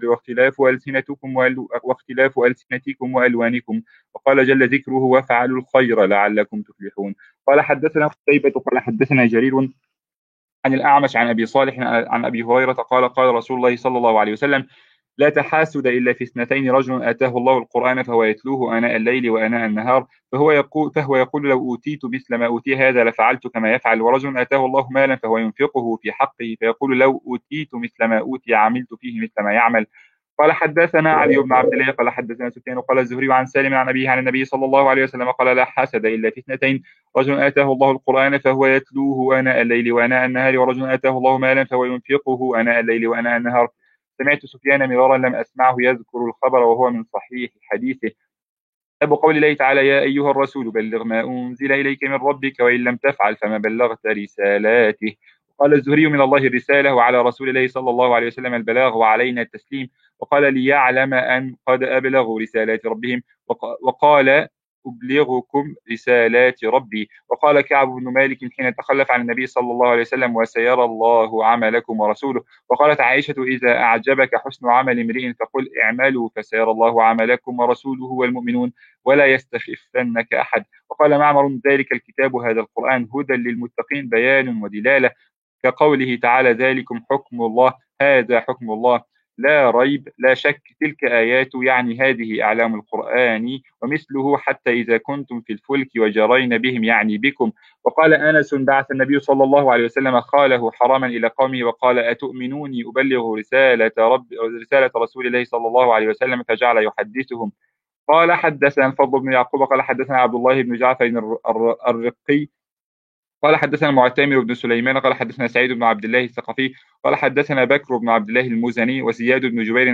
واختلاف ألسنتكم وألوانكم. وقال جل ذكره وفعلوا الخير لعلكم تفلحون. قال حدثنا قتيبة قال حدثنا جرير عن الأعمش عن أبي صالح عن أبي هريرة قال قال رسول الله صلى الله عليه وسلم لا تحاسد إلا في اثنتين رجل آتاه الله القرآن فهو يتلوه آناء الليل وآناء النهار فهو يقول لو أوتيت مثل ما أوتي هذا لفعلت كما يفعل. ورجل آتاه الله مالا فهو ينفقه في حقه فيقول لو أوتيت مثل ما أوتي عملت فيه مثل ما يعمل. قال حدثنا علي بن عبد الله قال حدثنا سفيان قال الزهري عن سالم عن أبيه عن النبي صلى الله عليه وسلم قال لا حسد إلا في اثنتين رجل آتاه الله القرآن فهو يتلوه آناء الليل وآناء النهار ورجل آتاه الله مالا فهو ينفقه آناء الليل وآناء النهار. سمعت سفيان مرارا لم أسمعه يذكر الخبر وهو من صحيح حديثه. باب قول الله تعالى يا أيها الرسول بلغ ما أنزل إليك من ربك وإن لم تفعل فما بلغت رسالاته. وقال الزهري من الله الرسالة وعلى رسول الله صلى الله عليه وسلم البلاغ وعلينا التسليم. وقال ليعلم أن قد أبلغوا رسالات ربهم وقال أبلغكم رسالات ربي. وقال كعب بن مالك حين تخلف عن النبي صلى الله عليه وسلم وسيرى الله عملكم ورسوله. وقالت عائشة إذا أعجبك حسن عمل امرئ فقل اعملوا فسيرى الله عملكم ورسوله والمؤمنون ولا يستخفنك أحد. وقال معمر ذلك الكتاب هذا القرآن هدى للمتقين بيان ودلالة كقوله تعالى ذلكم حكم الله هذا حكم الله لا ريب لا شك تلك آيات يعني هذه أعلام القرآن ومثله حتى إذا كنتم في الفلك وجرين بهم يعني بكم. وقال أنس بعث النبي صلى الله عليه وسلم خاله حراما إلى قومه وقال أتؤمنوني أبلغ رسالة رسول الله صلى الله عليه وسلم فجعل يحدثهم. قال حدثنا الفضل بن يعقوب قال حدثنا عبد الله بن جعفر الرقي قال حدثنا معتمر بن سليمان قال حدثنا سعيد بن عبد الله الثقفي قال حدثنا بكر بن عبد الله المزني وزياد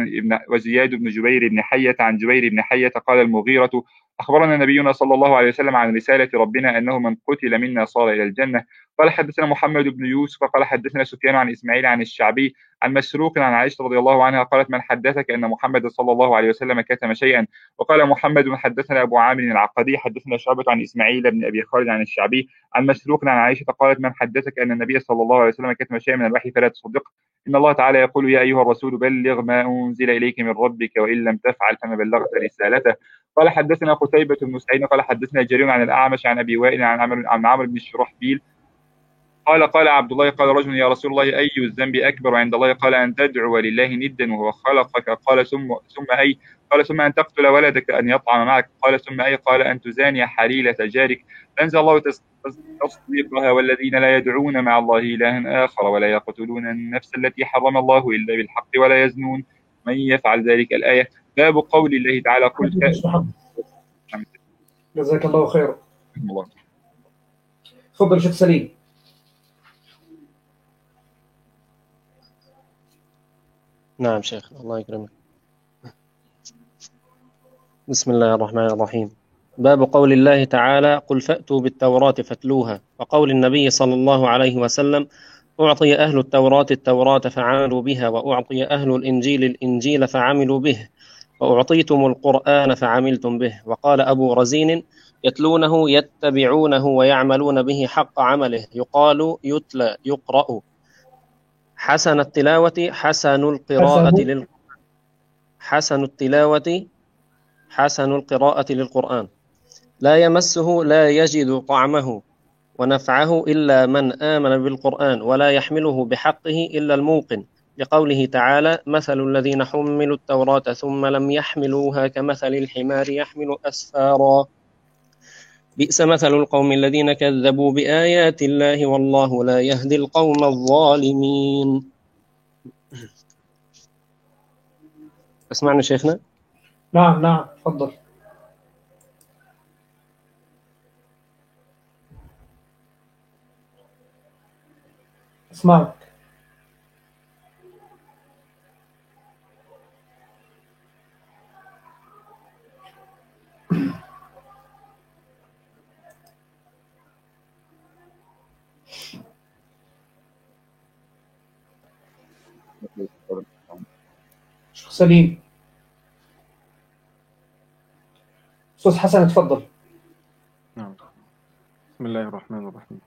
بن جبير بن حية عن جبير بن حية قال المغيرة أخبرنا نبينا صلى الله عليه وسلم عن رسالة ربنا أنه من قتل منا صار إلى الجنة. قال حدثنا محمد بن يوسف قال حدثنا سفيان عن إسماعيل عن الشعبي عن مسروق عن عائشة رضي الله عنها قالت من حدثك أن محمد صلى الله عليه وسلم كتم شيئا. وقال محمد حدثنا أبو عامر العقدي حدثنا شعبة عن إسماعيل بن أبي خالد عن الشعبي عن مسروق عن عائشة قالت من حدثك أن النبي صلى الله عليه وسلم كتم شيئا من الوحي فلا تصدقه إن الله تعالى يقول يا أيها الرسول بلغ ما أنزل إليك من ربك وإن لم تفعل فما بلغت رسالته. قال حدثنا قتيبة بن سعيد قال حدثنا جرير عن الأعمش عن أبي وائل عن عمرو بن الشرحبيل قال عبد الله قال رجل يا رسول الله أي الذنب أكبر عند الله قال أن تدعو لله ندا وهو خلقك قال ثم أي قال ثم أن تقتل ولدك أن يطعم معك قال ثم أي قال أن تزاني حليلة جارك فأنزل الله تصديقها والذين لا يدعون مع الله إلها آخر ولا يقتلون النفس التي حرم الله إلا بالحق ولا يزنون من يفعل ذلك. الآية. باب قول الله تعالى قل جزاك الله خيرا. تفضل شيخ سليم. نعم شيخ، الله يكرمك. بسم الله الرحمن الرحيم. باب قول الله تعالى: قل فأتوا بالتوراة فاتلوها، وقول النبي صلى الله عليه وسلم: أعطي أهل التوراة التوراة فعملوا بها، وأعطي أهل الإنجيل الإنجيل فعملوا به، وأعطيتم القرآن فعملتم به. وقال أبو رزين: يتلونه يتبعونه ويعملون به حق عمله، يقال يتلى يقرأ. حسن التلاوة حسن القراءة حسن التلاوة حسن القراءة للقرآن، لا يمسه لا يجد طعمه ونفعه إلا من آمن بالقرآن، ولا يحمله بحقه إلا الموقن، لقوله تعالى: مثل الذين حملوا التوراة ثم لم يحملوها كمثل الحمار يحمل أسفارا، بئس مثل القوم الذين كذبوا بآيات الله والله لا يهدي القوم الظالمين. اسمعنا شيخنا. نعم نعم تفضل. اسمعك. شيخ سليم. أستاذ حسن تفضل. نعم. بسم الله الرحمن الرحيم.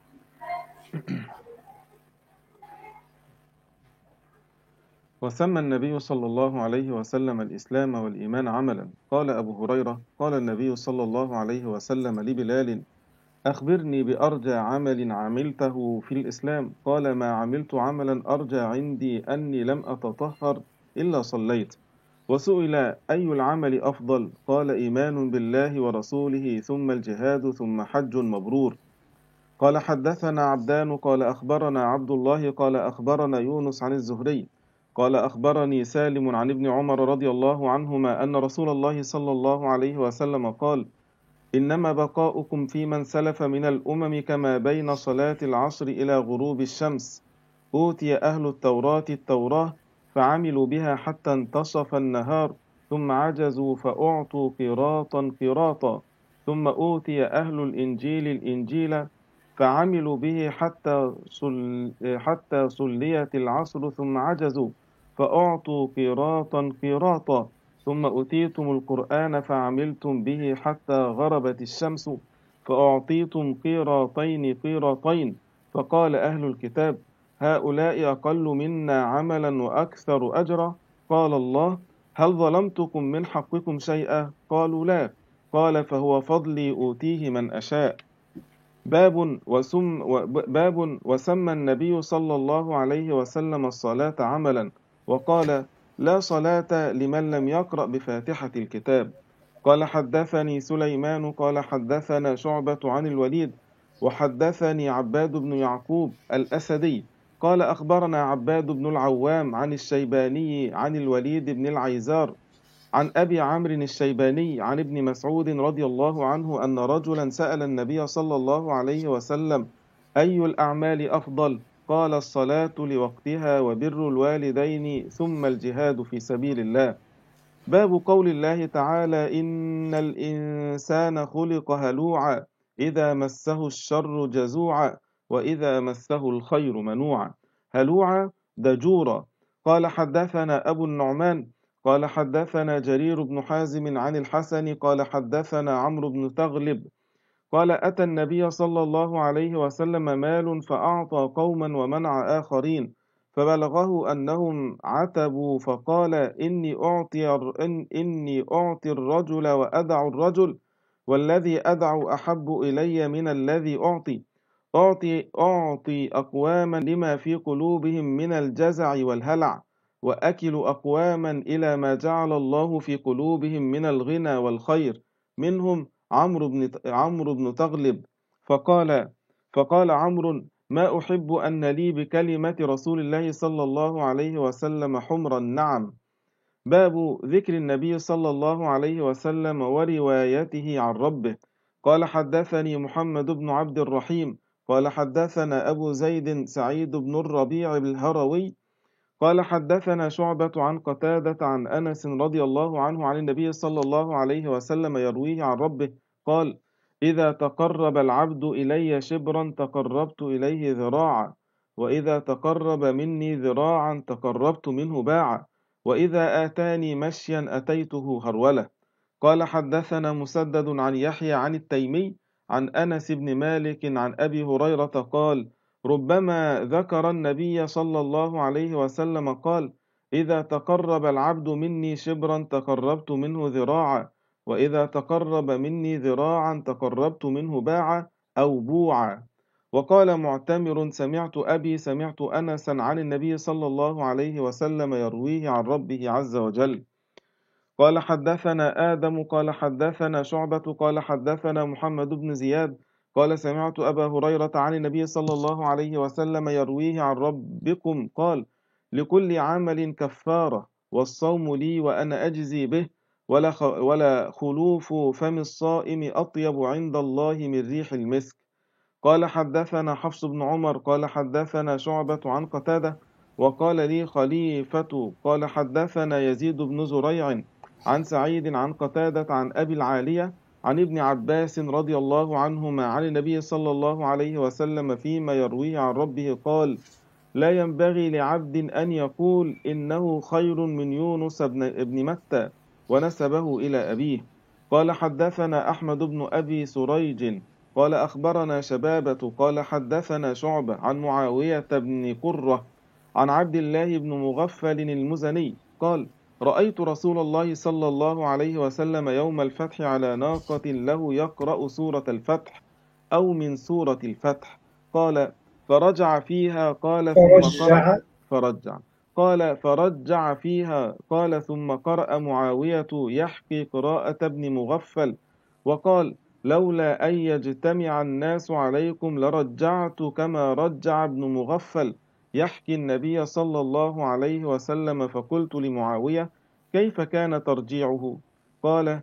وسمى النبي صلى الله عليه وسلم الإسلام والإيمان عملا. قال أبو هريرة: قال النبي صلى الله عليه وسلم لبلال: أخبرني بأرجى عمل عملته في الإسلام. قال: ما عملت عملا أرجى عندي أني لم أتطهر إلا صليت. وسئل: أي العمل أفضل؟ قال: إيمان بالله ورسوله ثم الجهاد ثم حج مبرور. قال: حدثنا عبدان قال أخبرنا عبد الله قال أخبرنا يونس عن الزهري قال أخبرني سالم عن ابن عمر رضي الله عنهما أن رسول الله صلى الله عليه وسلم قال: إنما بقاؤكم في من سلف من الأمم كما بين صلاة العصر إلى غروب الشمس. أوتي أهل التوراة التوراة فعملوا بها حتى انتصف النهار، ثم عجزوا فأعطوا قراطا قراطا، ثم أوتي أهل الإنجيل الإنجيل فعملوا به حتى صليت العصر، ثم عجزوا فأعطوا قراطا قراطا، ثم أوتيتم القرآن فعملتم به حتى غربت الشمس، فأعطيتم قيراطين قيراطين. فقال أهل الكتاب: هؤلاء أقل منا عملا وأكثر أجرا. قال الله: هل ظلمتكم من حقكم شيئا؟ قالوا لا. قال: فهو فضلي أوتيه من أشاء. باب وسمى النبي صلى الله عليه وسلم الصلاة عملا، وقال: لا صلاة لمن لم يقرأ بفاتحة الكتاب. قال: حدثني سليمان قال حدثنا شعبة عن الوليد وحدثني عباد بن يعقوب الأسدي قال أخبرنا عباد بن العوام عن الشيباني عن الوليد بن العيزار عن أبي عمرو الشيباني عن ابن مسعود رضي الله عنه أن رجلا سأل النبي صلى الله عليه وسلم: أي الأعمال أفضل؟ قال: الصلاة لوقتها وبر الوالدين ثم الجهاد في سبيل الله. باب قول الله تعالى: إن الإنسان خلق هلوعا إذا مسه الشر جزوعا وإذا مسه الخير منوعا. هلوعا دجورا. قال: حدثنا أبو النعمان قال حدثنا جرير بن حازم عن الحسن قال حدثنا عمرو بن تغلب قال: أتى النبي صلى الله عليه وسلم مال فأعطى قوما ومنع آخرين، فبلغه أنهم عتبوا، فقال: إني أعطي الرجل وأدع الرجل، والذي أدع أحب إلي من الذي أعطي أقواما لما في قلوبهم من الجزع والهلع، وأكل أقواما إلى ما جعل الله في قلوبهم من الغنى والخير، منهم عمرو بن تغلب. فقال عمرو: ما أحب أن لي بكلمة رسول الله صلى الله عليه وسلم حمر النعم. باب ذكر النبي صلى الله عليه وسلم وروايته عن ربه. قال: حدثني محمد بن عبد الرحيم قال حدثنا أبو زيد سعيد بن الربيع الهروي قال حدثنا شعبة عن قتادة عن أنس رضي الله عنه عن النبي صلى الله عليه وسلم يرويه عن ربه قال: إذا تقرب العبد إلي شبرا تقربت إليه ذراعا، وإذا تقرب مني ذراعا تقربت منه باعا، وإذا آتاني مشيا أتيته هرولة. قال حدثنا مسدد عن يحيى عن التيمي عن أنس بن مالك عن أبي هريرة قال: ربما ذكر النبي صلى الله عليه وسلم قال: إذا تقرب العبد مني شبرا تقربت منه ذراعا، وإذا تقرب مني ذراعا تقربت منه باعا أو بوعا. وقال معتمر: سمعت أنسا عن النبي صلى الله عليه وسلم يرويه عن ربه عز وجل. قال حدثنا آدم قال حدثنا شعبة قال حدثنا محمد بن زياد قال سمعت أبا هريرة عن النبي صلى الله عليه وسلم يرويه عن ربكم قال: لكل عمل كفارة، والصوم لي وأنا أجزي به، ولا خلوف فم الصائم أطيب عند الله من ريح المسك. قال حدثنا حفص بن عمر قال حدثنا شعبة عن قتادة وقال لي خليفة قال حدثنا يزيد بن زريع عن سعيد عن قتادة عن أبي العالية عن ابن عباس رضي الله عنهما عن النبي صلى الله عليه وسلم فيما يرويه عن ربه قال: لا ينبغي لعبد أن يقول إنه خير من يونس ابن متى، ونسبه إلى أبيه. قال حدثنا أحمد بن أبي سريج قال أخبرنا شبابة قال حدثنا شعبة عن معاوية بن قرة عن عبد الله بن مغفل المزني قال: رأيت رسول الله صلى الله عليه وسلم يوم الفتح على ناقة له يقرأ سورة الفتح أو من سورة الفتح. قال: فرجع فيها قال ثم قرأ فرجع فيها قال ثم قرأ معاوية يحكي قراءة ابن مغفل وقال: لولا أن يجتمع الناس عليكم لرجعت كما رجع ابن مغفل يحكي النبي صلى الله عليه وسلم. فقلت لمعاوية: كيف كان ترجيعه؟ قال: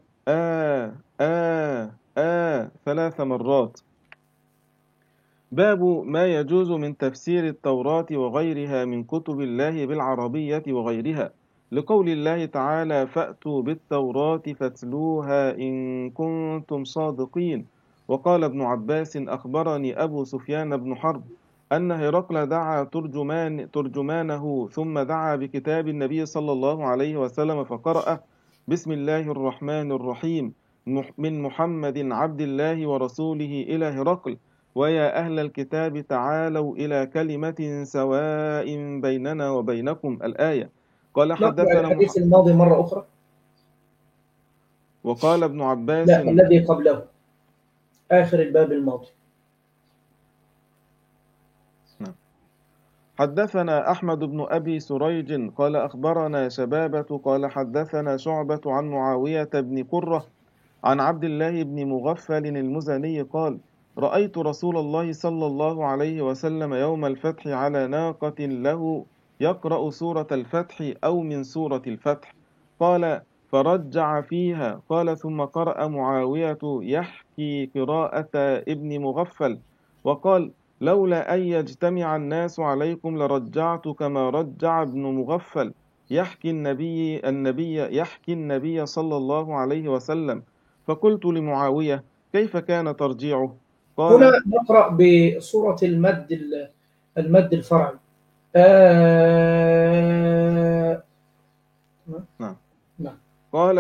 3 مرات. باب ما يجوز من تفسير التوراة وغيرها من كتب الله بالعربية وغيرها، لقول الله تعالى: فأتوا بالتوراة فاتلوها إن كنتم صادقين. وقال ابن عباس: أخبرني أبو سفيان بن حرب أن هرقل دعا ترجمانه ثم دعا بكتاب النبي صلى الله عليه وسلم فقرأ: بسم الله الرحمن الرحيم من محمد عبد الله ورسوله إلى هرقل، ويا أهل الكتاب تعالوا إلى كلمة سواء بيننا وبينكم. الآية. قال حدثنا الحديث الماضي مرة أخرى. وقال ابن عباس: لا، الذي قبله، آخر الباب الماضي. حدثنا أحمد بن أبي سريج قال أخبرنا شبابة قال حدثنا شعبة عن معاوية بن قرة عن عبد الله بن مغفل المزني قال: رأيت رسول الله صلى الله عليه وسلم يوم الفتح على ناقة له يقرأ سورة الفتح أو من سورة الفتح. قال: فرجع فيها قال ثم قرأ معاوية يحكي قراءة ابن مغفل وقال: لولا أن يجتمع الناس عليكم لرجعت كما رجع ابن مغفل يحكي النبي صلى الله عليه وسلم. فقلت لمعاوية: كيف كان ترجيعه؟ قال: هنا نقرأ بصورة المد الفرعي. نعم. قال: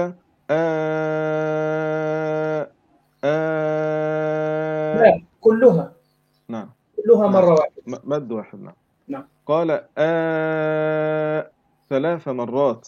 لا، كلها. نعم. كلها مرة واحدة. مد واحد. نعم. قال: 3 مرات.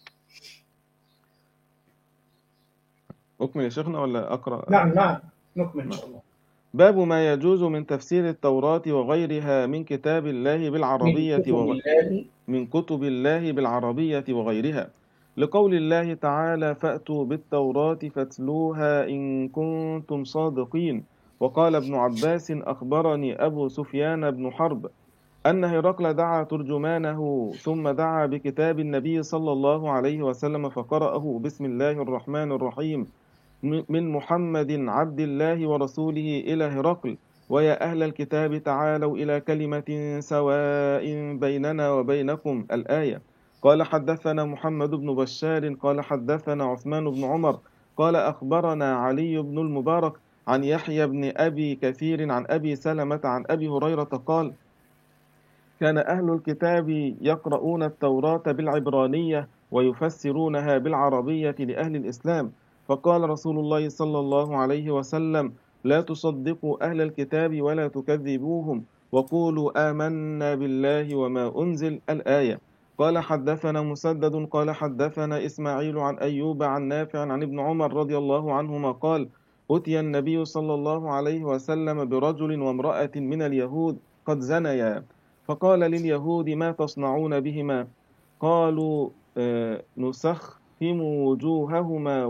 أكمل يا شيخنا ولا أقرأ؟ نعم نكمل إن شاء الله. باب ما يجوز من تفسير التوراة وغيرها من كتاب الله بالعربية من كتب الله بالعربية وغيرها، لقول الله تعالى: فأتوا بالتوراة فاتلوها إن كنتم صادقين. وقال ابن عباس: أخبرني أبو سفيان بن حرب أن هرقل دعا ترجمانه ثم دعا بكتاب النبي صلى الله عليه وسلم فقرأه: بسم الله الرحمن الرحيم من محمد عبد الله ورسوله إلى هرقل، ويا أهل الكتاب تعالوا إلى كلمة سواء بيننا وبينكم الآية. قال حدثنا محمد بن بشار قال حدثنا عثمان بن عمر قال أخبرنا علي بن المبارك عن يحيى بن أبي كثير عن أبي سلمة عن أبي هريرة قال كان أهل الكتاب يقرؤون التوراة بالعبرانية ويفسرونها بالعربية لأهل الإسلام، فقال رسول الله صلى الله عليه وسلم لا تصدقوا أهل الكتاب ولا تكذبوهم وقولوا آمنا بالله وما أنزل الآية. قال حدثنا مسدد قال حدثنا إسماعيل عن أيوب عن نافع عن ابن عمر رضي الله عنهما قال أتي النبي صلى الله عليه وسلم برجل وامرأة من اليهود قد زنيا، فقال لليهود ما تصنعون بهما؟ قالوا نسخم وجوههما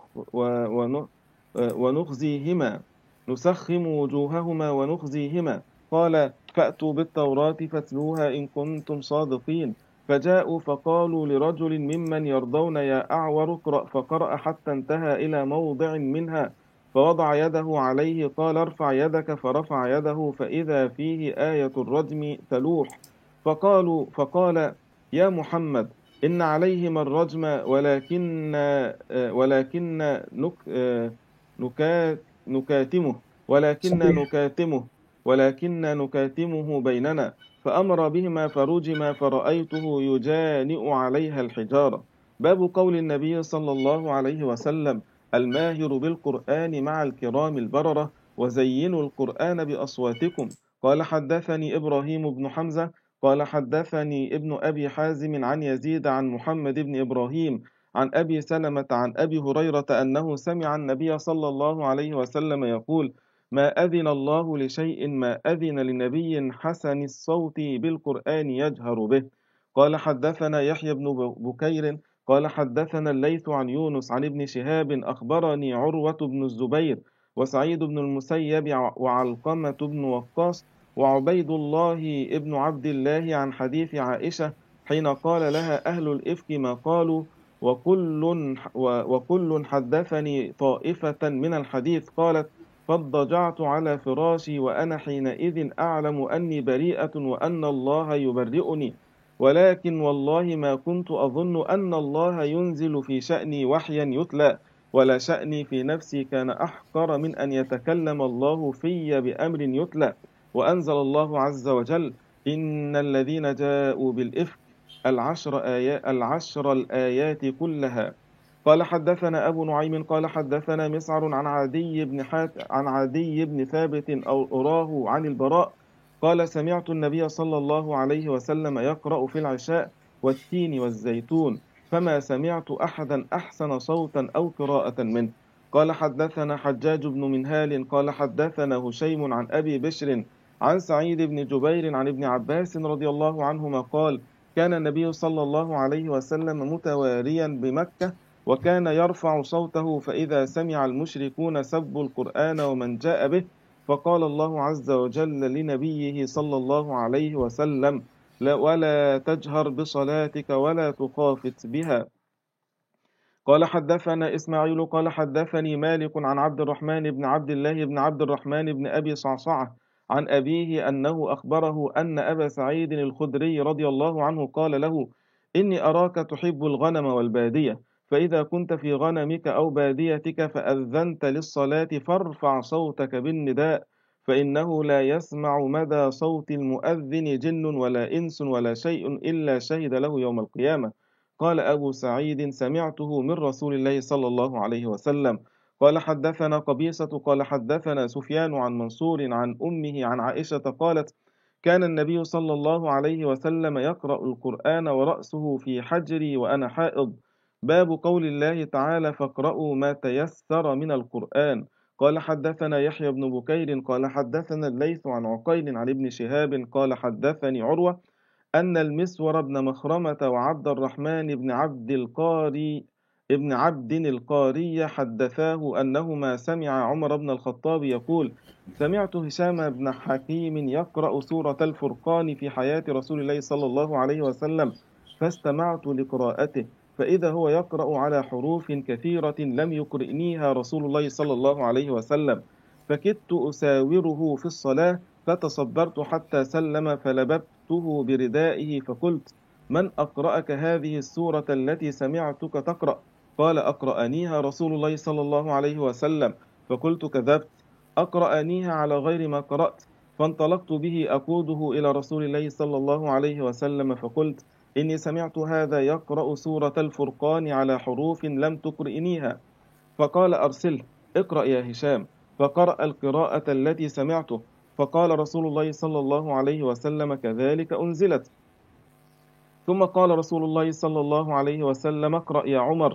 ونخزيهما. قال فأتوا بالتوراة فاتلوها إن كنتم صادقين. فجاءوا فقالوا لرجل ممن يرضون يا أعور اقرأ، فقرأ حتى انتهى إلى موضع منها فوضع يده عليه قال ارفع يدك، فرفع يده فإذا فيه آية الرجم تلوح. فقال يا محمد إن عليهم الرجم ولكن نكاتمه بيننا، فأمر بهما فرجما فرأيته يجانئ عليها الحجارة. باب قول النبي صلى الله عليه وسلم الماهر بالقرآن مع الكرام البررة وزينوا القرآن بأصواتكم. قال حدثني إبراهيم بن حمزة قال حدثني ابن أبي حازم عن يزيد عن محمد بن إبراهيم عن أبي سلمة عن أبي هريرة أنه سمع النبي صلى الله عليه وسلم يقول ما أذن الله لشيء ما أذن لنبي حسن الصوت بالقرآن يجهر به. قال حدثنا يحيى بن بكير قال حدثنا الليث عن يونس عن ابن شهاب أخبرني عروة بن الزبير وسعيد بن المسيب وعلقمة بن وقاص وعبيد الله ابن عبد الله عن حديث عائشة حين قال لها أهل الإفك ما قالوا وكل حدثني طائفة من الحديث. قالت فاضطجعت على فراشي وأنا حينئذ أعلم أني بريئة وأن الله يبرئني، ولكن والله ما كنت أظن أن الله ينزل في شأني وحيا يتلى، ولا شأني في نفسي كان أحقر من أن يتكلم الله في بأمر يتلى. وأنزل الله عز وجل إن الذين جاءوا بالإفك العشر الآيات كلها. قال حدثنا أبو نعيم قال حدثنا مسعر عن عدي بن ثابت أو أراه عن البراء قال سمعت النبي صلى الله عليه وسلم يقرأ في العشاء والتين والزيتون، فما سمعت أحدا أحسن صوتا أو قراءة منه. قال حدثنا حجاج بن منهال قال حدثنا هشيم عن أبي بشر عن سعيد بن جبير عن ابن عباس رضي الله عنهما قال كان النبي صلى الله عليه وسلم متواريا بمكة وكان يرفع صوته فإذا سمع المشركون سبوا القرآن ومن جاء به، فقال الله عز وجل لنبيه صلى الله عليه وسلم ولا تجهر بصلاتك ولا تخافت بها. قال حدثنا إسماعيل قال حدثني مالك عن عبد الرحمن بن عبد الله بن عبد الرحمن بن أبي صعصعة عن أبيه أنه أخبره أن أبا سعيد الخدري رضي الله عنه قال له إني أراك تحب الغنم والبادية، فإذا كنت في غنمك أو باديتك فأذنت للصلاة فارفع صوتك بالنداء، فإنه لا يسمع مدى صوت المؤذن جن ولا إنس ولا شيء إلا شهد له يوم القيامة. قال أبو سعيد سمعته من رسول الله صلى الله عليه وسلم. قال حدثنا قبيصة قال حدثنا سفيان عن منصور عن أمه عن عائشة قالت كان النبي صلى الله عليه وسلم يقرأ القرآن ورأسه في حجري وأنا حائض. باب قول الله تعالى فاقرأوا ما تيسر من القرآن. قال حدثنا يحيى بن بكير قال حدثنا الليث عن عقيل عن ابن شهاب قال حدثني عروة أن المسور بن مخرمة وعبد الرحمن ابن عبد القاري حدثاه أنهما سمع عمر بن الخطاب يقول سمعت هشام بن حكيم يقرأ سورة الفرقان في حياة رسول الله صلى الله عليه وسلم، فاستمعت لقراءته فإذا هو يقرأ على حروف كثيرة لم يقرئنيها رسول الله صلى الله عليه وسلم، فكدت أساوره في الصلاة فتصبرت حتى سلم فلببته بردائه فقلت: من أقرأك هذه السورة التي سمعتك تقرأ؟ قال: أقرأنيها رسول الله صلى الله عليه وسلم. فقلت: كذبت، أقرأنيها على غير ما قرأت. فانطلقت به أقوده إلى رسول الله صلى الله عليه وسلم فقلت: إني سمعت هذا يقرأ سورة الفرقان على حروف لم تقرئنيها. فقال: أرسله، اقرأ يا هشام. فقرأ القراءة التي سمعته. فقال رسول الله صلى الله عليه وسلم: كذلك أنزلت. ثم قال رسول الله صلى الله عليه وسلم: اقرأ يا عمر.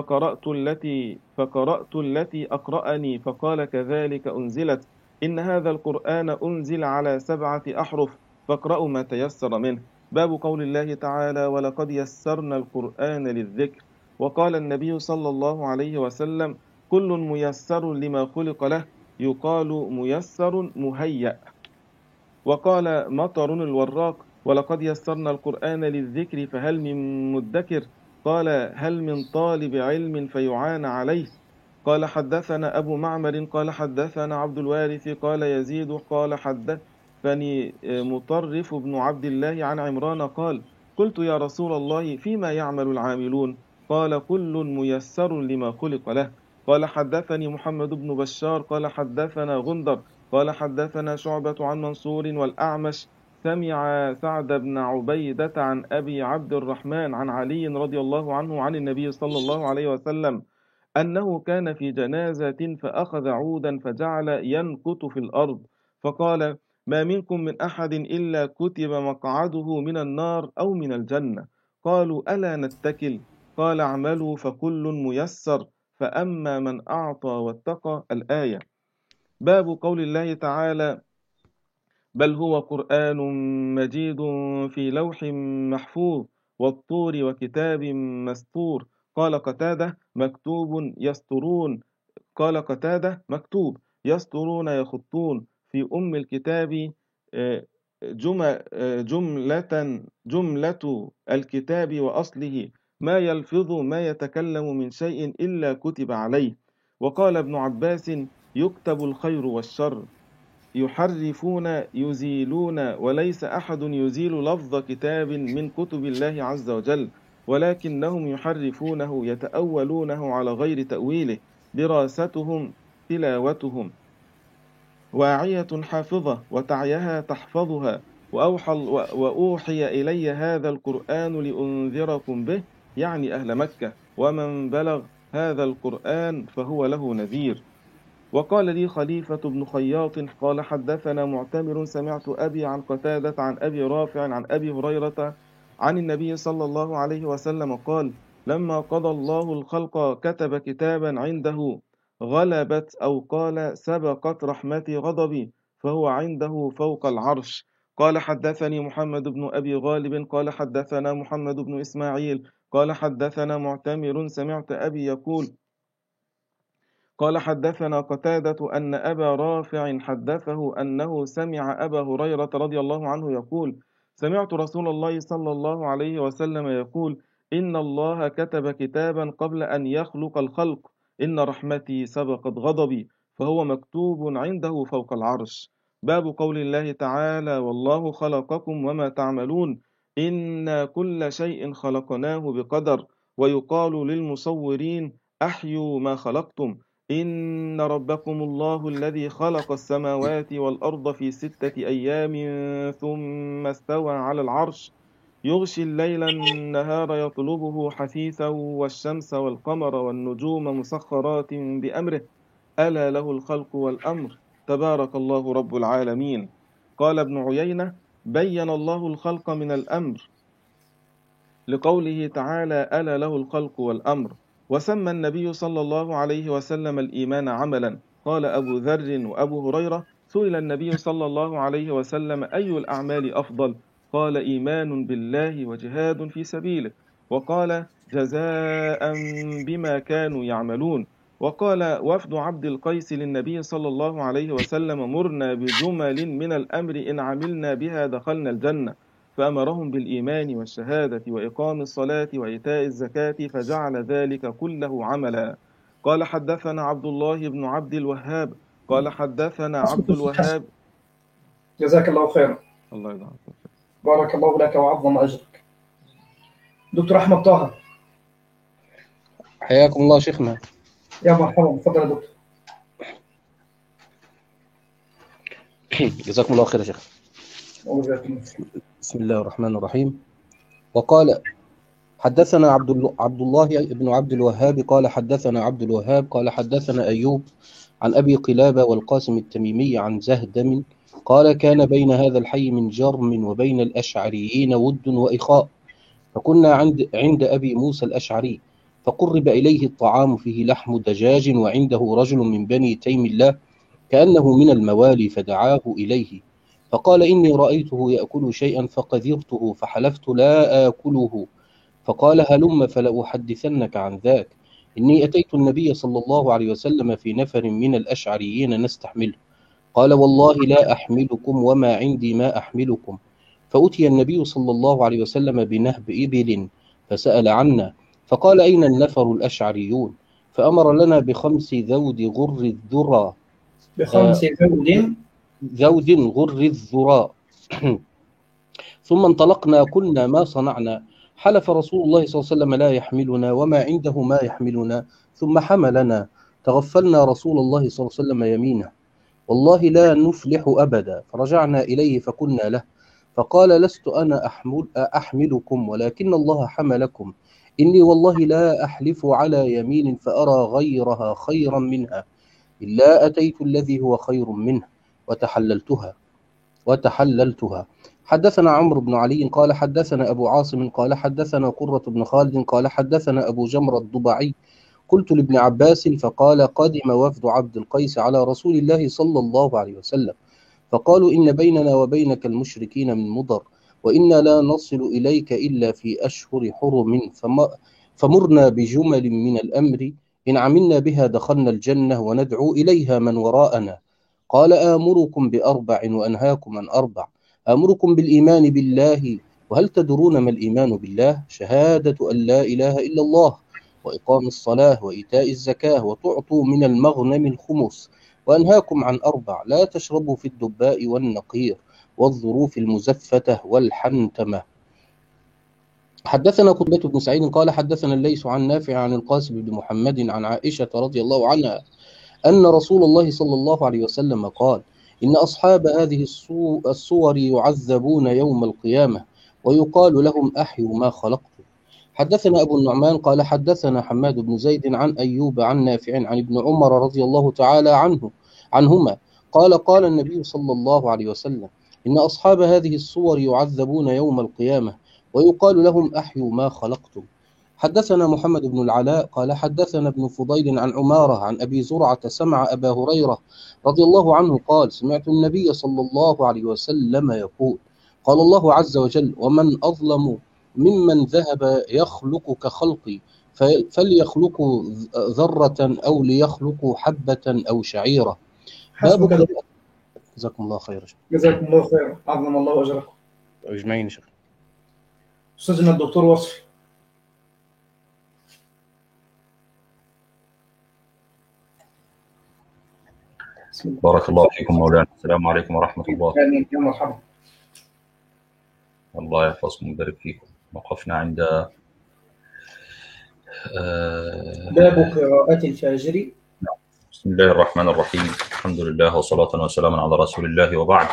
فقرأت التي أقرأني فقال: كذلك أنزلت. إن هذا القرآن أنزل على 7 أحرف فاقرأوا ما تيسر منه. باب قول الله تعالى: ولقد يسرنا القرآن للذكر. وقال النبي صلى الله عليه وسلم: كل ميسر لما خلق له، يقال ميسر مهيأ. وقال مطر الوراق: ولقد يسرنا القرآن للذكر فهل من مدكر؟ قال: هل من طالب علم فيعان عليه؟ قال: حدثنا أبو معمر قال حدثنا عبد الوارث قال يزيد قال حدثني مطرف بن عبد الله عن عمران قال: قلت يا رسول الله فيما يعمل العاملون؟ قال: كل ميسر لما خلق له. قال: حدثني محمد بن بشار قال حدثنا غندر قال حدثنا شعبة عن منصور والأعمش سمع سعد بن عبيدة عن أبي عبد الرحمن عن علي رضي الله عنه عن النبي صلى الله عليه وسلم أنه كان في جنازة فأخذ عودا فجعل ينكت في الأرض فقال: ما منكم من أحد إلا كتب مقعده من النار أو من الجنة. قالوا: ألا نتكل؟ قال: اعملوا فكل ميسر، فأما من أعطى واتقى. الآية. باب قول الله تعالى: بل هو قرآن مجيد في لوح محفوظ والطور وكتاب مسطور. قال قتادة: مكتوب يسطرون. قال قتادة: مكتوب يسطرون يخطون. في أم الكتاب جملة الكتاب وأصله ما يلفظ ما يتكلم من شيء إلا كتب عليه. وقال ابن عباس: يكتب الخير والشر. يحرفون يزيلون، وليس أحد يزيل لفظ كتاب من كتب الله عز وجل، ولكنهم يحرفونه يتأولونه على غير تأويله. دراستهم تلاوتهم. واعية حافظة وتعيها تحفظها. وأوحي إلي هذا القرآن لأنذركم به، يعني أهل مكة، ومن بلغ هذا القرآن فهو له نذير. وقال لي خليفة بن خياط قال حدثنا معتمر سمعت أبي عن قتادة عن أبي رافع عن أبي هريرة عن النبي صلى الله عليه وسلم قال: لما قضى الله الخلق كتب كتابا عنده غلبت أو قال سبقت رحمتي غضبي، فهو عنده فوق العرش. قال حدثني محمد بن أبي غالب قال حدثنا محمد بن إسماعيل قال حدثنا معتمر سمعت أبي يقول: قال حدثنا قتادة أن أبا رافع حدثه أنه سمع أبا هريرة رضي الله عنه يقول: سمعت رسول الله صلى الله عليه وسلم يقول: إن الله كتب كتابا قبل أن يخلق الخلق، إن رحمتي سبقت غضبي، فهو مكتوب عنده فوق العرش. باب قول الله تعالى: والله خلقكم وما تعملون، إن كل شيء خلقناه بقدر. ويقال للمصورين: أحيوا ما خلقتم. إن ربكم الله الذي خلق السماوات والأرض في 6 أيام ثم استوى على العرش يغشي الليل النهار يطلبه حثيثا والشمس والقمر والنجوم مسخرات بأمره ألا له الخلق والأمر تبارك الله رب العالمين. قال ابن عيينة: بين الله الخلق من الأمر لقوله تعالى: ألا له الخلق والأمر. وسمى النبي صلى الله عليه وسلم الإيمان عملا. قال أبو ذر وأبو هريرة: سئل النبي صلى الله عليه وسلم: أي الأعمال أفضل؟ قال: إيمان بالله وجهاد في سبيله. وقال: جزاء بما كانوا يعملون. وقال وفد عبد القيس للنبي صلى الله عليه وسلم: مرنا بجمل من الأمر إن عملنا بها دخلنا الجنة، فأمرهم بالإيمان والشهادة وإقام الصلاة وإيتاء الزكاة فجعل ذلك كله عملا. قال حدثنا عبد الله بن عبد الوهاب قال حدثنا عبد الوهاب. جزاك الله خيرا. الله يرضى عنك. بارك الله لك وعظم أجرك. دكتور أحمد طه. حياكم الله شيخنا. يا مرحبا، تفضل يا دكتور. جزاكم الله خير يا شيخ. بسم الله الرحمن الرحيم. وقال حدثنا عبد الله بن عبد الوهاب قال حدثنا عبد الوهاب قال حدثنا أيوب عن أبي قلابة والقاسم التميمي عن زهدم قال كان بين هذا الحي من جرم وبين الأشعريين ود وإخاء، فكنا عند أبي موسى الأشعري، فقرب إليه الطعام فيه لحم دجاج وعنده رجل من بني تيم الله كأنه من الموالي، فدعاه إليه فقال إني رأيته يأكل شيئا فقذرته فحلفت لا آكله، فقال هلم فلأحدثنك عن ذاك، إني أتيت النبي صلى الله عليه وسلم في نفر من الأشعريين نستحمله، قال والله لا أحملكم وما عندي ما أحملكم، فأتي النبي صلى الله عليه وسلم بنهب إبل فسأل عنا، فقال أين النفر الأشعريون؟ فأمر لنا ب5 ذود غر الذرى، ذود غر الذرى ثم انطلقنا قلنا ما صنعنا، حلف رسول الله صلى الله عليه وسلم لا يحملنا وما عنده ما يحملنا، ثم حملنا، تغفلنا رسول الله صلى الله عليه وسلم يمينه، والله لا نفلح أبدا، فرجعنا إليه فقلنا له، فقال لست أنا أحملكم ولكن الله حملكم، إني والله لا أحلف على يمين فأرى غيرها خيرا منها إلا أتيت الذي هو خير منه وتحللتها. حدثنا عمرو بن علي قال حدثنا أبو عاصم قال حدثنا قرة بن خالد قال حدثنا أبو جمرة الضبعي قلت لابن عباس فقال قدم وفد عبد القيس على رسول الله صلى الله عليه وسلم، فقالوا إن بيننا وبينك المشركين من مضر، وإنا لا نصل إليك إلا في أشهر حرم، فمرنا بجمل من الأمر إن عملنا بها دخلنا الجنة وندعو إليها من وراءنا. قال آمركم ب4 وأنهاكم عن 4، آمركم بالإيمان بالله، وهل تدرون ما الإيمان بالله؟ شهادة أن لا إله إلا الله وإقام الصلاة وإيتاء الزكاة وتعطوا من المغنم الخمس، وأنهاكم عن 4 لا تشربوا في الدباء والنقير والظروف المزفتة والحنتمة. حدثنا قتيبة بن سعيد قال حدثنا الليث عن نافع عن القاسم بن محمد عن عائشة رضي الله عنها أن رسول الله صلى الله عليه وسلم قال إن أصحاب هذه الصور يعذبون يوم القيامة ويقال لهم أحيوا ما خلقتم. حدثنا أبو النعمان قال حدثنا حماد بن زيد عن أيوب عن نافع عن ابن عمر رضي الله تعالى عنهما قال النبي صلى الله عليه وسلم إن أصحاب هذه الصور يعذبون يوم القيامة ويقال لهم أحيوا ما خلقتم. حدثنا محمد بن العلاء قال حدثنا ابن فضيل عن عمارة عن أبي زرعة سمع أبا هريرة رضي الله عنه قال سمعت النبي صلى الله عليه وسلم يقول قال الله عز وجل ومن أظلم ممن ذهب يخلق كخلقي فليخلقوا ذرة أو ليخلقوا حبة أو شعيرة. جزاكم الله خير. جزاكم الله خير، عظم الله أجركم. أجمعين شيخ. أستاذنا الدكتور وصفي. بارك الله فيكم مولانا. السلام عليكم ورحمة الله. آمين. يا مرحبا. الله يحفظكم ويبارك فيكم. وقفنا عند باب قراءة الفجر. بسم الله الرحمن الرحيم. الحمد لله وصلاة وسلاما على رسول الله وبعد.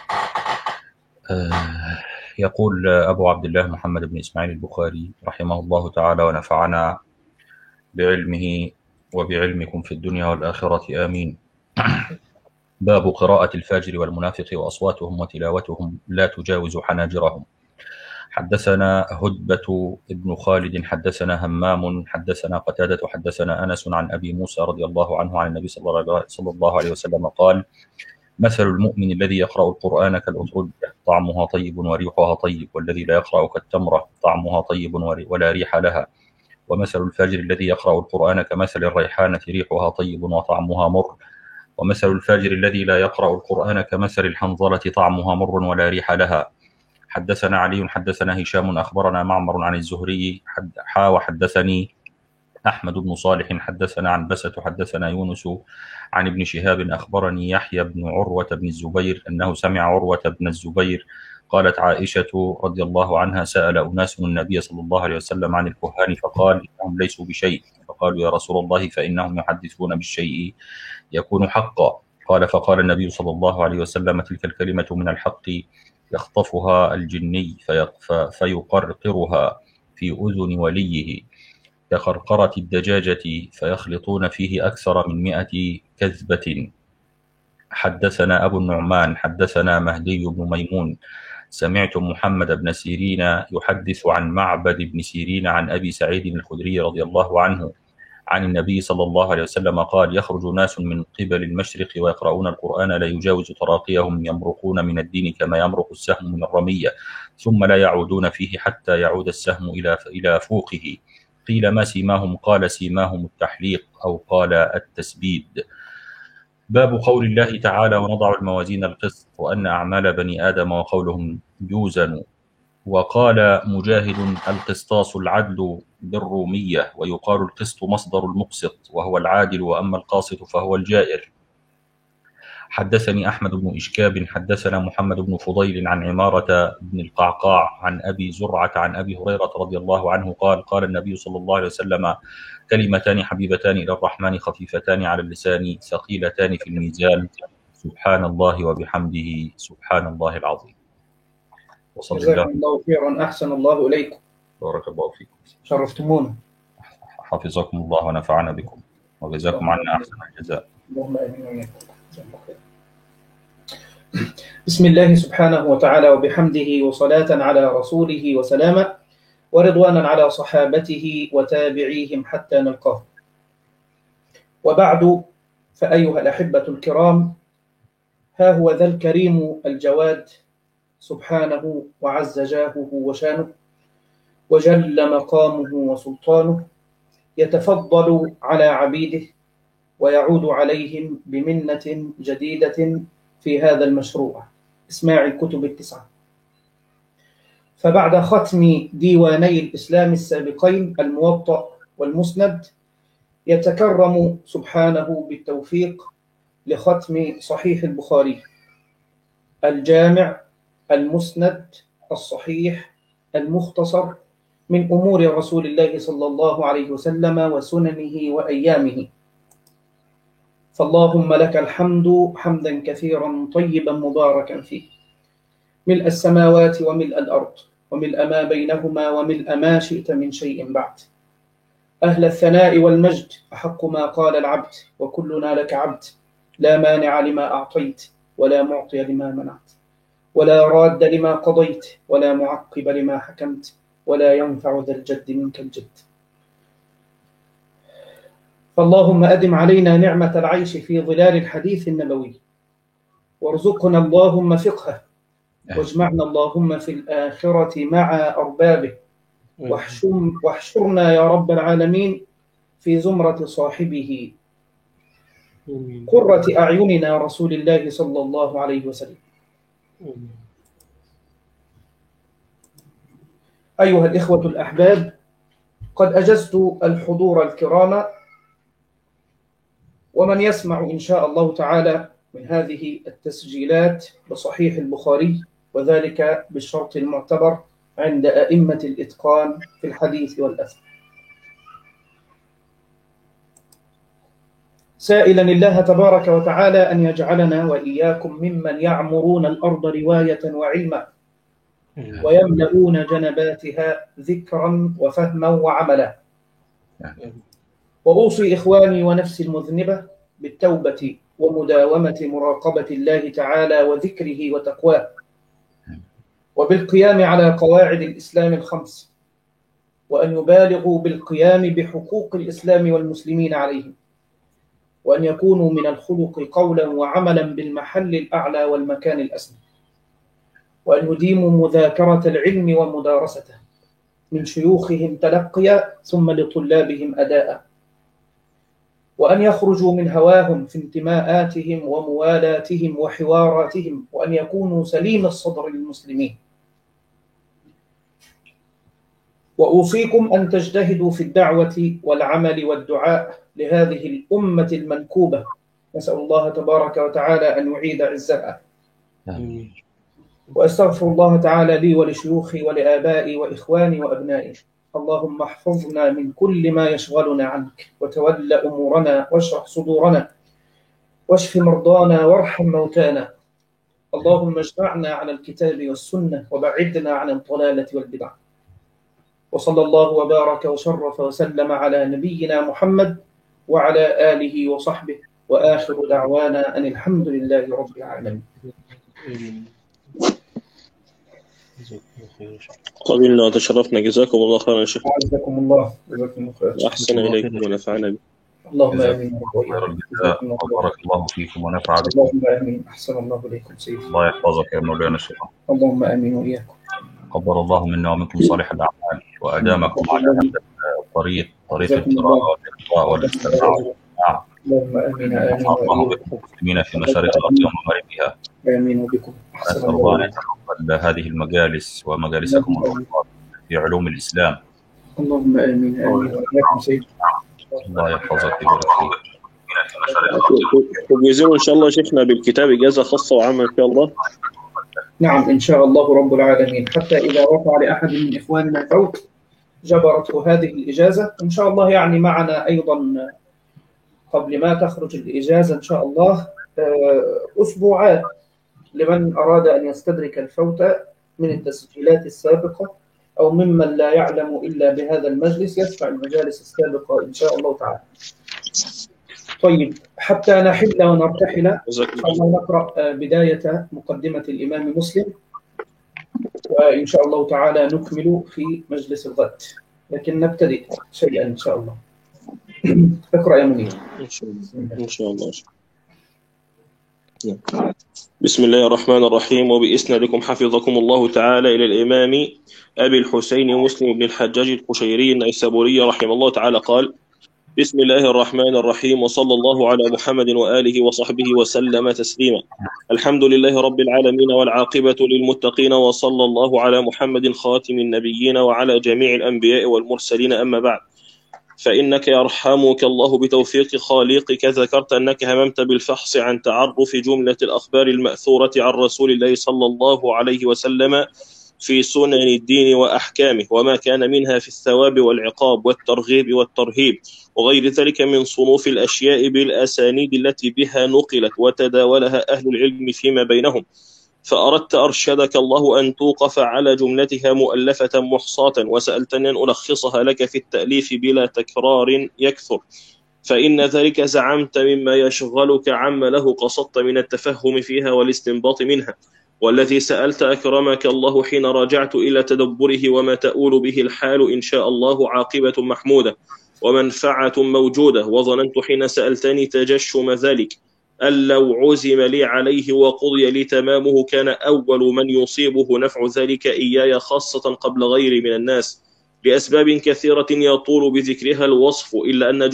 يقول أبو عبد الله محمد بن إسماعيل البخاري رحمه الله تعالى ونفعنا بعلمه وبعلمكم في الدنيا والآخرة آمين. باب قراءة الفاجر والمنافق وأصواتهم وتلاوتهم لا تجاوز حناجرهم. حدثنا هدبة ابن خالد حدثنا همام حدثنا قتادة حدثنا أنس عن أبي موسى رضي الله عنه عن النبي صلى الله عليه وسلم قال مثل المؤمن الذي يقرأ القرآن كالأطرد طعمها طيب وريحها طيب، والذي لا يقرأ كالتمرة طعمها طيب ولا ريح لها، ومثل الفاجر الذي يقرأ القرآن كمثل الريحانة ريحها طيب وطعمها مر، ومثل الفاجر الذي لا يقرأ القرآن كمثل الحنظلة طعمها مر ولا ريح لها. حدثنا علي حدثنا هشام أخبرنا معمر عن الزهري وحدثني أحمد بن صالح حدثنا عن بسة حدثنا يونس عن ابن شهاب أخبرني يحيى بن عروة بن الزبير أنه سمع عروة بن الزبير قالت عائشة رضي الله عنها سأل أناس النبي صلى الله عليه وسلم عن الكهان فقال إنهم ليسوا بشيء، فقالوا يا رسول الله فإنهم يحدثون بالشيء يكون حقا. قال فقال النبي صلى الله عليه وسلم تلك الكلمة من الحق يخطفها الجني فيقرقرها في أذن وليه كقرقرة الدجاجة فيخلطون فيه أكثر من 100 كذبة. حدثنا أبو النعمان حدثنا مهدي بن ميمون سمعت محمد بن سيرين يحدث عن معبد بن سيرين عن أبي سعيد الخدري رضي الله عنه عن النبي صلى الله عليه وسلم قال يخرج ناس من قبل المشرق ويقرؤون القرآن لا يجاوز تراقيهم يمرقون من الدين كما يمرق السهم من الرمية ثم لا يعودون فيه حتى يعود السهم إلى فوقه. قيل ما سيماهم؟ قال سيماهم التحليق أو قال التسبيد. باب قول الله تعالى ونضع الموازين القسط وأن أعمال بني آدم وقولهم يوزن. وقال مجاهد القسطاس العدل بالرومية ويقال القسط مصدر المقسط وهو العادل وأما القاسط فهو الجائر. حدثني أحمد بن إشكاب حدثنا محمد بن فضيل عن عمارة بن القعقاع عن أبي زرعة عن أبي هريرة رضي الله عنه قال قال النبي صلى الله عليه وسلم كلمتان حبيبتان إلى الرحمن خفيفتان على اللسان ثقيلتان في الميزان سبحان الله وبحمده سبحان الله العظيم. جزاكم الله خيرا، أحسن الله إليكم، بارك الله فيكم، شرفتمونا، حفظكم الله ونفعنا بكم وجزاكم عنا أحسن الجزاء. اللهم آمين. بسم الله سبحانه وتعالى وبحمده وصلاة على رسوله وسلاما ورضوانا على صحابته وتابعيهم حتى نلقاه. وبعد، فأيها الأحبة الكرام، ها هو ذا الكريم الجواد سبحانه وعز جاهه وشانه وجل مقامه وسلطانه يتفضل على عبيده ويعود عليهم بمنة جديدة في هذا المشروع إسماع الكتب التسعة. فبعد ختم ديواني الإسلام السابقين الموطأ والمسند يتكرم سبحانه بالتوفيق لختم صحيح البخاري الجامع المسند الصحيح المختصر من أمور رسول الله صلى الله عليه وسلم وسننه وأيامه. فاللهم لك الحمد حمدا كثيرا طيبا مباركا فيه، ملء السماوات وملء الأرض وملء ما بينهما وملء ما شئت من شيء بعد. أهل الثناء والمجد أحق ما قال العبد وكلنا لك عبد، لا مانع لما أعطيت ولا معطي لما منعت ولا راد لما قضيت ولا معقب لما حكمت ولا ينفع ذا الجد منك الجد. فاللهم أدم علينا نعمة العيش في ظلال الحديث النبوي، وارزقنا اللهم فقهه، واجمعنا اللهم في الآخرة مع أربابه، واحشرنا يا رب العالمين في زمرة صاحبه قرة أعيننا رسول الله صلى الله عليه وسلم. أيها الإخوة الأحباب، قد أجزت الحضور الكرام ومن يسمع إن شاء الله تعالى من هذه التسجيلات بصحيح البخاري، وذلك بالشرط المعتبر عند أئمة الإتقان في الحديث والأثر، سائلا الله تبارك وتعالى أن يجعلنا وإياكم ممن يعمرون الأرض رواية وعلما ويملؤون جنباتها ذكرا وفهما وعملا. وأوصي إخواني ونفسي المذنبة بالتوبة ومداومة مراقبة الله تعالى وذكره وتقواه، وبالقيام على قواعد الإسلام الخمس، وأن يبالغوا بالقيام بحقوق الإسلام والمسلمين عليهم، وأن يكونوا من الخلق قولا وعملا بالمحل الأعلى والمكان الأسمى، وأن يديموا مذاكرة العلم ومدارسته من شيوخهم تلقيا ثم لطلابهم أداء، وأن يخرجوا من هواهم في انتماءاتهم وموالاتهم وحواراتهم، وأن يكونوا سليم الصدر للمسلمين. وأوصيكم أن تجتهدوا في الدعوة والعمل والدعاء لهذه الأمة المنكوبة، نسأل الله تبارك وتعالى أن يعيد عزها. وأستغفر الله تعالى لي ولشيوخي ولآبائي وإخواني وأبنائي. اللهم احفظنا من كل ما يشغلنا عنك، وتول أمورنا، واشرح صدورنا، واشف مرضانا، وارحم موتانا. اللهم اجمعنا على الكتاب والسنة، وبعدنا عن الضلالة والبدع. وصلى الله وبارك وشرف وسلم على نبينا محمد وعلى آله وصحبه، وآخر دعوانا أن الحمد لله رب العالمين. قبلنا وتشرفنا، جزاكم الله خيرا يا شيخ. أعزكم الله، جزاكم الله خيرا. وأحسن إليكم ونفعنا بكم. اللهم آمين. بارك الله فيكم ونفع بكم. اللهم آمين. أحسن الله إليكم سيدي. الله يحفظك يا مولانا الشيخ. اللهم آمين وإياكم. قبل الله منا ومنكم صالح الأعمال، وأدامكم على هذا الطريق، طريق القراءة والإقراء والاستماع والإسماع. اللهم آمين. آمين الله بكم المسلمين في مشارق الأرض ومغاربها. آمين وبكم. أسأل الله أن يتقبل هذه المجالس ومجالسكم الأخرى في علوم الإسلام. اللهم آمين. آمين وإياكم سيدي. الله يحفظك ويبارك فيك. تجيزون إن شاء الله شيخنا بالكتاب إجازة خاصة وعامة إن شاء الله. نعم إن شاء الله رب العالمين، حتى إذا وقع لأحد من إخواننا فوت جبرته هذه الإجازة إن شاء الله. يعني معنا أيضا قبل ما تخرج الإجازة إن شاء الله أسبوعات لمن أراد أن يستدرك الفوت من التسجيلات السابقة، أو ممن لا يعلم إلا بهذا المجلس يسمع المجالس السابقة إن شاء الله تعالى. طيب، حتى نحل ونرتحل إن شاء الله نقرأ بداية مقدمة الإمام مسلم، وإن شاء الله تعالى نكمل في مجلس الغد، لكن نبتدئ شيئا إن شاء الله. اقرأ يا منير. إن شاء الله. بسم الله الرحمن الرحيم. وبإسنادكم حفظكم الله تعالى إلى الإمام أبي الحسين مسلم بن الحجاج القشيري النيسابوري رحمه الله تعالى قال: بسم الله الرحمن الرحيم، وصلى الله على محمد وآله وصحبه وسلم تسليما. الحمد لله رب العالمين، والعاقبة للمتقين، وصلى الله على محمد خاتم النبيين وعلى جميع الأنبياء والمرسلين. أما بعد، فإنك يرحمك الله بتوفيق خالقك ذكرت أنك هممت بالفحص عن تعرف جملة الأخبار المأثورة عن رسول الله صلى الله عليه وسلم في سنن الدين وأحكامه، وما كان منها في الثواب والعقاب والترغيب والترهيب وغير ذلك من صنوف الأشياء بالأسانيد التي بها نقلت وتداولها أهل العلم فيما بينهم، فأردت أرشدك الله أن توقف على جملتها مؤلفة محصاة، وسألتني أن ألخصها لك في التأليف بلا تكرار يكثر، فإن ذلك زعمت مما يشغلك عما له قصدت من التفهم فيها والاستنباط منها، والذي سألت أكرمك الله حين رجعت إلى تدبره وما تؤول به الحال إن شاء الله عاقبة محمودة ومنفعة موجودة، وظننت حين سألتني تجشم ذلك أن لو عزم لي عليه وقضي لي تمامه كان أول من يصيبه نفع ذلك إياي خاصة قبل غيري من الناس، لأسباب كثيرة يطول بذكرها الوصف، إلا أن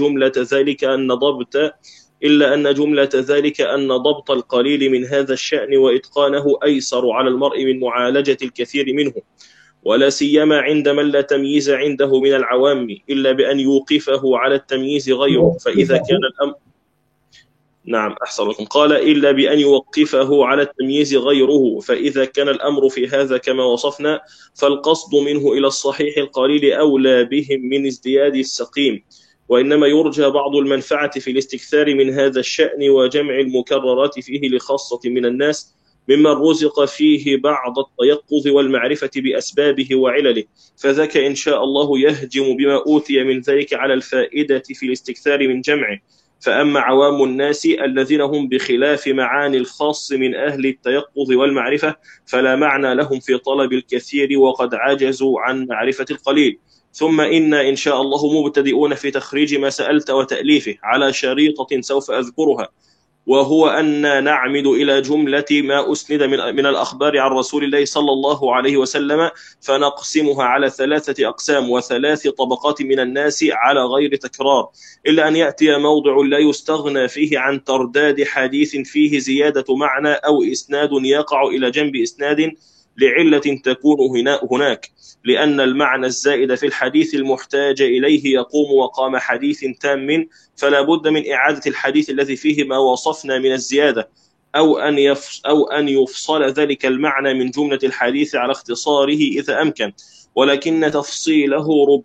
جملة ذلك أن ضبط القليل من هذا الشأن وإتقانه أيسر على المرء من معالجة الكثير منه، ولا سيما عند من لا تمييز عنده من العوام، إلا بأن يوقفه على التمييز غيره، فإذا كان الأمر نعم أحسن لكم. قال: إلا بأن يوقفه على التمييز غيره، فإذا كان الأمر في هذا كما وصفنا فالقصد منه إلى الصحيح القليل أولى بهم من ازدياد السقيم، وإنما يرجى بعض المنفعة في الاستكثار من هذا الشأن وجمع المكررات فيه لخاصة من الناس ممن رزق فيه بعض التيقظ والمعرفة بأسبابه وعلله، فذاك إن شاء الله يهجم بما أوتي من ذلك على الفائدة في الاستكثار من جمعه. فأما عوام الناس الذين هم بخلاف معاني الخاص من أهل التيقظ والمعرفة فلا معنى لهم في طلب الكثير وقد عجزوا عن معرفة القليل. ثم إن شاء الله مبتدئون في تخريج ما سألت وتأليفه على شريطة سوف أذكرها، وهو أن نعمد إلى جملة ما أسند من الأخبار عن رسول الله صلى الله عليه وسلم، فنقسمها على 3 أقسام و3 طبقات من الناس على غير تكرار، إلا أن يأتي موضع لا يستغنى فيه عن ترداد حديث فيه زيادة معنى أو إسناد يقع إلى جنب إسناد لعلة تكون هناك، لأن المعنى الزائد في الحديث المحتاج إليه يقوم مقام حديث تام، فلا بد من إعادة الحديث الذي فيه ما وصفنا من الزيادة، أو أن يفصل ذلك المعنى من جملة الحديث على اختصاره إذا أمكن، ولكن تفصيله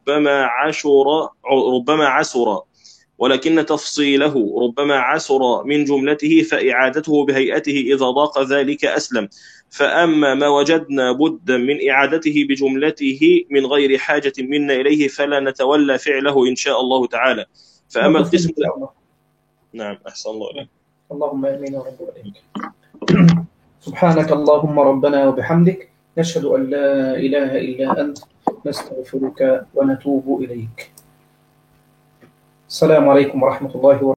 ربما عسر من جملته، فإعادته بهيئته إذا ضاق ذلك أسلم. فأما ما وجدنا بدا من إعادته بجملته من غير حاجة منا إليه فلا نتولى فعله إن شاء الله تعالى. فأما القسم نعم أحسن الله إليك. اللهم آمين ورب عليك. سبحانك اللهم ربنا وبحمدك، نشهد أن لا إله إلا أنت، نستغفرك ونتوب إليك. السلام عليكم ورحمة الله وبركاته.